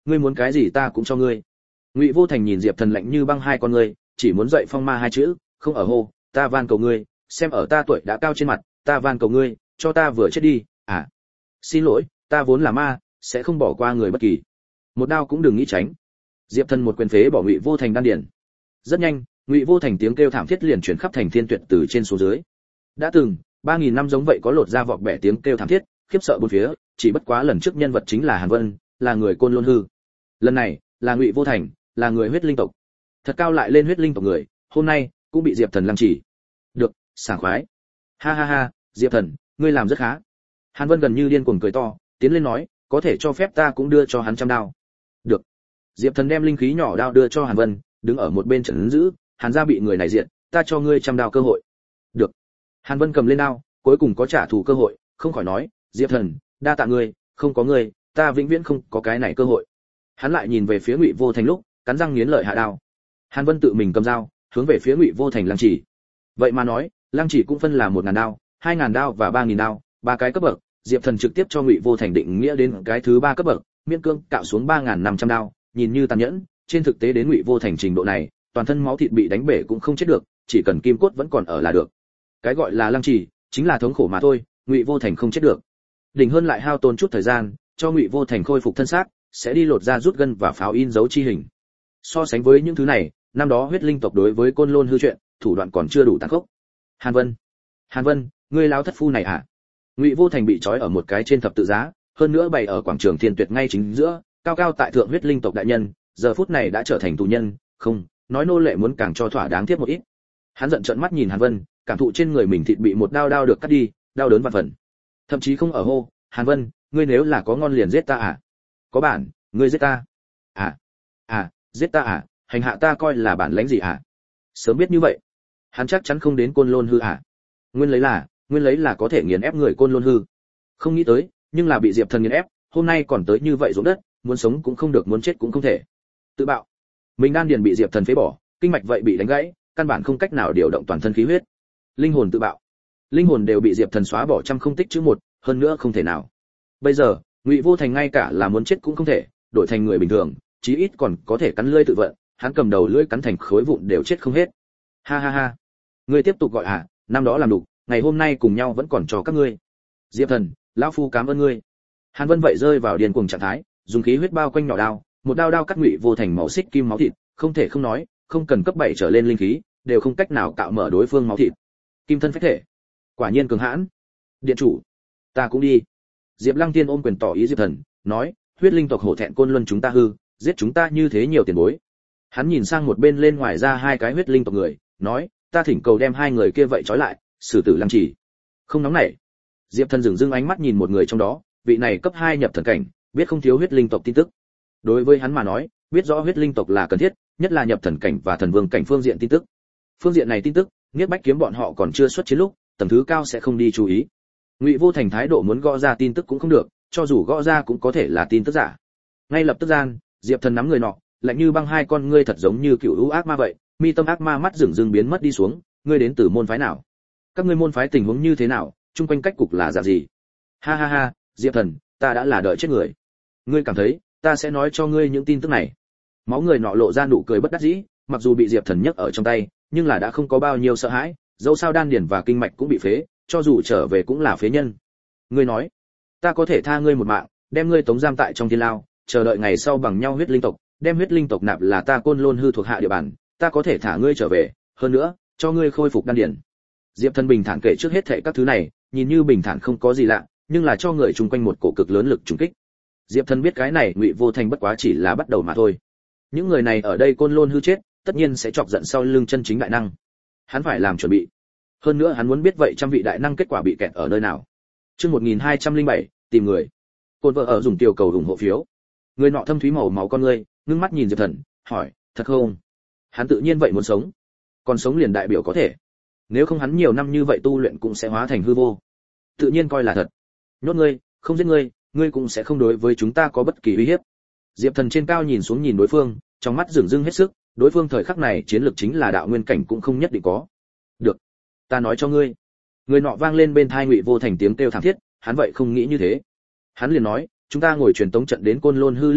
ngươi muốn cái gì ta cũng cho ngươi. Ngụy Vô Thành nhìn Diệp Thần lạnh như băng hai con ngươi, chỉ muốn dậy phong ma hai chữ, không ở hô, ta van cầu ngươi, xem ở ta tuổi đã cao trên mặt, ta van cầu ngươi, cho ta vừa chết đi. À, xin lỗi, ta vốn là ma, sẽ không bỏ qua người bất kỳ. Một đao cũng đừng nghĩ tránh. Diệp Thần một quyền phế bỏ Ngụy Vô Thành đan điền. Rất nhanh, Ngụy Vô Thành tiếng kêu thảm thiết liền truyền khắp thành Thiên Tuyệt từ trên xuống dưới. Đã từng, ba nghìn năm giống vậy có lột da vọc bẻ tiếng kêu thảm thiết, khiếp sợ bốn phía, chỉ bất quá lần trước nhân vật chính là Hàn Vân, là người Côn Lôn hư. Lần này, là Ngụy Vô Thành, là người huyết linh tộc. Thật cao lại lên huyết linh tộc người, hôm nay cũng bị Diệp Thần lăng trì. Được, sảng khoái. Ha ha ha, Diệp Thần, ngươi làm rất khá. Hàn Vân gần như điên cuồng cười to, tiến lên nói, có thể cho phép ta cũng đưa cho hắn trăm đao. Được. Diệp Thần đem linh khí nhỏ đao đưa cho Hàn Vân, đứng ở một bên trấn giữ, Hàn gia bị người này diện, ta cho ngươi trăm đao cơ hội. Được. Hàn Vân cầm lên đao, cuối cùng có trả thù cơ hội, không khỏi nói, Diệp Thần, đa tạ ngươi, không có ngươi, ta vĩnh viễn không có cái này cơ hội. Hắn lại nhìn về phía Ngụy Vô Thành lúc, cắn răng nghiến lợi hạ đao. Hàn Vân tự mình cầm dao, hướng về phía Ngụy Vô Thành lăng chỉ. Vậy mà nói, lăng chỉ cũng phân là một ngàn đao, hai ngàn đao và ba nghìn đao, ba cái cấp bậc. Diệp Thần trực tiếp cho Ngụy Vô Thành định nghĩa đến cái thứ ba cấp bậc, miễn cương cạo xuống ba nghìn năm trăm đao, nhìn như tàn nhẫn, trên thực tế đến Ngụy Vô Thành trình độ này, toàn thân máu thịt bị đánh bể cũng không chết được, chỉ cần kim cốt vẫn còn ở là được. Cái gọi là lăng trì, chính là thống khổ mà thôi, Ngụy Vô Thành không chết được. Đỉnh hơn lại hao tốn chút thời gian, cho Ngụy Vô Thành khôi phục thân xác, sẽ đi lột ra rút gân và pháo in dấu chi hình. So sánh với những thứ này, năm đó huyết linh tộc đối với Côn Lôn hư chuyện, thủ đoạn còn chưa đủ tàn khốc. Hàn Vân, Hàn Vân, ngươi láo thất phu này à? Ngụy Vô Thành bị trói ở một cái trên thập tự giá, hơn nữa bày ở quảng trường Thiên Tuyệt ngay chính giữa, cao cao tại thượng huyết linh tộc đại nhân, giờ phút này đã trở thành tù nhân, không, nói nô lệ muốn càng cho thỏa đáng tiếp một ít. Hắn giận trợn mắt nhìn Hàn Vân, cảm thụ trên người mình thịt bị một đao đao được cắt đi, đau đớn vạn phần. Thậm chí không ở hô, Hàn Vân, ngươi nếu là có ngon liền giết ta à? Có bản, ngươi giết ta. À, à, giết ta à, hành hạ ta coi là bản lãnh gì à? Sớm biết như vậy, hắn chắc chắn không đến Côn Lôn hư à? Nguyên lấy là, nguyên lấy là có thể nghiền ép người Côn Lôn hư. Không nghĩ tới, nhưng là bị Diệp Thần nghiền ép, hôm nay còn tới như vậy ruộng đất, muốn sống cũng không được, muốn chết cũng không thể. Tự bạo. Mình đan điền bị Diệp Thần phế bỏ, kinh mạch vậy bị đánh gãy, căn bản không cách nào điều động toàn thân khí huyết. Linh hồn tự bạo. Linh hồn đều bị Diệp Thần xóa bỏ trăm không tích chữ một, hơn nữa không thể nào. Bây giờ, Ngụy Vô Thành ngay cả là muốn chết cũng không thể, đổi thành người bình thường, chí ít còn có thể cắn lưỡi tự vận, hắn cầm đầu lưỡi cắn thành khối vụn đều chết không hết. Ha ha ha. Ngươi tiếp tục gọi à, năm đó làm đủ, ngày hôm nay cùng nhau vẫn còn cho các ngươi. Diệp Thần, lão phu cảm ơn ngươi. Hàn Vân vậy rơi vào điên cuồng trạng thái, dùng khí huyết bao quanh nhỏ đao, một đao đao cắt Ngụy Vô Thành máu xích kim máu thịt, không thể không nói, không cần cấp bảy trở lên linh khí, đều không cách nào cạo mở đối phương máu thịt. Kim thân phách thể, quả nhiên cường hãn. Điện chủ, ta cũng đi. Diệp Lăng Tiên ôm quyền tỏ ý Diệp Thần, nói, huyết linh tộc hổ thẹn Côn Luân chúng ta hư, giết chúng ta như thế nhiều tiền bối. Hắn nhìn sang một bên lên ngoài ra hai cái huyết linh tộc người, nói, ta thỉnh cầu đem hai người kia vậy trói lại, xử tử lăng trì. Không nóng nảy. Diệp Thần dừng dưng ánh mắt nhìn một người trong đó, vị này cấp hai nhập thần cảnh, biết không thiếu huyết linh tộc tin tức. Đối với hắn mà nói, biết rõ huyết linh tộc là cần thiết, nhất là nhập thần cảnh và thần vương cảnh phương diện tin tức. Phương diện này tin tức, Niết Bách kiếm bọn họ còn chưa xuất chiến lúc, tầng thứ cao sẽ không đi chú ý. Ngụy Vô Thành thái độ muốn gõ ra tin tức cũng không được, cho dù gõ ra cũng có thể là tin tức giả. Ngay lập tức gian, Diệp Thần nắm người nọ, lạnh như băng hai con ngươi thật giống như cựu u ác ma vậy, mi tâm ác ma mắt rừng rừng biến mất đi xuống, ngươi đến từ môn phái nào? Các ngươi môn phái tình huống như thế nào, chung quanh cách cục là dạng gì? Ha ha ha, Diệp Thần, ta đã là đợi chết người. Ngươi cảm thấy, ta sẽ nói cho ngươi những tin tức này. Máu người nọ lộ ra nụ cười bất đắc dĩ, mặc dù bị Diệp Thần nhấc ở trong tay, nhưng là đã không có bao nhiêu sợ hãi, dẫu sao đan điền và kinh mạch cũng bị phế, cho dù trở về cũng là phế nhân. Ngươi nói, ta có thể tha ngươi một mạng, đem ngươi tống giam tại trong thiên lao, chờ đợi ngày sau bằng nhau huyết linh tộc, đem huyết linh tộc nạp là ta Côn Lôn hư thuộc hạ địa bàn, ta có thể thả ngươi trở về, hơn nữa, cho ngươi khôi phục đan điền. Diệp Thần bình thản kể trước hết thảy các thứ này, nhìn như bình thản không có gì lạ, nhưng là cho người chung quanh một cổ cực lớn lực trùng kích. Diệp Thần biết cái này Ngụy Vô Thành bất quá chỉ là bắt đầu mà thôi. Những người này ở đây Côn Lôn hư chết, tất nhiên sẽ chọc giận sau lưng chân chính đại năng. Hắn phải làm chuẩn bị. Hơn nữa hắn muốn biết vậy trăm vị đại năng kết quả bị kẹt ở nơi nào. Chương một nghìn hai trăm lẻ bảy, tìm người. Côn vợ ở dùng tiểu cầu ủng hộ phiếu. Người nọ thâm thúy màu máu con ngươi, ngưng mắt nhìn Diệp Thần, hỏi, thật không? Hắn tự nhiên vậy muốn sống. Còn sống liền đại biểu có thể. Nếu không hắn nhiều năm như vậy tu luyện cũng sẽ hóa thành hư vô. Tự nhiên coi là thật. Nhốt ngươi, không giết ngươi, ngươi cũng sẽ không đối với chúng ta có bất kỳ uy hiếp. Diệp Thần trên cao nhìn xuống nhìn đối phương, trong mắt rừng rưng hết sức, đối phương thời khắc này chiến lược chính là đạo nguyên cảnh cũng không nhất định có. Được, ta nói cho ngươi. Người nọ vang lên bên tai Ngụy Vô Thành tiếng kêu thảm thiết, hắn vậy không nghĩ như thế. Hắn liền nói, chúng ta ngồi truyền tống trận đến Côn Lôn hư linh vực,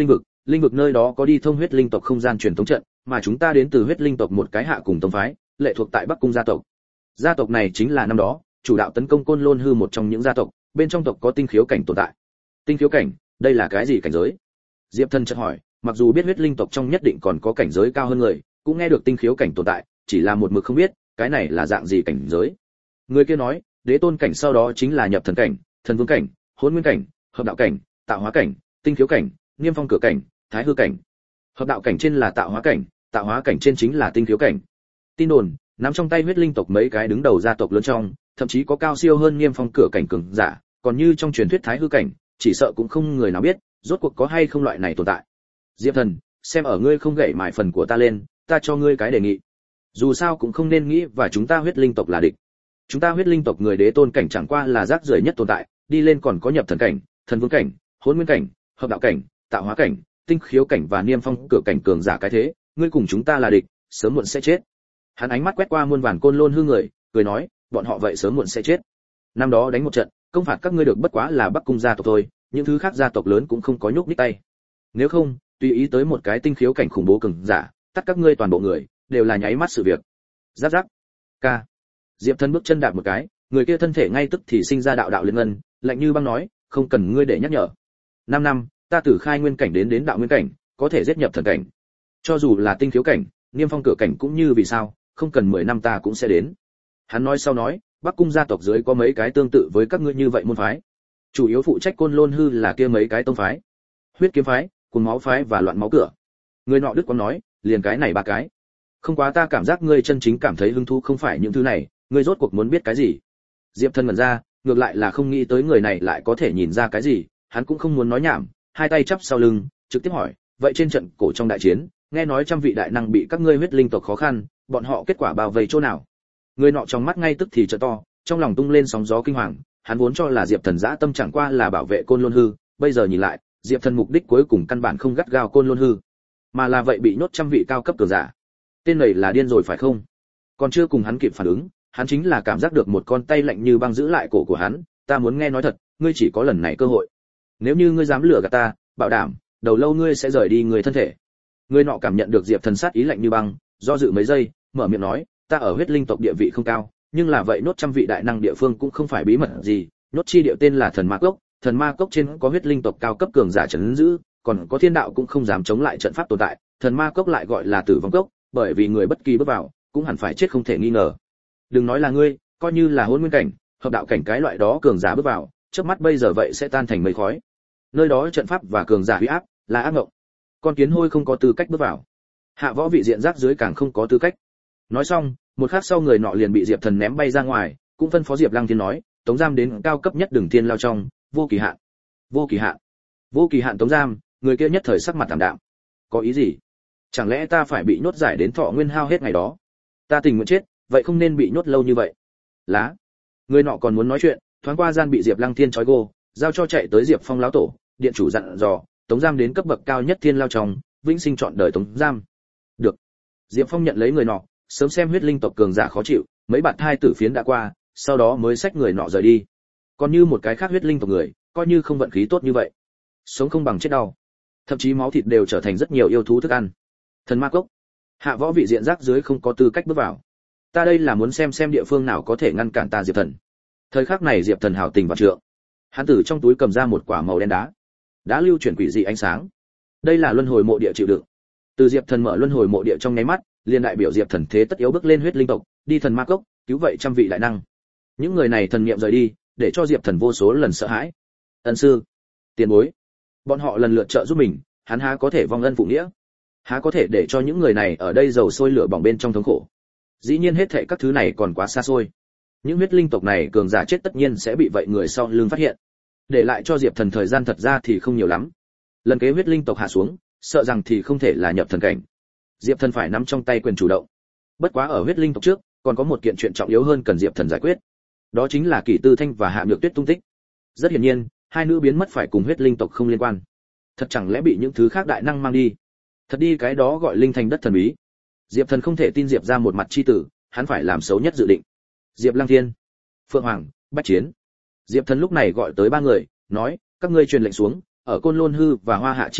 linh vực nơi đó có đi thông huyết linh tộc không gian truyền thống trận, mà chúng ta đến từ huyết linh tộc một cái hạ cùng tông phái, lệ thuộc tại Bắc cung gia tộc. Gia tộc này chính là năm đó chủ đạo tấn công Côn Lôn hư một trong những gia tộc, bên trong tộc có tinh khiếu cảnh tồn tại. Tinh khiếu cảnh, đây là cái gì cảnh giới? Diệp Thần chợt hỏi, mặc dù biết huyết linh tộc trong nhất định còn có cảnh giới cao hơn người, cũng nghe được tinh khiếu cảnh tồn tại, chỉ là một mực không biết, cái này là dạng gì cảnh giới. Người kia nói, đế tôn cảnh sau đó chính là nhập thần cảnh, thần vương cảnh, hỗn nguyên cảnh, hợp đạo cảnh, tạo hóa cảnh, tinh khiếu cảnh, niêm phong cửa cảnh, thái hư cảnh. Hợp đạo cảnh trên là tạo hóa cảnh, tạo hóa cảnh trên chính là tinh khiếu cảnh. Tin đồn, nắm trong tay huyết linh tộc mấy cái đứng đầu gia tộc lớn trong, thậm chí có cao siêu hơn niêm phong cửa cảnh cường giả, còn như trong truyền thuyết thái hư cảnh, chỉ sợ cũng không người nào biết, rốt cuộc có hay không loại này tồn tại. Diệp Thần, xem ở ngươi không gậy mài phần của ta lên, ta cho ngươi cái đề nghị. Dù sao cũng không nên nghĩ và chúng ta huyết linh tộc là địch. Chúng ta huyết linh tộc người đế tôn cảnh chẳng qua là rác rưởi nhất tồn tại, đi lên còn có nhập thần cảnh, thần vương cảnh, hỗn nguyên cảnh, hợp đạo cảnh, tạo hóa cảnh, tinh khiếu cảnh và niêm phong cửa cảnh cường giả cái thế, ngươi cùng chúng ta là địch, sớm muộn sẽ chết. Hắn ánh mắt quét qua muôn vàn Côn Lôn hư người, cười nói, bọn họ vậy sớm muộn sẽ chết. Năm đó đánh một trận, công phạt các ngươi được bất quá là Bắc cung gia tộc thôi, những thứ khác gia tộc lớn cũng không có nhúc nhích tay. Nếu không, tùy ý tới một cái tinh khiếu cảnh khủng bố cường giả, tất các ngươi toàn bộ người đều là nháy mắt sự việc. Giáp giáp. Ca. Diệp Thần bước chân đạp một cái, người kia thân thể ngay tức thì sinh ra đạo đạo liên ngân, lạnh như băng nói, không cần ngươi để nhắc nhở. Năm năm, ta từ khai nguyên cảnh đến đến đạo nguyên cảnh, có thể giết nhập thần cảnh. Cho dù là tinh khiếu cảnh, niêm phong cửa cảnh cũng như vì sao, không cần mười năm ta cũng sẽ đến. Hắn nói sau nói, Bắc cung gia tộc dưới có mấy cái tương tự với các ngươi như vậy môn phái. Chủ yếu phụ trách Côn Lôn hư là kia mấy cái tông phái. Huyết kiếm phái, Cuồng máu phái và Loạn máu cửa. Người nọ đức quán nói, liền cái này ba cái. Không quá ta cảm giác ngươi chân chính cảm thấy hứng thú không phải những thứ này, ngươi rốt cuộc muốn biết cái gì? Diệp Thần ngẩn ra, ngược lại là không nghĩ tới người này lại có thể nhìn ra cái gì, hắn cũng không muốn nói nhảm, hai tay chắp sau lưng, trực tiếp hỏi, vậy trên trận cổ trong đại chiến, nghe nói trăm vị đại năng bị các ngươi huyết linh tộc khó khăn, bọn họ kết quả bao vây chỗ nào? Người nọ trong mắt ngay tức thì trợ to, trong lòng tung lên sóng gió kinh hoàng, hắn vốn cho là Diệp Thần dã tâm chẳng qua là bảo vệ Côn Lôn hư, bây giờ nhìn lại, Diệp Thần mục đích cuối cùng căn bản không gắt gao Côn Lôn hư, mà là vậy bị nhốt trăm vị cao cấp cường giả. Tên này là điên rồi phải không? Còn chưa cùng hắn kịp phản ứng, hắn chính là cảm giác được một con tay lạnh như băng giữ lại cổ của hắn, ta muốn nghe nói thật, ngươi chỉ có lần này cơ hội. Nếu như ngươi dám lừa gạt ta, bảo đảm, đầu lâu ngươi sẽ rời đi người thân thể. Người nọ cảm nhận được Diệp Thần sát ý lạnh như băng, do dự mấy giây, mở miệng nói, ta ở huyết linh tộc địa vị không cao, nhưng là vậy nốt trăm vị đại năng địa phương cũng không phải bí mật gì, nốt chi địa tên là Thần Ma Cốc, Thần Ma Cốc trên có huyết linh tộc cao cấp cường giả trấn giữ, còn có thiên đạo cũng không dám chống lại trận pháp tồn tại, Thần Ma Cốc lại gọi là Tử vong Cốc, bởi vì người bất kỳ bước vào, cũng hẳn phải chết không thể nghi ngờ. Đừng nói là ngươi, coi như là hỗn nguyên cảnh, hợp đạo cảnh cái loại đó cường giả bước vào, chớp mắt bây giờ vậy sẽ tan thành mây khói. Nơi đó trận pháp và cường giả uy áp là ác ngộng. Con kiến hôi không có tư cách bước vào. Hạ võ vị diện rác dưới càng không có tư cách. Nói xong, một khắc sau người nọ liền bị Diệp Thần ném bay ra ngoài, cũng phân phó Diệp Lăng Thiên nói, tống giam đến cao cấp nhất đường thiên lao trong, vô kỳ hạn. Vô kỳ hạn. Vô kỳ hạn tống giam, người kia nhất thời sắc mặt tạm đạm. Có ý gì? Chẳng lẽ ta phải bị nhốt giải đến thọ nguyên hao hết ngày đó? Ta tình nguyện chết, vậy không nên bị nhốt lâu như vậy. Lá. Người nọ còn muốn nói chuyện, thoáng qua gian bị Diệp Lăng Thiên trói gô, giao cho chạy tới Diệp Phong lão tổ, điện chủ dặn dò, tống giam đến cấp bậc cao nhất thiên lao trong, vĩnh sinh trọn đời tống giam. Được. Diệp Phong nhận lấy người nọ, sớm xem huyết linh tộc cường giả khó chịu, mấy bạt hai tử phiến đã qua, sau đó mới xách người nọ rời đi. Còn như một cái khác huyết linh tộc người, coi như không vận khí tốt như vậy, sống không bằng chết đau, thậm chí máu thịt đều trở thành rất nhiều yêu thú thức ăn. Thần Ma Cốc, hạ võ vị diện rác dưới không có tư cách bước vào. Ta đây là muốn xem xem địa phương nào có thể ngăn cản ta Diệp Thần. Thời khắc này Diệp Thần hào tình và trượng, hắn từ trong túi cầm ra một quả màu đen đá, đá lưu chuyển quỷ dị ánh sáng. Đây là luân hồi mộ địa chịu đựng. Từ Diệp Thần mở luân hồi mộ địa trong nháy mắt, liền đại biểu Diệp Thần thế tất yếu bước lên huyết linh tộc, đi Thần Ma Cốc, cứu vậy trăm vị đại năng. Những người này thần niệm rời đi, để cho Diệp Thần vô số lần sợ hãi. Ân sư, tiền bối, bọn họ lần lượt trợ giúp mình, hắn há có thể vong ân phụ nghĩa, há có thể để cho những người này ở đây dầu sôi lửa bỏng bên trong thống khổ. Dĩ nhiên hết thảy các thứ này còn quá xa xôi. Những huyết linh tộc này cường giả chết tất nhiên sẽ bị vậy người sau lưng phát hiện. Để lại cho Diệp Thần thời gian thật ra thì không nhiều lắm. Lần kế huyết linh tộc hạ xuống, sợ rằng thì không thể là nhập thần cảnh. Diệp Thần phải nắm trong tay quyền chủ động. Bất quá ở huyết linh tộc trước, còn có một kiện chuyện trọng yếu hơn cần Diệp Thần giải quyết. Đó chính là Kỷ Tư Thanh và Hạ Nhược Tuyết tung tích. Rất hiển nhiên, hai nữ biến mất phải cùng huyết linh tộc không liên quan. Thật chẳng lẽ bị những thứ khác đại năng mang đi? Thật đi cái đó gọi linh thành đất thần bí. Diệp Thần không thể tin Diệp ra một mặt chi tử, hắn phải làm xấu nhất dự định. Diệp Lăng Thiên, Phượng Hoàng, Bách Chiến. Diệp Thần lúc này gọi tới ba người, nói, các ngươi truyền lệnh xuống, ở Côn Lôn hư và Hoa Hạ chi địa,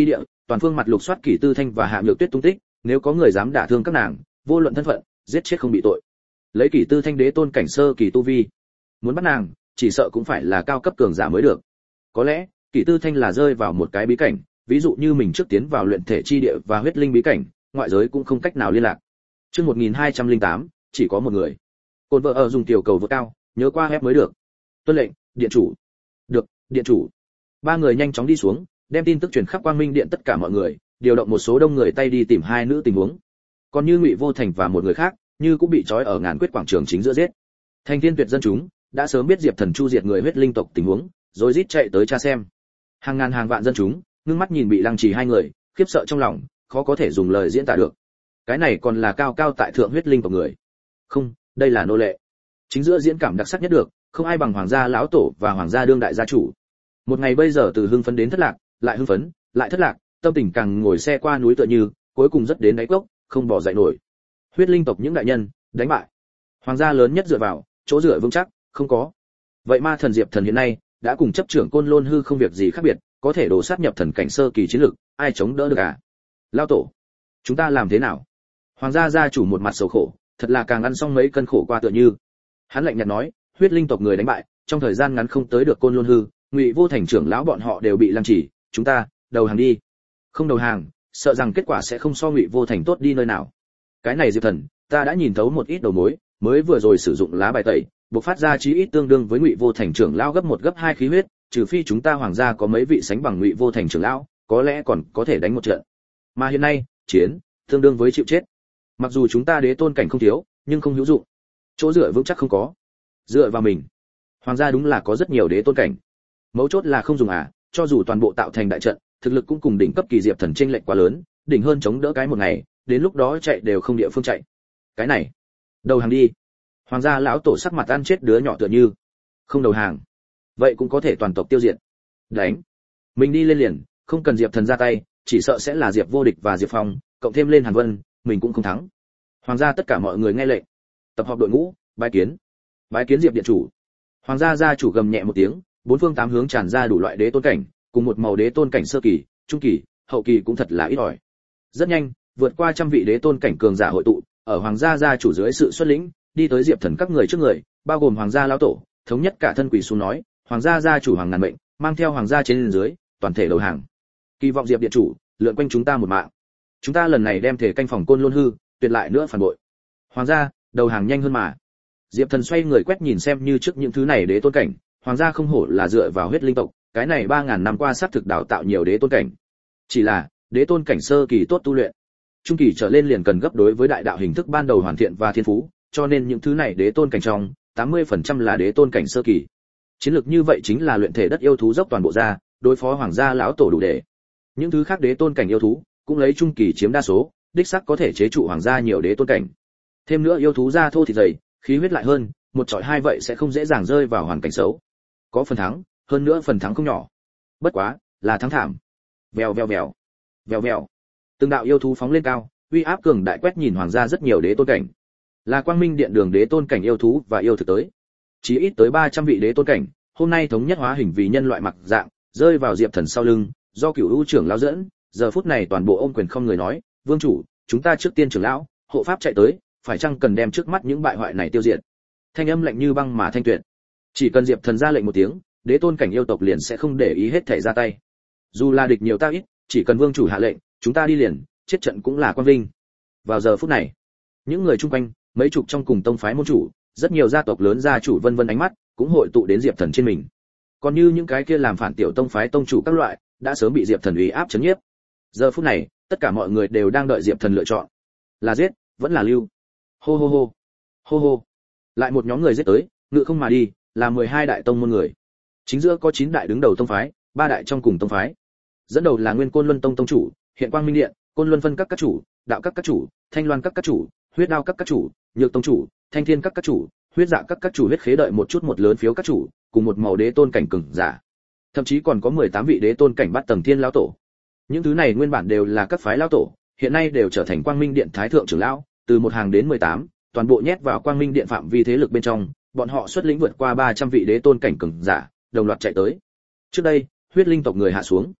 toàn phương mặt lục soát Kỷ Tư Thanh và Hạ Nhược Tuyết tung tích, nếu có người dám đả thương các nàng, vô luận thân phận, giết chết không bị tội. Lấy Kỷ Tư Thanh đế tôn cảnh sơ kỳ tu vi, muốn bắt nàng, chỉ sợ cũng phải là cao cấp cường giả mới được. Có lẽ, Kỷ Tư Thanh là rơi vào một cái bí cảnh, ví dụ như mình trước tiến vào luyện thể chi địa và huyết linh bí cảnh, ngoại giới cũng không cách nào liên lạc. Chương một nghìn hai trăm lẻ tám, chỉ có một người. Côn vợ ở dùng tiểu cầu vượt cao, nhớ qua ép mới được. Tuân lệnh, điện chủ. Được, điện chủ. Ba người nhanh chóng đi xuống, đem tin tức truyền khắp Quang Minh Điện tất cả mọi người, điều động một số đông người tay đi tìm hai nữ tình huống. Còn như Ngụy Vô Thành và một người khác, như cũng bị trói ở ngàn quyết quảng trường chính giữa giết. Thành Thiên Tuyệt dân chúng đã sớm biết Diệp Thần chu diệt người huyết linh tộc tình huống, rồi rít chạy tới tra xem. Hàng ngàn hàng vạn dân chúng, ngưng mắt nhìn bị lăng trì hai người, khiếp sợ trong lòng, khó có thể dùng lời diễn tả được. Cái này còn là cao cao tại thượng huyết linh tộc người. Không, đây là nô lệ. Chính giữa diễn cảm đặc sắc nhất được, không ai bằng hoàng gia lão tổ và hoàng gia đương đại gia chủ. Một ngày bây giờ từ hưng phấn đến thất lạc, lại hưng phấn, lại thất lạc, tâm tình càng ngồi xe qua núi tựa như, cuối cùng rất đến đáy cốc, không bỏ dậy nổi. Huyết linh tộc những đại nhân, đánh bại. Hoàng gia lớn nhất dựa vào, chỗ dựa vững chắc, không có. Vậy ma thần Diệp Thần hiện nay đã cùng chấp trưởng Côn Lôn hư không việc gì khác biệt, có thể đổ sát nhập thần cảnh sơ kỳ chiến lực, ai chống đỡ được à? Lão tổ, chúng ta làm thế nào? Hoàng gia gia chủ một mặt sầu khổ, thật là càng ăn xong mấy cân khổ qua tựa như. Hắn lạnh nhạt nói, huyết linh tộc người đánh bại, trong thời gian ngắn không tới được Côn Lôn hư, Ngụy Vô Thành trưởng lão bọn họ đều bị lăng trì, chúng ta đầu hàng đi. Không đầu hàng, sợ rằng kết quả sẽ không so Ngụy Vô Thành tốt đi nơi nào. Cái này Diệp Thần, ta đã nhìn thấu một ít đầu mối, mới vừa rồi sử dụng lá bài tẩy, bộc phát ra chí ít tương đương với Ngụy Vô Thành trưởng lão gấp một gấp hai khí huyết, trừ phi chúng ta hoàng gia có mấy vị sánh bằng Ngụy Vô Thành trưởng lão, có lẽ còn có thể đánh một trận. Mà hiện nay, chiến tương đương với chịu chết. Mặc dù chúng ta đế tôn cảnh không thiếu, nhưng không hữu dụng. Chỗ dựa vững chắc không có. Dựa vào mình. Hoàng gia đúng là có rất nhiều đế tôn cảnh. Mấu chốt là không dùng à, cho dù toàn bộ tạo thành đại trận, thực lực cũng cùng đỉnh cấp kỳ Diệp Thần chênh lệch quá lớn, đỉnh hơn chống đỡ cái một ngày, đến lúc đó chạy đều không địa phương chạy. Cái này, đầu hàng đi. Hoàng gia lão tổ sắc mặt ăn chết đứa nhỏ tựa như. Không đầu hàng, vậy cũng có thể toàn tộc tiêu diệt. Đánh. Mình đi lên liền, không cần Diệp Thần ra tay, chỉ sợ sẽ là Diệp Vô Địch và Diệp Phong, cộng thêm lên Hàn Vân, mình cũng không thắng. Hoàng gia tất cả mọi người nghe lệnh, tập hợp đội ngũ, bái kiến. Bái kiến Diệp điện chủ. Hoàng gia gia chủ gầm nhẹ một tiếng, bốn phương tám hướng tràn ra đủ loại đế tôn cảnh, cùng một màu đế tôn cảnh sơ kỳ, trung kỳ, hậu kỳ cũng thật là ít ỏi. Rất nhanh, vượt qua trăm vị đế tôn cảnh cường giả hội tụ, ở hoàng gia gia chủ dưới sự xuất lĩnh, đi tới Diệp Thần các người trước người, bao gồm hoàng gia lão tổ, thống nhất cả thân quỷ xuống nói, hoàng gia gia chủ hoàng ngàn mệnh, mang theo hoàng gia trên dưới, toàn thể đầu hàng. Kỳ vọng Diệp điện chủ, lượn quanh chúng ta một mạng. Chúng ta lần này đem thể canh phòng Côn Lôn hư, tuyệt lại nữa phản bội. Hoàng gia, đầu hàng nhanh hơn mà. Diệp Thần xoay người quét nhìn xem như trước những thứ này đế tôn cảnh, hoàng gia không hổ là dựa vào huyết linh tộc, cái này ba ngàn năm qua sát thực đào tạo nhiều đế tôn cảnh. Chỉ là, đế tôn cảnh sơ kỳ tốt tu luyện, trung kỳ trở lên liền cần gấp đối với đại đạo hình thức ban đầu hoàn thiện và thiên phú, cho nên những thứ này đế tôn cảnh trong, tám mươi phần trăm là đế tôn cảnh sơ kỳ. Chiến lược như vậy chính là luyện thể đất yêu thú dốc toàn bộ ra, đối phó hoàng gia lão tổ đủ để. Những thứ khác đế tôn cảnh yêu thú, cũng lấy trung kỳ chiếm đa số, đích xác có thể chế trụ hoàng gia nhiều đế tôn cảnh. Thêm nữa yêu thú da thô thịt dày, khí huyết lại hơn, một chọi hai vậy sẽ không dễ dàng rơi vào hoàn cảnh xấu. Có phần thắng, hơn nữa phần thắng không nhỏ. Bất quá, là thắng thảm. Vèo vèo vèo, vèo vèo. Từng đạo yêu thú phóng lên cao, uy áp cường đại quét nhìn hoàng gia rất nhiều đế tôn cảnh. Là Quang Minh Điện đường đế tôn cảnh yêu thú và yêu thực tới. Chỉ ít tới ba trăm vị đế tôn cảnh, hôm nay thống nhất hóa hình vì nhân loại mặc dạng, rơi vào Diệp Thần sau lưng, do Cửu U trưởng lão dẫn, giờ phút này toàn bộ ôm quyền không người nói, "Vương chủ, chúng ta trước tiên trưởng lão, hộ pháp chạy tới, phải chăng cần đem trước mắt những bại hoại này tiêu diệt?" Thanh âm lạnh như băng mà thanh tuyệt. Chỉ cần Diệp Thần ra lệnh một tiếng, đế tôn cảnh yêu tộc liền sẽ không để ý hết thảy ra tay. Dù là địch nhiều ta ít, chỉ cần vương chủ hạ lệnh, chúng ta đi liền, chết trận cũng là quang vinh. Vào giờ phút này, những người chung quanh, mấy chục trong cùng tông phái môn chủ, rất nhiều gia tộc lớn gia chủ vân vân ánh mắt, cũng hội tụ đến Diệp Thần trên mình. Còn như những cái kia làm phản tiểu tông phái tông chủ các loại, đã sớm bị Diệp Thần uy áp chấn nhiếp. Giờ phút này, tất cả mọi người đều đang đợi Diệp Thần lựa chọn, là giết, vẫn là lưu. Hô hô hô, hô hô. Lại một nhóm người giết tới, ngự không mà đi, là mười hai đại tông môn người. Chính giữa có chín đại đứng đầu tông phái, ba đại trong cùng tông phái. Dẫn đầu là Nguyên Côn Luân Tông tông chủ, Hiện Quang Minh Điện, Côn Luân Phân các các chủ, Đạo các các chủ, Thanh Loan các các chủ, Huyết Đao các các chủ, Nhược tông chủ, Thanh Thiên các các chủ, Huyết Dạ các các chủ huyết khế đợi một chút một lớn phiếu các chủ, cùng một màu đế tôn cảnh cường giả. Thậm chí còn có mười tám vị đế tôn cảnh bắt tầng thiên lão tổ. Những thứ này nguyên bản đều là các phái lão tổ, hiện nay đều trở thành Quang Minh Điện thái thượng trưởng lão, từ một hàng đến mười tám, toàn bộ nhét vào Quang Minh Điện phạm vi thế lực bên trong, bọn họ xuất lĩnh vượt qua ba trăm vị đế tôn cảnh cường giả, đồng loạt chạy tới. Trước đây, huyết linh tộc người hạ xuống,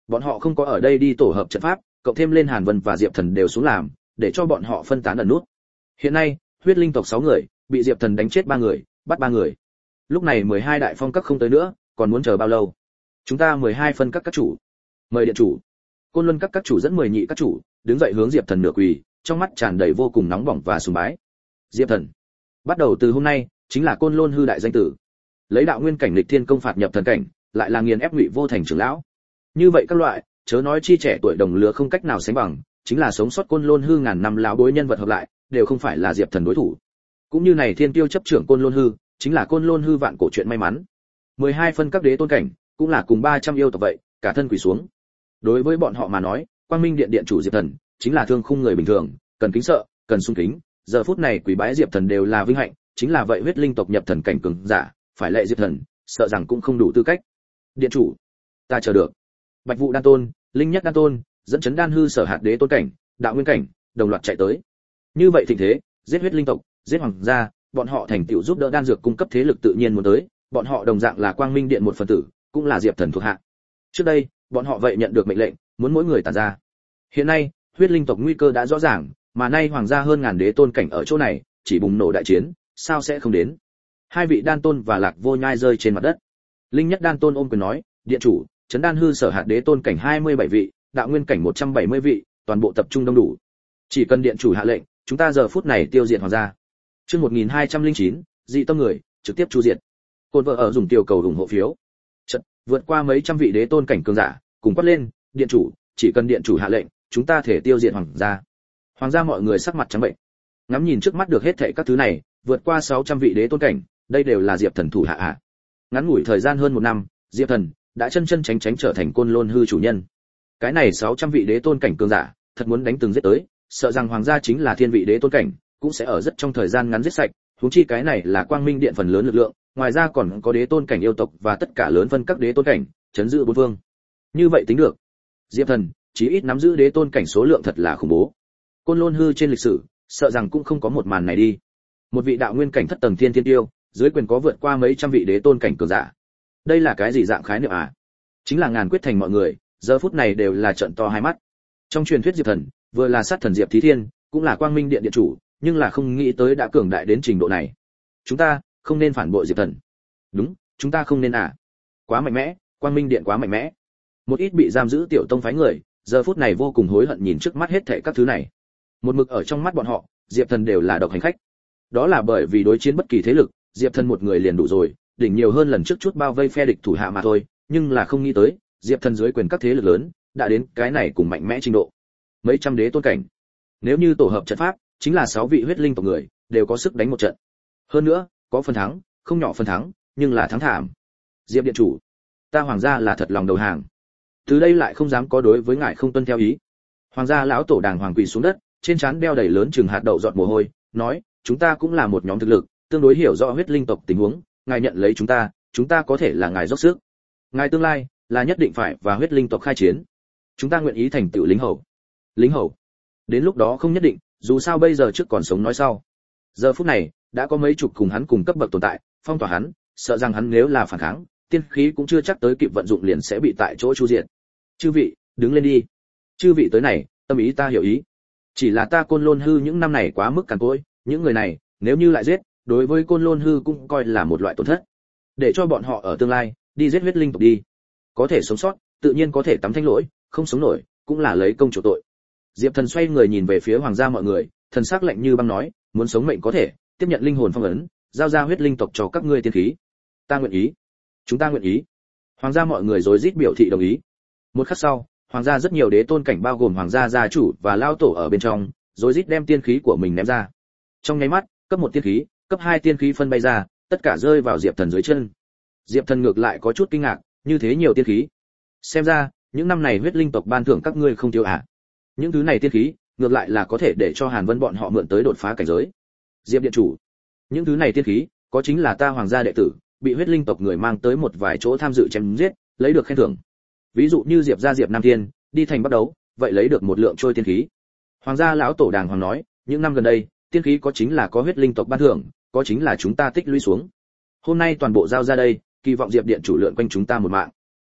Bọn họ không có ở đây đi tổ hợp trận pháp, cộng thêm lên Hàn Vân và Diệp Thần đều xuống làm, để cho bọn họ phân tán ẩn nút. Hiện nay, huyết linh tộc sáu người, bị Diệp Thần đánh chết ba người, bắt ba người. Lúc này mười hai đại phong các không tới nữa, còn muốn chờ bao lâu? Chúng ta mười hai phân các các chủ. Mời điện chủ. Côn Luân các các chủ dẫn mười nhị các chủ, đứng dậy hướng Diệp Thần nửa quỳ, trong mắt tràn đầy vô cùng nóng bỏng và sùng bái. Diệp Thần, bắt đầu từ hôm nay, chính là Côn Lôn hư đại danh tử. Lấy đạo nguyên cảnh lịch thiên công phạt nhập thần cảnh, lại là nghiền ép Ngụy Vô Thành trưởng lão. Như vậy các loại, chớ nói chi trẻ tuổi đồng lứa không cách nào sánh bằng, chính là sống sót Côn Lôn hư ngàn năm lão bối nhân vật hợp lại, đều không phải là Diệp Thần đối thủ. Cũng như này thiên tiêu chấp trưởng Côn Lôn hư, chính là Côn Lôn hư vạn cổ chuyện may mắn. mười hai phân các đế tôn cảnh, cũng là cùng ba trăm yêu tộc vậy, cả thân quỳ xuống. Đối với bọn họ mà nói, Quang Minh Điện điện chủ Diệp Thần, chính là thương khung người bình thường, cần kính sợ, cần sung kính, giờ phút này quỳ bái Diệp Thần đều là vinh hạnh, chính là vậy huyết linh tộc nhập thần cảnh cường giả, phải lệ Diệp Thần, sợ rằng cũng không đủ tư cách. Điện chủ, ta chờ được. Bạch Vụ Đan Tôn, Linh Nhất Đan Tôn, dẫn chấn đan hư sở hạt đế tôn cảnh, đạo nguyên cảnh, đồng loạt chạy tới. Như vậy thịnh thế, giết huyết linh tộc, giết hoàng gia, bọn họ thành tựu giúp đỡ đan dược cung cấp thế lực tự nhiên muốn tới, bọn họ đồng dạng là Quang Minh Điện một phần tử, cũng là Diệp Thần thuộc hạ. Trước đây, bọn họ vậy nhận được mệnh lệnh, muốn mỗi người tản ra. Hiện nay, huyết linh tộc nguy cơ đã rõ ràng, mà nay hoàng gia hơn ngàn đế tôn cảnh ở chỗ này, chỉ bùng nổ đại chiến, sao sẽ không đến? Hai vị đan tôn và Lạc Vô Nhai rơi trên mặt đất. Linh Nhất Đan Tôn ôm quyền nói, điện chủ, chấn đan hư sở hạt đế tôn cảnh hai mươi bảy vị, đạo nguyên cảnh một trăm bảy mươi vị, toàn bộ tập trung đông đủ. Chỉ cần điện chủ hạ lệnh, chúng ta giờ phút này tiêu diệt hoàng gia. Chương một nghìn hai trăm lẻ chín, dị tâm người, trực tiếp chu diệt. Côn vợ ở dùng tiêu cầu ủng hộ phiếu. Chợt, vượt qua mấy trăm vị đế tôn cảnh cường giả, cùng quát lên, điện chủ, chỉ cần điện chủ hạ lệnh, chúng ta thể tiêu diệt hoàng gia. Hoàng gia mọi người sắc mặt trắng bệnh. Ngắm nhìn trước mắt được hết thảy các thứ này, vượt qua sáu trăm vị đế tôn cảnh, đây đều là Diệp Thần thủ hạ ạ. Ngắn ngủi thời gian hơn một năm, Diệp Thần đã chân chân tránh tránh trở thành Côn Lôn hư chủ nhân. Cái này sáu trăm vị đế tôn cảnh cường giả, thật muốn đánh từng giết tới, sợ rằng hoàng gia chính là thiên vị đế tôn cảnh, cũng sẽ ở rất trong thời gian ngắn giết sạch, huống chi cái này là Quang Minh Điện phần lớn lực lượng, ngoài ra còn có đế tôn cảnh yêu tộc và tất cả lớn phân các đế tôn cảnh, chấn giữ bốn phương. Như vậy tính được, Diệp Thần chí ít nắm giữ đế tôn cảnh số lượng thật là khủng bố. Côn Lôn hư trên lịch sử, sợ rằng cũng không có một màn này đi. Một vị đạo nguyên cảnh thất tầng thiên thiên tiêu, dưới quyền có vượt qua mấy trăm vị đế tôn cảnh cường giả. Đây là cái gì dạng khái niệm à? Chính là ngàn quyết thành mọi người, giờ phút này đều là trợn to hai mắt. Trong truyền thuyết Diệp Thần, vừa là sát thần Diệp Thí Thiên, cũng là Quang Minh Điện điện chủ, nhưng là không nghĩ tới đã cường đại đến trình độ này. Chúng ta không nên phản bội Diệp Thần. Đúng, chúng ta không nên à? Quá mạnh mẽ, Quang Minh Điện quá mạnh mẽ. Một ít bị giam giữ tiểu tông phái người, giờ phút này vô cùng hối hận nhìn trước mắt hết thảy các thứ này. Một mực ở trong mắt bọn họ, Diệp Thần đều là độc hành khách. Đó là bởi vì đối chiến bất kỳ thế lực, Diệp Thần một người liền đủ rồi, đỉnh nhiều hơn lần trước chút bao vây phe địch thủ hạ mà thôi, nhưng là không nghĩ tới, Diệp Thần dưới quyền các thế lực lớn, đã đến cái này cùng mạnh mẽ trình độ. Mấy trăm đế tôn cảnh. Nếu như tổ hợp trận pháp, chính là sáu vị huyết linh tộc người, đều có sức đánh một trận. Hơn nữa, có phần thắng, không nhỏ phần thắng, nhưng là thắng thảm. Diệp điện chủ, ta hoàng gia là thật lòng đầu hàng. Từ đây lại không dám có đối với ngài không tuân theo ý. Hoàng gia lão tổ đàng hoàng quỳ xuống đất, trên trán đeo đầy lớn chừng hạt đậu giọt mồ hôi, nói, chúng ta cũng là một nhóm thực lực, tương đối hiểu rõ huyết linh tộc tình huống, ngài nhận lấy chúng ta, chúng ta có thể là ngài dốc sức. Ngài tương lai là nhất định phải và huyết linh tộc khai chiến. Chúng ta nguyện ý thành tựu lính hầu. Lính hầu? Đến lúc đó không nhất định, dù sao bây giờ trước còn sống nói sau. Giờ phút này, đã có mấy chục cùng hắn cùng cấp bậc tồn tại, phong tỏa hắn, sợ rằng hắn nếu là phản kháng, tiên khí cũng chưa chắc tới kịp vận dụng liền sẽ bị tại chỗ chu diệt. Chư vị, đứng lên đi. Chư vị tới này, tâm ý ta hiểu ý. Chỉ là ta Côn Lôn hư những năm này quá mức cằn cỗi, những người này, nếu như lại giết, đối với Côn Lôn hư cũng coi là một loại tổn thất. Để cho bọn họ ở tương lai, đi giết huyết linh tộc đi. Có thể sống sót, tự nhiên có thể tắm thanh lỗi, không sống nổi, cũng là lấy công chủ tội. Diệp Thần xoay người nhìn về phía hoàng gia mọi người, thần sắc lạnh như băng nói, muốn sống mệnh có thể, tiếp nhận linh hồn phong ấn, giao ra huyết linh tộc cho các ngươi tiên khí. Ta nguyện ý. Chúng ta nguyện ý. Hoàng gia mọi người rối rít biểu thị đồng ý. Một khắc sau, hoàng gia rất nhiều đế tôn cảnh bao gồm hoàng gia gia chủ và lao tổ ở bên trong, rối rít đem tiên khí của mình ném ra. Trong nháy mắt, cấp một tiên khí, cấp hai tiên khí phân bay ra, tất cả rơi vào Diệp Thần dưới chân. Diệp Thần ngược lại có chút kinh ngạc, như thế nhiều tiên khí. Xem ra, những năm này huyết linh tộc ban thưởng các ngươi không thiếu à? Những thứ này tiên khí, ngược lại là có thể để cho Hàn Vân bọn họ mượn tới đột phá cảnh giới. Diệp điện chủ, những thứ này tiên khí, có chính là ta hoàng gia đệ tử, bị huyết linh tộc người mang tới một vài chỗ tham dự chém giết, lấy được khen thưởng. Ví dụ như Diệp gia Diệp Nam Thiên, đi thành bắt đấu, vậy lấy được một lượng trôi tiên khí. Hoàng gia lão tổ đàng hoàng nói, những năm gần đây, tiên khí có chính là có huyết linh tộc ban thưởng, có chính là chúng ta tích lũy xuống. Hôm nay toàn bộ giao ra đây, kỳ vọng Diệp điện chủ lượn quanh chúng ta một mạng.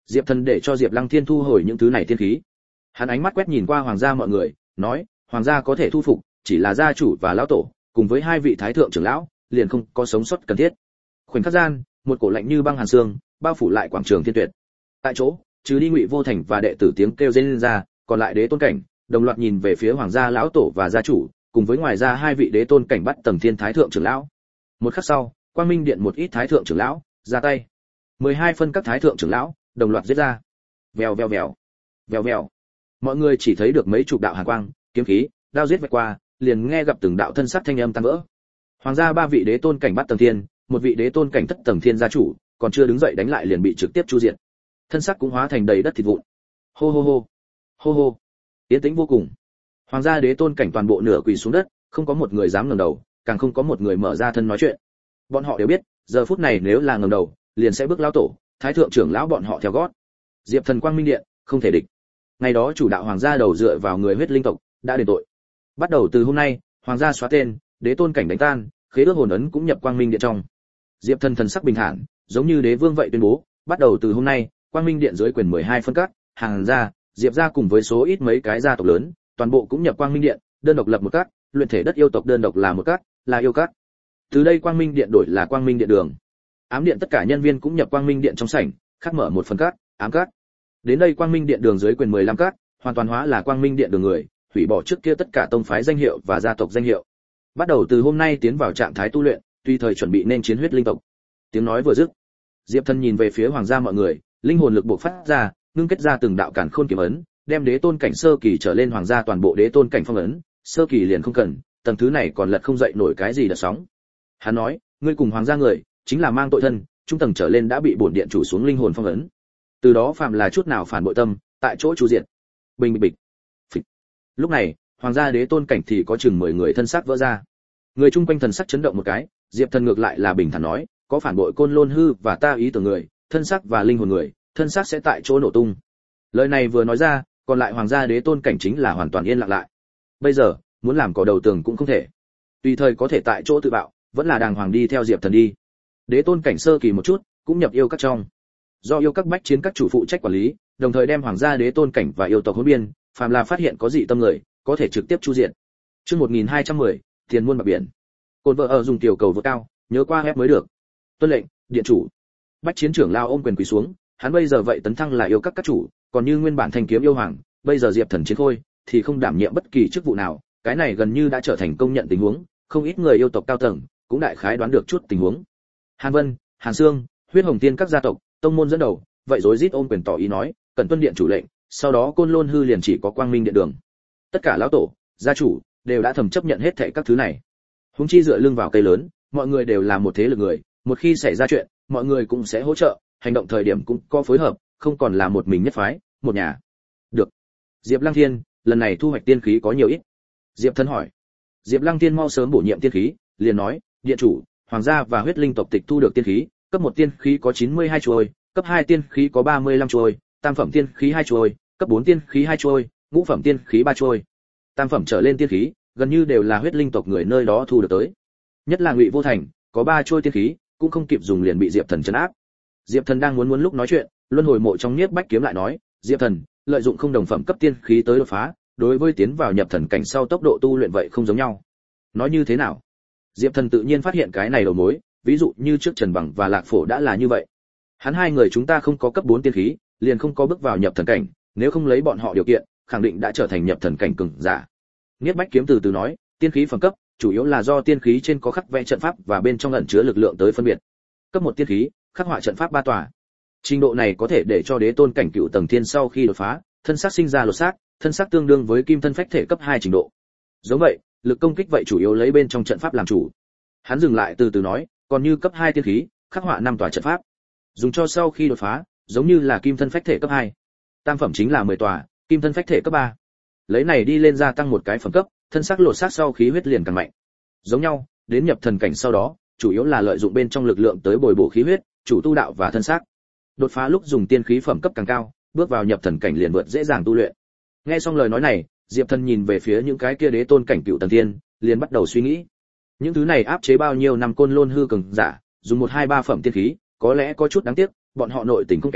Diệp Thần để cho Diệp Lăng Thiên thu hồi những thứ này tiên khí. Hắn ánh mắt quét nhìn qua hoàng gia mọi người, nói, hoàng gia có thể thu phục, chỉ là gia chủ và lão tổ, cùng với hai vị thái thượng trưởng lão, liền không có sống sót cần thiết. Khoảnh khắc gian, một cổ lạnh như băng hàn xương, bao phủ lại quảng trường Thiên Tuyệt. Tại chỗ, trừ đi Ngụy Vô Thành và đệ tử tiếng kêu rên ra, còn lại đế tôn cảnh, đồng loạt nhìn về phía hoàng gia lão tổ và gia chủ, cùng với ngoài ra hai vị đế tôn cảnh bắt tầng thiên thái thượng trưởng lão. Một khắc sau, Quang Minh Điện một ít thái thượng trưởng lão ra tay. mười hai phân các thái thượng trưởng lão đồng loạt giết ra. Vèo vèo vèo, vèo vèo. Mọi người chỉ thấy được mấy chục đạo hàn quang, kiếm khí, đao giết vạch qua, liền nghe gặp từng đạo thân sắc thanh âm tan vỡ. Hoàng gia ba vị đế tôn cảnh bắt tầng thiên, một vị đế tôn cảnh thất tầng thiên gia chủ, còn chưa đứng dậy đánh lại liền bị trực tiếp chu diệt. Thân sắc cũng hóa thành đầy đất thịt vụn. Hô hô hô, hô hô. Yên tĩnh vô cùng. Hoàng gia đế tôn cảnh toàn bộ nửa quỳ xuống đất, không có một người dám ngẩng đầu, càng không có một người mở ra thân nói chuyện. Bọn họ đều biết, giờ phút này nếu là ngẩng đầu, liền sẽ bước lão tổ, thái thượng trưởng lão bọn họ theo gót. Diệp Thần Quang Minh Điện, không thể địch. Ngày đó chủ đạo hoàng gia đầu dựa vào người huyết linh tộc, đã đền tội. Bắt đầu từ hôm nay, hoàng gia xóa tên, đế tôn cảnh đánh tan, khế ước hồn ấn cũng nhập Quang Minh Điện trong. Diệp Thần thần sắc bình thản, giống như đế vương vậy tuyên bố, bắt đầu từ hôm nay, Quang Minh Điện dưới quyền mười hai phân các, hàng gia, Diệp gia cùng với số ít mấy cái gia tộc lớn, toàn bộ cũng nhập Quang Minh Điện, đơn độc lập một các, luyện thể đất yêu tộc đơn độc là một các, là yêu các. Từ đây Quang Minh Điện đổi là Quang Minh Điện đường. Ám điện tất cả nhân viên cũng nhập Quang Minh Điện trong sảnh, khác mở một phần các, ám các. Đến đây Quang Minh Điện đường dưới quyền mười lăm các, hoàn toàn hóa là Quang Minh Điện đường người, hủy bỏ trước kia tất cả tông phái danh hiệu và gia tộc danh hiệu. Bắt đầu từ hôm nay tiến vào trạng thái tu luyện, tùy thời chuẩn bị nên chiến huyết linh tộc. Tiếng nói vừa dứt, Diệp Thần nhìn về phía hoàng gia mọi người, linh hồn lực bộc phát ra, ngưng kết ra từng đạo càn khôn kiếm ấn, đem đế tôn cảnh sơ kỳ trở lên hoàng gia toàn bộ đế tôn cảnh phong ấn, sơ kỳ liền không cần, tầng thứ này còn lật không dậy nổi cái gì đợt sóng. Hắn nói, ngươi cùng hoàng gia người, chính là mang tội thân, trung tầng trở lên đã bị bổn điện chủ xuống linh hồn phong ấn. Từ đó phạm là chút nào phản bội tâm, tại chỗ chu diệt. Bình bịch bịch. Phịch. Lúc này, hoàng gia đế tôn cảnh thì có chừng mười người thân xác vỡ ra. Người chung quanh thần sắc chấn động một cái, Diệp Thần ngược lại là bình thản nói, có phản bội Côn Lôn hư và ta ý tưởng người, thân xác và linh hồn người, thân xác sẽ tại chỗ nổ tung. Lời này vừa nói ra, còn lại hoàng gia đế tôn cảnh chính là hoàn toàn yên lặng lại. Bây giờ, muốn làm cỏ đầu tường cũng không thể. Tùy thời có thể tại chỗ tự bạo, vẫn là đàng hoàng đi theo Diệp Thần đi. Đế tôn cảnh sơ kỳ một chút, cũng nhập yêu các trong. Do yêu các bách chiến các chủ phụ trách quản lý, đồng thời đem hoàng gia đế tôn cảnh và yêu tộc hỗn biên, phàm là phát hiện có dị tâm người, có thể trực tiếp chu diệt. Chương một nghìn hai trăm mười, tiền muôn bạc biển. Côn vợ ở dùng tiểu cầu vượt cao, nhớ qua ép mới được. Tuân lệnh, điện chủ. Bách chiến trưởng lao ôm quyền quỳ xuống, hắn bây giờ vậy tấn thăng là yêu các các chủ, còn như nguyên bản thanh kiếm yêu hoàng, bây giờ Diệp Thần chiến khôi thì không đảm nhiệm bất kỳ chức vụ nào, cái này gần như đã trở thành công nhận tình huống, không ít người yêu tộc cao tầng cũng đại khái đoán được chút tình huống. Hàn Vân, Hàn Sương, Huyết Hồng Tiên các gia tộc, tông môn dẫn đầu, vậy rối rít ôm quyền tỏ ý nói, cần tuân điện chủ lệnh, sau đó Côn Lôn hư liền chỉ có Quang Minh Điện đường. Tất cả lão tổ, gia chủ đều đã thầm chấp nhận hết thảy các thứ này. Huống chi dựa lưng vào cây lớn, mọi người đều là một thế lực người, một khi xảy ra chuyện, mọi người cũng sẽ hỗ trợ, hành động thời điểm cũng có phối hợp, không còn là một mình nhất phái, một nhà. Được. Diệp Lăng Thiên, lần này thu hoạch tiên khí có nhiều ít? Diệp Thần hỏi. Diệp Lăng Thiên mau sớm bổ nhiệm tiên khí, liền nói, điện chủ, hoàng gia và huyết linh tộc tịch thu được tiên khí, cấp một tiên khí có chín mươi hai chuôi, cấp hai tiên khí có ba mươi lăm chuôi, tam phẩm tiên khí hai chuôi, cấp bốn tiên khí hai chuôi, ngũ phẩm tiên khí ba chuôi. Tam phẩm trở lên tiên khí, gần như đều là huyết linh tộc người nơi đó thu được tới. Nhất là Ngụy Vô Thành, có ba chuôi tiên khí, cũng không kịp dùng liền bị Diệp Thần trấn áp. Diệp Thần đang muốn muốn lúc nói chuyện, luân hồi mộ trong Niết Bách kiếm lại nói, Diệp Thần, lợi dụng không đồng phẩm cấp tiên khí tới đột phá, đối với tiến vào nhập thần cảnh sau tốc độ tu luyện vậy không giống nhau. Nói như thế nào? Diệp Thần tự nhiên phát hiện cái này đầu mối, ví dụ như trước Trần Bằng và Lạc Phổ đã là như vậy. Hắn hai người chúng ta không có cấp bốn tiên khí, liền không có bước vào nhập thần cảnh, nếu không lấy bọn họ điều kiện, khẳng định đã trở thành nhập thần cảnh cường giả. Niết Bách kiếm từ từ nói, tiên khí phẩm cấp, chủ yếu là do tiên khí trên có khắc vẽ trận pháp và bên trong ẩn chứa lực lượng tới phân biệt. Cấp một tiên khí, khắc họa trận pháp ba tòa. Trình độ này có thể để cho đế tôn cảnh cựu tầng thiên sau khi đột phá, thân xác sinh ra lột xác, thân xác tương đương với kim thân phách thể cấp hai trình độ. Giống vậy, lực công kích vậy chủ yếu lấy bên trong trận pháp làm chủ. Hắn dừng lại từ từ nói, còn như cấp hai tiên khí, khắc họa năm tòa trận pháp. Dùng cho sau khi đột phá, giống như là kim thân phách thể cấp hai. Tam phẩm chính là mười tòa, kim thân phách thể cấp ba. Lấy này đi lên gia tăng một cái phẩm cấp, thân xác lột xác sau khí huyết liền càng mạnh. Giống nhau, đến nhập thần cảnh sau đó, chủ yếu là lợi dụng bên trong lực lượng tới bồi bổ khí huyết, chủ tu đạo và thân xác. Đột phá lúc dùng tiên khí phẩm cấp càng cao, bước vào nhập thần cảnh liền vượt dễ dàng tu luyện. Nghe xong lời nói này, Diệp Thần nhìn về phía những cái kia đế tôn cảnh cựu tầng thiên, liền bắt đầu suy nghĩ. Những thứ này áp chế bao nhiêu năm Côn Lôn hư cường giả, dùng một hai ba phẩm tiên khí, có lẽ có chút đáng tiếc, bọn họ nội tình không kém,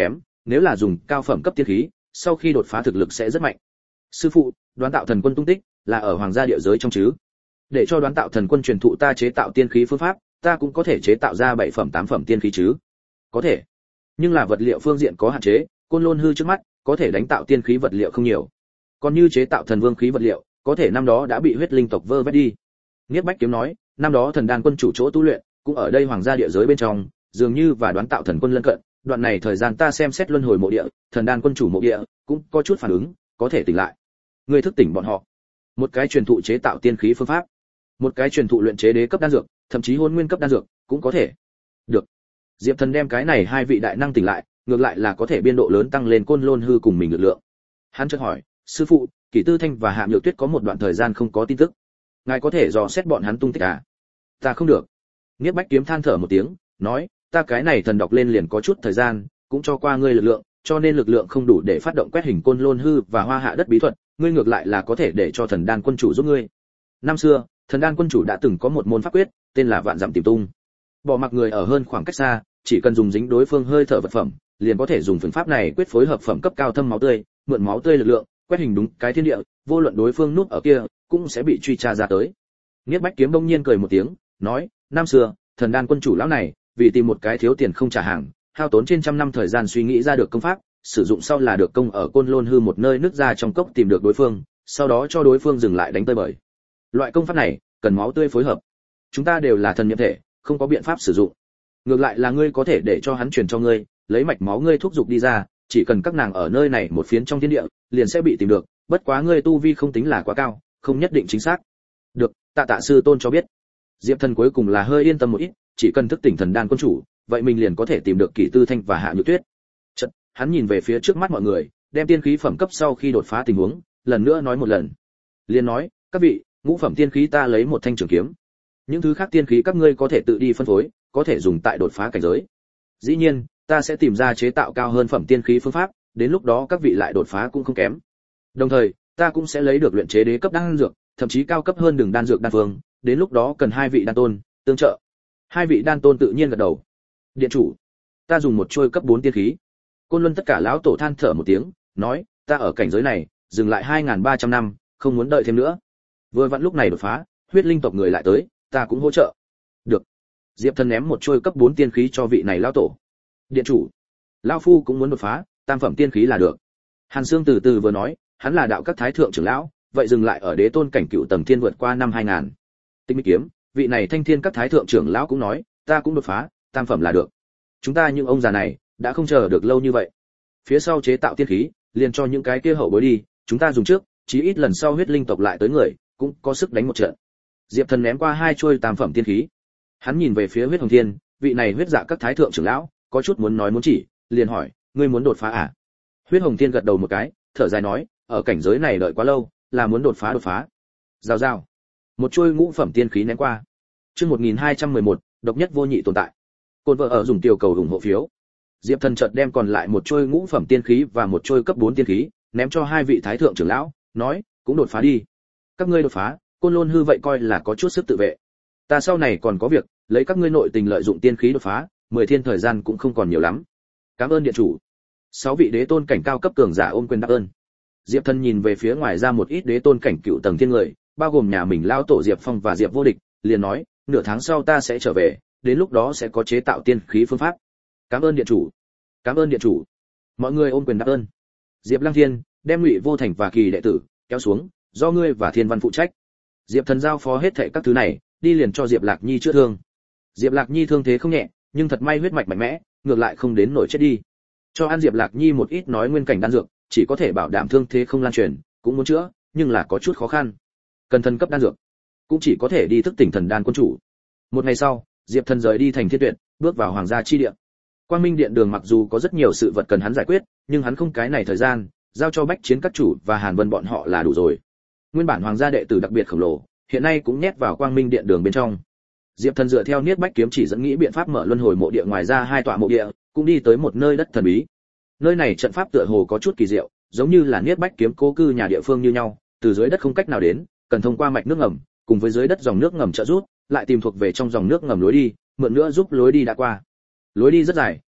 nếu là dùng cao phẩm cấp tiên khí, sau khi đột phá thực lực sẽ rất mạnh. Sư phụ, Đoán Tạo Thần Quân tung tích là ở hoàng gia địa giới trong chứ? Để cho Đoán Tạo Thần Quân truyền thụ ta chế tạo tiên khí phương pháp, ta cũng có thể chế tạo ra bảy phẩm tám phẩm tiên khí chứ? Có thể. Nhưng là vật liệu phương diện có hạn chế, Côn Lôn Hư trước mắt có thể đánh tạo tiên khí vật liệu không nhiều. Còn như chế tạo thần vương khí vật liệu, có thể năm đó đã bị huyết linh tộc vơ vét đi. Niết Bách Kiếm nói, năm đó Thần Đan Quân chủ chỗ tu luyện, cũng ở đây hoàng gia địa giới bên trong, dường như và Đoán Tạo Thần Quân lân cận, đoạn này thời gian ta xem xét luân hồi mộ địa, Thần Đan Quân chủ mộ địa cũng có chút phản ứng, có thể tỉnh lại. Người thức tỉnh bọn họ. Một cái truyền thụ chế tạo tiên khí phương pháp, một cái truyền thụ luyện chế đế cấp đan dược, thậm chí hôn nguyên cấp đan dược cũng có thể. Được. Diệp Thần đem cái này hai vị đại năng tỉnh lại, ngược lại là có thể biên độ lớn tăng lên Côn Lôn Hư cùng mình lực lượng. Hắn chợt hỏi, sư phụ, Kỷ Tư Thanh và Hạ Nhược Tuyết có một đoạn thời gian không có tin tức, ngài có thể dò xét bọn hắn tung tích à? Ta không được. Niết Bách Kiếm than thở một tiếng, nói, ta cái này thần đọc lên liền có chút thời gian, cũng cho qua ngươi lực lượng, cho nên lực lượng không đủ để phát động quét hình Côn Lôn Hư và Hoa Hạ đất bí thuật, ngươi ngược lại là có thể để cho Thần Đan Quân chủ giúp ngươi. Năm xưa, Thần Đan Quân chủ đã từng có một môn pháp quyết, tên là Vạn Dặm Tìm Tung. Bỏ mặc người ở hơn khoảng cách xa, chỉ cần dùng dính đối phương hơi thở vật phẩm, liền có thể dùng phương pháp này quyết phối hợp phẩm cấp cao thâm máu tươi, mượn máu tươi lực lượng, quét hình đúng cái thiên địa, vô luận đối phương núp ở kia, cũng sẽ bị truy tra ra tới. Niết Bách Kiếm đông nhiên cười một tiếng, nói, năm xưa, Thần Đan Quân chủ lão này, vì tìm một cái thiếu tiền không trả hàng, hao tốn trên trăm năm thời gian suy nghĩ ra được công pháp, sử dụng sau là được công ở Côn Lôn Hư một nơi nứt ra trong cốc tìm được đối phương, sau đó cho đối phương dừng lại đánh tơi bời. Loại công pháp này cần máu tươi phối hợp. Chúng ta đều là thần niệm thể, không có biện pháp sử dụng. Ngược lại là ngươi có thể để cho hắn truyền cho ngươi, lấy mạch máu ngươi thúc dục đi ra, chỉ cần các nàng ở nơi này một phiến trong thiên địa, liền sẽ bị tìm được, bất quá ngươi tu vi không tính là quá cao, không nhất định chính xác. Được, Tạ Tạ sư tôn cho biết. Diệp Thần cuối cùng là hơi yên tâm một ít, chỉ cần thức tỉnh Thần Đan Quân chủ, vậy mình liền có thể tìm được Kỷ Tư Thanh và Hạ Nhược Tuyết. Chợt, hắn nhìn về phía trước mắt mọi người, đem tiên khí phẩm cấp sau khi đột phá tình huống, lần nữa nói một lần. Liền nói, các vị, ngũ phẩm tiên khí ta lấy một thanh trường kiếm. Những thứ khác tiên khí các ngươi có thể tự đi phân phối, có thể dùng tại đột phá cảnh giới. Dĩ nhiên, ta sẽ tìm ra chế tạo cao hơn phẩm tiên khí phương pháp, đến lúc đó các vị lại đột phá cũng không kém. Đồng thời, ta cũng sẽ lấy được luyện chế đế cấp đan dược, thậm chí cao cấp hơn đường đan dược đan phương, đến lúc đó cần hai vị đan tôn tương trợ. Hai vị đan tôn tự nhiên gật đầu. Điện chủ, ta dùng một trôi cấp bốn tiên khí. Côn Luân tất cả lão tổ than thở một tiếng, nói, ta ở cảnh giới này dừng lại hai nghìn ba trăm năm, không muốn đợi thêm nữa. Vừa vặn lúc này đột phá, huyết linh tộc người lại tới, ta cũng hỗ trợ. Được. Diệp Thần ném một trôi cấp bốn tiên khí cho vị này lão tổ. Điện chủ, lão phu cũng muốn đột phá, tam phẩm tiên khí là được. Hàn Sương từ từ vừa nói, hắn là đạo các thái thượng trưởng lão, vậy dừng lại ở đế tôn cảnh cựu tầng thiên vượt qua năm hai nghìn. Tinh Minh kiếm, vị này thanh thiên các thái thượng trưởng lão cũng nói, ta cũng đột phá, tam phẩm là được. Chúng ta những ông già này đã không chờ được lâu như vậy. Phía sau chế tạo tiên khí, liền cho những cái kia hậu bối đi, chúng ta dùng trước, chí ít lần sau huyết linh tộc lại tới người, cũng có sức đánh một trận. Diệp Thần ném qua hai chuôi tam phẩm tiên khí. Hắn nhìn về phía Huyết Hồng Thiên, vị này huyết dạ các thái thượng trưởng lão, có chút muốn nói muốn chỉ, liền hỏi, ngươi muốn đột phá à? Huyết Hồng Thiên gật đầu một cái, thở dài nói, ở cảnh giới này đợi quá lâu, là muốn đột phá đột phá. Rào rào. Một chuôi ngũ phẩm tiên khí ném qua. Chương một nghìn hai trăm mười một, độc nhất vô nhị tồn tại. Côn vợ ở dùng tiểu cầu ủng hộ phiếu. Diệp Thần chợt đem còn lại một chuôi ngũ phẩm tiên khí và một chuôi cấp bốn tiên khí, ném cho hai vị thái thượng trưởng lão, nói, cũng đột phá đi. Các ngươi đột phá, Côn Lôn Hư vậy coi là có chút sức tự vệ. Ta sau này còn có việc, lấy các ngươi nội tình lợi dụng tiên khí đột phá, mười thiên thời gian cũng không còn nhiều lắm. Cảm ơn điện chủ. Sáu vị đế tôn cảnh cao cấp cường giả ôm quyền đáp ơn. Diệp Thần nhìn về phía ngoài ra một ít đế tôn cảnh cựu tầng thiên người, bao gồm nhà mình lao tổ Diệp Phong và Diệp Vô Địch, liền nói, nửa tháng sau ta sẽ trở về, đến lúc đó sẽ có chế tạo tiên khí phương pháp. Cảm ơn điện chủ. Cảm ơn điện chủ. Mọi người ôm quyền đáp ơn. Diệp Lăng Thiên đem Ngụy Vô Thành và Kỳ đệ tử kéo xuống, do ngươi và Thiên Văn phụ trách. Diệp Thần giao phó hết thảy các thứ này, đi liền cho Diệp Lạc Nhi chữa thương. Diệp Lạc Nhi thương thế không nhẹ, nhưng thật may huyết mạch mạnh mẽ, ngược lại không đến nỗi chết đi. Cho ăn Diệp Lạc Nhi một ít nói nguyên cảnh đan dược, chỉ có thể bảo đảm thương thế không lan truyền, cũng muốn chữa, nhưng là có chút khó khăn. Cần thần cấp đan dược, cũng chỉ có thể đi thức tỉnh Thần Đan quân chủ. Một ngày sau, Diệp Thần rời đi thành Thiên Tuyệt, bước vào Hoàng gia chi địa. Quang Minh Điện đường mặc dù có rất nhiều sự vật cần hắn giải quyết, nhưng hắn không cái này thời gian, giao cho Bách Chiến các chủ và Hàn Vân bọn họ là đủ rồi. Nguyên bản Hoàng gia đệ tử đặc biệt khổng lồ, hiện nay cũng nhét vào Quang Minh Điện đường bên trong. Diệp Thần dựa theo Niết Bách kiếm chỉ dẫn nghĩ biện pháp mở luân hồi mộ địa, ngoài ra hai tọa mộ địa, cũng đi tới một nơi đất thần bí. Nơi này trận pháp tựa hồ có chút kỳ diệu, giống như là Niết Bách kiếm cố cư nhà địa phương như nhau, từ dưới đất không cách nào đến, cần thông qua mạch nước ngầm, cùng với dưới đất dòng nước ngầm trợ giúp, lại tìm thuộc về trong dòng nước ngầm lối đi, mượn nữa giúp lối đi đã qua. Lối đi rất dài,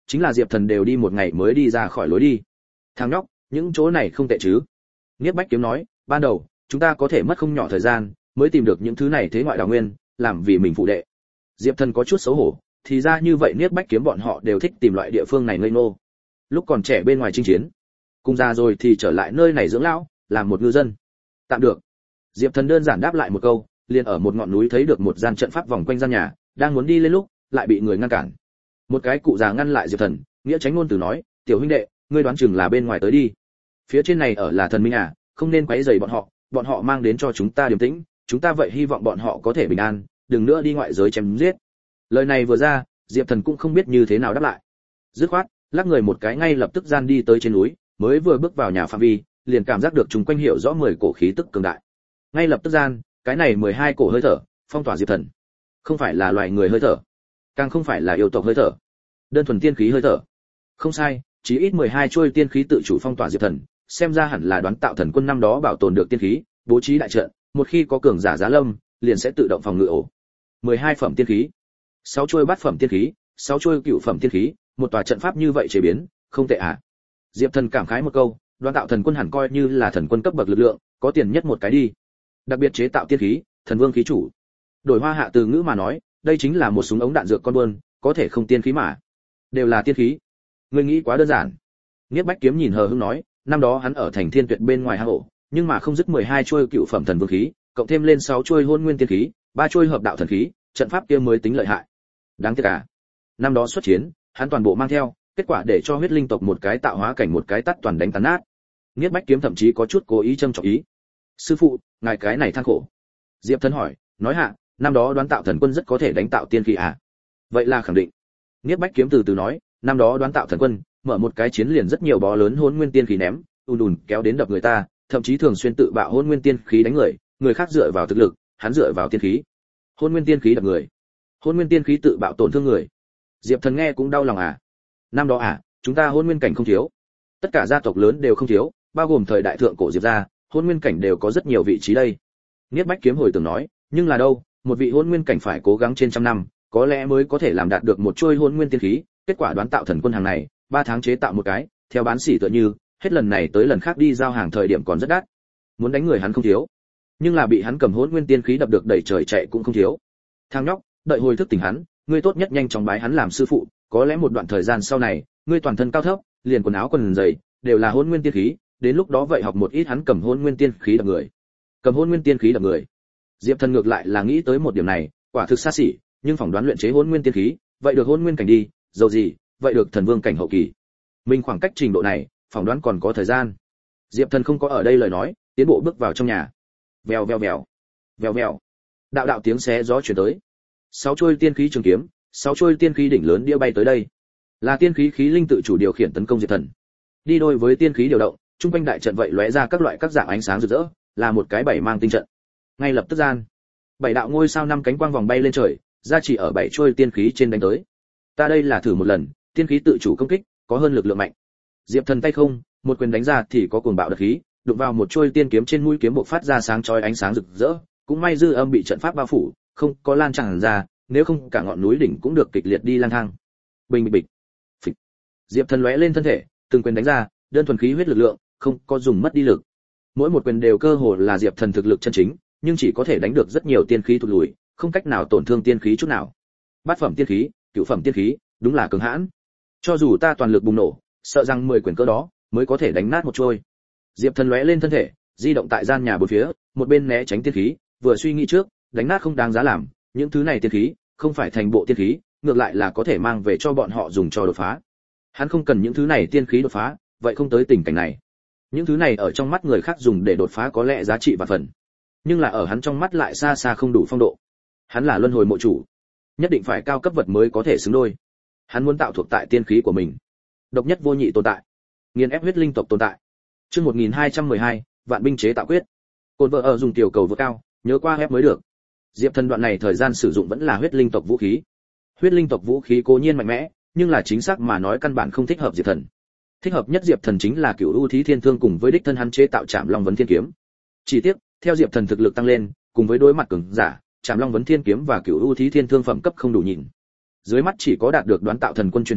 chính là Diệp Thần đều đi một ngày mới đi ra khỏi lối đi. Thằng nhóc, những chỗ này không tệ chứ? Niết Bách Kiếm nói, ban đầu chúng ta có thể mất không nhỏ thời gian mới tìm được những thứ này thế ngoại đào nguyên, làm vì mình phụ đệ. Diệp Thần có chút xấu hổ, thì ra như vậy Niết Bách Kiếm bọn họ đều thích tìm loại địa phương này ngây ngô. Lúc còn trẻ bên ngoài chinh chiến, cùng già rồi thì trở lại nơi này dưỡng lão, làm một ngư dân. Tạm được. Diệp Thần đơn giản đáp lại một câu, liền ở một ngọn núi thấy được một gian trận pháp vòng quanh gian nhà, đang muốn đi lên lúc, lại bị người ngăn cản. Một cái cụ già ngăn lại Diệp Thần, nghĩa tránh ngôn từ nói, "Tiểu huynh đệ, ngươi đoán chừng là bên ngoài tới đi. Phía trên này ở là thần minh à, không nên quấy rầy bọn họ, bọn họ mang đến cho chúng ta điềm tĩnh, chúng ta vậy hy vọng bọn họ có thể bình an, đừng nữa đi ngoại giới chém giết." Lời này vừa ra, Diệp Thần cũng không biết như thế nào đáp lại. Dứt khoát, lắc người một cái ngay lập tức gian đi tới trên núi, mới vừa bước vào nhà phạm vi, liền cảm giác được chúng quanh hiểu rõ mười cổ khí tức cường đại. Ngay lập tức gian, cái này mười hai cổ hơi thở, phong tỏa Diệp Thần. Không phải là loài người hơi thở, càng không phải là yêu tộc hơi thở, đơn thuần tiên khí hơi thở. Không sai, chỉ ít mười hai chuôi tiên khí tự chủ phong tỏa Diệp Thần, xem ra hẳn là đoán tạo thần quân năm đó bảo tồn được tiên khí, bố trí đại trận, một khi có cường giả giá lâm, liền sẽ tự động phòng ngự ổ. mười hai phẩm tiên khí, sáu chuôi bát phẩm tiên khí, sáu chuôi cửu phẩm tiên khí, một tòa trận pháp như vậy chế biến, không tệ à? Diệp Thần cảm khái một câu, đoán tạo thần quân hẳn coi như là thần quân cấp bậc lực lượng, có tiền nhất một cái đi. Đặc biệt chế tạo tiên khí, thần vương khí chủ. Đổi hoa hạ từ ngữ mà nói, đây chính là một súng ống đạn dược con buôn, có thể không tiên khí mà. Đều là tiên khí. Ngươi nghĩ quá đơn giản. Niết Bách Kiếm nhìn hờ hững nói, năm đó hắn ở thành Thiên Tuyệt bên ngoài hang ổ, nhưng mà không dứt mười hai chuôi cựu phẩm thần vương khí, cộng thêm lên sáu chuôi hôn nguyên tiên khí, ba chuôi hợp đạo thần khí, trận pháp kia mới tính lợi hại. Đáng tiếc à. Năm đó xuất chiến, hắn toàn bộ mang theo, kết quả để cho huyết linh tộc một cái tạo hóa cảnh một cái tắt toàn đánh tàn nát. Niết Bách Kiếm thậm chí có chút cố ý châm chọc ý. Sư phụ, ngài cái này than khổ. Diệp Thần hỏi, nói hạ, năm đó đoán tạo thần quân rất có thể đánh tạo tiên khí à? Vậy là khẳng định. Niết Bách Kiếm từ từ nói, năm đó đoán tạo thần quân, mở một cái chiến liền rất nhiều bó lớn hôn nguyên tiên khí ném, ùn ùn kéo đến đập người ta, thậm chí thường xuyên tự bạo hôn nguyên tiên khí đánh người, người khác dựa vào thực lực, hắn dựa vào tiên khí. Hôn nguyên tiên khí đập người, hôn nguyên tiên khí tự bạo tổn thương người. Diệp Thần nghe cũng đau lòng à. Năm đó à, chúng ta hôn nguyên cảnh không thiếu, tất cả gia tộc lớn đều không thiếu, bao gồm thời đại thượng cổ Diệp gia, hôn nguyên cảnh đều có rất nhiều vị trí đây. Niết Bách Kiếm hồi tưởng nói, nhưng là đâu, một vị hôn nguyên cảnh phải cố gắng trên trăm năm, có lẽ mới có thể làm đạt được một chuôi hôn nguyên tiên khí, kết quả đoán tạo thần quân hàng này, ba tháng chế tạo một cái, theo bán sỉ tựa như, hết lần này tới lần khác đi giao hàng thời điểm còn rất đắt. Muốn đánh người hắn không thiếu, nhưng là bị hắn cầm hôn nguyên tiên khí đập được đẩy trời chạy cũng không thiếu. Thằng nhóc, đợi hồi thức tỉnh hắn, ngươi tốt nhất nhanh chóng bái hắn làm sư phụ, có lẽ một đoạn thời gian sau này, ngươi toàn thân cao thấp, liền quần áo quần giày đều là hôn nguyên tiên khí, đến lúc đó vậy học một ít hắn cầm hôn nguyên tiên khí đập người. Cầm hôn nguyên tiên khí đập người. Diệp Thần ngược lại là nghĩ tới một điểm này, quả thực xa xỉ, nhưng phỏng đoán luyện chế hôn nguyên tiên khí, vậy được hôn nguyên cảnh đi, dầu gì, vậy được thần vương cảnh hậu kỳ. Mình khoảng cách trình độ này, phỏng đoán còn có thời gian. Diệp Thần không có ở đây lời nói, tiến bộ bước vào trong nhà. Vèo vèo vèo, vèo vèo. Đạo đạo tiếng xé gió truyền tới. Sáu chuôi tiên khí trường kiếm, sáu chuôi tiên khí đỉnh lớn đĩa bay tới đây. Là tiên khí khí linh tự chủ điều khiển tấn công Diệp Thần. Đi đôi với tiên khí điều động, trung quanh đại trận vậy lóe ra các loại các dạng ánh sáng rực rỡ, là một cái bảy mang tinh trận. Ngay lập tức gian, bảy đạo ngôi sao năm cánh quang vòng bay lên trời, ra chỉ ở bảy chuôi tiên khí trên đánh tới. Ta đây là thử một lần, tiên khí tự chủ công kích, có hơn lực lượng mạnh. Diệp Thần tay không, một quyền đánh ra thì có cuồng bạo đợt khí, đụng vào một chuôi tiên kiếm trên mũi kiếm bộc phát ra sáng chói ánh sáng rực rỡ, cũng may dư âm bị trận pháp bao phủ, không có lan tràn ra, nếu không cả ngọn núi đỉnh cũng được kịch liệt đi lang thang. Bình bịch bịch. Phịch. Diệp Thần lóe lên thân thể, từng quyền đánh ra, đơn thuần khí huyết lực lượng, không có dùng mất đi lực. Mỗi một quyền đều cơ hồ là Diệp Thần thực lực chân chính, nhưng chỉ có thể đánh được rất nhiều tiên khí thụt lùi, không cách nào tổn thương tiên khí chút nào. Bát phẩm tiên khí, cửu phẩm tiên khí, đúng là cường hãn. Cho dù ta toàn lực bùng nổ, sợ rằng mười quyền cơ đó mới có thể đánh nát một trôi. Diệp Thần lóe lên thân thể, di động tại gian nhà bốn phía, một bên né tránh tiên khí, vừa suy nghĩ trước, đánh nát không đáng giá làm, những thứ này tiên khí, không phải thành bộ tiên khí, ngược lại là có thể mang về cho bọn họ dùng cho đột phá. Hắn không cần những thứ này tiên khí đột phá, vậy không tới tình cảnh này. Những thứ này ở trong mắt người khác dùng để đột phá có lẽ giá trị và phần, nhưng là ở hắn trong mắt lại xa xa không đủ phong độ. Hắn là luân hồi mộ chủ, nhất định phải cao cấp vật mới có thể xứng đôi. Hắn muốn tạo thuộc tại tiên khí của mình, độc nhất vô nhị tồn tại, nghiền ép huyết linh tộc tồn tại. Chương một nghìn hai trăm mười hai, vạn binh chế tạo quyết. Côn vợ ở dùng tiểu cầu vượt cao, nhớ qua ép mới được. Diệp Thần đoạn này thời gian sử dụng vẫn là huyết linh tộc vũ khí. Huyết linh tộc vũ khí cố nhiên mạnh mẽ, nhưng là chính xác mà nói căn bản không thích hợp Diệp Thần. Thích hợp nhất Diệp Thần chính là Cửu U Thí Thiên Thương cùng với đích thân hắn chế tạo Trảm Long Vấn Thiên Kiếm. Chỉ tiếc, theo Diệp Thần thực lực tăng lên, cùng với đối mặt cường giả, Trảm Long Vấn Thiên Kiếm và Cửu U Thí Thiên Thương phẩm cấp không đủ nhìn. Dưới mắt chỉ có đạt được đoán tạo thần quân truyền thừa,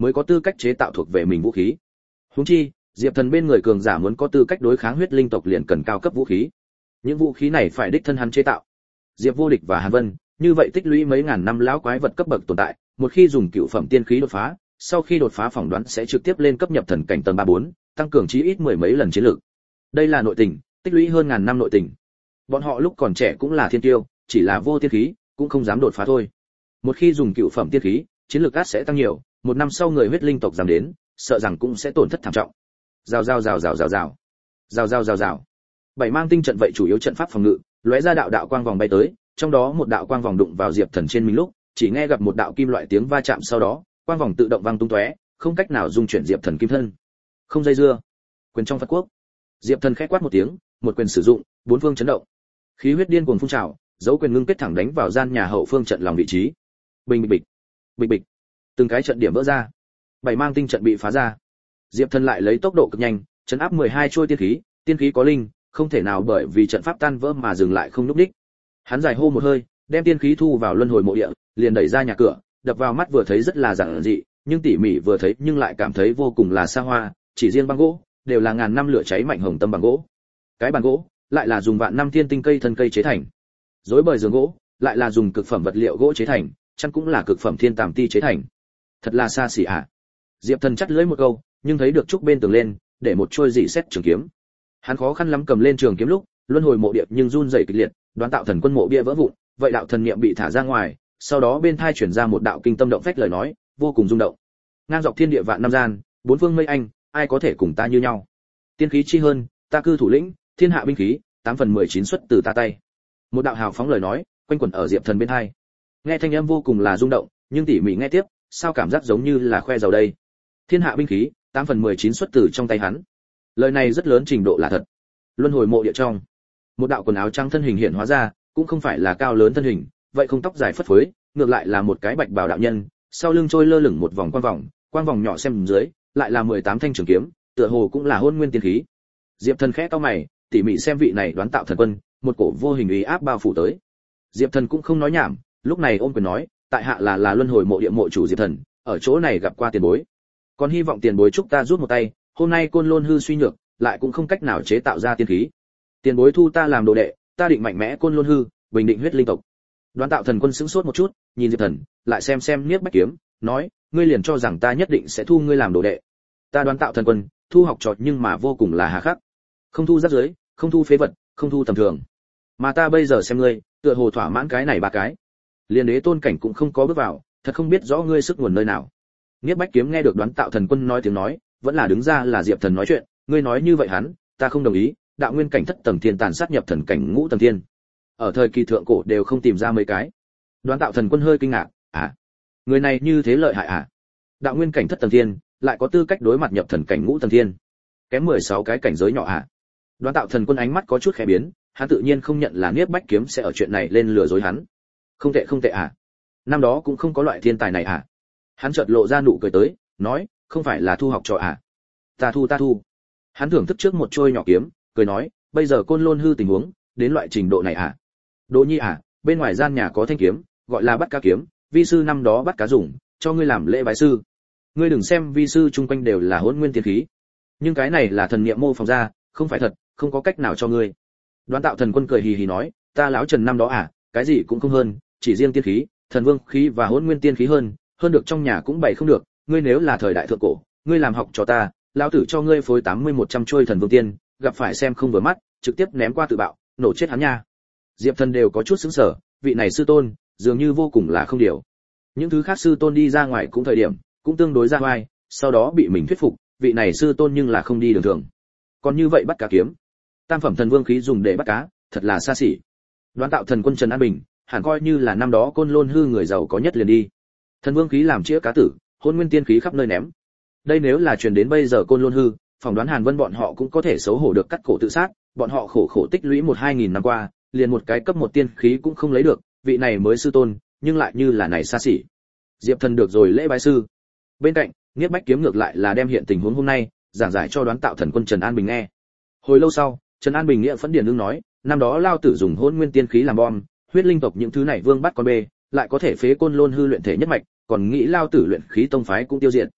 mới có tư cách chế tạo thuộc về mình vũ khí. Huống chi, Diệp Thần bên người cường giả muốn có tư cách đối kháng huyết linh tộc liền cần cao cấp vũ khí. Những vũ khí này phải đích thân hắn chế tạo. Diệp Vô Địch và Hàn Vân, như vậy tích lũy mấy ngàn năm lão quái vật cấp bậc tồn tại, một khi dùng cựu phẩm tiên khí đột phá, sau khi đột phá phỏng đoán sẽ trực tiếp lên cấp nhập thần cảnh tầng ba bốn, tăng cường chí ít mười mấy lần chiến lược. Đây là nội tình, tích lũy hơn ngàn năm nội tình. Bọn họ lúc còn trẻ cũng là thiên tiêu, chỉ là vô tiên khí, cũng không dám đột phá thôi. Một khi dùng cựu phẩm tiên khí, chiến lược át sẽ tăng nhiều, một năm sau người huyết linh tộc dám đến, sợ rằng cũng sẽ tổn thất thảm trọng. Rào rào rào rào rào rào. Rào rào rào rào. Bảy mang tinh trận vậy chủ yếu trận pháp phòng ngự, lóe ra đạo đạo quang vòng bay tới, trong đó một đạo quang vòng đụng vào Diệp Thần trên mình lúc, chỉ nghe gặp một đạo kim loại tiếng va chạm, sau đó, quang vòng tự động văng tung tóe, không cách nào dung chuyển Diệp Thần kim thân. Không dây dưa. Quyền trong Phật quốc. Diệp Thần khẽ quát một tiếng, một quyền sử dụng, bốn phương chấn động. Khí huyết điên cuồng phun trào, dấu quyền ngưng kết thẳng đánh vào gian nhà hậu phương trận lòng vị trí. Bình bịch bịch, bịch bịch. Từng cái trận điểm vỡ ra. Bảy mang tinh trận bị phá ra. Diệp Thần lại lấy tốc độ cực nhanh, chấn áp mười hai trôi tiên khí, tiên khí có linh, không thể nào bởi vì trận pháp tan vỡ mà dừng lại không lúc đích. Hắn dài hô một hơi, đem tiên khí thu vào luân hồi mộ địa, liền đẩy ra nhà cửa, đập vào mắt vừa thấy rất là giản dị, nhưng tỉ mỉ vừa thấy nhưng lại cảm thấy vô cùng là xa hoa, chỉ riêng băng gỗ đều là ngàn năm lửa cháy mạnh hồng tâm bằng gỗ. Cái bàn gỗ lại là dùng vạn năm thiên tinh cây thân cây chế thành. Rối bời giường gỗ lại là dùng cực phẩm vật liệu gỗ chế thành, chăn cũng là cực phẩm thiên tàm ti chế thành. Thật là xa xỉ ạ. À. Diệp Thần chắt lưỡi một câu, nhưng thấy được trúc bên tường lên, để một trôi dị xét trường kiếm. Hắn khó khăn lắm cầm lên trường kiếm lúc, luân hồi mộ địa nhưng run rẩy kịch liệt, đoán tạo thần quân mộ bia vỡ vụn, vậy đạo thần niệm bị thả ra ngoài, sau đó bên tai chuyển ra một đạo kinh tâm động phách lời nói, vô cùng rung động. Ngang dọc thiên địa vạn năm gian, bốn phương mây anh, ai có thể cùng ta như nhau? Tiên khí chi hơn, ta cư thủ lĩnh, thiên hạ binh khí, tám phần mười chín xuất từ ta tay. Một đạo hào phóng lời nói, quanh quẩn ở Diệp Thần bên tai. Nghe thanh âm vô cùng là rung động, nhưng tỉ mỉ nghe tiếp, sao cảm giác giống như là khoe giàu đây. Thiên hạ binh khí, tám phần mười chín xuất từ trong tay hắn. Lời này rất lớn trình độ là thật. Luân hồi mộ địa trong, một đạo quần áo trắng thân hình hiện hóa ra, cũng không phải là cao lớn thân hình, vậy không tóc dài phất phới, ngược lại là một cái bạch bào đạo nhân, sau lưng trôi lơ lửng một vòng quang vòng, quang vòng nhỏ xem dưới, lại là mười tám thanh trường kiếm, tựa hồ cũng là hôn nguyên tiên khí. Diệp Thần khẽ cau mày, tỉ mỉ xem vị này đoán tạo thần quân, một cổ vô hình uy áp bao phủ tới. Diệp Thần cũng không nói nhảm, lúc này ôm quyền nói, tại hạ là là luân hồi mộ địa mộ chủ Diệp Thần, ở chỗ này gặp qua tiền bối. Còn hy vọng tiền bối chúc ta rút một tay, hôm nay côn lôn hư suy nhược, lại cũng không cách nào chế tạo ra tiên khí. Tiền bối thu ta làm đồ đệ, ta định mạnh mẽ côn lôn hư, bình định huyết linh tộc. Đoán tạo thần quân sững sốt một chút, nhìn Diệp Thần, lại xem xem Niết Bách kiếm, nói, ngươi liền cho rằng ta nhất định sẽ thu ngươi làm đồ đệ. Ta đoán tạo thần quân, thu học trò nhưng mà vô cùng là hà khắc. Không thu rác rưởi, không thu phế vật, không thu tầm thường. Mà ta bây giờ xem ngươi, tựa hồ thỏa mãn cái này ba cái. Liên đế tôn cảnh cũng không có bước vào, thật không biết rõ ngươi sức nguồn nơi nào. Niết Bách kiếm nghe được đoán tạo thần quân nói tiếng nói, vẫn là đứng ra là Diệp Thần nói chuyện, ngươi nói như vậy hắn, ta không đồng ý, đạo nguyên cảnh thất tầng thiên tàn sát nhập thần cảnh ngũ tầng thiên. Ở thời kỳ thượng cổ đều không tìm ra mấy cái. Đoán tạo thần quân hơi kinh ngạc, à, người này như thế lợi hại à? Đạo nguyên cảnh thất tầng thiên, lại có tư cách đối mặt nhập thần cảnh ngũ tầng thiên. Kém mười sáu cái cảnh giới nhỏ à? Đoán tạo thần quân ánh mắt có chút khẽ biến, hắn tự nhiên không nhận là Niết Bách kiếm sẽ ở chuyện này lên lừa dối hắn. Không tệ không tệ à? Năm đó cũng không có loại thiên tài này à? Hắn chợt lộ ra nụ cười tới, nói, không phải là thu học trò à? Ta thu ta thu. Hắn thưởng thức trước một trôi nhỏ kiếm, cười nói, bây giờ côn lôn hư tình huống, đến loại trình độ này à? Đỗ Nhi à, bên ngoài gian nhà có thanh kiếm, gọi là bắt cá kiếm, vi sư năm đó bắt cá dùng, cho ngươi làm lễ bái sư. Ngươi đừng xem vi sư chung quanh đều là hỗn nguyên tiên khí, nhưng cái này là thần niệm mô phỏng ra, không phải thật, không có cách nào cho ngươi. Đoán tạo thần quân cười hì hì nói, ta lão Trần năm đó à, cái gì cũng không hơn, chỉ riêng tiên khí, thần vương khí và hỗn nguyên tiên khí hơn, hơn được trong nhà cũng bày không được, ngươi nếu là thời đại thượng cổ, ngươi làm học cho ta, lão tử cho ngươi phối tám mươi một trăm trôi thần vương tiên, gặp phải xem không vừa mắt, trực tiếp ném qua tự bạo, nổ chết hắn nha. Diệp Thần đều có chút sững sờ, vị này sư tôn, dường như vô cùng là không điều. Những thứ khác sư tôn đi ra ngoài cũng thời điểm, cũng tương đối ra oai, sau đó bị mình thuyết phục, vị này sư tôn nhưng là không đi đường thường. Còn như vậy bắt cá kiếm, tam phẩm thần vương khí dùng để bắt cá, thật là xa xỉ. Đoán tạo thần quân Trần An Bình, hẳn coi như là năm đó côn lôn hư người giàu có nhất liền đi. Thần vương khí làm chĩa cá tử, hôn nguyên tiên khí khắp nơi ném. Đây nếu là truyền đến bây giờ côn lôn hư, phỏng đoán Hàn Vân bọn họ cũng có thể xấu hổ được cắt cổ tự sát, bọn họ khổ khổ tích lũy một hai nghìn năm qua, liền một cái cấp một tiên khí cũng không lấy được, vị này mới sư tôn, nhưng lại như là này xa xỉ. Diệp Thần được rồi lễ bái sư. Bên cạnh, Niết Bách kiếm ngược lại là đem hiện tình huống hôm nay giảng giải cho đoán tạo thần quân Trần An Bình nghe. Hồi lâu sau, Trần An Bình nghĩa phẫn điển đương nói, năm đó lao tử dùng hỗn nguyên tiên khí làm bom, huyết linh tộc những thứ này vương bắt con bê, lại có thể phế côn lôn hư luyện thể nhất mạch, còn nghĩ lao tử luyện khí tông phái cũng tiêu diệt.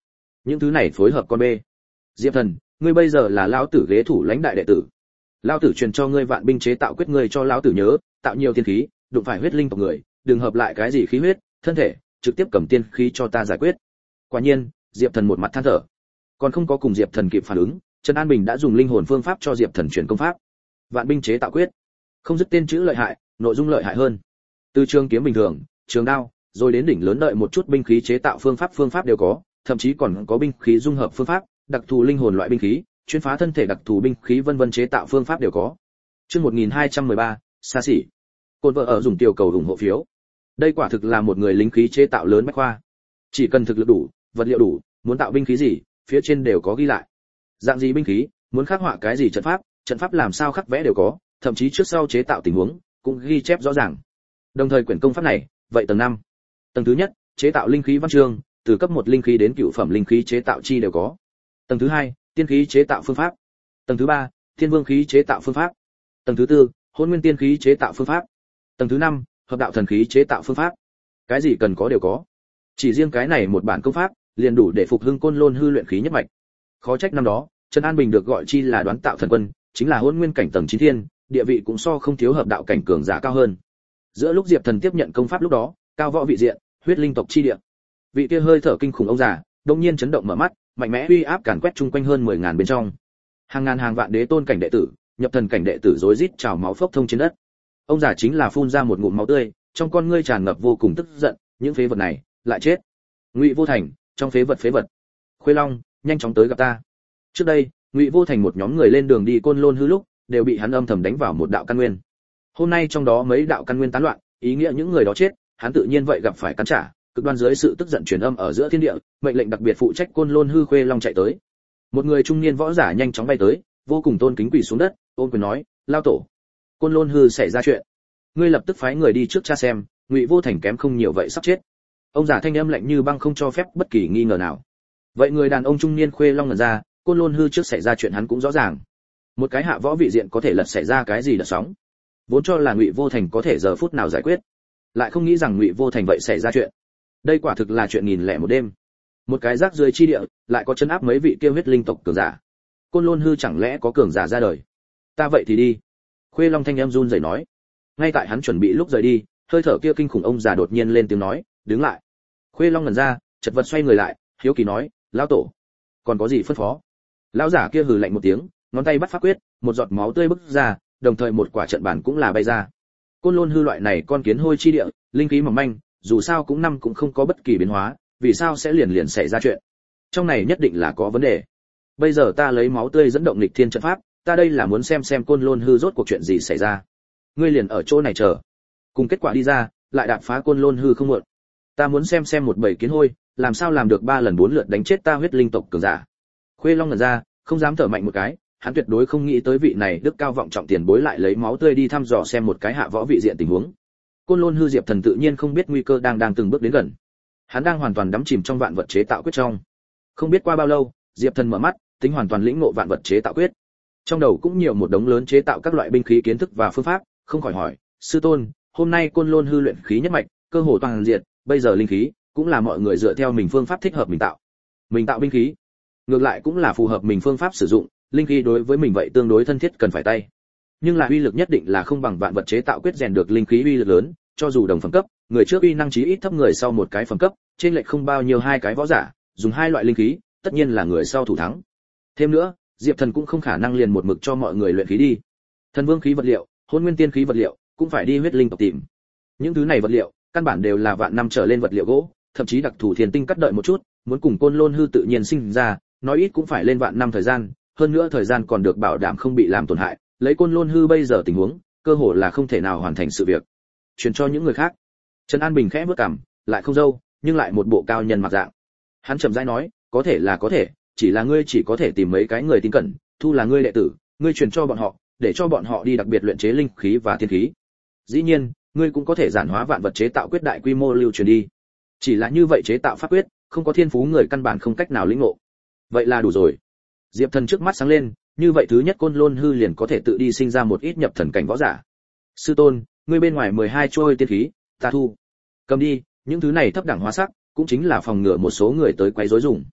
những thứ này phối hợp con bê. Diệp Thần, ngươi bây giờ là lão tử ghế thủ lãnh đại đệ tử. Lão tử truyền cho ngươi vạn binh chế tạo quyết, ngươi cho lão tử nhớ, tạo nhiều tiên khí, đụng phải huyết linh tộc người, đừng hợp lại cái gì khí huyết, thân thể, trực tiếp cầm tiên khí cho ta giải quyết. Quả nhiên, Diệp Thần một mặt than thở. Còn không có cùng Diệp Thần kịp phản ứng, Trần An Bình đã dùng linh hồn phương pháp cho Diệp Thần truyền công pháp. Vạn binh chế tạo quyết. Không dứt tên chữ lợi hại, nội dung lợi hại hơn. Từ trường kiếm bình thường, trường đao, rồi đến đỉnh lớn đợi một chút binh khí chế tạo phương pháp phương pháp đều có, thậm chí còn có binh khí dung hợp phương pháp, đặc thù linh hồn loại binh khí, chuyên phá thân thể đặc thù binh khí vân vân chế tạo phương pháp đều có. Chương một nghìn hai trăm mười ba, xa xỉ. Côn vợ ở dùng tiểu cầu ủng hộ phiếu. Đây quả thực là một người lính khí chế tạo lớn bách khoa. Chỉ cần thực lực đủ, vật liệu đủ, muốn tạo binh khí gì, phía trên đều có ghi lại. Dạng gì binh khí, muốn khắc họa cái gì trận pháp, trận pháp làm sao khắc vẽ đều có, thậm chí trước sau chế tạo tình huống cũng ghi chép rõ ràng. Đồng thời quyển công pháp này, vậy tầng năm. Tầng thứ nhất, chế tạo linh khí văn chương, từ cấp một linh khí đến cựu phẩm linh khí chế tạo chi đều có. Tầng thứ hai, tiên khí chế tạo phương pháp. Tầng thứ ba, thiên vương khí chế tạo phương pháp. Tầng thứ tư, hỗn nguyên tiên khí chế tạo phương pháp. Tầng thứ năm, hợp đạo thần khí chế tạo phương pháp. Cái gì cần có đều có. Chỉ riêng cái này một bản công pháp, liền đủ để phục hưng Côn Lôn hư luyện khí nhất mạch. Khó trách năm đó, Trần An Bình được gọi chi là đoán tạo thần quân, chính là hỗn nguyên cảnh tầng chín thiên, địa vị cũng so không thiếu hợp đạo cảnh cường giả cao hơn. Giữa lúc Diệp Thần tiếp nhận công pháp lúc đó, cao võ vị diện, huyết linh tộc chi địa. Vị kia hơi thở kinh khủng ông già, đột nhiên chấn động mở mắt, mạnh mẽ uy áp càn quét chung quanh hơn mười ngàn bên trong. Hàng ngàn hàng vạn đế tôn cảnh đệ tử, nhập thần cảnh đệ tử rối rít trào máu phốc thông trên đất. Ông già chính là phun ra một ngụm máu tươi, trong con ngươi tràn ngập vô cùng tức giận, những phế vật này lại chết. Ngụy Vô Thành, trong phế vật phế vật. Khuê Long, nhanh chóng tới gặp ta. Trước đây, Ngụy Vô Thành một nhóm người lên đường đi Côn Lôn hư lúc, đều bị hắn âm thầm đánh vào một đạo căn nguyên. Hôm nay trong đó mấy đạo căn nguyên tán loạn, ý nghĩa những người đó chết, hắn tự nhiên vậy gặp phải cắn trả, cực đoan dưới sự tức giận truyền âm ở giữa thiên địa, mệnh lệnh đặc biệt phụ trách Côn Lôn hư Khuê Long chạy tới. Một người trung niên võ giả nhanh chóng bay tới, vô cùng tôn kính quỳ xuống đất, ôm quyền nói, lao tổ, Côn Lôn hư xảy ra chuyện, ngươi lập tức phái người đi trước tra xem, Ngụy Vô Thành kém không nhiều vậy sắp chết. Ông già thanh âm lạnh như băng không cho phép bất kỳ nghi ngờ nào. Vậy người đàn ông trung niên Khuê Long ngẩn ra, Côn Lôn hư trước xảy ra chuyện hắn cũng rõ ràng. Một cái hạ võ vị diện có thể lật xảy ra cái gì đợt sóng, vốn cho là Ngụy Vô Thành có thể giờ phút nào giải quyết, lại không nghĩ rằng Ngụy Vô Thành vậy xảy ra chuyện. Đây quả thực là chuyện nghìn lẻ một đêm. Một cái rác rưởi chi địa, lại có chân áp mấy vị kia huyết linh tộc cường giả. Côn Lôn hư chẳng lẽ có cường giả ra đời? Ta vậy thì đi. Khuê Long thanh em run rẩy nói. Ngay tại hắn chuẩn bị lúc rời đi, hơi thở kia kinh khủng ông già đột nhiên lên tiếng nói, đứng lại. Khuê Long ngẩn ra, chật vật xoay người lại, hiếu kỳ nói, lão tổ, còn có gì phân phó? Lão giả kia hừ lạnh một tiếng, ngón tay bắt pháp quyết, một giọt máu tươi bứt ra, đồng thời một quả trận bản cũng là bay ra. Côn Lôn hư loại này con kiến hôi chi địa, linh khí mỏng manh, dù sao cũng năm cũng không có bất kỳ biến hóa, vì sao sẽ liền liền xảy ra chuyện? Trong này nhất định là có vấn đề. Bây giờ ta lấy máu tươi dẫn động nghịch thiên trận pháp, ta đây là muốn xem xem Côn Lôn hư rốt cuộc chuyện gì xảy ra. Ngươi liền ở chỗ này chờ, cùng kết quả đi ra, lại đạp phá Côn Lôn hư không muộn. Ta muốn xem xem một bầy kiến hôi, làm sao làm được ba lần bốn lượt đánh chết ta huyết linh tộc cường giả. Khuê Long ngẩn ra, không dám thở mạnh một cái, hắn tuyệt đối không nghĩ tới vị này đức cao vọng trọng tiền bối lại lấy máu tươi đi thăm dò xem một cái hạ võ vị diện tình huống. Côn Lôn hư Diệp Thần tự nhiên không biết nguy cơ đang đang từng bước đến gần. Hắn đang hoàn toàn đắm chìm trong vạn vật chế tạo quyết trong. Không biết qua bao lâu, Diệp Thần mở mắt, tính hoàn toàn lĩnh ngộ vạn vật chế tạo quyết. Trong đầu cũng nhiều một đống lớn chế tạo các loại binh khí kiến thức và phương pháp, không khỏi hỏi, sư tôn, hôm nay Côn Lôn hư luyện khí nhất mạch, cơ hồ toàn diện, bây giờ linh khí cũng là mọi người dựa theo mình phương pháp thích hợp mình tạo. Mình tạo binh khí, ngược lại cũng là phù hợp mình phương pháp sử dụng, linh khí đối với mình vậy tương đối thân thiết cần phải tay. Nhưng là uy lực nhất định là không bằng vạn vật chế tạo quyết rèn được linh khí uy lực lớn, cho dù đồng phẩm cấp, người trước uy năng chí ít thấp người sau một cái phẩm cấp, trên lệch không bao nhiêu hai cái võ giả, dùng hai loại linh khí, tất nhiên là người sau thủ thắng. Thêm nữa, Diệp Thần cũng không khả năng liền một mực cho mọi người luyện khí đi. Thần vương khí vật liệu, hôn nguyên tiên khí vật liệu, cũng phải đi huyết linh tộc tìm. Những thứ này vật liệu, căn bản đều là vạn năm trở lên vật liệu gỗ, thậm chí đặc thù thiên tinh cắt đợi một chút, muốn cùng Côn Lôn hư tự nhiên sinh ra, nói ít cũng phải lên vạn năm thời gian, hơn nữa thời gian còn được bảo đảm không bị làm tổn hại, lấy Côn Lôn hư bây giờ tình huống, cơ hồ là không thể nào hoàn thành sự việc. Truyền cho những người khác. Trần An Bình khẽ bước cằm, lại không dâu, nhưng lại một bộ cao nhân mặc dạng. Hắn chậm rãi nói, có thể là có thể, chỉ là ngươi chỉ có thể tìm mấy cái người tin cẩn, thu là ngươi đệ tử, ngươi truyền cho bọn họ, để cho bọn họ đi đặc biệt luyện chế linh khí và tiên khí. Dĩ nhiên, ngươi cũng có thể giản hóa vạn vật chế tạo quyết đại quy mô lưu truyền đi. Chỉ là như vậy chế tạo pháp quyết, không có thiên phú người căn bản không cách nào lĩnh ngộ. Vậy là đủ rồi. Diệp Thần trước mắt sáng lên, như vậy thứ nhất Côn Lôn hư liền có thể tự đi sinh ra một ít nhập thần cảnh võ giả. Sư tôn, ngươi bên ngoài mười hai trôi tiên khí, ta thu. Cầm đi, những thứ này thấp đẳng hóa sắc, cũng chính là phòng ngừa một số người tới quấy rối dùng.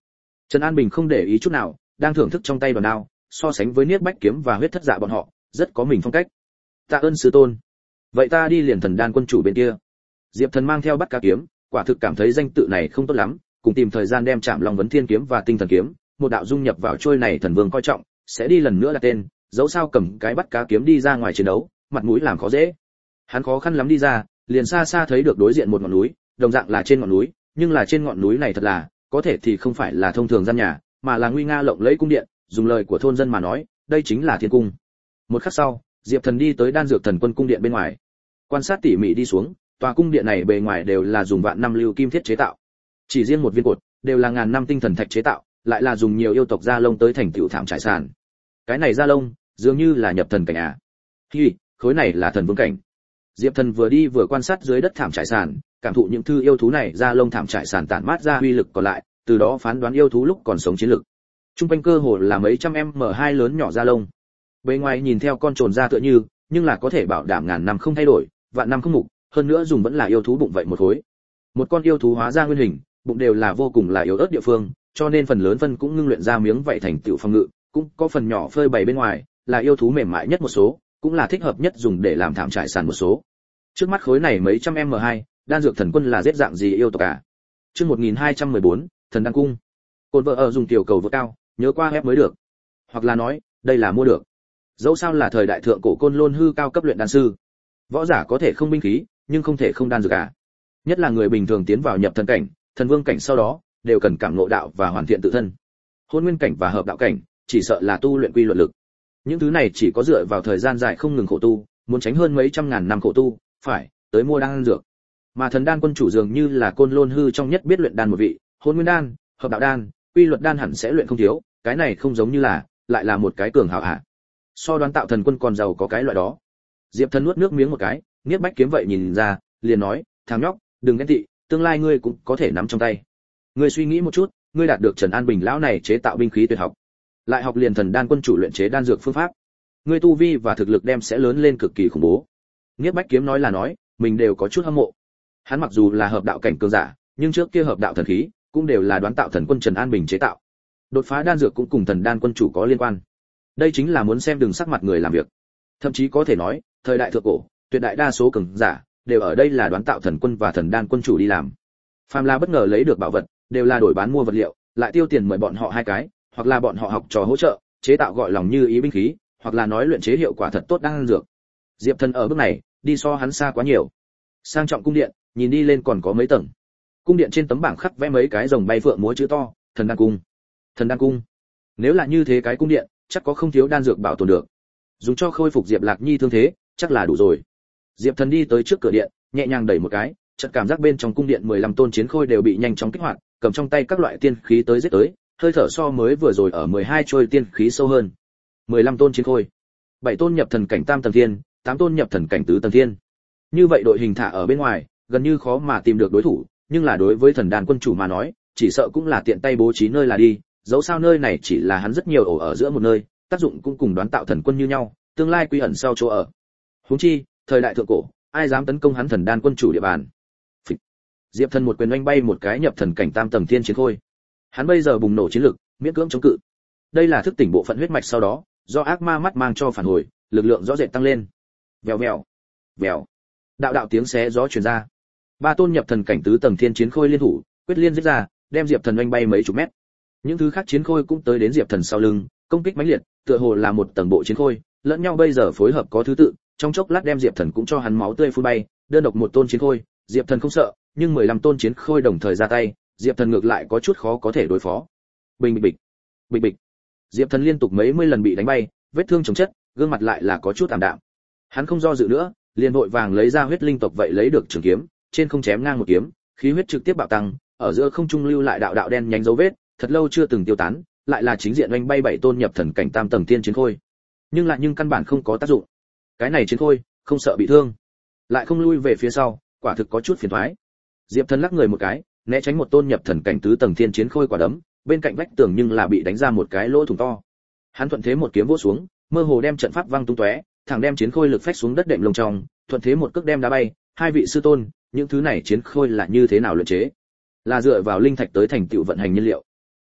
Trần An Bình không để ý chút nào, đang thưởng thức trong tay đoàn đao, so sánh với Niết Bách kiếm và huyết thất dạ bọn họ, rất có mình phong cách. Tạ ơn sư tôn. Vậy ta đi liền Thần Đan quân chủ bên kia. Diệp Thần mang theo bắt cá kiếm, quả thực cảm thấy danh tự này không tốt lắm, cùng tìm thời gian đem Trảm Long Vấn Thiên kiếm và Tinh Thần kiếm, một đạo dung nhập vào trôi này thần vương coi trọng, sẽ đi lần nữa đặt tên, dẫu sao cầm cái bắt cá kiếm đi ra ngoài chiến đấu, mặt mũi làm khó dễ. Hắn khó khăn lắm đi ra, liền xa xa thấy được đối diện một ngọn núi, đồng dạng là trên ngọn núi, nhưng là trên ngọn núi này thật là, có thể thì không phải là thông thường gian nhà, mà là nguy nga lộng lẫy cung điện, dùng lời của thôn dân mà nói, đây chính là thiên cung. Một khắc sau, Diệp Thần đi tới Đan Dược Thần Quân cung điện bên ngoài. Quan sát tỉ mỉ đi xuống, tòa cung điện này bề ngoài đều là dùng vạn năm lưu kim thiết chế tạo. Chỉ riêng một viên cột, đều là ngàn năm tinh thần thạch chế tạo, lại là dùng nhiều yêu tộc da lông tới thành tựu thảm trải sàn. Cái này da lông, dường như là nhập thần cảnh à? Hi, khối này là thần vương cảnh. Diệp Thần vừa đi vừa quan sát dưới đất thảm trải sàn, cảm thụ những thư yêu thú này da lông thảm trải sàn tản mát ra uy lực còn lại, từ đó phán đoán yêu thú lúc còn sống chiến lực. Trung quanh cơ hồ là mấy trăm em em hai lớn nhỏ da lông. Bề ngoài nhìn theo con trồn da tựa như, nhưng là có thể bảo đảm ngàn năm không thay đổi, vạn năm không mục, hơn nữa dùng vẫn là yêu thú bụng vậy một khối. Một con yêu thú hóa ra nguyên hình, bụng đều là vô cùng là yếu ớt địa phương, cho nên phần lớn phân cũng ngưng luyện ra miếng vậy thành tựu phòng ngự, cũng có phần nhỏ phơi bày bên ngoài, là yêu thú mềm mại nhất một số, cũng là thích hợp nhất dùng để làm thảm trải sàn một số. Trước mắt khối này mấy trăm em hai, Đan Dược Thần Quân là giết dạng gì yêu tộc à? Chương một nghìn hai trăm mười bốn, Thần Đan cung. Côn vợ ở dùng tiểu cầu vượt cao, nhớ qua ép mới được. Hoặc là nói, đây là mua được. Dẫu sao là thời đại thượng cổ Côn Lôn hư cao cấp luyện đan sư. Võ giả có thể không binh khí, nhưng không thể không đan dược à? Nhất là người bình thường tiến vào nhập thần cảnh, thần vương cảnh sau đó, đều cần cảm ngộ đạo và hoàn thiện tự thân. Hôn nguyên cảnh và hợp đạo cảnh, chỉ sợ là tu luyện quy luật lực. Những thứ này chỉ có dựa vào thời gian dài không ngừng khổ tu, muốn tránh hơn mấy trăm ngàn năm khổ tu, phải tới mua đan dược. Mà Thần Đan quân chủ dường như là Côn Lôn hư trong nhất biết luyện đan một vị, hôn nguyên đan, hợp đạo đan, quy luật đan hẳn sẽ luyện không thiếu, cái này không giống như là, lại là một cái cường hảo hạ. So đoán tạo thần quân còn giàu có cái loại đó. Diệp Thần nuốt nước miếng một cái, Niết Bách kiếm vậy nhìn ra, liền nói, thằng nhóc, đừng ghen tị, tương lai ngươi cũng có thể nắm trong tay. Ngươi suy nghĩ một chút, ngươi đạt được Trần An Bình lão này chế tạo binh khí tuyệt học, lại học liền Thần Đan quân chủ luyện chế đan dược phương pháp, ngươi tu vi và thực lực đem sẽ lớn lên cực kỳ khủng bố. Niết Bách kiếm nói là nói, mình đều có chút hâm mộ. Hắn mặc dù là hợp đạo cảnh cường giả, nhưng trước kia hợp đạo thần khí cũng đều là đoán tạo thần quân Trần An Bình chế tạo. Đột phá đan dược cũng cùng Thần Đan quân chủ có liên quan. Đây chính là muốn xem đường sắc mặt người làm việc. Thậm chí có thể nói, thời đại thượng cổ, tuyệt đại đa số cường giả đều ở đây là đoán tạo thần quân và Thần Đan quân chủ đi làm. Phàm là bất ngờ lấy được bảo vật, đều là đổi bán mua vật liệu, lại tiêu tiền mời bọn họ hai cái, hoặc là bọn họ học trò hỗ trợ, chế tạo gọi lòng như ý binh khí, hoặc là nói luyện chế hiệu quả thật tốt đan dược. Diệp Thần ở bước này, đi so hắn xa quá nhiều. Sang trọng cung điện, nhìn đi lên còn có mấy tầng. Cung điện trên tấm bảng khắc vẽ mấy cái rồng bay phượng múa chữ to, Thần Đan cung. Thần Đan cung. Nếu là như thế cái cung điện, chắc có không thiếu đan dược bảo tồn được. Dùng cho khôi phục Diệp Lạc Nhi thương thế, chắc là đủ rồi. Diệp Thần đi tới trước cửa điện, nhẹ nhàng đẩy một cái, chợt cảm giác bên trong cung điện mười lăm tôn chiến khôi đều bị nhanh chóng kích hoạt, cầm trong tay các loại tiên khí tới giết tới, hơi thở so mới vừa rồi ở mười hai trôi tiên khí sâu hơn. mười lăm tôn chiến khôi, bảy tôn nhập thần cảnh tam tầng thiên, tám tôn nhập thần cảnh tứ tầng thiên. Như vậy đội hình thả ở bên ngoài, gần như khó mà tìm được đối thủ, nhưng là đối với Thần Đan quân chủ mà nói, chỉ sợ cũng là tiện tay bố trí nơi là đi, dẫu sao nơi này chỉ là hắn rất nhiều ổ ở giữa một nơi, tác dụng cũng cùng đoán tạo thần quân như nhau, tương lai quy ẩn sau chỗ ở. Huống chi, thời đại thượng cổ, ai dám tấn công hắn Thần Đan quân chủ địa bàn. Phịch. Diệp Thần một quyền oanh bay một cái nhập thần cảnh tam tầng thiên chiến khôi. Hắn bây giờ bùng nổ chiến lực, miễn cưỡng chống cự. Đây là thức tỉnh bộ phận huyết mạch sau đó, do ác ma mắt mang cho phản hồi, lực lượng rõ rệt tăng lên. Vèo vèo, vèo. Đạo đạo tiếng xé gió truyền ra. Ba tôn nhập thần cảnh tứ tầng thiên chiến khôi liên thủ, quyết liên giết ra, đem Diệp Thần oanh bay mấy chục mét. Những thứ khác chiến khôi cũng tới đến Diệp Thần sau lưng, công kích mãnh liệt, tựa hồ là một tầng bộ chiến khôi, lẫn nhau bây giờ phối hợp có thứ tự, trong chốc lát đem Diệp Thần cũng cho hắn máu tươi phun bay, đơn độc một tôn chiến khôi, Diệp Thần không sợ, nhưng mười lăm tôn chiến khôi đồng thời ra tay, Diệp Thần ngược lại có chút khó có thể đối phó. Bình bịch bịch, bịch bịch. Diệp Thần liên tục mấy mươi lần bị đánh bay, vết thương chồng chất, gương mặt lại là có chút ảm đạm. Hắn không do dự nữa, liền vội vàng lấy ra huyết linh tộc vậy lấy được trường kiếm, trên không chém ngang một kiếm, khí huyết trực tiếp bạo tăng, ở giữa không trung lưu lại đạo đạo đen nhánh dấu vết, thật lâu chưa từng tiêu tán, lại là chính diện oanh bay bảy tôn nhập thần cảnh tam tầng thiên chiến khôi. Nhưng lại nhưng căn bản không có tác dụng. Cái này chiến khôi, không sợ bị thương, lại không lui về phía sau, quả thực có chút phiền toái. Diệp Thần lắc người một cái, né tránh một tôn nhập thần cảnh tứ tầng thiên chiến khôi quả đấm, bên cạnh vách tường nhưng là bị đánh ra một cái lỗ thủng to. Hắn thuận thế một kiếm vỗ xuống, mơ hồ đem trận pháp văng tung tóe, thẳng đem chiến khôi lực phách xuống đất đệm lông trong, thuận thế một cước đem đá bay. Hai vị sư tôn, những thứ này chiến khôi là như thế nào luyện chế? Là dựa vào linh thạch tới thành tựu vận hành nhiên liệu.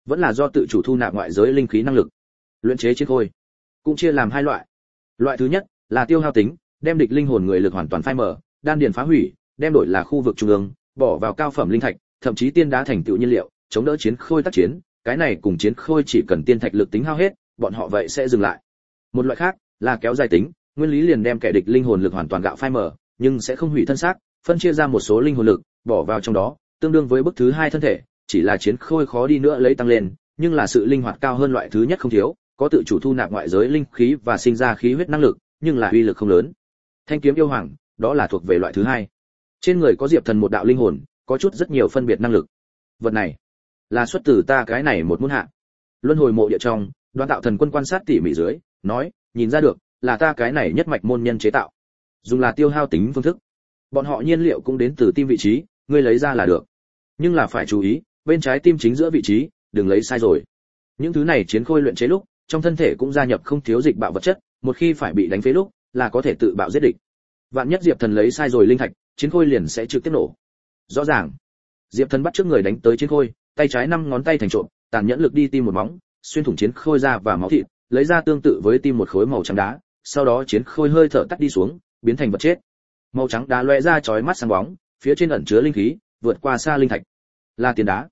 vẫn là do tự chủ thu nạp ngoại giới linh khí năng lực. Luyện chế chiến khôi cũng chia làm hai loại. Loại thứ nhất là tiêu hao tính, đem địch linh hồn người lực hoàn toàn phai mờ, đan điền phá hủy, đem đổi là khu vực trung ương, bỏ vào cao phẩm linh thạch, thậm chí tiên đá thành tựu nhiên liệu, chống đỡ chiến khôi tác chiến, cái này cùng chiến khôi chỉ cần tiên thạch lực tính hao hết, bọn họ vậy sẽ dừng lại. Một loại khác là kéo dài tính, nguyên lý liền đem kẻ địch linh hồn lực hoàn toàn gạo phai mờ, nhưng sẽ không hủy thân xác, phân chia ra một số linh hồn lực, bỏ vào trong đó, tương đương với bước thứ hai thân thể, chỉ là chiến khôi khó đi nữa lấy tăng lên, nhưng là sự linh hoạt cao hơn loại thứ nhất không thiếu, có tự chủ thu nạp ngoại giới linh khí và sinh ra khí huyết năng lực, nhưng là uy lực không lớn. Thanh kiếm yêu hoàng, đó là thuộc về loại thứ hai. Trên người có Diệp Thần một đạo linh hồn, có chút rất nhiều phân biệt năng lực. Vật này là xuất từ ta cái này một môn hạ. Luân hồi mộ địa trong, Đoan Tạo Thần Quân quan sát tỉ mỉ dưới, nói, nhìn ra được, là ta cái này nhất mạch môn nhân chế tạo. Dùng là tiêu hao tính phương thức. Bọn họ nhiên liệu cũng đến từ tim vị trí, ngươi lấy ra là được. Nhưng là phải chú ý, bên trái tim chính giữa vị trí, đừng lấy sai rồi. Những thứ này chiến khôi luyện chế lúc, trong thân thể cũng gia nhập không thiếu dịch bạo vật chất, một khi phải bị đánh phế lúc, là có thể tự bạo giết địch. Vạn nhất Diệp Thần lấy sai rồi linh thạch, chiến khôi liền sẽ trực tiếp nổ. Rõ ràng, Diệp Thần bắt trước người đánh tới chiến khôi, tay trái năm ngón tay thành trộm, tàn nhẫn lực đi tim một móng, xuyên thủng chiến khôi ra và máu thịt, lấy ra tương tự với tim một khối màu trắng đá, sau đó chiến khôi hơi thở tắt đi xuống, biến thành vật chết. Màu trắng đá lóe ra chói mắt sáng bóng, phía trên ẩn chứa linh khí, vượt qua xa linh thạch. Là tiền đá.